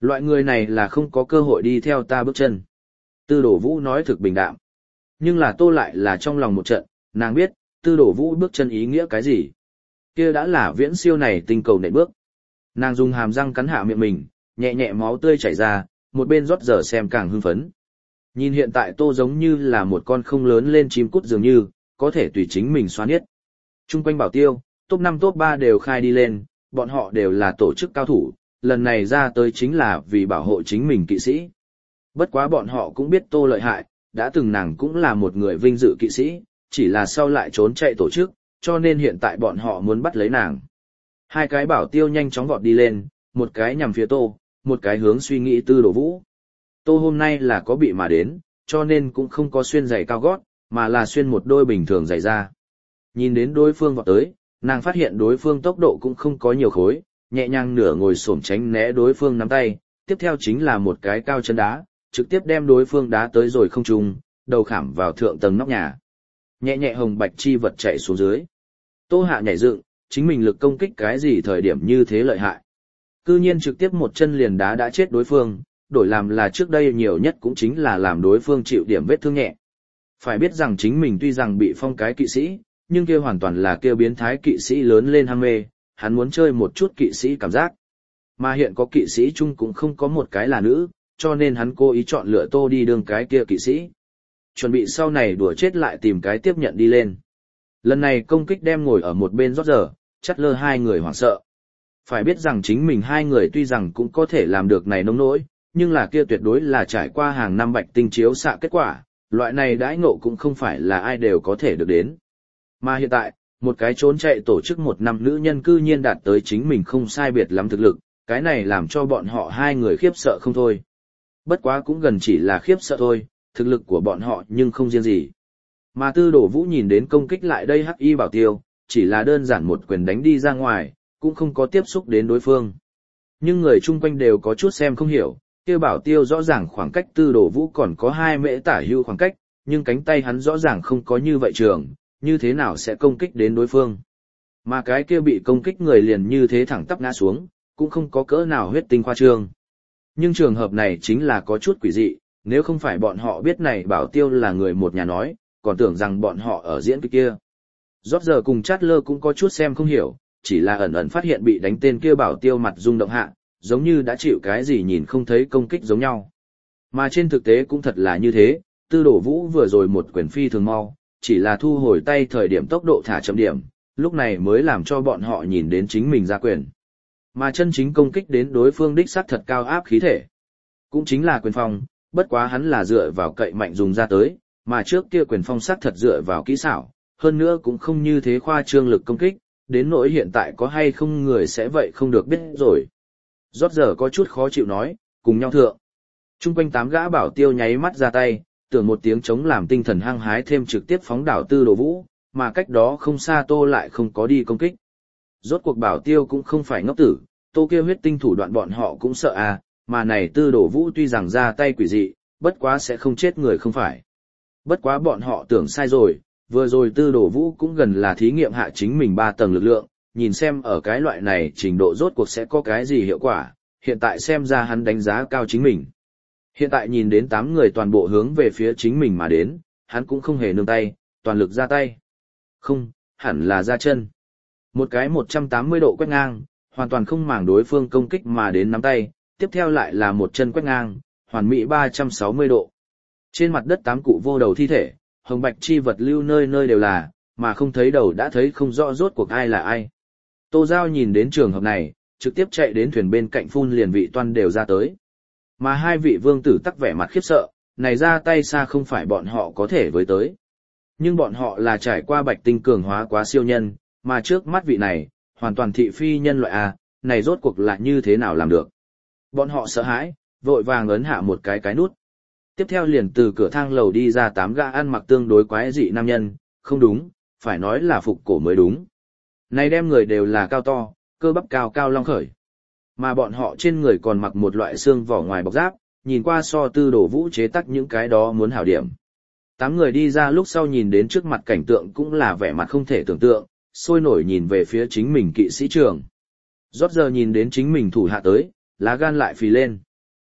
Loại người này là không có cơ hội đi theo ta bước chân. Tư đổ vũ nói thực bình đạm. Nhưng là Tô lại là trong lòng một trận, nàng biết, tư đổ vũ bước chân ý nghĩa cái gì. Kia đã là viễn siêu này tinh cầu nện bước. Nàng dùng hàm răng cắn hạ miệng mình, nhẹ nhẹ máu tươi chảy ra, một bên rót giờ xem càng hưng phấn. Nhìn hiện tại Tô giống như là một con không lớn lên chim cút dường như, có thể tùy chính mình xoắn nhất. Trung quanh bảo tiêu, top năm top ba đều khai đi lên, bọn họ đều là tổ chức cao thủ, lần này ra tới chính là vì bảo hộ chính mình kỵ sĩ. Bất quá bọn họ cũng biết Tô lợi hại, đã từng nàng cũng là một người vinh dự kỵ sĩ, chỉ là sau lại trốn chạy tổ chức, cho nên hiện tại bọn họ muốn bắt lấy nàng. Hai cái bảo tiêu nhanh chóng vọt đi lên, một cái nhằm phía Tô, một cái hướng suy nghĩ tư đồ vũ. Tô hôm nay là có bị mà đến, cho nên cũng không có xuyên giày cao gót, mà là xuyên một đôi bình thường giày da. Nhìn đến đối phương vọt tới, nàng phát hiện đối phương tốc độ cũng không có nhiều khối, nhẹ nhàng nửa ngồi xổm tránh né đối phương nắm tay, tiếp theo chính là một cái cao chân đá, trực tiếp đem đối phương đá tới rồi không trung, đầu khảm vào thượng tầng nóc nhà. Nhẹ nhẹ hồng bạch chi vật chạy xuống dưới. Tô Hạ nhảy dựng, chính mình lực công kích cái gì thời điểm như thế lợi hại. Cư nhiên trực tiếp một chân liền đá đã chết đối phương, đổi làm là trước đây nhiều nhất cũng chính là làm đối phương chịu điểm vết thương nhẹ. Phải biết rằng chính mình tuy rằng bị phong cái kỵ sĩ, nhưng kia hoàn toàn là kia biến thái kỵ sĩ lớn lên ham mê, hắn muốn chơi một chút kỵ sĩ cảm giác. Mà hiện có kỵ sĩ chung cũng không có một cái là nữ, cho nên hắn cố ý chọn lựa Tô đi đường cái kia kỵ sĩ. Chuẩn bị sau này đùa chết lại tìm cái tiếp nhận đi lên. Lần này công kích đem ngồi ở một bên rót giờ, chắt lơ hai người hoảng sợ. Phải biết rằng chính mình hai người tuy rằng cũng có thể làm được này nông nỗi, nhưng là kia tuyệt đối là trải qua hàng năm bạch tinh chiếu xạ kết quả, loại này đãi ngộ cũng không phải là ai đều có thể được đến. Mà hiện tại, một cái trốn chạy tổ chức một năm nữ nhân cư nhiên đạt tới chính mình không sai biệt lắm thực lực, cái này làm cho bọn họ hai người khiếp sợ không thôi. Bất quá cũng gần chỉ là khiếp sợ thôi, thực lực của bọn họ nhưng không riêng gì. Mà tư đổ vũ nhìn đến công kích lại đây hắc y bảo tiêu, chỉ là đơn giản một quyền đánh đi ra ngoài, cũng không có tiếp xúc đến đối phương. Nhưng người chung quanh đều có chút xem không hiểu, kia bảo tiêu rõ ràng khoảng cách tư đổ vũ còn có hai mễ tả hưu khoảng cách, nhưng cánh tay hắn rõ ràng không có như vậy trường, như thế nào sẽ công kích đến đối phương. Mà cái kia bị công kích người liền như thế thẳng tắp ngã xuống, cũng không có cỡ nào huyết tinh khoa trương. Nhưng trường hợp này chính là có chút quỷ dị, nếu không phải bọn họ biết này bảo tiêu là người một nhà nói, còn tưởng rằng bọn họ ở diễn cái kia. Rót giờ cùng chát lơ cũng có chút xem không hiểu, chỉ là ẩn ẩn phát hiện bị đánh tên kia bảo tiêu mặt rung động hạ, giống như đã chịu cái gì nhìn không thấy công kích giống nhau. Mà trên thực tế cũng thật là như thế, tư đổ vũ vừa rồi một quyền phi thường mau, chỉ là thu hồi tay thời điểm tốc độ thả chậm điểm, lúc này mới làm cho bọn họ nhìn đến chính mình ra quyền. Mà chân chính công kích đến đối phương đích xác thật cao áp khí thể. Cũng chính là quyền phong, bất quá hắn là dựa vào cậy mạnh dùng ra tới, mà trước kia quyền phong sắc thật dựa vào kỹ xảo, hơn nữa cũng không như thế khoa trương lực công kích, đến nỗi hiện tại có hay không người sẽ vậy không được biết rồi. Rót giờ có chút khó chịu nói, cùng nhau thượng. Trung quanh tám gã bảo tiêu nháy mắt ra tay, tưởng một tiếng chống làm tinh thần hăng hái thêm trực tiếp phóng đảo tư đồ vũ, mà cách đó không xa Tô lại không có đi công kích. Rốt cuộc bảo tiêu cũng không phải ngốc tử, Tô kia huyết tinh thủ đoạn bọn họ cũng sợ à, mà này tư đồ vũ tuy rằng ra tay quỷ dị, bất quá sẽ không chết người không phải. Bất quá bọn họ tưởng sai rồi, vừa rồi tư đồ vũ cũng gần là thí nghiệm hạ chính mình ba tầng lực lượng, nhìn xem ở cái loại này trình độ rốt cuộc sẽ có cái gì hiệu quả, hiện tại xem ra hắn đánh giá cao chính mình. Hiện tại nhìn đến tám người toàn bộ hướng về phía chính mình mà đến, hắn cũng không hề nương tay, toàn lực ra tay. Không, hẳn là ra chân. Một cái một trăm tám mươi độ quét ngang, hoàn toàn không màng đối phương công kích mà đến nắm tay, tiếp theo lại là một chân quét ngang, hoàn mỹ ba trăm sáu mươi độ. Trên mặt đất tám cụ vô đầu thi thể, hồng bạch chi vật lưu nơi nơi đều là, mà không thấy đầu đã thấy không rõ rốt cuộc ai là ai. Tô Giao nhìn đến trường hợp này, trực tiếp chạy đến thuyền bên cạnh phun liền vị toan đều ra tới. Mà hai vị vương tử tắc vẻ mặt khiếp sợ, này ra tay xa không phải bọn họ có thể với tới. Nhưng bọn họ là trải qua bạch tinh cường hóa quá siêu nhân, mà trước mắt vị này, hoàn toàn thị phi nhân loại A, này rốt cuộc là như thế nào làm được. Bọn họ sợ hãi, vội vàng ấn hạ một cái cái nút. Tiếp theo liền từ cửa thang lầu đi ra tám gã ăn mặc tương đối quái dị nam nhân, không đúng, phải nói là phục cổ mới đúng. Này đem người đều là cao to, cơ bắp cao cao long khởi. Mà bọn họ trên người còn mặc một loại xương vỏ ngoài bọc giáp, nhìn qua so tư đồ vũ chế tắc những cái đó muốn hảo điểm. Tám người đi ra lúc sau nhìn đến trước mặt cảnh tượng cũng là vẻ mặt không thể tưởng tượng, sôi nổi nhìn về phía chính mình kỵ sĩ trường. Rót giờ nhìn đến chính mình thủ hạ tới, lá gan lại phì lên.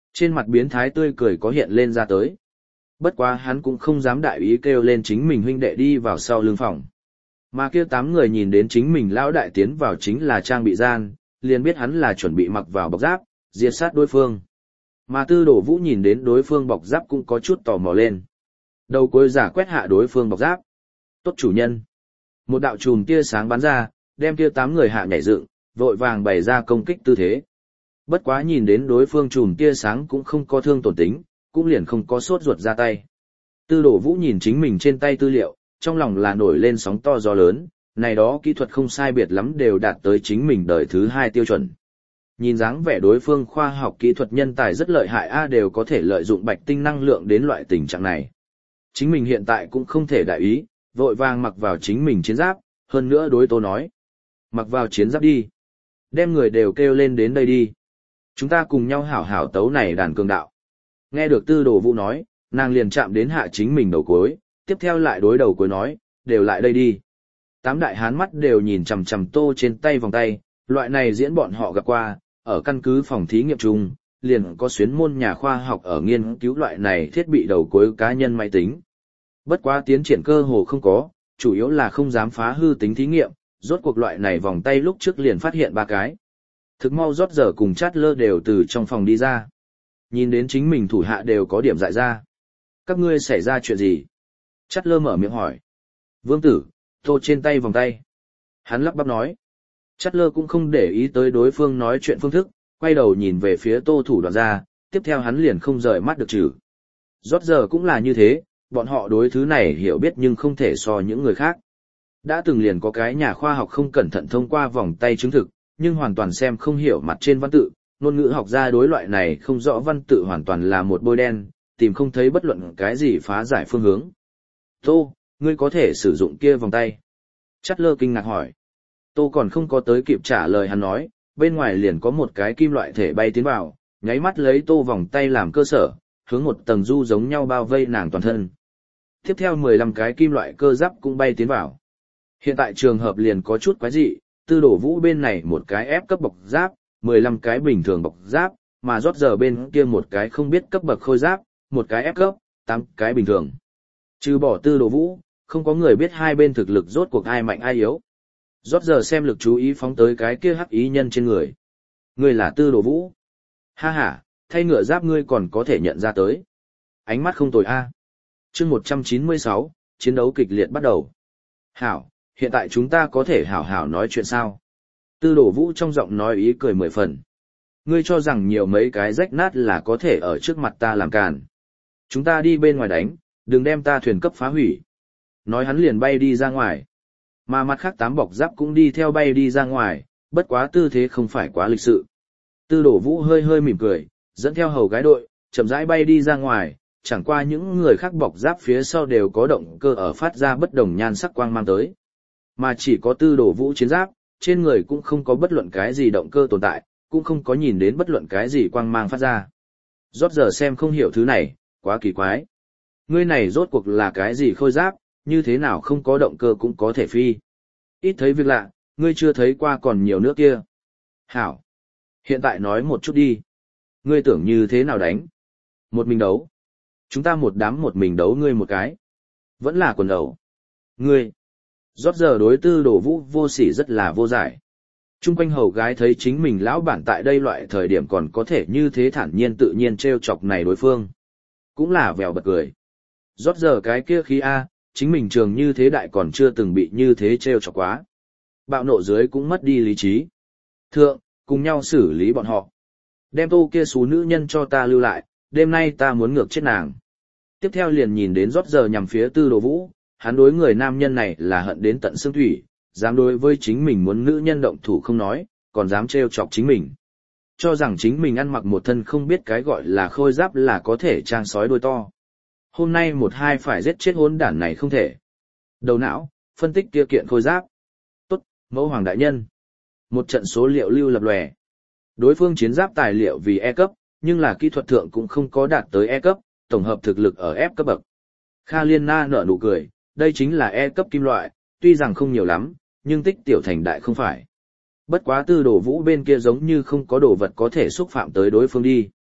Trên mặt biến thái tươi cười có hiện lên ra tới. Bất quá hắn cũng không dám đại ý kêu lên chính mình huynh đệ đi vào sau lưng phòng. Mà kia tám người nhìn đến chính mình lão đại tiến vào chính là trang bị gian, liền biết hắn là chuẩn bị mặc vào bọc giáp, diệt sát đối phương. Mà tư đổ vũ nhìn đến đối phương bọc giáp cũng có chút tò mò lên. Đầu cuối giả quét hạ đối phương bọc giáp. Tốt chủ nhân. Một đạo chùm tia sáng bắn ra, đem kia tám người hạ nhảy dựng, vội vàng bày ra công kích tư thế. Bất quá nhìn đến đối phương chùm tia sáng cũng không có thương tổn tính, cũng liền không có sốt ruột ra tay. Tư đổ vũ nhìn chính mình trên tay tư liệu, trong lòng là nổi lên sóng to gió lớn, này đó kỹ thuật không sai biệt lắm đều đạt tới chính mình đời thứ hai tiêu chuẩn. Nhìn dáng vẻ đối phương khoa học kỹ thuật nhân tài rất lợi hại a đều có thể lợi dụng bạch tinh năng lượng đến loại tình trạng này. Chính mình hiện tại cũng không thể đại ý, vội vàng mặc vào chính mình chiến giáp, hơn nữa đối Tô nói. Mặc vào chiến giáp đi. Đem người đều kêu lên đến đây đi. Chúng ta cùng nhau hảo hảo tấu này đàn cường đạo. Nghe được tư đồ vũ nói, nàng liền chạm đến hạ chính mình đầu cuối, tiếp theo lại đối đầu cuối nói, đều lại đây đi. Tám đại hán mắt đều nhìn chằm chằm Tô trên tay vòng tay, loại này diễn bọn họ gặp qua, ở căn cứ phòng thí nghiệm chung, liền có xuyến môn nhà khoa học ở nghiên cứu loại này thiết bị đầu cuối cá nhân máy tính. Bất quá tiến triển cơ hồ không có, chủ yếu là không dám phá hư tính thí nghiệm, rốt cuộc loại này vòng tay lúc trước liền phát hiện ba cái. Thực mau rót giờ cùng chát lơ đều từ trong phòng đi ra. Nhìn đến chính mình thủ hạ đều có điểm dại ra. Các ngươi xảy ra chuyện gì? Chát lơ mở miệng hỏi. Vương tử, Tô trên tay vòng tay. Hắn lắp bắp nói. Chát lơ cũng không để ý tới đối phương nói chuyện phương thức, quay đầu nhìn về phía Tô thủ đoạn ra, tiếp theo hắn liền không rời mắt được trừ. Rót giờ cũng là như thế, bọn họ đối thứ này hiểu biết nhưng không thể so những người khác. Đã từng liền có cái nhà khoa học không cẩn thận thông qua vòng tay chứng thực, nhưng hoàn toàn xem không hiểu mặt trên văn tự, ngôn ngữ học gia đối loại này không rõ văn tự hoàn toàn là một bôi đen, tìm không thấy bất luận cái gì phá giải phương hướng. Tô, ngươi có thể sử dụng kia vòng tay. Chát lơ kinh ngạc hỏi. Tô còn không có tới kịp trả lời hắn nói, bên ngoài liền có một cái kim loại thể bay tiến vào, nháy mắt lấy Tô vòng tay làm cơ sở, hướng một tầng du giống nhau bao vây nàng toàn thân. Tiếp theo mười lăm cái kim loại cơ giáp cũng bay tiến vào. Hiện tại trường hợp liền có chút quái dị, tư đổ vũ bên này một cái ép cấp bọc giáp, mười lăm cái bình thường bọc giáp, mà rót giờ bên kia một cái không biết cấp bậc khôi giáp, một cái ép cấp, tám cái bình thường. Trừ bỏ tư đổ vũ, không có người biết hai bên thực lực rốt cuộc ai mạnh ai yếu. Rót giờ xem lực chú ý phóng tới cái kia hắc ý nhân trên người. Ngươi là tư đổ vũ. Ha ha, thay ngựa giáp ngươi còn có thể nhận ra tới. Ánh mắt không tồi a. Chương một trăm chín mươi sáu, chiến đấu kịch liệt bắt đầu. Hảo, hiện tại chúng ta có thể hảo hảo nói chuyện sao? Tư đổ vũ trong giọng nói ý cười mười phần. Ngươi cho rằng nhiều mấy cái rách nát là có thể ở trước mặt ta làm càn. Chúng ta đi bên ngoài đánh, đừng đem ta thuyền cấp phá hủy. Nói hắn liền bay đi ra ngoài. Mà mặt khác tám bọc giáp cũng đi theo bay đi ra ngoài, bất quá tư thế không phải quá lịch sự. Tư đổ vũ hơi hơi mỉm cười, dẫn theo hầu gái đội, chậm rãi bay đi ra ngoài, chẳng qua những người khác bọc giáp phía sau đều có động cơ ở phát ra bất đồng nhan sắc quang mang tới. Mà chỉ có tư đổ vũ chiến giáp, trên người cũng không có bất luận cái gì động cơ tồn tại, cũng không có nhìn đến bất luận cái gì quang mang phát ra. Rốt giờ xem không hiểu thứ này, quá kỳ quái. Ngươi này rốt cuộc là cái gì khôi giáp, như thế nào không có động cơ cũng có thể phi. Ít thấy việc lạ, ngươi chưa thấy qua còn nhiều nước kia. Hảo. Hiện tại nói một chút đi. Ngươi tưởng như thế nào đánh? Một mình đấu. Chúng ta một đám một mình đấu ngươi một cái. Vẫn là quần đầu. Ngươi. Rót giờ đối tư đổ vũ vô sỉ rất là vô giải. Trung quanh hầu gái thấy chính mình lão bản tại đây loại thời điểm còn có thể như thế thản nhiên tự nhiên trêu chọc này đối phương. Cũng là vèo bật cười. Rót giờ cái kia khí A, chính mình trường như thế đại còn chưa từng bị như thế trêu chọc quá. Bạo nộ dưới cũng mất đi lý trí. Thượng, cùng nhau xử lý bọn họ. Đem Tô kia xú nữ nhân cho ta lưu lại, đêm nay ta muốn ngược chết nàng. Tiếp theo liền nhìn đến rót giờ nhằm phía tư đồ vũ, hắn đối người nam nhân này là hận đến tận xương thủy, dám đối với chính mình muốn nữ nhân động thủ không nói, còn dám trêu chọc chính mình. Cho rằng chính mình ăn mặc một thân không biết cái gọi là khôi giáp là có thể trang sói đuôi to. Hôm nay một hai phải giết chết hỗn đản này không thể. Đầu não, phân tích kia kiện khôi giáp. Tốt, mẫu hoàng đại nhân. Một trận số liệu lưu lập lòe. Đối phương chiến giáp tài liệu vì E cấp, nhưng là kỹ thuật thượng cũng không có đạt tới E cấp, tổng hợp thực lực ở F cấp bậc. Kha Liên Na nở nụ cười, đây chính là E cấp kim loại, tuy rằng không nhiều lắm, nhưng tích tiểu thành đại không phải. Bất quá tư đồ vũ bên kia giống như không có đồ vật có thể xúc phạm tới đối phương đi.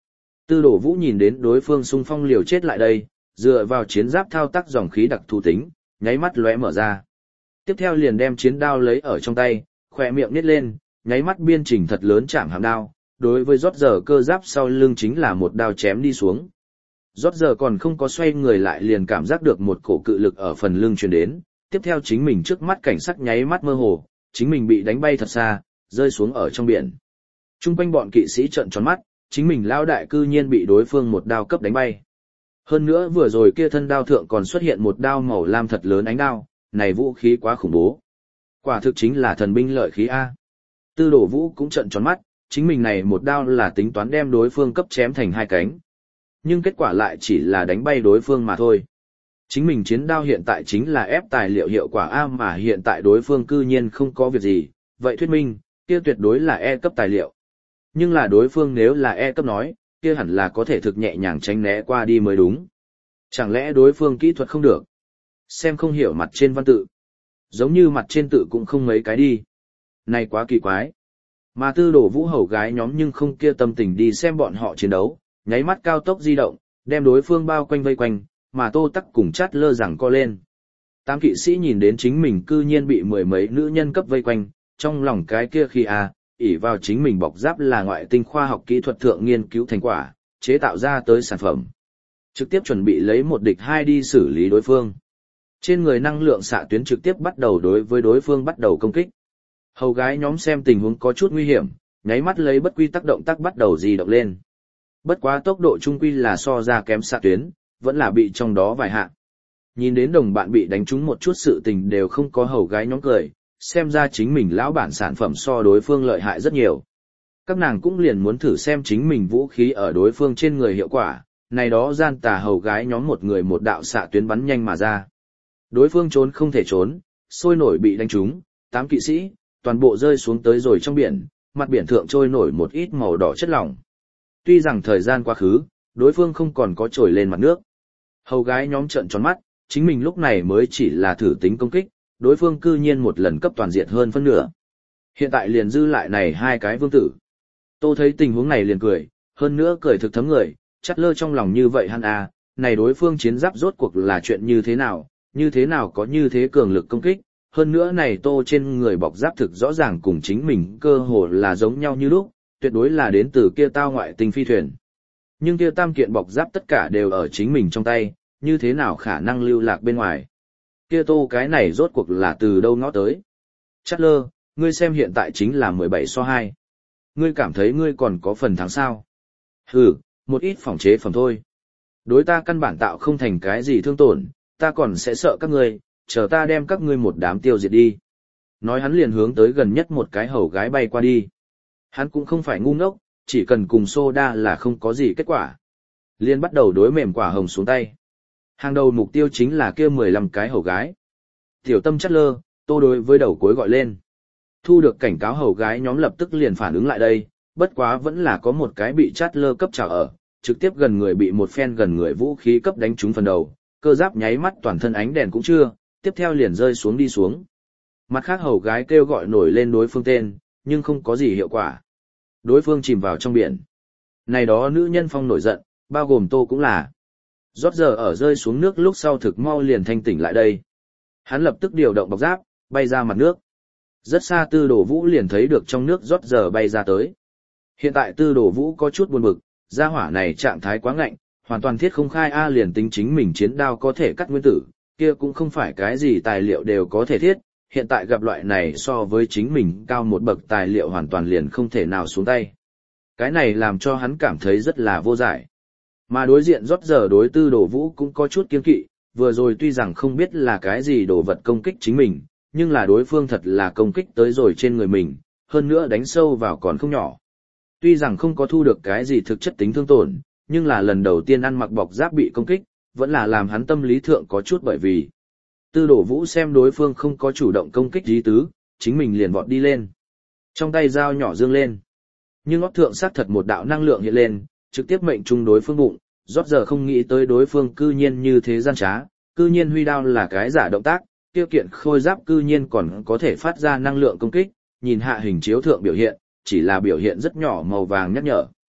Tư Đồ Vũ nhìn đến đối phương xung phong liều chết lại đây, dựa vào chiến giáp thao tác dòng khí đặc thù tính, nháy mắt lóe mở ra. Tiếp theo liền đem chiến đao lấy ở trong tay, khỏe miệng nít lên, nháy mắt biên trình thật lớn chạm hàm đao, đối với rót giờ cơ giáp sau lưng chính là một đao chém đi xuống. Rót giờ còn không có xoay người lại liền cảm giác được một cổ cự lực ở phần lưng truyền đến, tiếp theo chính mình trước mắt cảnh sắc nháy mắt mơ hồ, chính mình bị đánh bay thật xa, rơi xuống ở trong biển. Trung quanh bọn kỵ sĩ trợn tròn mắt, chính mình lao đại cư nhiên bị đối phương một đao cấp đánh bay. Hơn nữa vừa rồi kia thân đao thượng còn xuất hiện một đao màu lam thật lớn ánh đao, này vũ khí quá khủng bố. Quả thực chính là thần binh lợi khí A. Tư Đồ Vũ cũng trợn tròn mắt, chính mình này một đao là tính toán đem đối phương cấp chém thành hai cánh. Nhưng kết quả lại chỉ là đánh bay đối phương mà thôi. Chính mình chiến đao hiện tại chính là ép tài liệu hiệu quả A mà hiện tại đối phương cư nhiên không có việc gì, vậy thuyết minh, kia tuyệt đối là E cấp tài liệu. Nhưng là đối phương nếu là E cấp nói, kia hẳn là có thể thực nhẹ nhàng tránh né qua đi mới đúng. Chẳng lẽ đối phương kỹ thuật không được? Xem không hiểu mặt trên văn tự. Giống như mặt trên tự cũng không mấy cái đi. Này quá kỳ quái. Mà Tư Đồ Vũ hầu gái nhóm nhưng không kia tâm tình đi xem bọn họ chiến đấu, nháy mắt cao tốc di động, đem đối phương bao quanh vây quanh, mà Tô Tắc cùng chát lơ rằng co lên. Tám kỵ sĩ nhìn đến chính mình cư nhiên bị mười mấy nữ nhân cấp vây quanh, trong lòng cái kia khi à, ỷ vào chính mình bọc giáp là ngoại tinh khoa học kỹ thuật thượng nghiên cứu thành quả, chế tạo ra tới sản phẩm. Trực tiếp chuẩn bị lấy một địch hai đi xử lý đối phương. Trên người năng lượng xạ tuyến trực tiếp bắt đầu đối với đối phương bắt đầu công kích. Hầu gái nhóm xem tình huống có chút nguy hiểm, nháy mắt lấy bất quy tắc động tác bắt đầu di động lên. Bất quá tốc độ trung quy là so ra kém xạ tuyến, vẫn là bị trong đó vài hạ. Nhìn đến đồng bạn bị đánh trúng một chút sự tình đều không có hầu gái nhóm cười, xem ra chính mình lão bản sản phẩm so đối phương lợi hại rất nhiều. Các nàng cũng liền muốn thử xem chính mình vũ khí ở đối phương trên người hiệu quả, này đó gian tà hầu gái nhóm một người một đạo xạ tuyến bắn nhanh mà ra. Đối phương trốn không thể trốn, sôi nổi bị đánh trúng, tám kỵ sĩ, toàn bộ rơi xuống tới rồi trong biển, mặt biển thượng trôi nổi một ít màu đỏ chất lỏng. Tuy rằng thời gian quá khứ, đối phương không còn có trồi lên mặt nước. Hầu gái nhóm trợn tròn mắt, chính mình lúc này mới chỉ là thử tính công kích, đối phương cư nhiên một lần cấp toàn diện hơn phân nửa. Hiện tại liền dư lại này hai cái vương tử. Tô thấy tình huống này liền cười, hơn nữa cười thực thấm người, chắt lơ trong lòng như vậy hắn à, này đối phương chiến giáp rốt cuộc là chuyện như thế nào, như thế nào có như thế cường lực công kích, hơn nữa này tô trên người bọc giáp thực rõ ràng cùng chính mình cơ hồ là giống nhau như lúc, tuyệt đối là đến từ kia tao ngoại tinh phi thuyền. Nhưng kia tam kiện bọc giáp tất cả đều ở chính mình trong tay, như thế nào khả năng lưu lạc bên ngoài. Kia tô cái này rốt cuộc là từ đâu ngó tới. Chát lơ, ngươi xem hiện tại chính là mười bảy so hai. Ngươi cảm thấy ngươi còn có phần thắng sao? Hừ, một ít phòng chế phẩm thôi. Đối ta căn bản tạo không thành cái gì thương tổn, ta còn sẽ sợ các ngươi, chờ ta đem các ngươi một đám tiêu diệt đi. Nói hắn liền hướng tới gần nhất một cái hầu gái bay qua đi. Hắn cũng không phải ngu ngốc, chỉ cần cùng soda là không có gì kết quả. Liên bắt đầu đối mềm quả hồng xuống tay. Hàng đầu mục tiêu chính là kia mười lăm cái hầu gái. Tiểu tâm chắt lơ, tô đối với đầu cuối gọi lên. Thu được cảnh cáo hầu gái nhóm lập tức liền phản ứng lại đây, bất quá vẫn là có một cái bị chát lơ cấp trào ở, trực tiếp gần người bị một phen gần người vũ khí cấp đánh trúng phần đầu, cơ giáp nháy mắt toàn thân ánh đèn cũng chưa, tiếp theo liền rơi xuống đi xuống. Mặt khác hầu gái kêu gọi nổi lên đối phương tên, nhưng không có gì hiệu quả. Đối phương chìm vào trong biển. Này đó nữ nhân phong nổi giận, bao gồm tô cũng là. Rót giờ ở rơi xuống nước lúc sau thực mau liền thanh tỉnh lại đây. Hắn lập tức điều động bọc giáp, bay ra mặt nước. Rất xa Tư Đồ Vũ liền thấy được trong nước rót giờ bay ra tới. Hiện tại Tư Đồ Vũ có chút buồn bực, gia hỏa này trạng thái quá ngạnh, hoàn toàn thiết không khai A liền tính chính mình chiến đao có thể cắt nguyên tử, kia cũng không phải cái gì tài liệu đều có thể thiết, hiện tại gặp loại này so với chính mình cao một bậc tài liệu hoàn toàn liền không thể nào xuống tay. Cái này làm cho hắn cảm thấy rất là vô giải. Mà đối diện rót giờ đối Tư Đồ Vũ cũng có chút kiêng kỵ, vừa rồi tuy rằng không biết là cái gì đồ vật công kích chính mình, nhưng là đối phương thật là công kích tới rồi trên người mình, hơn nữa đánh sâu vào còn không nhỏ. Tuy rằng không có thu được cái gì thực chất tính thương tổn, nhưng là lần đầu tiên ăn mặc bọc giáp bị công kích, vẫn là làm hắn tâm lý thượng có chút bởi vì. Tư Đồ Vũ xem đối phương không có chủ động công kích ý tứ, chính mình liền vọt đi lên. Trong tay dao nhỏ dương lên. Nhưng óc thượng sát thật một đạo năng lượng hiện lên, trực tiếp mệnh trung đối phương bụng, rót giờ không nghĩ tới đối phương cư nhiên như thế gian trá, cư nhiên huy đao là cái giả động tác, tiêu kiện khôi giáp cư nhiên còn có thể phát ra năng lượng công kích, nhìn hạ hình chiếu thượng biểu hiện, chỉ là biểu hiện rất nhỏ màu vàng nhắc nhở.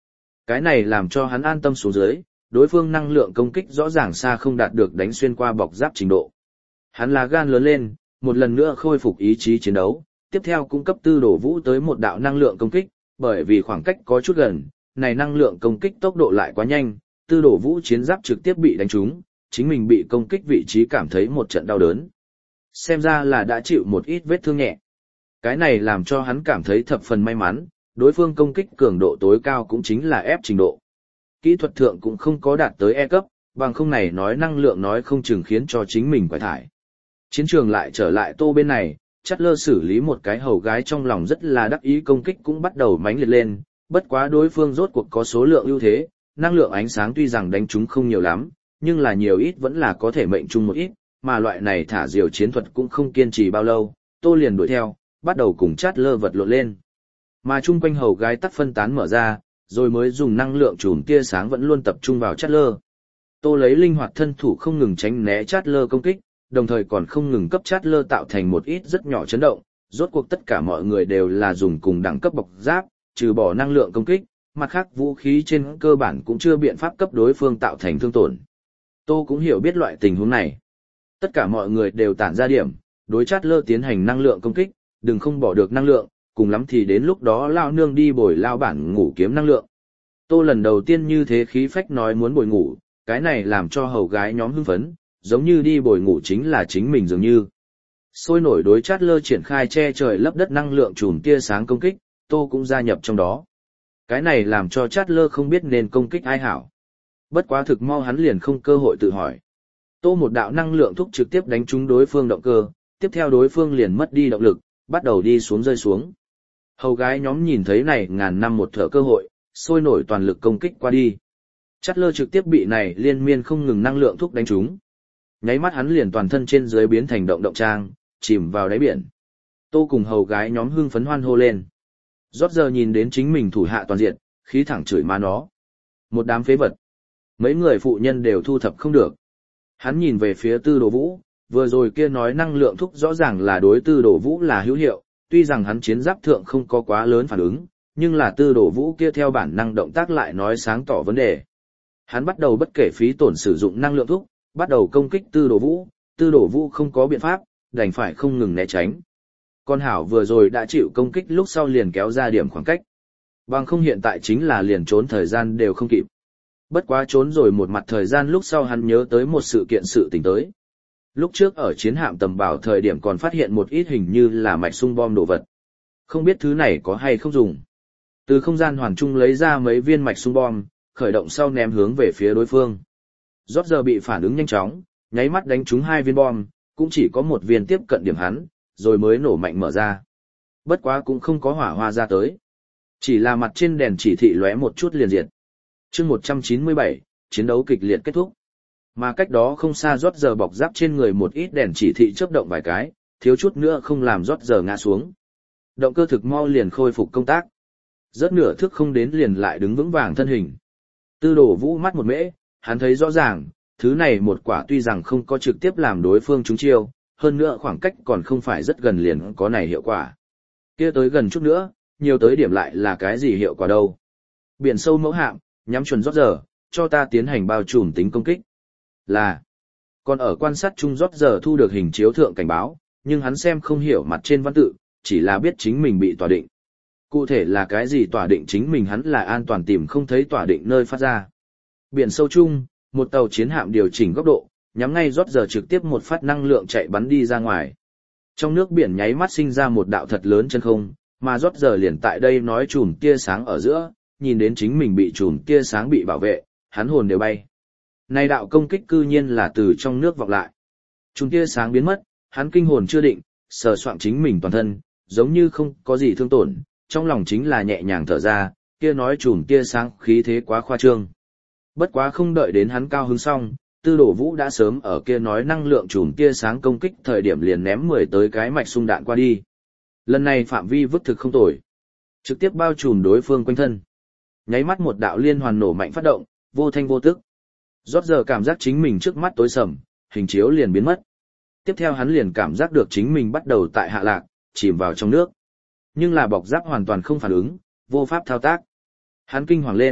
Cái này làm cho hắn an tâm xuống dưới, đối phương năng lượng công kích rõ ràng xa không đạt được đánh xuyên qua bọc giáp trình độ. Hắn là gan lớn lên, một lần nữa khôi phục ý chí chiến đấu, tiếp theo cung cấp Tư Đồ Vũ tới một đạo năng lượng công kích, bởi vì khoảng cách có chút gần, này năng lượng công kích tốc độ lại quá nhanh, Tư Đồ Vũ chiến giáp trực tiếp bị đánh trúng, chính mình bị công kích vị trí cảm thấy một trận đau đớn. Xem ra là đã chịu một ít vết thương nhẹ. Cái này làm cho hắn cảm thấy thập phần may mắn, đối phương công kích cường độ tối cao cũng chính là F trình độ. Kỹ thuật thượng cũng không có đạt tới E cấp, bằng không này nói năng lượng nói không chừng khiến cho chính mình quải thải. Chiến trường lại trở lại Tô bên này, Chát Lơ xử lý một cái hầu gái trong lòng rất là đắc ý, công kích cũng bắt đầu mãnh liệt lên, bất quá đối phương rốt cuộc có số lượng ưu thế, năng lượng ánh sáng tuy rằng đánh chúng không nhiều lắm, nhưng là nhiều ít vẫn là có thể mệnh chung một ít, mà loại này thả diều chiến thuật cũng không kiên trì bao lâu, Tô liền đuổi theo, bắt đầu cùng Chát Lơ vật lộn lên. Mà chung quanh hầu gái tắt phân tán mở ra, rồi mới dùng năng lượng chùm tia sáng vẫn luôn tập trung vào Chát Lơ. Tô lấy linh hoạt thân thủ không ngừng tránh né Chát Lơ công kích, đồng thời còn không ngừng cấp Chát Lơ tạo thành một ít rất nhỏ chấn động, rốt cuộc tất cả mọi người đều là dùng cùng đẳng cấp bọc giáp, trừ bỏ năng lượng công kích, mặt khác vũ khí trên cơ bản cũng chưa biện pháp cấp đối phương tạo thành thương tổn. Tô cũng hiểu biết loại tình huống này. Tất cả mọi người đều tản ra điểm, đối Chát Lơ tiến hành năng lượng công kích, đừng không bỏ được năng lượng, cùng lắm thì đến lúc đó lao nương đi bồi lao bản ngủ kiếm năng lượng. Tô lần đầu tiên như thế khí phách nói muốn bồi ngủ, cái này làm cho hầu gái nhóm hưng phấn, giống như đi bồi ngủ chính là chính mình dường như. Sôi nổi đối Chát Lơ triển khai che trời lấp đất năng lượng chùm tia sáng công kích, Tô cũng gia nhập trong đó. Cái này làm cho Chát Lơ không biết nên công kích ai hảo. Bất quá thực mau hắn liền không cơ hội tự hỏi. Tô một đạo năng lượng thúc trực tiếp đánh trúng đối phương động cơ, tiếp theo đối phương liền mất đi động lực, bắt đầu đi xuống rơi xuống. Hầu gái nhóm nhìn thấy này ngàn năm một thở cơ hội, sôi nổi toàn lực công kích qua đi. Chát Lơ trực tiếp bị này liên miên không ngừng năng lượng thúc đánh trúng. Nháy mắt hắn liền toàn thân trên dưới biến thành động động trang, chìm vào đáy biển. Tô cùng hầu gái nhóm hưng phấn hoan hô lên. Rót giờ nhìn đến chính mình thủ hạ toàn diện, khí thẳng chửi má nó. Một đám phế vật. Mấy người phụ nhân đều thu thập không được. Hắn nhìn về phía Tư Đồ Vũ, vừa rồi kia nói năng lượng thúc rõ ràng là đối Tư Đồ Vũ là hữu hiệu, tuy rằng hắn chiến giáp thượng không có quá lớn phản ứng, nhưng là Tư Đồ Vũ kia theo bản năng động tác lại nói sáng tỏ vấn đề. Hắn bắt đầu bất kể phí tổn sử dụng năng lượng thúc, bắt đầu công kích Tư Đồ Vũ, Tư Đồ Vũ không có biện pháp, đành phải không ngừng né tránh. Con Hảo vừa rồi đã chịu công kích lúc sau liền kéo ra điểm khoảng cách. Bằng không hiện tại chính là liền trốn thời gian đều không kịp. Bất quá trốn rồi một mặt thời gian lúc sau hắn nhớ tới một sự kiện sự tình tới. Lúc trước ở chiến hạm tầm bảo thời điểm còn phát hiện một ít hình như là mạch sung bom đồ vật. Không biết thứ này có hay không dùng. Từ không gian hoàn trung lấy ra mấy viên mạch sung bom, khởi động sau ném hướng về phía đối phương. Rót giờ bị phản ứng nhanh chóng, nháy mắt đánh trúng hai viên bom, cũng chỉ có một viên tiếp cận điểm hắn, rồi mới nổ mạnh mở ra. Bất quá cũng không có hỏa hoa ra tới. Chỉ là mặt trên đèn chỉ thị lóe một chút liền diệt. Chương một trăm chín mươi bảy, chiến đấu kịch liệt kết thúc. Mà cách đó không xa rót giờ bọc giáp trên người một ít đèn chỉ thị chớp động vài cái, thiếu chút nữa không làm rót giờ ngã xuống. Động cơ thực mau liền khôi phục công tác. Rất nửa thước không đến liền lại đứng vững vàng thân hình. Tư Đồ Vũ mắt một mễ, hắn thấy rõ ràng, thứ này một quả tuy rằng không có trực tiếp làm đối phương trúng chiêu, hơn nữa khoảng cách còn không phải rất gần liền có này hiệu quả. Kia tới gần chút nữa, nhiều tới điểm lại là cái gì hiệu quả đâu. Biển sâu mẫu hạm, nhắm chuẩn rót giờ, cho ta tiến hành bao trùm tính công kích. Là, còn ở quan sát chung rót giờ thu được hình chiếu thượng cảnh báo, nhưng hắn xem không hiểu mặt trên văn tự, chỉ là biết chính mình bị tỏa định. Cụ thể là cái gì tỏa định chính mình hắn là an toàn tìm không thấy tỏa định nơi phát ra. Biển sâu chung, một tàu chiến hạm điều chỉnh góc độ, nhắm ngay rót giờ trực tiếp một phát năng lượng chạy bắn đi ra ngoài. Trong nước biển nháy mắt sinh ra một đạo thật lớn chân không, mà rót giờ liền tại đây nói chùm tia sáng ở giữa, nhìn đến chính mình bị chùm tia sáng bị bảo vệ, hắn hồn đều bay. Này đạo công kích cư nhiên là từ trong nước vọng lại. Chùm tia sáng biến mất, hắn kinh hồn chưa định, sờ soạng chính mình toàn thân, giống như không có gì thương tổn, trong lòng chính là nhẹ nhàng thở ra, kia nói chùm tia sáng khí thế quá khoa trương. Bất quá không đợi đến hắn cao hứng xong, Tư Đồ Vũ đã sớm ở kia nói năng lượng chùm tia sáng công kích thời điểm liền ném mười tới cái mạch sung đạn qua đi. Lần này phạm vi vứt thực không tồi, trực tiếp bao trùm đối phương quanh thân. Nháy mắt một đạo liên hoàn nổ mạnh phát động, vô thanh vô tức. Rót giờ cảm giác chính mình trước mắt tối sầm, hình chiếu liền biến mất. Tiếp theo hắn liền cảm giác được chính mình bắt đầu tại hạ lạc, chìm vào trong nước. Nhưng là bọc giáp hoàn toàn không phản ứng, vô pháp thao tác. Hắn kinh hoàng lên,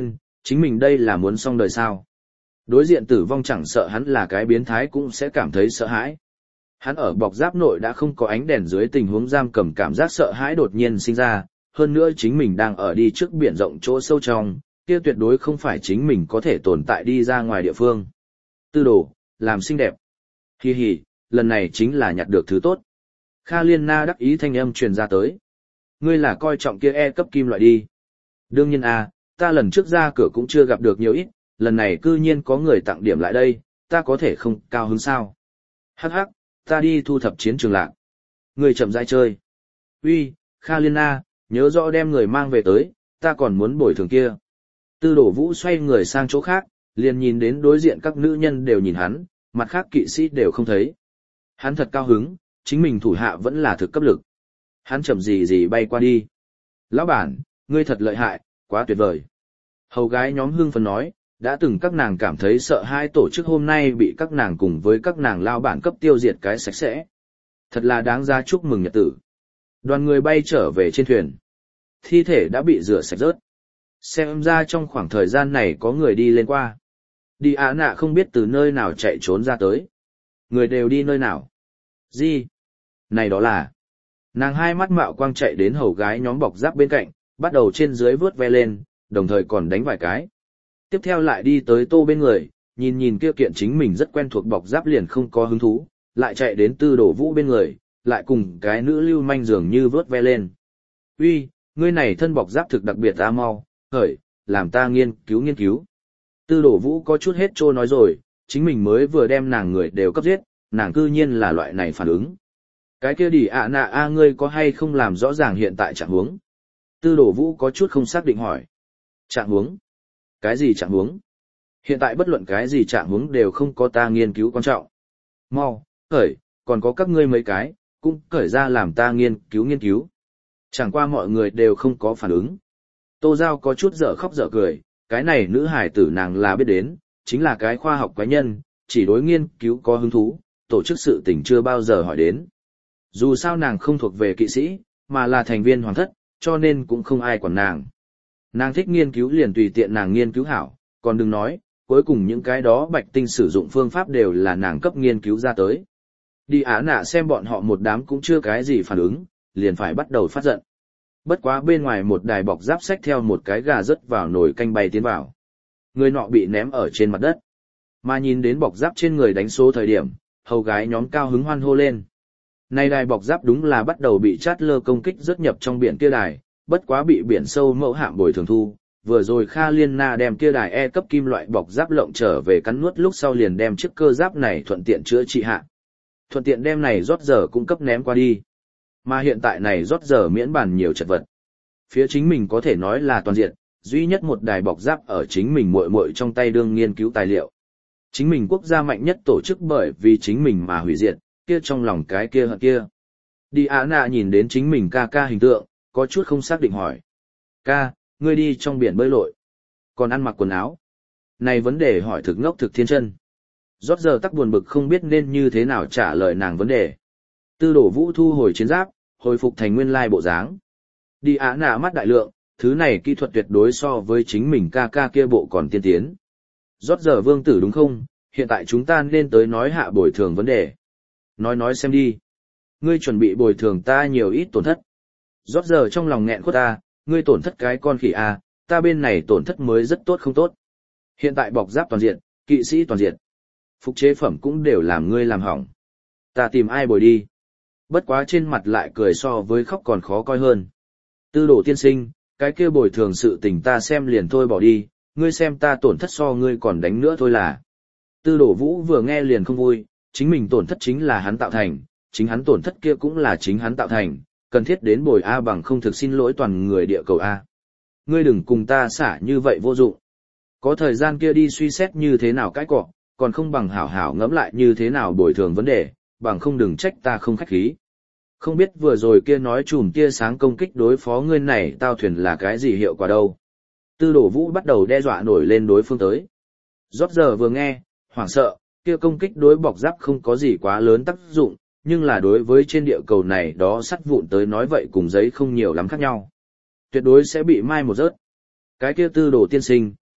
Chính mình đây là muốn xong đời sao? Đối diện tử vong chẳng sợ hắn là cái biến thái cũng sẽ cảm thấy sợ hãi. Hắn ở bọc giáp nội đã không có ánh đèn dưới tình huống giam cầm, cảm giác sợ hãi đột nhiên sinh ra, hơn nữa chính mình đang ở đi trước biển rộng chỗ sâu trong, kia tuyệt đối không phải chính mình có thể tồn tại đi ra ngoài địa phương. Tư đồ, làm xinh đẹp. Hi hi, lần này chính là nhặt được thứ tốt. Kha Liên Na đắc ý thanh âm truyền ra tới. Ngươi là coi trọng kia E cấp kim loại đi. Đương nhiên a, ta lần trước ra cửa cũng chưa gặp được nhiều ít, lần này cư nhiên có người tặng điểm lại đây, ta có thể không cao hứng sao. Hắc hắc, ta đi thu thập chiến trường lạc. Ngươi chậm rãi chơi. Uy, Kha Liên Na, nhớ rõ đem người mang về tới, ta còn muốn bồi thường kia. Tư đổ vũ xoay người sang chỗ khác, liền nhìn đến đối diện các nữ nhân đều nhìn hắn, mặt khác kỵ sĩ đều không thấy. Hắn thật cao hứng, chính mình thủ hạ vẫn là thực cấp lực. Hắn chậm gì gì bay qua đi. Lão bản, ngươi thật lợi hại, quá tuyệt vời. Hầu gái nhóm hương phấn nói, đã từng các nàng cảm thấy sợ hai tổ chức hôm nay bị các nàng cùng với các nàng lao bản cấp tiêu diệt cái sạch sẽ. Thật là đáng ra chúc mừng nhật tử. Đoàn người bay trở về trên thuyền. Thi thể đã bị rửa sạch rớt. Xem ra trong khoảng thời gian này có người đi lên qua. Đi Á Nạ không biết từ nơi nào chạy trốn ra tới. Người đều đi nơi nào? Gì? Này đó là... Nàng hai mắt mạo quang chạy đến hầu gái nhóm bọc giáp bên cạnh, bắt đầu trên dưới vướt ve lên, đồng thời còn đánh vài cái. Tiếp theo lại đi tới Tô bên người, nhìn nhìn kia kiện chính mình rất quen thuộc bọc giáp liền không có hứng thú, lại chạy đến Tư Đổ Vũ bên người, lại cùng cái nữ lưu manh dường như vướt ve lên. Uy, ngươi này thân bọc giáp thực đặc biệt a, mau, khởi, làm ta nghiên cứu nghiên cứu. Tư Đổ Vũ có chút hết trô nói rồi, chính mình mới vừa đem nàng người đều cấp giết, nàng cư nhiên là loại này phản ứng. Cái kia đi ạ nạ a ngươi có hay không làm rõ ràng hiện tại trạng huống? Tư Đổ Vũ có chút không xác định hỏi. Trạng huống? Cái gì trạng huống? Hiện tại bất luận cái gì trạng huống đều không có ta nghiên cứu quan trọng. Mau, khởi, còn có các ngươi mấy cái, cũng khởi ra làm ta nghiên cứu nghiên cứu. Chẳng qua mọi người đều không có phản ứng. Tô Giao có chút dở khóc dở cười, cái này nữ hải tử nàng là biết đến, chính là cái khoa học quái nhân, chỉ đối nghiên cứu có hứng thú, tổ chức sự tình chưa bao giờ hỏi đến. Dù sao nàng không thuộc về kỵ sĩ, mà là thành viên hoàng thất, cho nên cũng không ai quản nàng. Nàng thích nghiên cứu liền tùy tiện nàng nghiên cứu hảo, còn đừng nói, cuối cùng những cái đó bạch tinh sử dụng phương pháp đều là nàng cấp nghiên cứu ra tới. Đi Á Nạ xem bọn họ một đám cũng chưa cái gì phản ứng, liền phải bắt đầu phát giận. Bất quá bên ngoài một đài bọc giáp xách theo một cái gà rớt vào nồi canh bay tiến vào. Người nọ bị ném ở trên mặt đất. Mà nhìn đến bọc giáp trên người đánh số thời điểm, hầu gái nhóm cao hứng hoan hô lên. Này đài bọc giáp đúng là bắt đầu bị chát lơ công kích rất nhập trong biển kia đài, bất quá bị biển sâu mẫu hạm bồi thường thu. Vừa rồi Kha Liên Na đem kia đài E cấp kim loại bọc giáp lộng trở về cắn nuốt lúc sau liền đem chiếc cơ giáp này thuận tiện chữa trị hạ. Thuận tiện đem này rót giờ cũng cấp ném qua đi. Mà hiện tại này rót giờ miễn bàn nhiều chật vật. Phía chính mình có thể nói là toàn diện, duy nhất một đài bọc giáp ở chính mình muội muội trong tay đương nghiên cứu tài liệu. Chính mình quốc gia mạnh nhất tổ chức bởi vì chính mình mà hủy diệt, kia trong lòng cái kia hận kia. Đi Á Nạ nhìn đến chính mình ca ca hình tượng, có chút không xác định hỏi. Ca, ngươi đi trong biển bơi lội, còn ăn mặc quần áo. Này vấn đề hỏi thực ngốc thực thiên chân. Rót giờ tắc buồn bực không biết nên như thế nào trả lời nàng vấn đề. Tư Đổ Vũ thu hồi chiến giáp, hồi phục thành nguyên lai bộ dáng. Đi Á Nạ mắt đại lượng, thứ này kỹ thuật tuyệt đối so với chính mình ca ca kia bộ còn tiên tiến. Rót giờ vương tử đúng không, hiện tại chúng ta nên tới nói hạ bồi thường vấn đề. Nói nói xem đi. Ngươi chuẩn bị bồi thường ta nhiều ít tổn thất. Rót giờ trong lòng nghẹn khuất ta, ngươi tổn thất cái con khỉ à, ta bên này tổn thất mới rất tốt không tốt. Hiện tại bọc giáp toàn diện, kỵ sĩ toàn diện. Phục chế phẩm cũng đều làm ngươi làm hỏng. Ta tìm ai bồi đi. Bất quá trên mặt lại cười so với khóc còn khó coi hơn. Tư Đồ tiên sinh, cái kia bồi thường sự tình ta xem liền thôi bỏ đi, ngươi xem ta tổn thất so ngươi còn đánh nữa thôi là. Tư Đồ Vũ vừa nghe liền không vui, chính mình tổn thất chính là hắn tạo thành, chính hắn tổn thất kia cũng là chính hắn tạo thành, cần thiết đến bồi A bằng không thực xin lỗi toàn người địa cầu A. Ngươi đừng cùng ta xả như vậy vô dụng. Có thời gian kia đi suy xét như thế nào cái cọ, còn không bằng hảo hảo ngẫm lại như thế nào bồi thường vấn đề, bằng không đừng trách ta không khách khí. Không biết vừa rồi kia nói chùm tia sáng công kích đối phó ngươi này tao thuyền là cái gì hiệu quả đâu. Tư Đổ Vũ bắt đầu đe dọa nổi lên đối phương tới. Rót giờ vừa nghe, hoảng sợ, kia công kích đối bọc giáp không có gì quá lớn tác dụng, nhưng là đối với trên địa cầu này đó sắt vụn tới nói vậy cùng giấy không nhiều lắm khác nhau. Tuyệt đối sẽ bị mai một rớt. Cái kia Tư Đồ tiên sinh,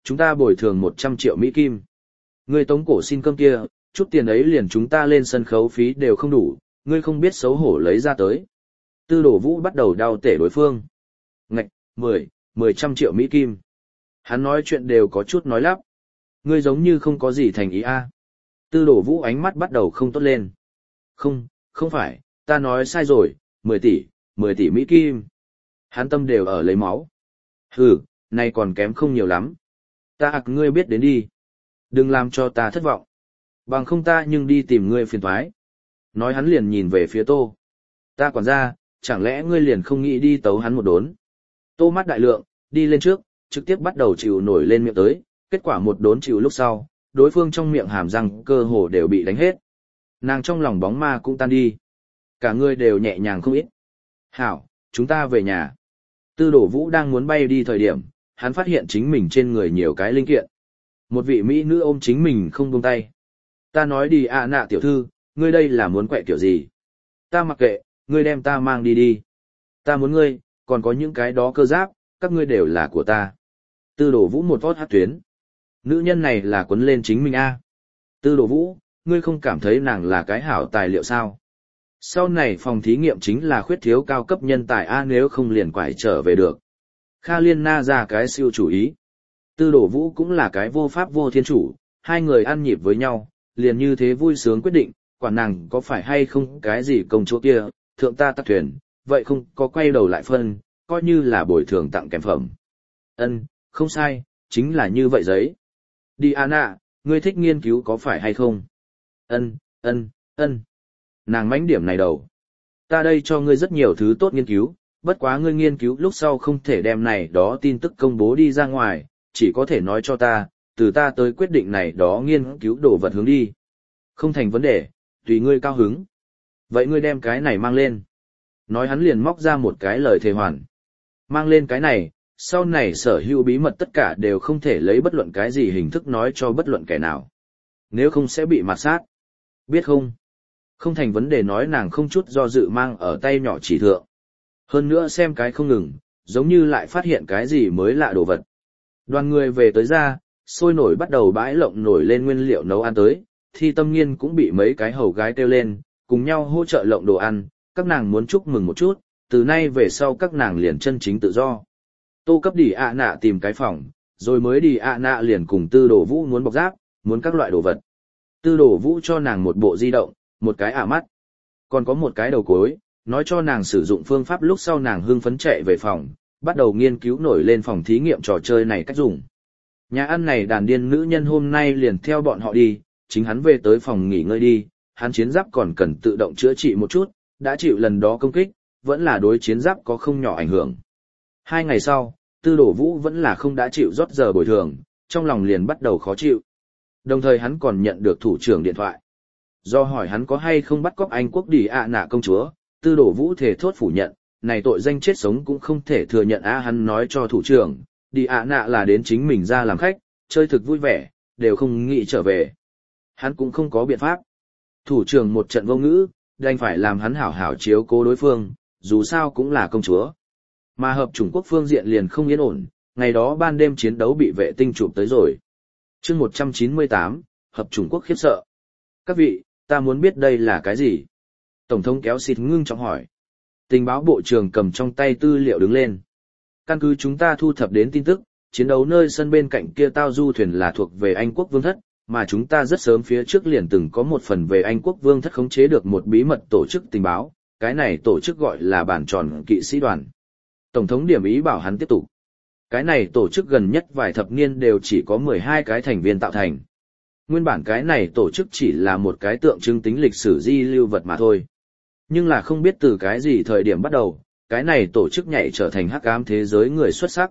chúng ta bồi thường một trăm triệu Mỹ Kim. Ngươi tống cổ xin cơm kia, chút tiền ấy liền chúng ta lên sân khấu phí đều không đủ, ngươi không biết xấu hổ lấy ra tới. Tư Đồ Vũ bắt đầu đau tể đối phương. Ngạch, mười, mười trăm triệu Mỹ Kim. Hắn nói chuyện đều có chút nói lắp. Ngươi giống như không có gì thành ý a. Tư Đồ Vũ ánh mắt bắt đầu không tốt lên. Không, không phải, ta nói sai rồi, mười tỷ, mười tỷ Mỹ Kim. Hắn tâm đều ở lấy máu. Hừ, nay còn kém không nhiều lắm. Ta ạc ngươi biết đến đi. Đừng làm cho ta thất vọng. Bằng không ta nhưng đi tìm ngươi phiền toái. Nói hắn liền nhìn về phía Tô. Ta quản gia, chẳng lẽ ngươi liền không nghĩ đi tấu hắn một đốn. Tô mắt đại lượng, đi lên trước, trực tiếp bắt đầu chịu nổi lên miệng tới, kết quả một đốn chịu lúc sau, đối phương trong miệng hàm răng cơ hồ đều bị đánh hết. Nàng trong lòng bóng ma cũng tan đi. Cả người đều nhẹ nhàng không ít. Hảo, chúng ta về nhà. Tư Đồ Vũ đang muốn bay đi thời điểm, hắn phát hiện chính mình trên người nhiều cái linh kiện. Một vị mỹ nữ ôm chính mình không buông tay. Ta nói đi ạ nạ tiểu thư, ngươi đây là muốn quậy kiểu gì? Ta mặc kệ, ngươi đem ta mang đi đi. Ta muốn ngươi, còn có những cái đó cơ giáp, các ngươi đều là của ta. Tư Đồ Vũ một vót hát tuyến. Nữ nhân này là quấn lên chính mình a. Tư Đồ Vũ, ngươi không cảm thấy nàng là cái hảo tài liệu sao? Sau này phòng thí nghiệm chính là khuyết thiếu cao cấp nhân tài a, nếu không liền quải trở về được. Kha Liên Na ra cái siêu chủ ý. Tư Đồ Vũ cũng là cái vô pháp vô thiên chủ, hai người ăn nhịp với nhau, liền như thế vui sướng quyết định, quản nàng có phải hay không cái gì công chúa kia, thượng ta tắc thuyền, vậy không có quay đầu lại phân, coi như là bồi thường tặng kèm phẩm. Ân, không sai, chính là như vậy giấy. Diana, ngươi thích nghiên cứu có phải hay không? Ân, ân, ân. Nàng mánh điểm này đầu. Ta đây cho ngươi rất nhiều thứ tốt nghiên cứu, bất quá ngươi nghiên cứu lúc sau không thể đem này đó tin tức công bố đi ra ngoài, chỉ có thể nói cho ta, từ ta tới quyết định này đó nghiên cứu đồ vật hướng đi. Không thành vấn đề, tùy ngươi cao hứng. Vậy ngươi đem cái này mang lên. Nói hắn liền móc ra một cái lời thề hoàn. Mang lên cái này, sau này sở hữu bí mật tất cả đều không thể lấy bất luận cái gì hình thức nói cho bất luận kẻ nào. Nếu không sẽ bị mạt sát. Biết không? Không thành vấn đề, nói nàng không chút do dự mang ở tay nhỏ chỉ thượng. Hơn nữa xem cái không ngừng, giống như lại phát hiện cái gì mới lạ đồ vật. Đoàn người về tới ra, sôi nổi bắt đầu bãi lộng nổi lên nguyên liệu nấu ăn tới, Thi Tâm Nghiên cũng bị mấy cái hầu gái kêu lên, cùng nhau hỗ trợ lộng đồ ăn, các nàng muốn chúc mừng một chút, từ nay về sau các nàng liền chân chính tự do. Tô cấp đi ạ nạ tìm cái phòng, rồi mới đi ạ nạ liền cùng Tư Đồ Vũ muốn bọc giáp, muốn các loại đồ vật. Tư Đồ Vũ cho nàng một bộ di động, một cái ả mắt, còn có một cái đầu cối, nói cho nàng sử dụng phương pháp, lúc sau nàng hưng phấn chạy về phòng, bắt đầu nghiên cứu nổi lên phòng thí nghiệm trò chơi này cách dùng. Nhà ăn này đàn điên nữ nhân hôm nay liền theo bọn họ đi, chính hắn về tới phòng nghỉ ngơi đi, hắn chiến giáp còn cần tự động chữa trị một chút, đã chịu lần đó công kích, vẫn là đối chiến giáp có không nhỏ ảnh hưởng. Hai ngày sau, Tư Đồ Vũ vẫn là không đã chịu rót giờ bồi thường, trong lòng liền bắt đầu khó chịu. Đồng thời hắn còn nhận được thủ trưởng điện thoại. Do hỏi hắn có hay không bắt cóc Anh quốc đi ạ nạ công chúa, Tư Đồ Vũ thể thốt phủ nhận, này tội danh chết sống cũng không thể thừa nhận a. Hắn nói cho thủ trưởng, đi ạ nạ là đến chính mình ra làm khách, chơi thực vui vẻ, đều không nghĩ trở về. Hắn cũng không có biện pháp. Thủ trưởng một trận vô ngữ, đành phải làm hắn hảo hảo chiếu cố đối phương, dù sao cũng là công chúa. Mà hợp chủng quốc phương diện liền không yên ổn, ngày đó ban đêm chiến đấu bị vệ tinh chụp tới rồi. chương một trăm chín mươi tám, hợp chủng quốc khiếp sợ. Các vị, ta muốn biết đây là cái gì? Tổng thống kéo xịt ngưng trọng hỏi. Tình báo bộ trưởng cầm trong tay tư liệu đứng lên. Căn cứ chúng ta thu thập đến tin tức, chiến đấu nơi sân bên cạnh kia tao du thuyền là thuộc về Anh quốc vương thất, mà chúng ta rất sớm phía trước liền từng có một phần về Anh quốc vương thất khống chế được một bí mật tổ chức tình báo, cái này tổ chức gọi là bản tròn kỵ sĩ đoàn. Tổng thống điểm ý bảo hắn tiếp tục. Cái này tổ chức gần nhất vài thập niên đều chỉ có mười hai cái thành viên tạo thành. Nguyên bản cái này tổ chức chỉ là một cái tượng trưng tính lịch sử di lưu vật mà thôi. Nhưng là không biết từ cái gì thời điểm bắt đầu, cái này tổ chức nhảy trở thành hắc ám thế giới người xuất sắc.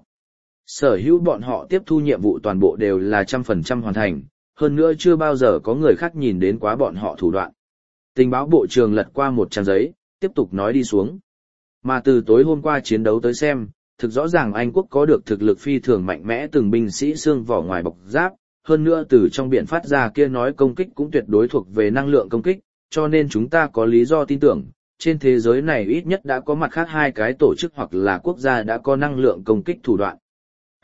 Sở hữu bọn họ tiếp thu nhiệm vụ toàn bộ đều là trăm phần trăm hoàn thành, hơn nữa chưa bao giờ có người khác nhìn đến quá bọn họ thủ đoạn. Tình báo bộ trưởng lật qua một trang giấy, tiếp tục nói đi xuống. Mà từ tối hôm qua chiến đấu tới xem, thực rõ ràng Anh quốc có được thực lực phi thường mạnh mẽ, từng binh sĩ xương vỏ ngoài bọc giáp, hơn nữa từ trong biển phát ra kia nói công kích cũng tuyệt đối thuộc về năng lượng công kích, cho nên chúng ta có lý do tin tưởng, trên thế giới này ít nhất đã có mặt khác hai cái tổ chức hoặc là quốc gia đã có năng lượng công kích thủ đoạn.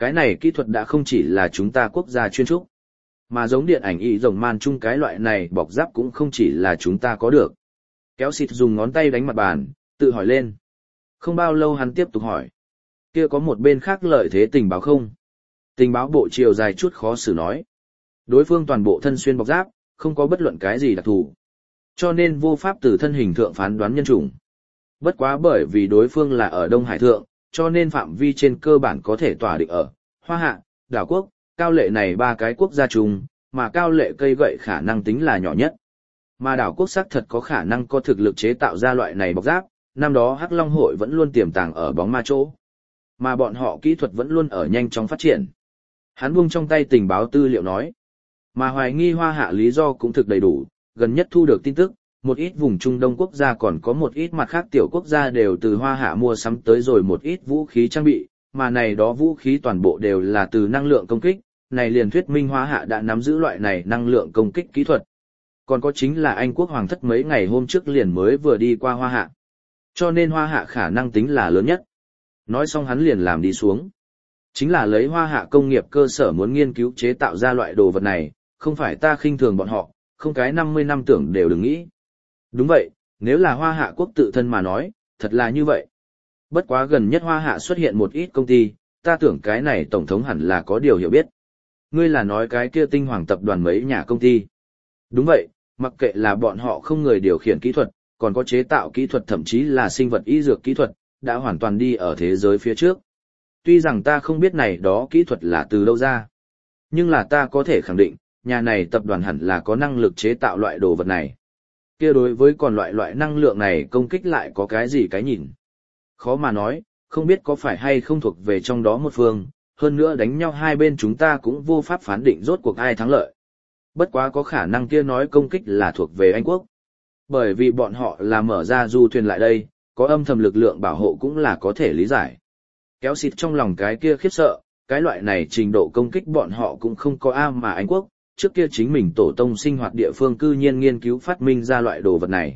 Cái này kỹ thuật đã không chỉ là chúng ta quốc gia chuyên trúc, mà giống điện ảnh y rồng man chung cái loại này bọc giáp cũng không chỉ là chúng ta có được. Kéo xịt dùng ngón tay đánh mặt bàn, tự hỏi lên. Không bao lâu hắn tiếp tục hỏi. Kia có một bên khác lợi thế tình báo không? Tình báo bộ chiều dài chút khó xử nói. Đối phương toàn bộ thân xuyên bọc giáp, không có bất luận cái gì đặc thù. Cho nên vô pháp từ thân hình thượng phán đoán nhân chủng. Bất quá bởi vì đối phương là ở Đông Hải thượng, cho nên phạm vi trên cơ bản có thể tỏa định ở Hoa Hạ, Đảo Quốc, Cao Lệ này ba cái quốc gia chung, mà Cao Lệ cây gậy khả năng tính là nhỏ nhất. Mà Đảo Quốc xác thật có khả năng có thực lực chế tạo ra loại này bọc giáp, năm đó Hắc Long hội vẫn luôn tiềm tàng ở bóng ma chỗ. Mà bọn họ kỹ thuật vẫn luôn ở nhanh chóng phát triển. Hắn buông trong tay tình báo tư liệu nói. Mà hoài nghi Hoa Hạ lý do cũng thực đầy đủ, gần nhất thu được tin tức, một ít vùng Trung Đông quốc gia còn có một ít mặt khác tiểu quốc gia đều từ Hoa Hạ mua sắm tới rồi một ít vũ khí trang bị, mà này đó vũ khí toàn bộ đều là từ năng lượng công kích, này liền thuyết minh Hoa Hạ đã nắm giữ loại này năng lượng công kích kỹ thuật. Còn có chính là Anh quốc hoàng thất mấy ngày hôm trước liền mới vừa đi qua Hoa Hạ. Cho nên Hoa Hạ khả năng tính là lớn nhất. Nói xong hắn liền làm đi xuống. Chính là lấy Hoa Hạ công nghiệp cơ sở muốn nghiên cứu chế tạo ra loại đồ vật này, không phải ta khinh thường bọn họ, không cái năm mươi năm tưởng đều đừng nghĩ. Đúng vậy, nếu là Hoa Hạ quốc tự thân mà nói, thật là như vậy. Bất quá gần nhất Hoa Hạ xuất hiện một ít công ty, ta tưởng cái này tổng thống hẳn là có điều hiểu biết. Ngươi là nói cái kia tinh hoàng tập đoàn mấy nhà công ty. Đúng vậy, mặc kệ là bọn họ không người điều khiển kỹ thuật, còn có chế tạo kỹ thuật thậm chí là sinh vật y dược kỹ thuật, đã hoàn toàn đi ở thế giới phía trước. Tuy rằng ta không biết này đó kỹ thuật là từ đâu ra, nhưng là ta có thể khẳng định, nhà này tập đoàn hẳn là có năng lực chế tạo loại đồ vật này. Kia đối với còn loại loại năng lượng này công kích lại có cái gì cái nhìn. Khó mà nói, không biết có phải hay không thuộc về trong đó một phương, hơn nữa đánh nhau hai bên chúng ta cũng vô pháp phán định rốt cuộc ai thắng lợi. Bất quá có khả năng kia nói công kích là thuộc về Anh quốc. Bởi vì bọn họ là mở ra du thuyền lại đây, có âm thầm lực lượng bảo hộ cũng là có thể lý giải. Kéo xịt trong lòng cái kia khiếp sợ, cái loại này trình độ công kích bọn họ cũng không có A mà Anh quốc, trước kia chính mình tổ tông sinh hoạt địa phương cư nhiên nghiên cứu phát minh ra loại đồ vật này.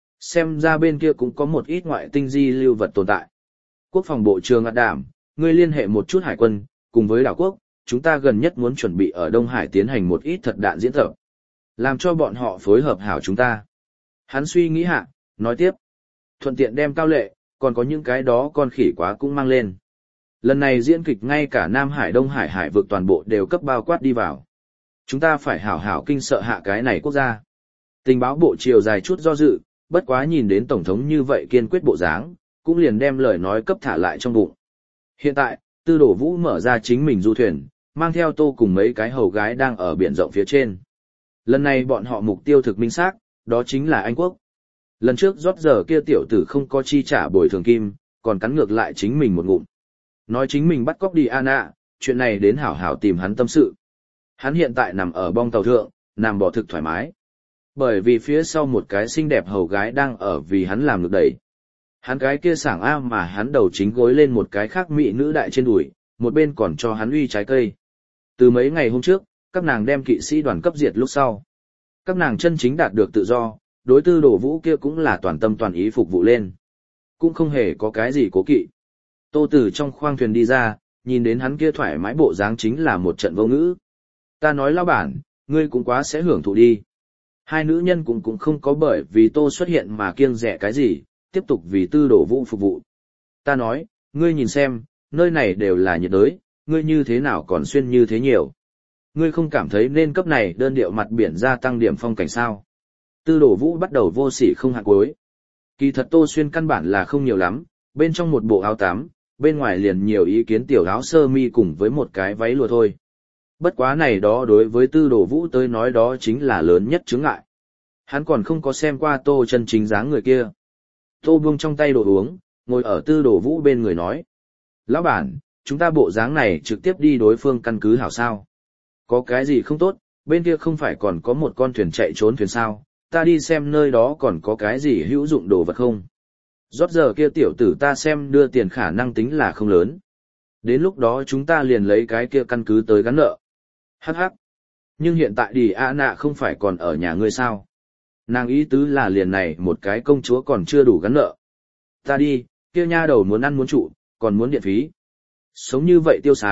Xem ra bên kia cũng có một ít ngoại tinh di lưu vật tồn tại. Quốc phòng bộ trưởng ạt đảm, ngươi liên hệ một chút hải quân, cùng với đảo quốc, chúng ta gần nhất muốn chuẩn bị ở Đông Hải tiến hành một ít thật đạn diễn tập. Làm cho bọn họ phối hợp hảo chúng ta. Hắn suy nghĩ hạ, nói tiếp. Thuận tiện đem Cao Lệ, còn có những cái đó con khỉ quá cũng mang lên. Lần này diễn kịch ngay cả Nam Hải Đông Hải hải vực toàn bộ đều cấp bao quát đi vào. Chúng ta phải hảo hảo kinh sợ hạ cái này quốc gia. Tình báo bộ chiều dài chút do dự, bất quá nhìn đến Tổng thống như vậy kiên quyết bộ dáng, cũng liền đem lời nói cấp thả lại trong bụng. Hiện tại, Tư Đổ Vũ mở ra chính mình du thuyền, mang theo Tô cùng mấy cái hầu gái đang ở biển rộng phía trên. Lần này bọn họ mục tiêu thực minh xác, đó chính là Anh quốc. Lần trước rót giờ kia tiểu tử không có chi trả bồi thường kim, còn cắn ngược lại chính mình một ngụm. Nói chính mình bắt cóc đi Anna, chuyện này đến hảo hảo tìm hắn tâm sự. Hắn hiện tại nằm ở bong tàu thượng, nằm bỏ thực thoải mái. Bởi vì phía sau một cái xinh đẹp hầu gái đang ở vì hắn làm được đẩy. Hắn cái kia sảng a mà hắn đầu chính gối lên một cái khác mỹ nữ đại trên đùi, một bên còn cho hắn uy trái cây. Từ mấy ngày hôm trước, các nàng đem kỵ sĩ đoàn cấp diệt lúc sau. Các nàng chân chính đạt được tự do, đối Tư Đổ Vũ kia cũng là toàn tâm toàn ý phục vụ lên. Cũng không hề có cái gì cố kỵ. Tô Tử trong khoang thuyền đi ra, nhìn đến hắn kia thoải mái bộ dáng chính là một trận vô ngữ. Ta nói lão bản, ngươi cũng quá sẽ hưởng thụ đi. Hai nữ nhân cũng cũng không có bởi vì Tô xuất hiện mà kiêng dè cái gì, tiếp tục vì Tư Đổ Vũ phục vụ. Ta nói, ngươi nhìn xem, nơi này đều là nhiệt đới, ngươi như thế nào còn xuyên như thế nhiều. Ngươi không cảm thấy nên cấp này đơn điệu mặt biển gia tăng điểm phong cảnh sao. Tư Đổ Vũ bắt đầu vô sỉ không hạn cuối. Kỳ thật Tô xuyên căn bản là không nhiều lắm, bên trong một bộ áo tắm, bên ngoài liền nhiều ý kiến tiểu áo sơ mi cùng với một cái váy lụa thôi. Bất quá này đó đối với Tư Đổ Vũ tới nói đó chính là lớn nhất chướng ngại. Hắn còn không có xem qua Tô chân chính dáng người kia. Tô buông trong tay đồ uống, ngồi ở Tư Đổ Vũ bên người nói. Lão bản, chúng ta bộ dáng này trực tiếp đi đối phương căn cứ hảo sao. Có cái gì không tốt, bên kia không phải còn có một con thuyền chạy trốn thuyền sao, ta đi xem nơi đó còn có cái gì hữu dụng đồ vật không. Rót giờ kia tiểu tử ta xem đưa tiền khả năng tính là không lớn. Đến lúc đó chúng ta liền lấy cái kia căn cứ tới gắn nợ. Hắc hắc. Nhưng hiện tại đi A nạ không phải còn ở nhà ngươi sao. Nàng ý tứ là liền này một cái công chúa còn chưa đủ gắn nợ. Ta đi, kia nha đầu muốn ăn muốn trụ, còn muốn điện phí. Sống như vậy tiêu sái,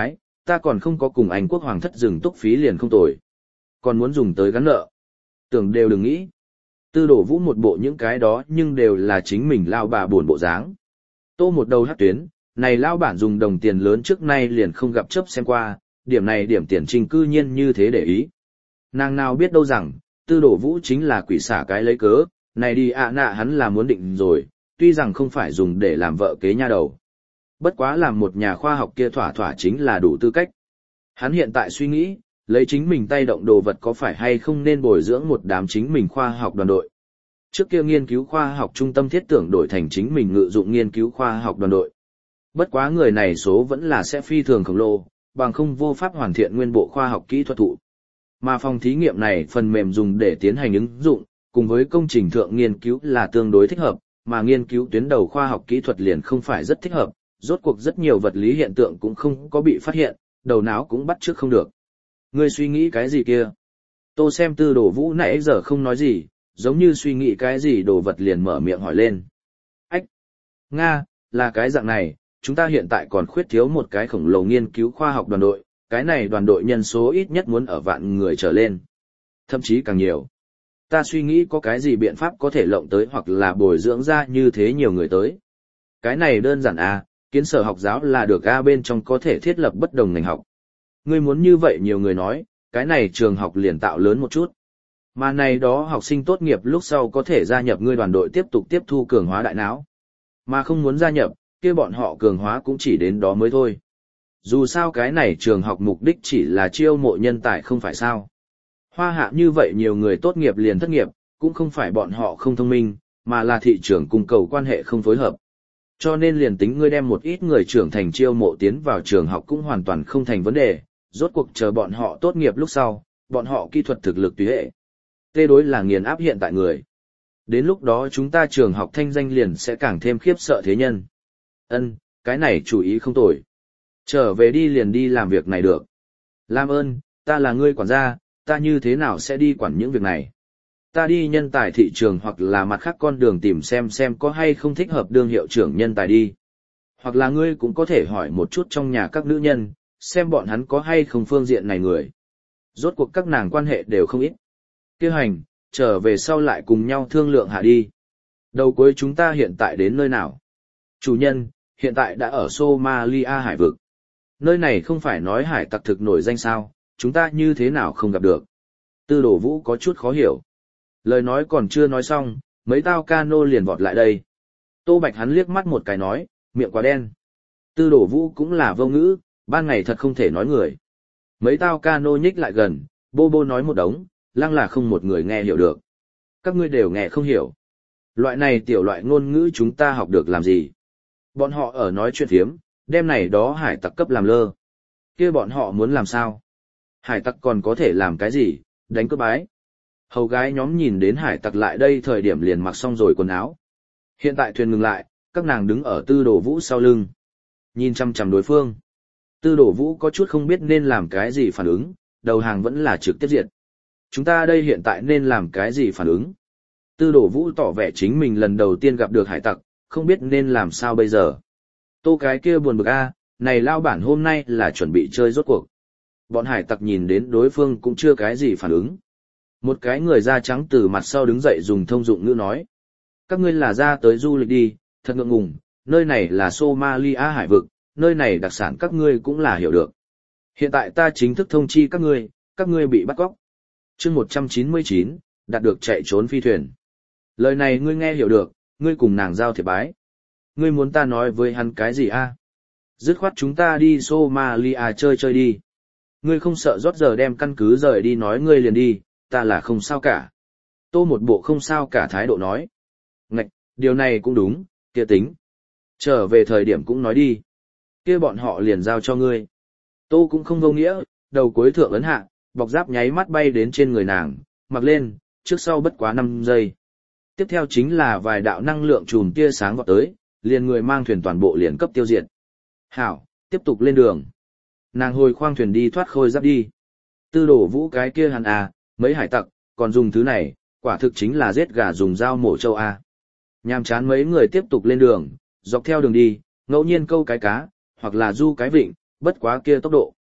ta còn không có cùng Anh quốc hoàng thất dừng túc phí liền không tồi. Còn muốn dùng tới gắn nợ. Tưởng đều đừng nghĩ. Tư đổ vũ một bộ những cái đó nhưng đều là chính mình lao bà buồn bộ dáng. Tô một đầu hát tuyến, này lao bản dùng đồng tiền lớn trước nay liền không gặp chấp xem qua, điểm này điểm tiền trình cư nhiên như thế để ý. Nàng nào biết đâu rằng, tư đổ vũ chính là quỷ xả cái lấy cớ, này đi ạ nạ hắn là muốn định rồi, tuy rằng không phải dùng để làm vợ kế nha đầu. Bất quá làm một nhà khoa học kia thỏa thỏa chính là đủ tư cách. Hắn hiện tại suy nghĩ, lấy chính mình tay động đồ vật có phải hay không nên bồi dưỡng một đám chính mình khoa học đoàn đội. Trước kia nghiên cứu khoa học trung tâm thiết tưởng đổi thành chính mình ngự dụng nghiên cứu khoa học đoàn đội. Bất quá người này số vẫn là sẽ phi thường khổng lồ, bằng không vô pháp hoàn thiện nguyên bộ khoa học kỹ thuật thụ. Mà phòng thí nghiệm này phần mềm dùng để tiến hành ứng dụng, cùng với công trình thượng nghiên cứu là tương đối thích hợp, mà nghiên cứu tuyến đầu khoa học kỹ thuật liền không phải rất thích hợp, rốt cuộc rất nhiều vật lý hiện tượng cũng không có bị phát hiện, đầu não cũng bắt chước không được. Ngươi suy nghĩ cái gì kia? Tô xem tư đồ vũ nãy giờ không nói gì, giống như suy nghĩ cái gì đồ vật liền mở miệng hỏi lên. Ách! Nga, là cái dạng này, chúng ta hiện tại còn khuyết thiếu một cái khổng lồ nghiên cứu khoa học đoàn đội, cái này đoàn đội nhân số ít nhất muốn ở vạn người trở lên. Thậm chí càng nhiều. Ta suy nghĩ có cái gì biện pháp có thể lộng tới hoặc là bồi dưỡng ra như thế nhiều người tới. Cái này đơn giản à, kiến sở học giáo là được A bên trong có thể thiết lập bất đồng ngành học. Ngươi muốn như vậy nhiều người nói, cái này trường học liền tạo lớn một chút. Mà này đó học sinh tốt nghiệp lúc sau có thể gia nhập ngươi đoàn đội tiếp tục tiếp thu cường hóa đại não. Mà không muốn gia nhập, kia bọn họ cường hóa cũng chỉ đến đó mới thôi. Dù sao cái này trường học mục đích chỉ là chiêu mộ nhân tài không phải sao. Hoa hạ như vậy nhiều người tốt nghiệp liền thất nghiệp, cũng không phải bọn họ không thông minh, mà là thị trường cung cầu quan hệ không phối hợp. Cho nên liền tính ngươi đem một ít người trưởng thành chiêu mộ tiến vào trường học cũng hoàn toàn không thành vấn đề, rốt cuộc chờ bọn họ tốt nghiệp lúc sau, bọn họ kỹ thuật thực lực tùy hệ. Tê đối là nghiền áp hiện tại người. Đến lúc đó chúng ta trường học thanh danh liền sẽ càng thêm khiếp sợ thế nhân. Ân, cái này chủ ý không tồi. Trở về đi liền đi làm việc này được. Làm ơn, ta là ngươi quản gia, ta như thế nào sẽ đi quản những việc này. Ta đi nhân tài thị trường hoặc là mặt khác con đường tìm xem xem có hay không thích hợp đương hiệu trưởng nhân tài đi. Hoặc là ngươi cũng có thể hỏi một chút trong nhà các nữ nhân, xem bọn hắn có hay không phương diện này người. Rốt cuộc các nàng quan hệ đều không ít. Kêu hành, trở về sau lại cùng nhau thương lượng hạ đi. Đầu cuối chúng ta hiện tại đến nơi nào? Chủ nhân, hiện tại đã ở Somalia hải vực. Nơi này không phải nói hải tặc thực nổi danh sao, chúng ta như thế nào không gặp được. Tư đổ vũ có chút khó hiểu. Lời nói còn chưa nói xong, mấy tao cano liền vọt lại đây. Tô Bạch hắn liếc mắt một cái nói, miệng quá đen. Tư đổ vũ cũng là vô ngữ, ban ngày thật không thể nói người. Mấy tao cano nhích lại gần, bô bô nói một đống, lăng là không một người nghe hiểu được. Các ngươi đều nghe không hiểu. Loại này tiểu loại ngôn ngữ chúng ta học được làm gì? Bọn họ ở nói chuyện thiếm, đem này đó hải tặc cấp làm lơ. Kia bọn họ muốn làm sao? Hải tặc còn có thể làm cái gì? Đánh cướp bái. Hầu gái nhóm nhìn đến hải tặc lại đây thời điểm liền mặc xong rồi quần áo. Hiện tại thuyền ngừng lại, các nàng đứng ở tư đổ vũ sau lưng. Nhìn chăm chăm đối phương. Tư đổ vũ có chút không biết nên làm cái gì phản ứng, đầu hàng vẫn là trực tiếp diệt. Chúng ta đây hiện tại nên làm cái gì phản ứng? Tư đổ vũ tỏ vẻ chính mình lần đầu tiên gặp được hải tặc, không biết nên làm sao bây giờ. Tô cái kia buồn bực a, này lao bản hôm nay là chuẩn bị chơi rốt cuộc. Bọn hải tặc nhìn đến đối phương cũng chưa cái gì phản ứng. Một cái người da trắng từ mặt sau đứng dậy dùng thông dụng ngữ nói. Các ngươi là ra tới du lịch đi, thật ngượng ngùng, nơi này là Somalia hải vực, nơi này đặc sản các ngươi cũng là hiểu được. Hiện tại ta chính thức thông chi các ngươi, các ngươi bị bắt cóc. Chương một trăm chín mươi chín, đạt được chạy trốn phi thuyền. Lời này ngươi nghe hiểu được, ngươi cùng nàng giao thiệp bái. Ngươi muốn ta nói với hắn cái gì a? Dứt khoát chúng ta đi Somalia chơi chơi đi. Ngươi không sợ rót giờ đem căn cứ rời đi nói ngươi liền đi, ta là không sao cả. Tô một bộ không sao cả thái độ nói. Ngạch, điều này cũng đúng, kia tính. Trở về thời điểm cũng nói đi. Kia bọn họ liền giao cho ngươi. Tô cũng không vô nghĩa, đầu cuối thượng ấn hạ, bọc giáp nháy mắt bay đến trên người nàng, mặc lên, trước sau bất quá năm giây. Tiếp theo chính là vài đạo năng lượng chùm tia sáng vọt tới, liền người mang thuyền toàn bộ liền cấp tiêu diệt. Hảo, tiếp tục lên đường. Nàng hồi khoang thuyền đi thoát khôi giáp đi. Tư đổ vũ cái kia hẳn à, mấy hải tặc, còn dùng thứ này, quả thực chính là giết gà dùng dao mổ trâu a. Nhàm chán mấy người tiếp tục lên đường, dọc theo đường đi, ngẫu nhiên câu cái cá, hoặc là du cái vịnh, bất quá kia tốc độ.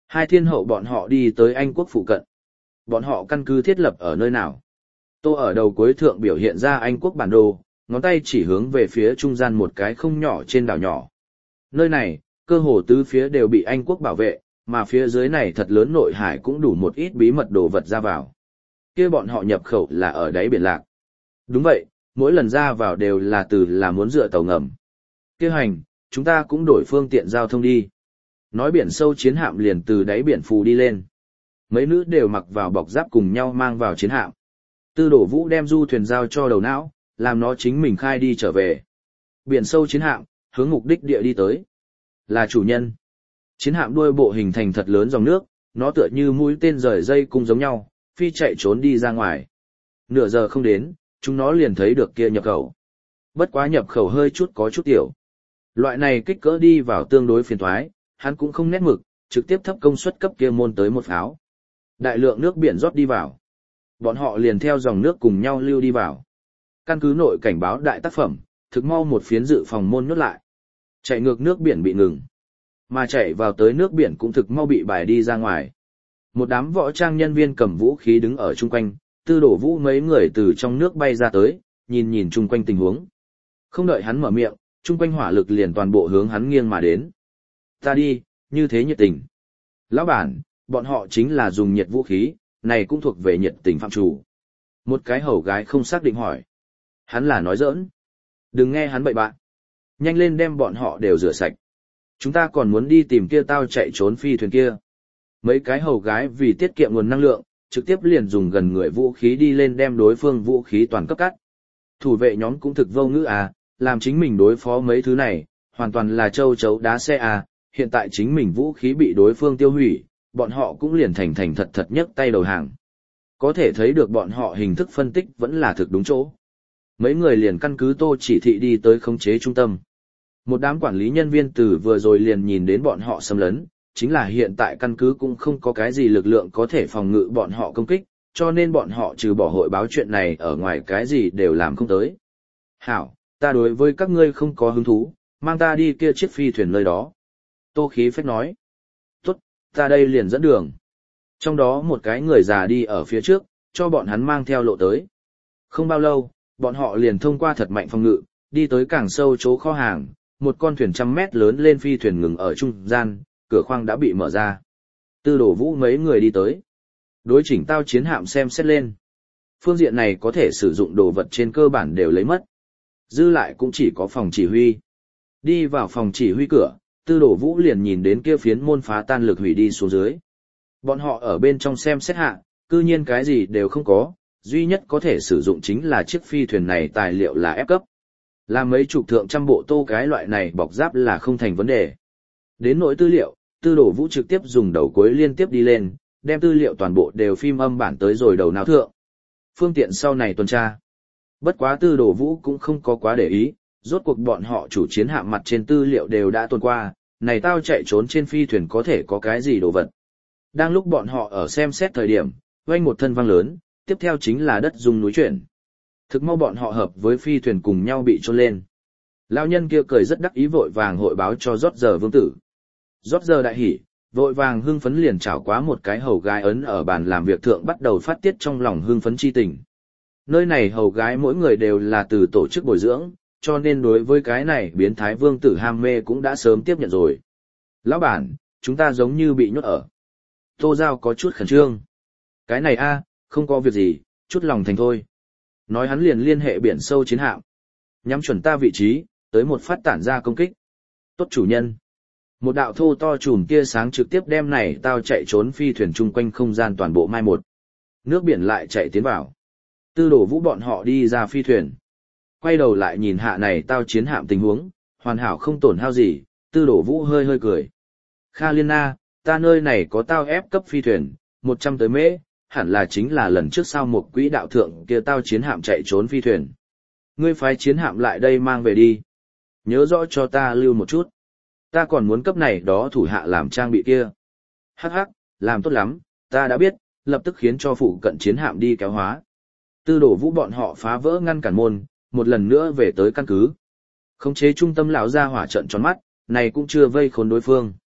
Hai thiên hậu bọn họ đi tới Anh quốc phụ cận. Bọn họ căn cứ thiết lập ở nơi nào? Tô ở đầu cuối thượng biểu hiện ra Anh quốc bản đồ, ngón tay chỉ hướng về phía trung gian một cái không nhỏ trên đảo nhỏ. Nơi này, cơ hồ tứ phía đều bị Anh quốc bảo vệ, mà phía dưới này thật lớn nội hải cũng đủ một ít bí mật đồ vật ra vào. Kia bọn họ nhập khẩu là ở đáy biển lạc. Đúng vậy, mỗi lần ra vào đều là từ là muốn dựa tàu ngầm. Kia hành, chúng ta cũng đổi phương tiện giao thông đi. Nói biển sâu chiến hạm liền từ đáy biển phù đi lên. Mấy nữ đều mặc vào bọc giáp cùng nhau mang vào chiến hạm. Tư Đổ Vũ đem du thuyền giao cho đầu não, làm nó chính mình khai đi trở về. Biển sâu chiến hạm, hướng mục đích địa đi tới. Là chủ nhân. Chiến hạm đuôi bộ hình thành thật lớn dòng nước, nó tựa như mũi tên rời dây cung giống nhau, phi chạy trốn đi ra ngoài. Nửa giờ không đến, chúng nó liền thấy được kia nhập khẩu. Bất quá nhập khẩu hơi chút có chút tiểu. Loại này kích cỡ đi vào tương đối phiền thoái, hắn cũng không nét mực, trực tiếp thấp công suất cấp kia môn tới một pháo. Đại lượng nước biển rót đi vào. Bọn họ liền theo dòng nước cùng nhau lưu đi vào. Căn cứ nội cảnh báo đại tác phẩm, thực mau một phiến dự phòng môn nhốt lại. Chạy ngược nước biển bị ngừng. Mà chạy vào tới nước biển cũng thực mau bị bài đi ra ngoài. Một đám võ trang nhân viên cầm vũ khí đứng ở chung quanh, Tư Đổ Vũ mấy người từ trong nước bay ra tới, nhìn nhìn chung quanh tình huống. Không đợi hắn mở miệng, chung quanh hỏa lực liền toàn bộ hướng hắn nghiêng mà đến. Ta đi, như thế nhiệt tình. Lão bản, bọn họ chính là dùng nhiệt vũ khí, này cũng thuộc về nhiệt tình phạm chủ. Một cái hầu gái không xác định hỏi. Hắn là nói giỡn. Đừng nghe hắn bậy bạn. Nhanh lên đem bọn họ đều rửa sạch. Chúng ta còn muốn đi tìm kia tao chạy trốn phi thuyền kia. Mấy cái hầu gái vì tiết kiệm nguồn năng lượng, trực tiếp liền dùng gần người vũ khí đi lên đem đối phương vũ khí toàn cấp cắt. Thủ vệ nhóm cũng thực vô ngữ à, làm chính mình đối phó mấy thứ này, hoàn toàn là châu chấu đá xe à, hiện tại chính mình vũ khí bị đối phương tiêu hủy, bọn họ cũng liền thành thành thật thật nhấc tay đầu hàng. Có thể thấy được bọn họ hình thức phân tích vẫn là thực đúng chỗ. Mấy người liền căn cứ Tô chỉ thị đi tới khống chế trung tâm. Một đám quản lý nhân viên từ vừa rồi liền nhìn đến bọn họ xâm lấn, chính là hiện tại căn cứ cũng không có cái gì lực lượng có thể phòng ngự bọn họ công kích, cho nên bọn họ trừ bỏ hội báo chuyện này ở ngoài cái gì đều làm không tới. Hảo, ta đối với các ngươi không có hứng thú, mang ta đi kia chiếc phi thuyền nơi đó. Tô Khí Phách nói. Tốt, ta đây liền dẫn đường. Trong đó một cái người già đi ở phía trước, cho bọn hắn mang theo lộ tới. Không bao lâu, bọn họ liền thông qua thật mạnh phòng ngự, đi tới càng sâu chỗ kho hàng, một con thuyền trăm mét lớn lên phi thuyền ngừng ở trung gian, cửa khoang đã bị mở ra. Tư Đổ Vũ mấy người đi tới. Đối chỉnh tao chiến hạm xem xét lên. Phương diện này có thể sử dụng đồ vật trên cơ bản đều lấy mất. Dư lại cũng chỉ có phòng chỉ huy. Đi vào phòng chỉ huy cửa, Tư Đổ Vũ liền nhìn đến kia phiến môn phá tan lực hủy đi xuống dưới. Bọn họ ở bên trong xem xét hạ, cư nhiên cái gì đều không có, duy nhất có thể sử dụng chính là chiếc phi thuyền này tài liệu là ép cấp. Làm mấy chục thượng trăm bộ tô cái loại này bọc giáp là không thành vấn đề. Đến nỗi tư liệu, Tư Đổ Vũ trực tiếp dùng đầu cuối liên tiếp đi lên, đem tư liệu toàn bộ đều phim âm bản tới rồi đầu não thượng. Phương tiện sau này tuần tra. Bất quá Tư Đổ Vũ cũng không có quá để ý, rốt cuộc bọn họ chủ chiến hạm mặt trên tư liệu đều đã tuần qua, này tao chạy trốn trên phi thuyền có thể có cái gì đồ vật. Đang lúc bọn họ ở xem xét thời điểm, vang một thân vang lớn, tiếp theo chính là đất rung núi chuyển. Thực mau bọn họ hợp với phi thuyền cùng nhau bị trôn lên. Lão nhân kia cười rất đắc ý vội vàng hội báo cho rót giờ vương tử. Rót giờ đại hỉ, vội vàng hưng phấn liền chảo quá một cái hầu gái ấn ở bàn làm việc thượng bắt đầu phát tiết trong lòng hưng phấn chi tình. Nơi này hầu gái mỗi người đều là từ tổ chức bồi dưỡng, cho nên đối với cái này biến thái vương tử ham mê cũng đã sớm tiếp nhận rồi. Lão bản, chúng ta giống như bị nhốt ở. Tô Giao có chút khẩn trương. Cái này a, không có việc gì, chút lòng thành thôi. Nói hắn liền liên hệ biển sâu chiến hạm. Nhắm chuẩn ta vị trí, tới một phát tản ra công kích. Tốt chủ nhân. Một đạo thô to chùm tia sáng trực tiếp đem này tao chạy trốn phi thuyền chung quanh không gian toàn bộ mai một. Nước biển lại chạy tiến vào. Tư Đổ Vũ bọn họ đi ra phi thuyền. Quay đầu lại nhìn hạ này tao chiến hạm tình huống, hoàn hảo không tổn hao gì, Tư Đổ Vũ hơi hơi cười. Kha Liên Na, ta nơi này có tao ép cấp phi thuyền, một trăm tới mễ, hẳn là chính là lần trước sao một quỹ đạo thượng kia tao chiến hạm chạy trốn phi thuyền. Ngươi phái chiến hạm lại đây mang về đi. Nhớ rõ cho ta lưu một chút. Ta còn muốn cấp này đó thủ hạ làm trang bị kia. Hắc hắc, làm tốt lắm, ta đã biết, lập tức khiến cho phụ cận chiến hạm đi kéo hóa. Tư Đổ Vũ bọn họ phá vỡ ngăn cản môn, một lần nữa về tới căn cứ. Khống chế trung tâm lão ra hỏa trận tròn mắt, này cũng chưa vây khốn đối phương.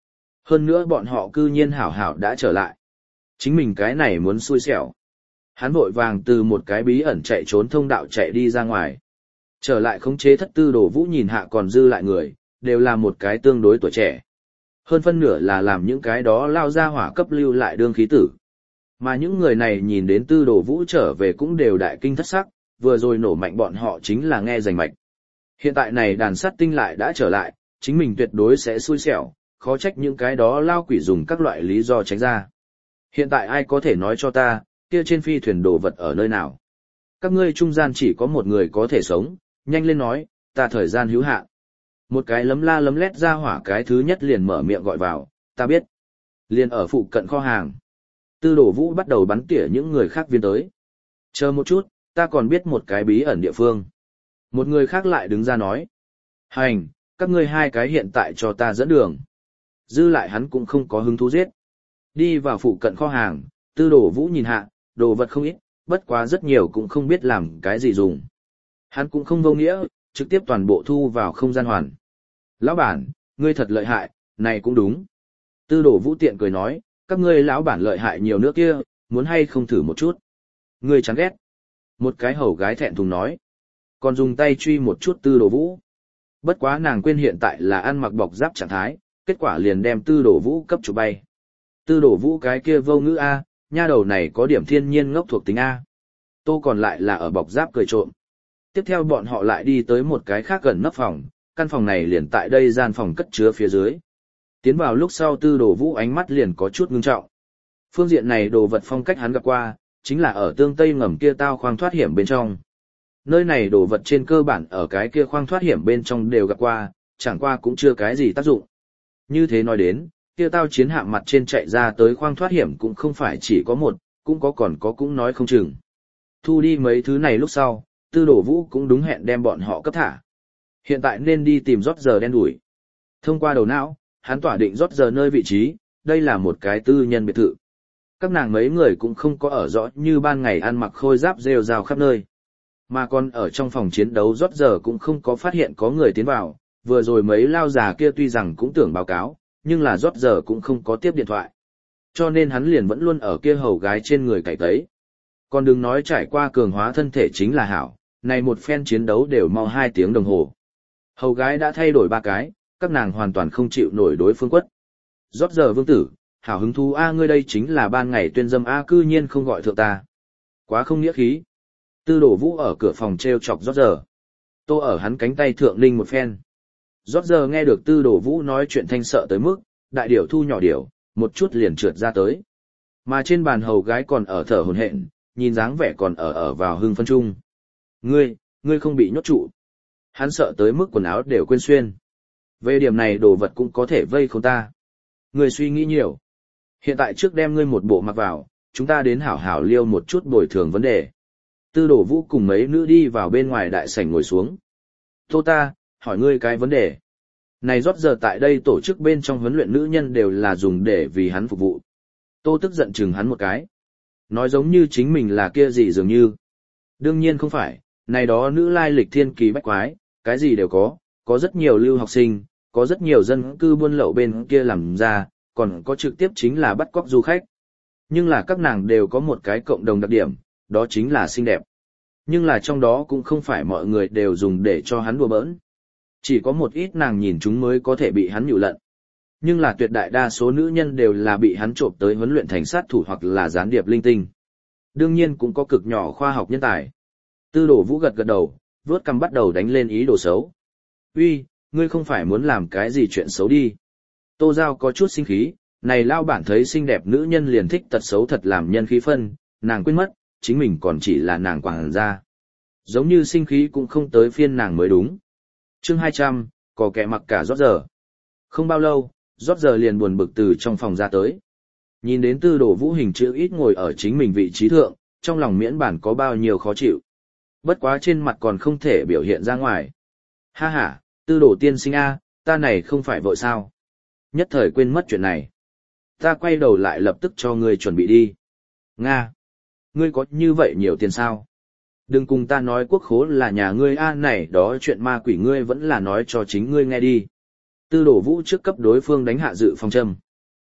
Hơn nữa bọn họ cư nhiên hảo hảo đã trở lại. Chính mình cái này muốn xui xẻo. Hắn vội vàng từ một cái bí ẩn chạy trốn thông đạo chạy đi ra ngoài. Trở lại khống chế thất tư đồ vũ nhìn hạ còn dư lại người, đều là một cái tương đối tuổi trẻ. Hơn phân nửa là làm những cái đó lao ra hỏa cấp lưu lại đương khí tử. Mà những người này nhìn đến tư đồ vũ trở về cũng đều đại kinh thất sắc, vừa rồi nổ mạnh bọn họ chính là nghe rành mạch. Hiện tại này đàn sát tinh lại đã trở lại, chính mình tuyệt đối sẽ xui xẻo, khó trách những cái đó lao quỷ dùng các loại lý do tránh ra. Hiện tại ai có thể nói cho ta, kia trên phi thuyền đồ vật ở nơi nào? Các ngươi trung gian chỉ có một người có thể sống, nhanh lên nói, ta thời gian hữu hạn. Một cái lấm la lấm lét ra hỏa cái thứ nhất liền mở miệng gọi vào, ta biết. Liền ở phụ cận kho hàng. Tư đổ vũ bắt đầu bắn tỉa những người khác viên tới. Chờ một chút, ta còn biết một cái bí ẩn địa phương. Một người khác lại đứng ra nói. Hành, các ngươi hai cái hiện tại cho ta dẫn đường. Dư lại hắn cũng không có hứng thú giết. Đi vào phụ cận kho hàng, tư đổ vũ nhìn hạ, đồ vật không ít, bất quá rất nhiều cũng không biết làm cái gì dùng. Hắn cũng không vô nghĩa, trực tiếp toàn bộ thu vào không gian hoàn. Lão bản, ngươi thật lợi hại, này cũng đúng. Tư đổ vũ tiện cười nói, các ngươi lão bản lợi hại nhiều nữa kia, muốn hay không thử một chút. Ngươi chán ghét. Một cái hầu gái thẹn thùng nói. Còn dùng tay truy một chút tư đổ vũ. Bất quá nàng quên hiện tại là ăn mặc bọc giáp trạng thái, kết quả liền đem tư đổ vũ cấp chụp bay. Tư đổ vũ cái kia vô ngữ A, nha đầu này có điểm thiên nhiên ngốc thuộc tính A. Tô còn lại là ở bọc giáp cười trộm. Tiếp theo bọn họ lại đi tới một cái khác gần nóc phòng, căn phòng này liền tại đây gian phòng cất chứa phía dưới. Tiến vào lúc sau tư đồ vũ ánh mắt liền có chút ngưng trọng. Phương diện này đồ vật phong cách hắn gặp qua, chính là ở tương tây ngầm kia tao khoang thoát hiểm bên trong. Nơi này đồ vật trên cơ bản ở cái kia khoang thoát hiểm bên trong đều gặp qua, chẳng qua cũng chưa cái gì tác dụng. Như thế nói đến, kia tao chiến hạm mặt trên chạy ra tới khoang thoát hiểm cũng không phải chỉ có một, cũng có còn có cũng nói không chừng. Thu đi mấy thứ này lúc sau, tư đổ vũ cũng đúng hẹn đem bọn họ cấp thả. Hiện tại nên đi tìm rót giờ đen đuổi. Thông qua đầu não, hắn tỏa định rót giờ nơi vị trí, đây là một cái tư nhân biệt thự. Các nàng mấy người cũng không có ở rõ như ban ngày ăn mặc khôi giáp rêu rao khắp nơi. Mà còn ở trong phòng chiến đấu rót giờ cũng không có phát hiện có người tiến vào, vừa rồi mấy lao già kia tuy rằng cũng tưởng báo cáo, nhưng là rót giờ cũng không có tiếp điện thoại. Cho nên hắn liền vẫn luôn ở kia hầu gái trên người cày tấy. Còn đừng nói trải qua cường hóa thân thể chính là hảo, này một phen chiến đấu đều mau hai tiếng đồng hồ. Hầu gái đã thay đổi ba cái, các nàng hoàn toàn không chịu nổi đối phương quất. Rót giờ vương tử, hảo hứng thú A ngươi đây chính là ban ngày tuyên dâm A cư nhiên không gọi thượng ta. Quá không nghĩa khí. Tư đổ vũ ở cửa phòng treo chọc rót giờ. Tô ở hắn cánh tay thượng ninh một phen. Rót giờ nghe được tư đổ vũ nói chuyện thanh sợ tới mức, đại điểu thu nhỏ điểu, một chút liền trượt ra tới. Mà trên bàn hầu gái còn ở thở hổn hển, nhìn dáng vẻ còn ở ở vào hưng phân trung. Ngươi, ngươi không bị nhốt trụ. Hắn sợ tới mức quần áo đều quên xuyên. Về điểm này đồ vật cũng có thể vây không ta. Ngươi suy nghĩ nhiều. Hiện tại trước đem ngươi một bộ mặc vào, chúng ta đến hảo hảo liêu một chút bồi thường vấn đề. Tư đổ vũ cùng mấy nữ đi vào bên ngoài đại sảnh ngồi xuống. Tô ta, hỏi ngươi cái vấn đề. Này rót giờ tại đây tổ chức bên trong huấn luyện nữ nhân đều là dùng để vì hắn phục vụ. Tô tức giận chừng hắn một cái. Nói giống như chính mình là kia gì dường như. Đương nhiên không phải, này đó nữ lai lịch thiên kỳ bách quái, cái gì đều có, có rất nhiều lưu học sinh, có rất nhiều dân cư buôn lậu bên kia làm ra, còn có trực tiếp chính là bắt cóc du khách. Nhưng là các nàng đều có một cái cộng đồng đặc điểm, đó chính là xinh đẹp. Nhưng là trong đó cũng không phải mọi người đều dùng để cho hắn đùa bỡn. Chỉ có một ít nàng nhìn chúng mới có thể bị hắn nhủ lận. Nhưng là tuyệt đại đa số nữ nhân đều là bị hắn trộm tới huấn luyện thành sát thủ hoặc là gián điệp linh tinh. Đương nhiên cũng có cực nhỏ khoa học nhân tài. Tư đổ vũ gật gật đầu, vớt cằm bắt đầu đánh lên ý đồ xấu. Uy, ngươi không phải muốn làm cái gì chuyện xấu đi. Tô Giao có chút sinh khí, này lao bản thấy xinh đẹp nữ nhân liền thích tật xấu thật làm nhân khí phân, nàng quên mất, chính mình còn chỉ là nàng quảng gia. Giống như sinh khí cũng không tới phiên nàng mới đúng. Chương hai trăm, có kẻ mặc cả rót giờ. Không bao lâu, rót giờ liền buồn bực từ trong phòng ra tới. Nhìn đến tư đồ vũ hình chữ ít ngồi ở chính mình vị trí thượng, trong lòng miễn bản có bao nhiêu khó chịu. Bất quá trên mặt còn không thể biểu hiện ra ngoài. Ha ha, tư đồ tiên sinh A, ta này không phải vội sao. Nhất thời quên mất chuyện này. Ta quay đầu lại lập tức cho ngươi chuẩn bị đi. Nga, ngươi có như vậy nhiều tiền sao? Đừng cùng ta nói quốc khố là nhà ngươi A này đó chuyện ma quỷ ngươi vẫn là nói cho chính ngươi nghe đi. Tư đổ vũ trước cấp đối phương đánh hạ dự phòng châm.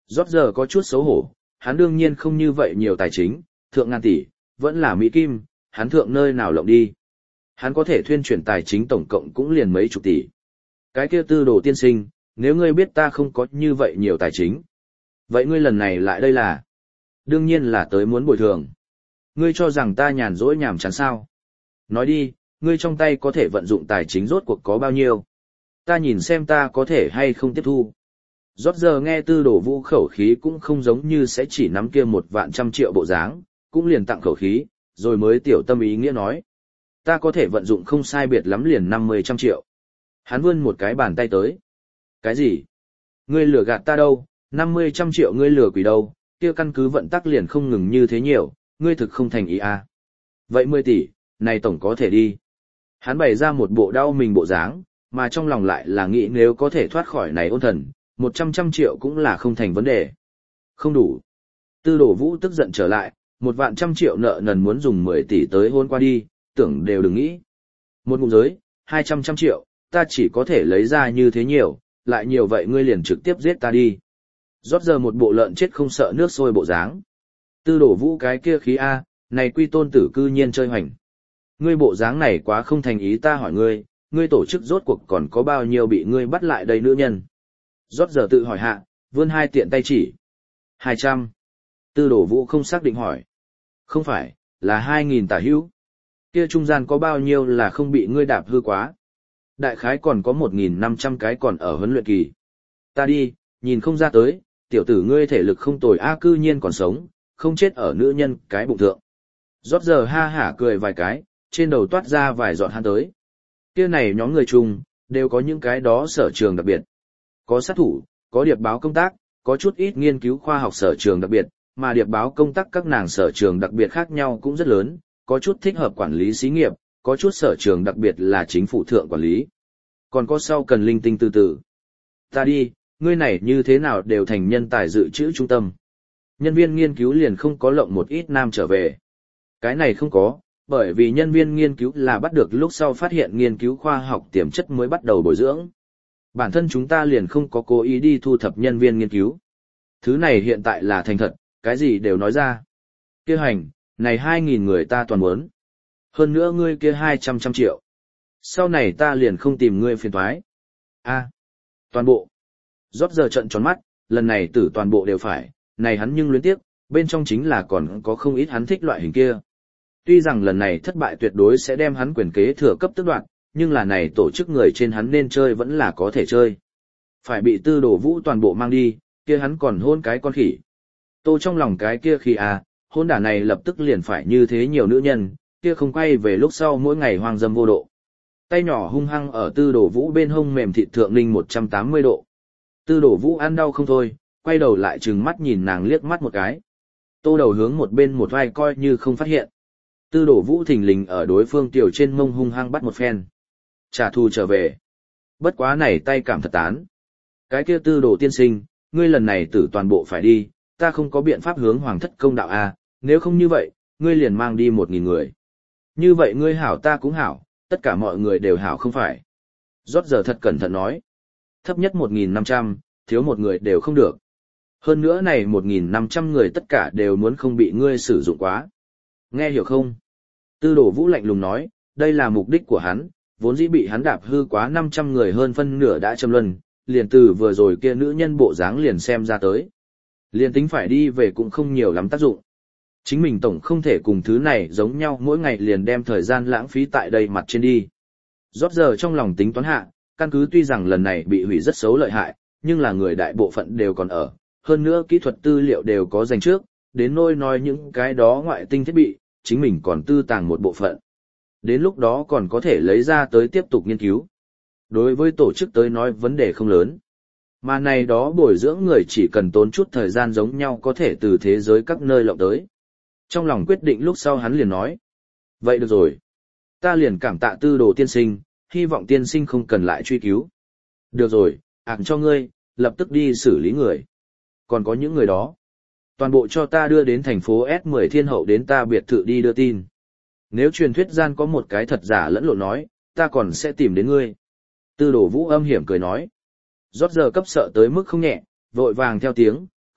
Rót giờ có chút xấu hổ, hắn đương nhiên không như vậy nhiều tài chính, thượng ngàn tỷ, vẫn là Mỹ Kim, hắn thượng nơi nào lộng đi. Hắn có thể thuyên chuyển tài chính tổng cộng cũng liền mấy chục tỷ. Cái kia Tư Đồ tiên sinh, nếu ngươi biết ta không có như vậy nhiều tài chính. Vậy ngươi lần này lại đây là? Đương nhiên là tới muốn bồi thường. Ngươi cho rằng ta nhàn rỗi nhảm chán sao? Nói đi, ngươi trong tay có thể vận dụng tài chính rốt cuộc có bao nhiêu? Ta nhìn xem ta có thể hay không tiếp thu. Rót giờ nghe Tư Đồ Vũ khẩu khí cũng không giống như sẽ chỉ nắm kia một vạn trăm triệu bộ dáng, cũng liền tặng khẩu khí, rồi mới tiểu tâm ý nghĩa nói. Ta có thể vận dụng không sai biệt lắm liền năm mươi trăm triệu. Hắn vươn một cái bàn tay tới. Cái gì? Ngươi lừa gạt ta đâu, năm mươi trăm triệu ngươi lừa quỷ đâu, kia căn cứ vận tắc liền không ngừng như thế nhiều, ngươi thực không thành ý à. Vậy mười tỷ, này tổng có thể đi. Hắn bày ra một bộ đau mình bộ dáng, mà trong lòng lại là nghĩ nếu có thể thoát khỏi này ôn thần, một trăm trăm triệu cũng là không thành vấn đề. Không đủ. Tư Đồ Vũ tức giận trở lại, một vạn trăm triệu nợ nần muốn dùng mười tỷ tới hôn qua đi, tưởng đều đừng nghĩ. Một ngụm giới, hai trăm trăm triệu, ta chỉ có thể lấy ra như thế nhiều, lại nhiều vậy ngươi liền trực tiếp giết ta đi. Rót giờ một bộ lợn chết không sợ nước sôi bộ dáng. Tư Đồ Vũ cái kia khí A, này quy tôn tử cư nhiên chơi hoành. Ngươi bộ dáng này quá không thành ý, ta hỏi ngươi, ngươi tổ chức rốt cuộc còn có bao nhiêu bị ngươi bắt lại đây nữ nhân? Rót giờ tự hỏi hạ, vươn hai tiện tay chỉ. Hai trăm. Tư Đồ Vũ không xác định hỏi. Không phải, là hai nghìn tả hữu. Kia trung gian có bao nhiêu là không bị ngươi đạp hư quá? Đại khái còn có một nghìn năm trăm cái còn ở huấn luyện kỳ. Ta đi, nhìn không ra tới, tiểu tử ngươi thể lực không tồi a, cư nhiên còn sống, không chết ở nữ nhân cái bụng thượng. Rót giờ ha hả cười vài cái, trên đầu toát ra vài giọt hắn tới. Kia này nhóm người chung, đều có những cái đó sở trường đặc biệt. Có sát thủ, có điệp báo công tác, có chút ít nghiên cứu khoa học sở trường đặc biệt, mà điệp báo công tác các nàng sở trường đặc biệt khác nhau cũng rất lớn, có chút thích hợp quản lý xí nghiệp, có chút sở trường đặc biệt là chính phủ thượng quản lý. Còn có sau cần linh tinh từ từ. Ta đi, ngươi này như thế nào đều thành nhân tài dự trữ trung tâm. Nhân viên nghiên cứu liền không có lộng một ít nam trở về. Cái này không có, bởi vì nhân viên nghiên cứu là bắt được lúc sau phát hiện nghiên cứu khoa học tiềm chất mới bắt đầu bồi dưỡng. Bản thân chúng ta liền không có cố ý đi thu thập nhân viên nghiên cứu. Thứ này hiện tại là thành thật, cái gì đều nói ra. Kia hành, này hai nghìn người ta toàn muốn. Hơn nữa ngươi kia hai trăm trăm triệu. Sau này ta liền không tìm ngươi phiền toái. A, toàn bộ. Rót giờ trận tròn mắt, lần này tử toàn bộ đều phải, này hắn nhưng luyến tiếc, bên trong chính là còn có không ít hắn thích loại hình kia. Tuy rằng lần này thất bại tuyệt đối sẽ đem hắn quyền kế thừa cấp tước đoạt, nhưng là này tổ chức người trên hắn nên chơi vẫn là có thể chơi. Phải bị Tư Đồ Vũ toàn bộ mang đi, kia hắn còn hôn cái con khỉ. Tô trong lòng cái kia khi à, hôn đả này lập tức liền phải như thế nhiều nữ nhân, kia không quay về lúc sau mỗi ngày hoang dâm vô độ. Tay nhỏ hung hăng ở Tư Đồ Vũ bên hông mềm thịt thượng ninh một trăm tám mươi độ. Tư Đồ Vũ ăn đau không thôi, quay đầu lại trừng mắt nhìn nàng liếc mắt một cái. Tô đầu hướng một bên một vai coi như không phát hiện. Tư Đồ Vũ thình lình ở đối phương tiểu trên mông hung hăng bắt một phen. Trả thù trở về. Bất quá này tay cảm thật tán. Cái kia Tư Đồ tiên sinh, ngươi lần này tử toàn bộ phải đi, ta không có biện pháp hướng hoàng thất công đạo a, nếu không như vậy, ngươi liền mang đi một nghìn người. Như vậy ngươi hảo ta cũng hảo, tất cả mọi người đều hảo không phải. Rót giờ thật cẩn thận nói. Thấp nhất một nghìn năm trăm, thiếu một người đều không được. Hơn nữa này một nghìn năm trăm người tất cả đều muốn không bị ngươi sử dụng quá. Nghe hiểu không? Tư Đồ Vũ lạnh lùng nói, đây là mục đích của hắn, vốn dĩ bị hắn đạp hư quá năm trăm người hơn phân nửa đã châm luân, liền từ vừa rồi kia nữ nhân bộ dáng liền xem ra tới. Liền tính phải đi về cũng không nhiều lắm tác dụng. Chính mình tổng không thể cùng thứ này giống nhau mỗi ngày liền đem thời gian lãng phí tại đây mặt trên đi. Rót giờ trong lòng tính toán hạ, căn cứ tuy rằng lần này bị hủy rất xấu lợi hại, nhưng là người đại bộ phận đều còn ở, hơn nữa kỹ thuật tư liệu đều có dành trước, đến nôi nói những cái đó ngoại tinh thiết bị, chính mình còn tư tàng một bộ phận. Đến lúc đó còn có thể lấy ra tới tiếp tục nghiên cứu. Đối với tổ chức tới nói vấn đề không lớn. Mà này đó bồi dưỡng người chỉ cần tốn chút thời gian giống nhau có thể từ thế giới các nơi lộng tới. Trong lòng quyết định lúc sau hắn liền nói. Vậy được rồi. Ta liền cảm tạ Tư Đồ tiên sinh, hy vọng tiên sinh không cần lại truy cứu. Được rồi, ảng cho ngươi, lập tức đi xử lý người. Còn có những người đó. Toàn bộ cho ta đưa đến thành phố S mười Thiên Hậu đến ta biệt thự đi đưa tin. Nếu truyền thuyết gian có một cái thật giả lẫn lộn nói, ta còn sẽ tìm đến ngươi. Tư Đồ Vũ âm hiểm cười nói. Rót giờ cấp sợ tới mức không nhẹ, vội vàng theo tiếng,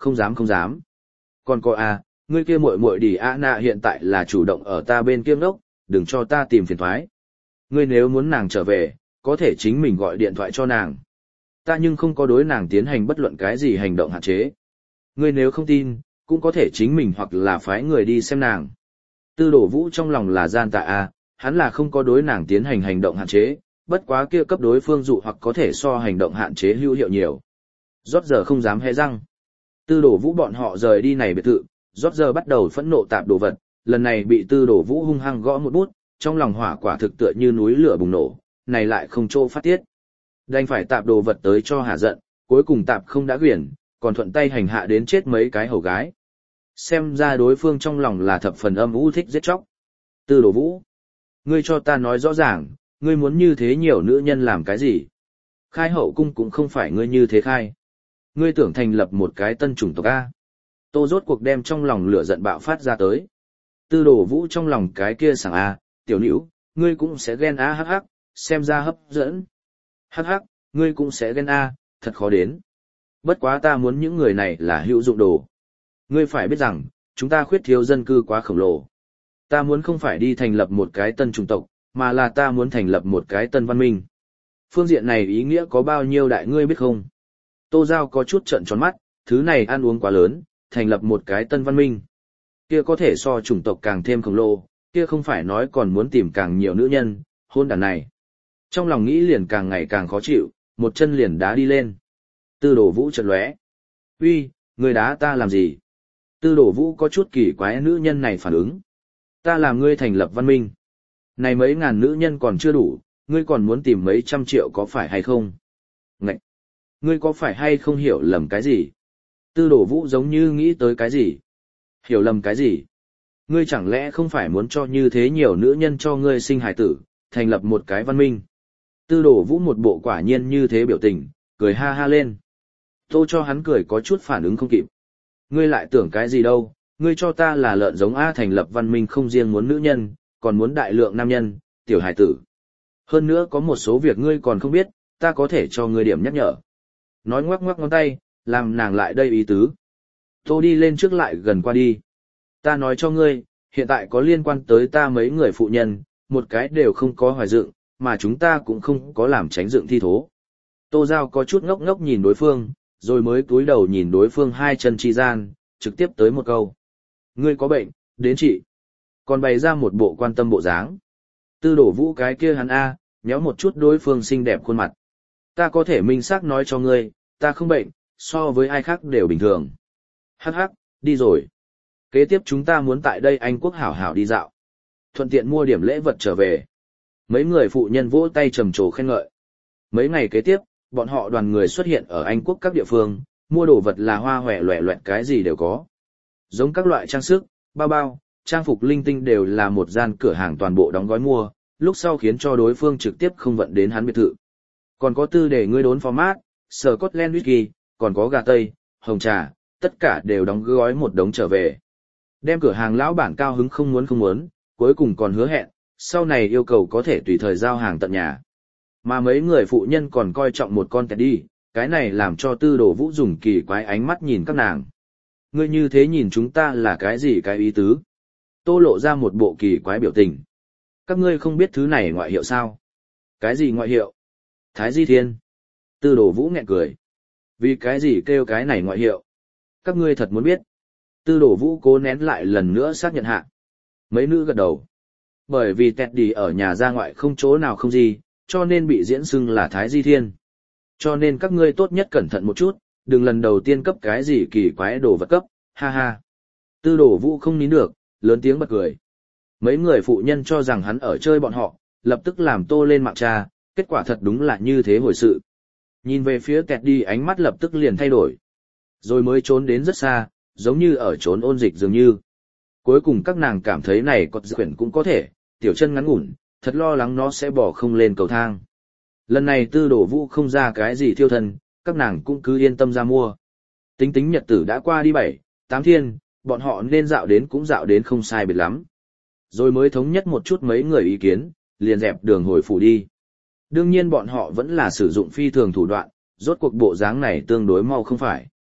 không dám không dám. Còn có à, ngươi kia muội muội đi a nạ hiện tại là chủ động ở ta bên kia ngốc, đừng cho ta tìm phiền toái. Ngươi nếu muốn nàng trở về, có thể chính mình gọi điện thoại cho nàng. Ta nhưng không có đối nàng tiến hành bất luận cái gì hành động hạn chế. Ngươi nếu không tin, cũng có thể chính mình hoặc là phái người đi xem nàng. Tư Đồ Vũ trong lòng là gian tạ à, hắn là không có đối nàng tiến hành hành động hạn chế, bất quá kia cấp đối phương dụ hoặc có thể so hành động hạn chế hữu hiệu nhiều. Rót giờ không dám hé răng. Tư Đồ Vũ bọn họ rời đi này biệt thự, rót giờ bắt đầu phẫn nộ tạp đồ vật, lần này bị Tư Đồ Vũ hung hăng gõ một bút, trong lòng hỏa quả thực tựa như núi lửa bùng nổ, này lại không chỗ phát tiết. Đành phải tạp đồ vật tới cho hả giận, cuối cùng tạp không đã quyển, còn thuận tay hành hạ đến chết mấy cái hầu gái. Xem ra đối phương trong lòng là thập phần âm u thích giết chóc. Tư Đồ Vũ, ngươi cho ta nói rõ ràng, ngươi muốn như thế nhiều nữ nhân làm cái gì? Khai hậu cung cũng không phải ngươi như thế khai. Ngươi tưởng thành lập một cái tân chủng tộc A. Tô rốt cuộc đem trong lòng lửa giận bạo phát ra tới. Tư Đồ Vũ trong lòng cái kia sảng A, tiểu nữ, ngươi cũng sẽ ghen A hắc hắc, xem ra hấp dẫn. Hắc hắc, ngươi cũng sẽ ghen A, thật khó đến. Bất quá ta muốn những người này là hữu dụng đồ. Ngươi phải biết rằng, chúng ta khuyết thiếu dân cư quá khổng lồ. Ta muốn không phải đi thành lập một cái tân chủng tộc, mà là ta muốn thành lập một cái tân văn minh. Phương diện này ý nghĩa có bao nhiêu đại ngươi biết không? Tô Giao có chút trợn tròn mắt, thứ này ăn uống quá lớn, thành lập một cái tân văn minh. Kia có thể so chủng tộc càng thêm khổng lồ, kia không phải nói còn muốn tìm càng nhiều nữ nhân, hôn đàn này. Trong lòng nghĩ liền càng ngày càng khó chịu, một chân liền đá đi lên. Tư Đồ Vũ chợt lóe. Uy, người đá ta làm gì? Tư Đồ Vũ có chút kỳ quái nữ nhân này phản ứng. Ta làm ngươi thành lập văn minh. Này mấy ngàn nữ nhân còn chưa đủ, ngươi còn muốn tìm mấy trăm triệu có phải hay không? Ngậy! Ngươi có phải hay không hiểu lầm cái gì? Tư Đồ Vũ giống như nghĩ tới cái gì? Hiểu lầm cái gì? Ngươi chẳng lẽ không phải muốn cho như thế nhiều nữ nhân cho ngươi sinh hài tử, thành lập một cái văn minh? Tư Đồ Vũ một bộ quả nhiên như thế biểu tình, cười ha ha lên. Tô cho hắn cười có chút phản ứng không kịp. Ngươi lại tưởng cái gì đâu, ngươi cho ta là lợn giống A, thành lập văn minh không riêng muốn nữ nhân, còn muốn đại lượng nam nhân, tiểu hài tử. Hơn nữa có một số việc ngươi còn không biết, ta có thể cho ngươi điểm nhắc nhở. Nói ngoắc ngoắc ngón tay, làm nàng lại đây ý tứ. Tô đi lên trước lại gần qua đi. Ta nói cho ngươi, hiện tại có liên quan tới ta mấy người phụ nhân, một cái đều không có hoài dựng, mà chúng ta cũng không có làm tránh dựng thi thố. Tô Giao có chút ngốc ngốc nhìn đối phương, rồi mới cúi đầu nhìn đối phương hai chân chi gian, trực tiếp tới một câu. Ngươi có bệnh, đến trị. Còn bày ra một bộ quan tâm bộ dáng. Tư Đồ Vũ cái kia hắn A, nhéo một chút đối phương xinh đẹp khuôn mặt. Ta có thể minh xác nói cho ngươi, ta không bệnh, so với ai khác đều bình thường. Hắc hắc, đi rồi. Kế tiếp chúng ta muốn tại đây Anh Quốc hảo hảo đi dạo. Thuận tiện mua điểm lễ vật trở về. Mấy người phụ nhân vỗ tay trầm trồ khen ngợi. Mấy ngày kế tiếp, bọn họ đoàn người xuất hiện ở Anh Quốc các địa phương, mua đồ vật là hoa hòe loẹ loẹt cái gì đều có. Giống các loại trang sức, bao bao, trang phục linh tinh đều là một gian cửa hàng toàn bộ đóng gói mua, lúc sau khiến cho đối phương trực tiếp không vận đến hắn biệt thự. Còn có tư để ngươi đốn format, Scotland whisky, còn có gà tây, hồng trà, tất cả đều đóng gói một đống trở về. Đem cửa hàng lão bản cao hứng không muốn không muốn, cuối cùng còn hứa hẹn, sau này yêu cầu có thể tùy thời giao hàng tận nhà. Mà mấy người phụ nhân còn coi trọng một con Teddy, cái này làm cho Tư Đồ Vũ dùng kỳ quái ánh mắt nhìn các nàng. Ngươi như thế nhìn chúng ta là cái gì cái ý tứ? Tô lộ ra một bộ kỳ quái biểu tình. Các ngươi không biết thứ này ngoại hiệu sao? Cái gì ngoại hiệu? Thái Di Thiên. Tư Đồ Vũ nghẹn cười. Vì cái gì kêu cái này ngoại hiệu? Các ngươi thật muốn biết. Tư Đồ Vũ cố nén lại lần nữa xác nhận hạ. Mấy nữ gật đầu. Bởi vì Teddy ở nhà ra ngoại không chỗ nào không gì, cho nên bị diễn xưng là Thái Di Thiên. Cho nên các ngươi tốt nhất cẩn thận một chút, đừng lần đầu tiên cấp cái gì kỳ quái đồ vật cấp, ha ha. Tư Đồ Vũ không nín được, lớn tiếng bật cười. Mấy người phụ nhân cho rằng hắn ở chơi bọn họ, lập tức làm Tô lên mạng tra, kết quả thật đúng là như thế hồi sự. Nhìn về phía Teddy ánh mắt lập tức liền thay đổi. Rồi mới trốn đến rất xa, giống như ở trốn ôn dịch dường như. Cuối cùng các nàng cảm thấy này cọt quyển cũng có thể, tiểu chân ngắn ngủn, thật lo lắng nó sẽ bỏ không lên cầu thang. Lần này Tư Đồ Vũ không ra cái gì thiêu thân, các nàng cũng cứ yên tâm ra mua. Tính tính nhật tử đã qua đi bảy, tám thiên, bọn họ nên dạo đến cũng dạo đến không sai biệt lắm. Rồi mới thống nhất một chút mấy người ý kiến, liền dẹp đường hồi phủ đi. Đương nhiên bọn họ vẫn là sử dụng phi thường thủ đoạn, rốt cuộc bộ dáng này tương đối mau không phải.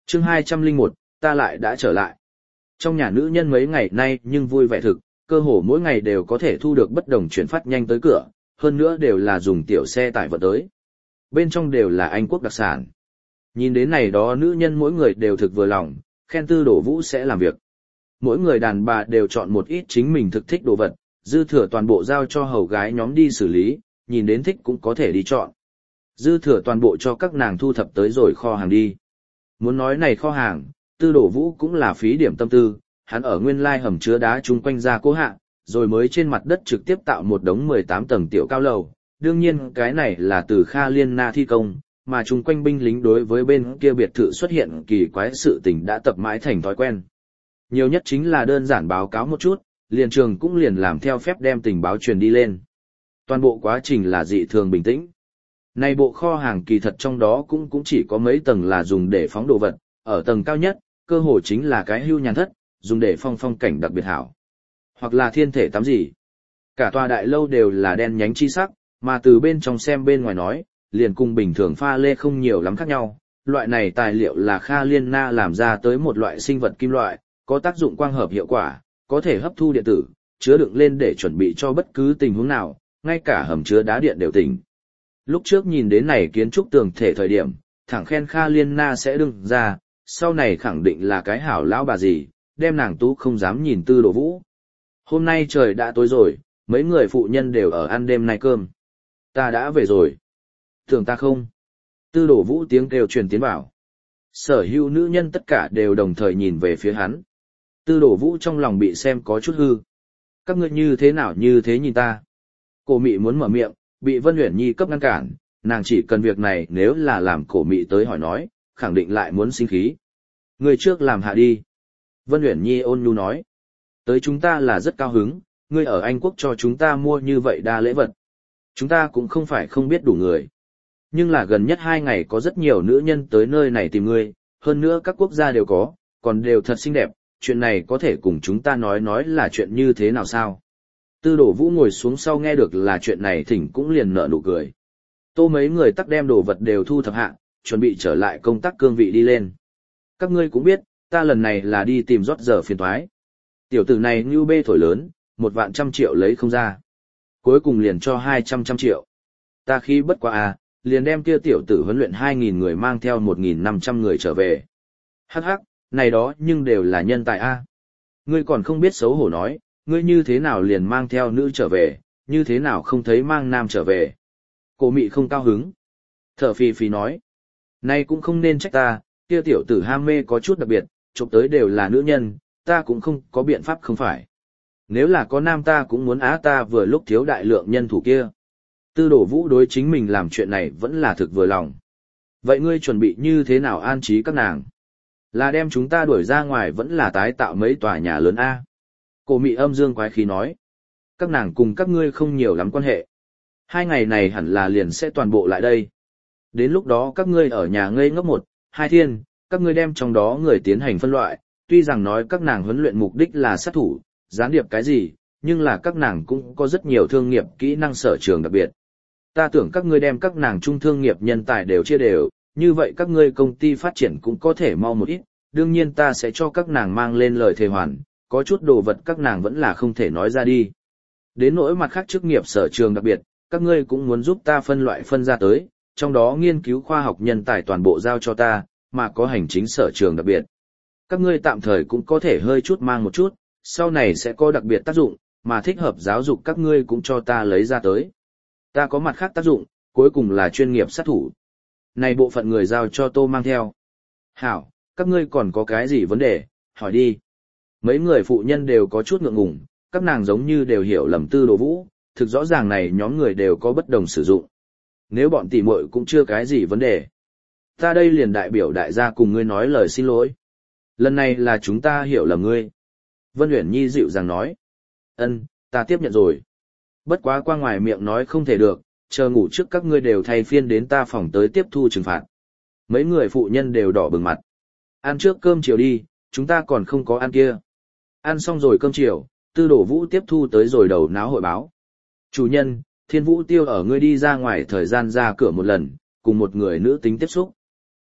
Chương hai trăm lẻ một, ta lại đã trở lại. Trong nhà nữ nhân mấy ngày nay nhưng vui vẻ thực, cơ hồ mỗi ngày đều có thể thu được bất đồng chuyển phát nhanh tới cửa, hơn nữa đều là dùng tiểu xe tải vận tới. Bên trong đều là Anh quốc đặc sản. Nhìn đến này đó nữ nhân mỗi người đều thực vừa lòng, khen Tư Đổ Vũ sẽ làm việc. Mỗi người đàn bà đều chọn một ít chính mình thực thích đồ vật, dư thừa toàn bộ giao cho hầu gái nhóm đi xử lý, nhìn đến thích cũng có thể đi chọn. Dư thừa toàn bộ cho các nàng thu thập tới rồi kho hàng đi. Muốn nói này kho hàng, Tư Đổ Vũ cũng là phí điểm tâm tư, hắn ở nguyên lai hầm chứa đá chung quanh ra cố hạ, rồi mới trên mặt đất trực tiếp tạo một đống mười tám tầng tiểu cao lầu. Đương nhiên cái này là từ Kha Liên Na thi công, mà chung quanh binh lính đối với bên kia biệt thự xuất hiện kỳ quái sự tình đã tập mãi thành thói quen. Nhiều nhất chính là đơn giản báo cáo một chút, liền trường cũng liền làm theo phép đem tình báo truyền đi lên. Toàn bộ quá trình là dị thường bình tĩnh. Này bộ kho hàng kỳ thật trong đó cũng cũng chỉ có mấy tầng là dùng để phóng đồ vật, ở tầng cao nhất, cơ hồ chính là cái hưu nhàn thất, dùng để phong phong cảnh đặc biệt hảo. Hoặc là thiên thể tắm gì. Cả tòa đại lâu đều là đen nhánh chi sắc, mà từ bên trong xem bên ngoài nói, liền cùng bình thường pha lê không nhiều lắm khác nhau. Loại này tài liệu là Kha Liên Na làm ra tới một loại sinh vật kim loại, có tác dụng quang hợp hiệu quả, có thể hấp thu điện tử, chứa đựng lên để chuẩn bị cho bất cứ tình huống nào, ngay cả hầm chứa đá điện đều tỉnh. Lúc trước nhìn đến này kiến trúc tường thể thời điểm, thẳng khen Kha Liên Na sẽ đừng ra, sau này khẳng định là cái hảo lão bà gì, đem nàng tú không dám nhìn Tư Đổ Vũ. Hôm nay trời đã tối rồi, mấy người phụ nhân đều ở ăn đêm nay cơm. Ta đã về rồi. Tưởng ta không? Tư Đổ Vũ tiếng kêu truyền tiến vào. Sở hữu nữ nhân tất cả đều đồng thời nhìn về phía hắn. Tư Đổ Vũ trong lòng bị xem có chút hư. Các ngươi như thế nào như thế nhìn ta? Cổ Mị muốn mở miệng, bị Vân Uyển Nhi cấp ngăn cản, nàng chỉ cần việc này nếu là làm Cổ Mị tới hỏi nói, khẳng định lại muốn sinh khí. Người trước làm hạ đi. Vân Uyển Nhi ôn nhu nói. Tới chúng ta là rất cao hứng, ngươi ở Anh Quốc cho chúng ta mua như vậy đa lễ vật. Chúng ta cũng không phải không biết đủ người. Nhưng là gần nhất hai ngày có rất nhiều nữ nhân tới nơi này tìm ngươi, hơn nữa các quốc gia đều có, còn đều thật xinh đẹp, chuyện này có thể cùng chúng ta nói nói là chuyện như thế nào sao? Tư Đổ Vũ ngồi xuống sau nghe được là chuyện này thỉnh cũng liền nở nụ cười. Tô mấy người tắc đem đồ vật đều thu thập hạ, chuẩn bị trở lại công tác cương vị đi lên. Các ngươi cũng biết, ta lần này là đi tìm rót giờ phiền toái. Tiểu tử này như bê thổi lớn, một vạn trăm triệu lấy không ra. Cuối cùng liền cho hai trăm trăm triệu. Ta khi bất quá à, liền đem kia tiểu tử huấn luyện hai nghìn người mang theo một nghìn năm trăm người trở về. Hắc hắc, này đó nhưng đều là nhân tài a. Ngươi còn không biết xấu hổ nói, ngươi như thế nào liền mang theo nữ trở về, như thế nào không thấy mang nam trở về. Cổ Mị không cao hứng. Thở phì phì nói, này cũng không nên trách ta, kia tiểu tử ham mê có chút đặc biệt, chụp tới đều là nữ nhân, ta cũng không có biện pháp không phải. Nếu là có nam ta cũng muốn á ta vừa lúc thiếu đại lượng nhân thủ kia. Tư Đổ Vũ đối chính mình làm chuyện này vẫn là thực vừa lòng. Vậy ngươi chuẩn bị như thế nào an trí các nàng? Là đem chúng ta đuổi ra ngoài vẫn là tái tạo mấy tòa nhà lớn A. Cổ Mị âm dương quái khí nói. Các nàng cùng các ngươi không nhiều lắm quan hệ. Hai ngày này hẳn là liền sẽ toàn bộ lại đây. Đến lúc đó các ngươi ở nhà ngây ngốc một, hai thiên, các ngươi đem trong đó người tiến hành phân loại, tuy rằng nói các nàng huấn luyện mục đích là sát thủ, gián điệp cái gì, nhưng là các nàng cũng có rất nhiều thương nghiệp kỹ năng sở trường đặc biệt. Ta tưởng các ngươi đem các nàng trung thương nghiệp nhân tài đều chia đều, như vậy các ngươi công ty phát triển cũng có thể mau một ít, đương nhiên ta sẽ cho các nàng mang lên lời thề hoàn, có chút đồ vật các nàng vẫn là không thể nói ra đi. Đến nỗi mặt khác chức nghiệp sở trường đặc biệt, các ngươi cũng muốn giúp ta phân loại phân ra tới, trong đó nghiên cứu khoa học nhân tài toàn bộ giao cho ta, mà có hành chính sở trường đặc biệt. Các ngươi tạm thời cũng có thể hơi chút mang một chút, sau này sẽ có đặc biệt tác dụng, mà thích hợp giáo dục các ngươi cũng cho ta lấy ra tới. Ta có mặt khác tác dụng, cuối cùng là chuyên nghiệp sát thủ. Này bộ phận người giao cho Tô mang theo. Hảo, các ngươi còn có cái gì vấn đề, hỏi đi. Mấy người phụ nhân đều có chút ngượng ngùng, các nàng giống như đều hiểu lầm Tư Đổ Vũ, thực rõ ràng này nhóm người đều có bất đồng sử dụng. Nếu bọn tỷ muội cũng chưa cái gì vấn đề. Ta đây liền đại biểu đại gia cùng ngươi nói lời xin lỗi. Lần này là chúng ta hiểu lầm ngươi. Vân Uyển Nhi dịu dàng nói. Ân, ta tiếp nhận rồi. Bất quá qua ngoài miệng nói không thể được, chờ ngủ trước các ngươi đều thay phiên đến ta phòng tới tiếp thu trừng phạt. Mấy người phụ nhân đều đỏ bừng mặt. Ăn trước cơm chiều đi, chúng ta còn không có ăn kia. Ăn xong rồi cơm chiều, Tư Đổ Vũ tiếp thu tới rồi đầu náo hội báo. Chủ nhân, Thiên Vũ Tiêu ở ngươi đi ra ngoài thời gian ra cửa một lần, cùng một người nữ tính tiếp xúc.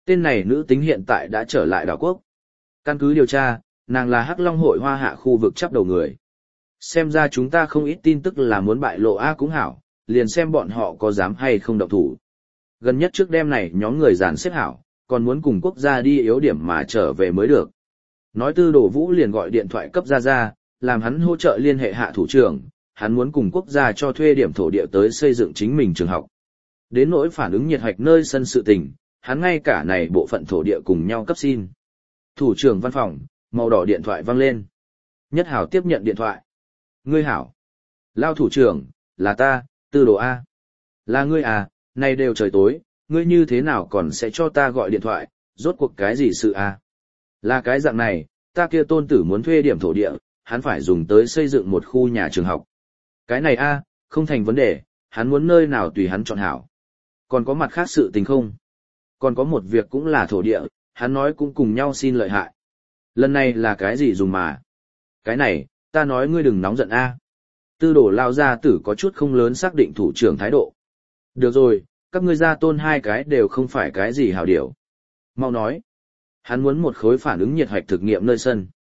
Tên này nữ tính hiện tại đã trở lại đảo quốc. Căn cứ điều tra, nàng là Hắc Long hội Hoa Hạ khu vực chấp đầu người. Xem ra chúng ta không ít tin tức là muốn bại lộ A cũng hảo, liền xem bọn họ có dám hay không động thủ. Gần nhất trước đêm này nhóm người dàn xếp hảo, còn muốn cùng quốc gia đi yếu điểm mà trở về mới được. Nói Tư Đồ Vũ liền gọi điện thoại cấp ra ra, làm hắn hỗ trợ liên hệ hạ thủ trưởng, hắn muốn cùng quốc gia cho thuê điểm thổ địa tới xây dựng chính mình trường học. Đến nỗi phản ứng nhiệt hạch nơi sân sự tình, hắn ngay cả này bộ phận thổ địa cùng nhau cấp xin. Thủ trưởng văn phòng, màu đỏ điện thoại vang lên. Nhất Hảo tiếp nhận điện thoại. Ngươi hảo. Lao thủ trưởng, là ta, Tư Đồ A. Là ngươi à, nay đều trời tối, ngươi như thế nào còn sẽ cho ta gọi điện thoại, rốt cuộc cái gì sự à? Là cái dạng này, ta kia tôn tử muốn thuê điểm thổ địa, hắn phải dùng tới xây dựng một khu nhà trường học. Cái này a, không thành vấn đề, hắn muốn nơi nào tùy hắn chọn hảo. Còn có mặt khác sự tình không? Còn có một việc cũng là thổ địa, hắn nói cũng cùng nhau xin lợi hại. Lần này là cái gì dùng mà? Cái này, ta nói ngươi đừng nóng giận a. Tư Đồ lao gia tử có chút không lớn xác định thủ trưởng thái độ. Được rồi, các ngươi gia tôn hai cái đều không phải cái gì hảo điều. Mau nói. Hắn muốn một khối phản ứng nhiệt hạch thực nghiệm nơi sân.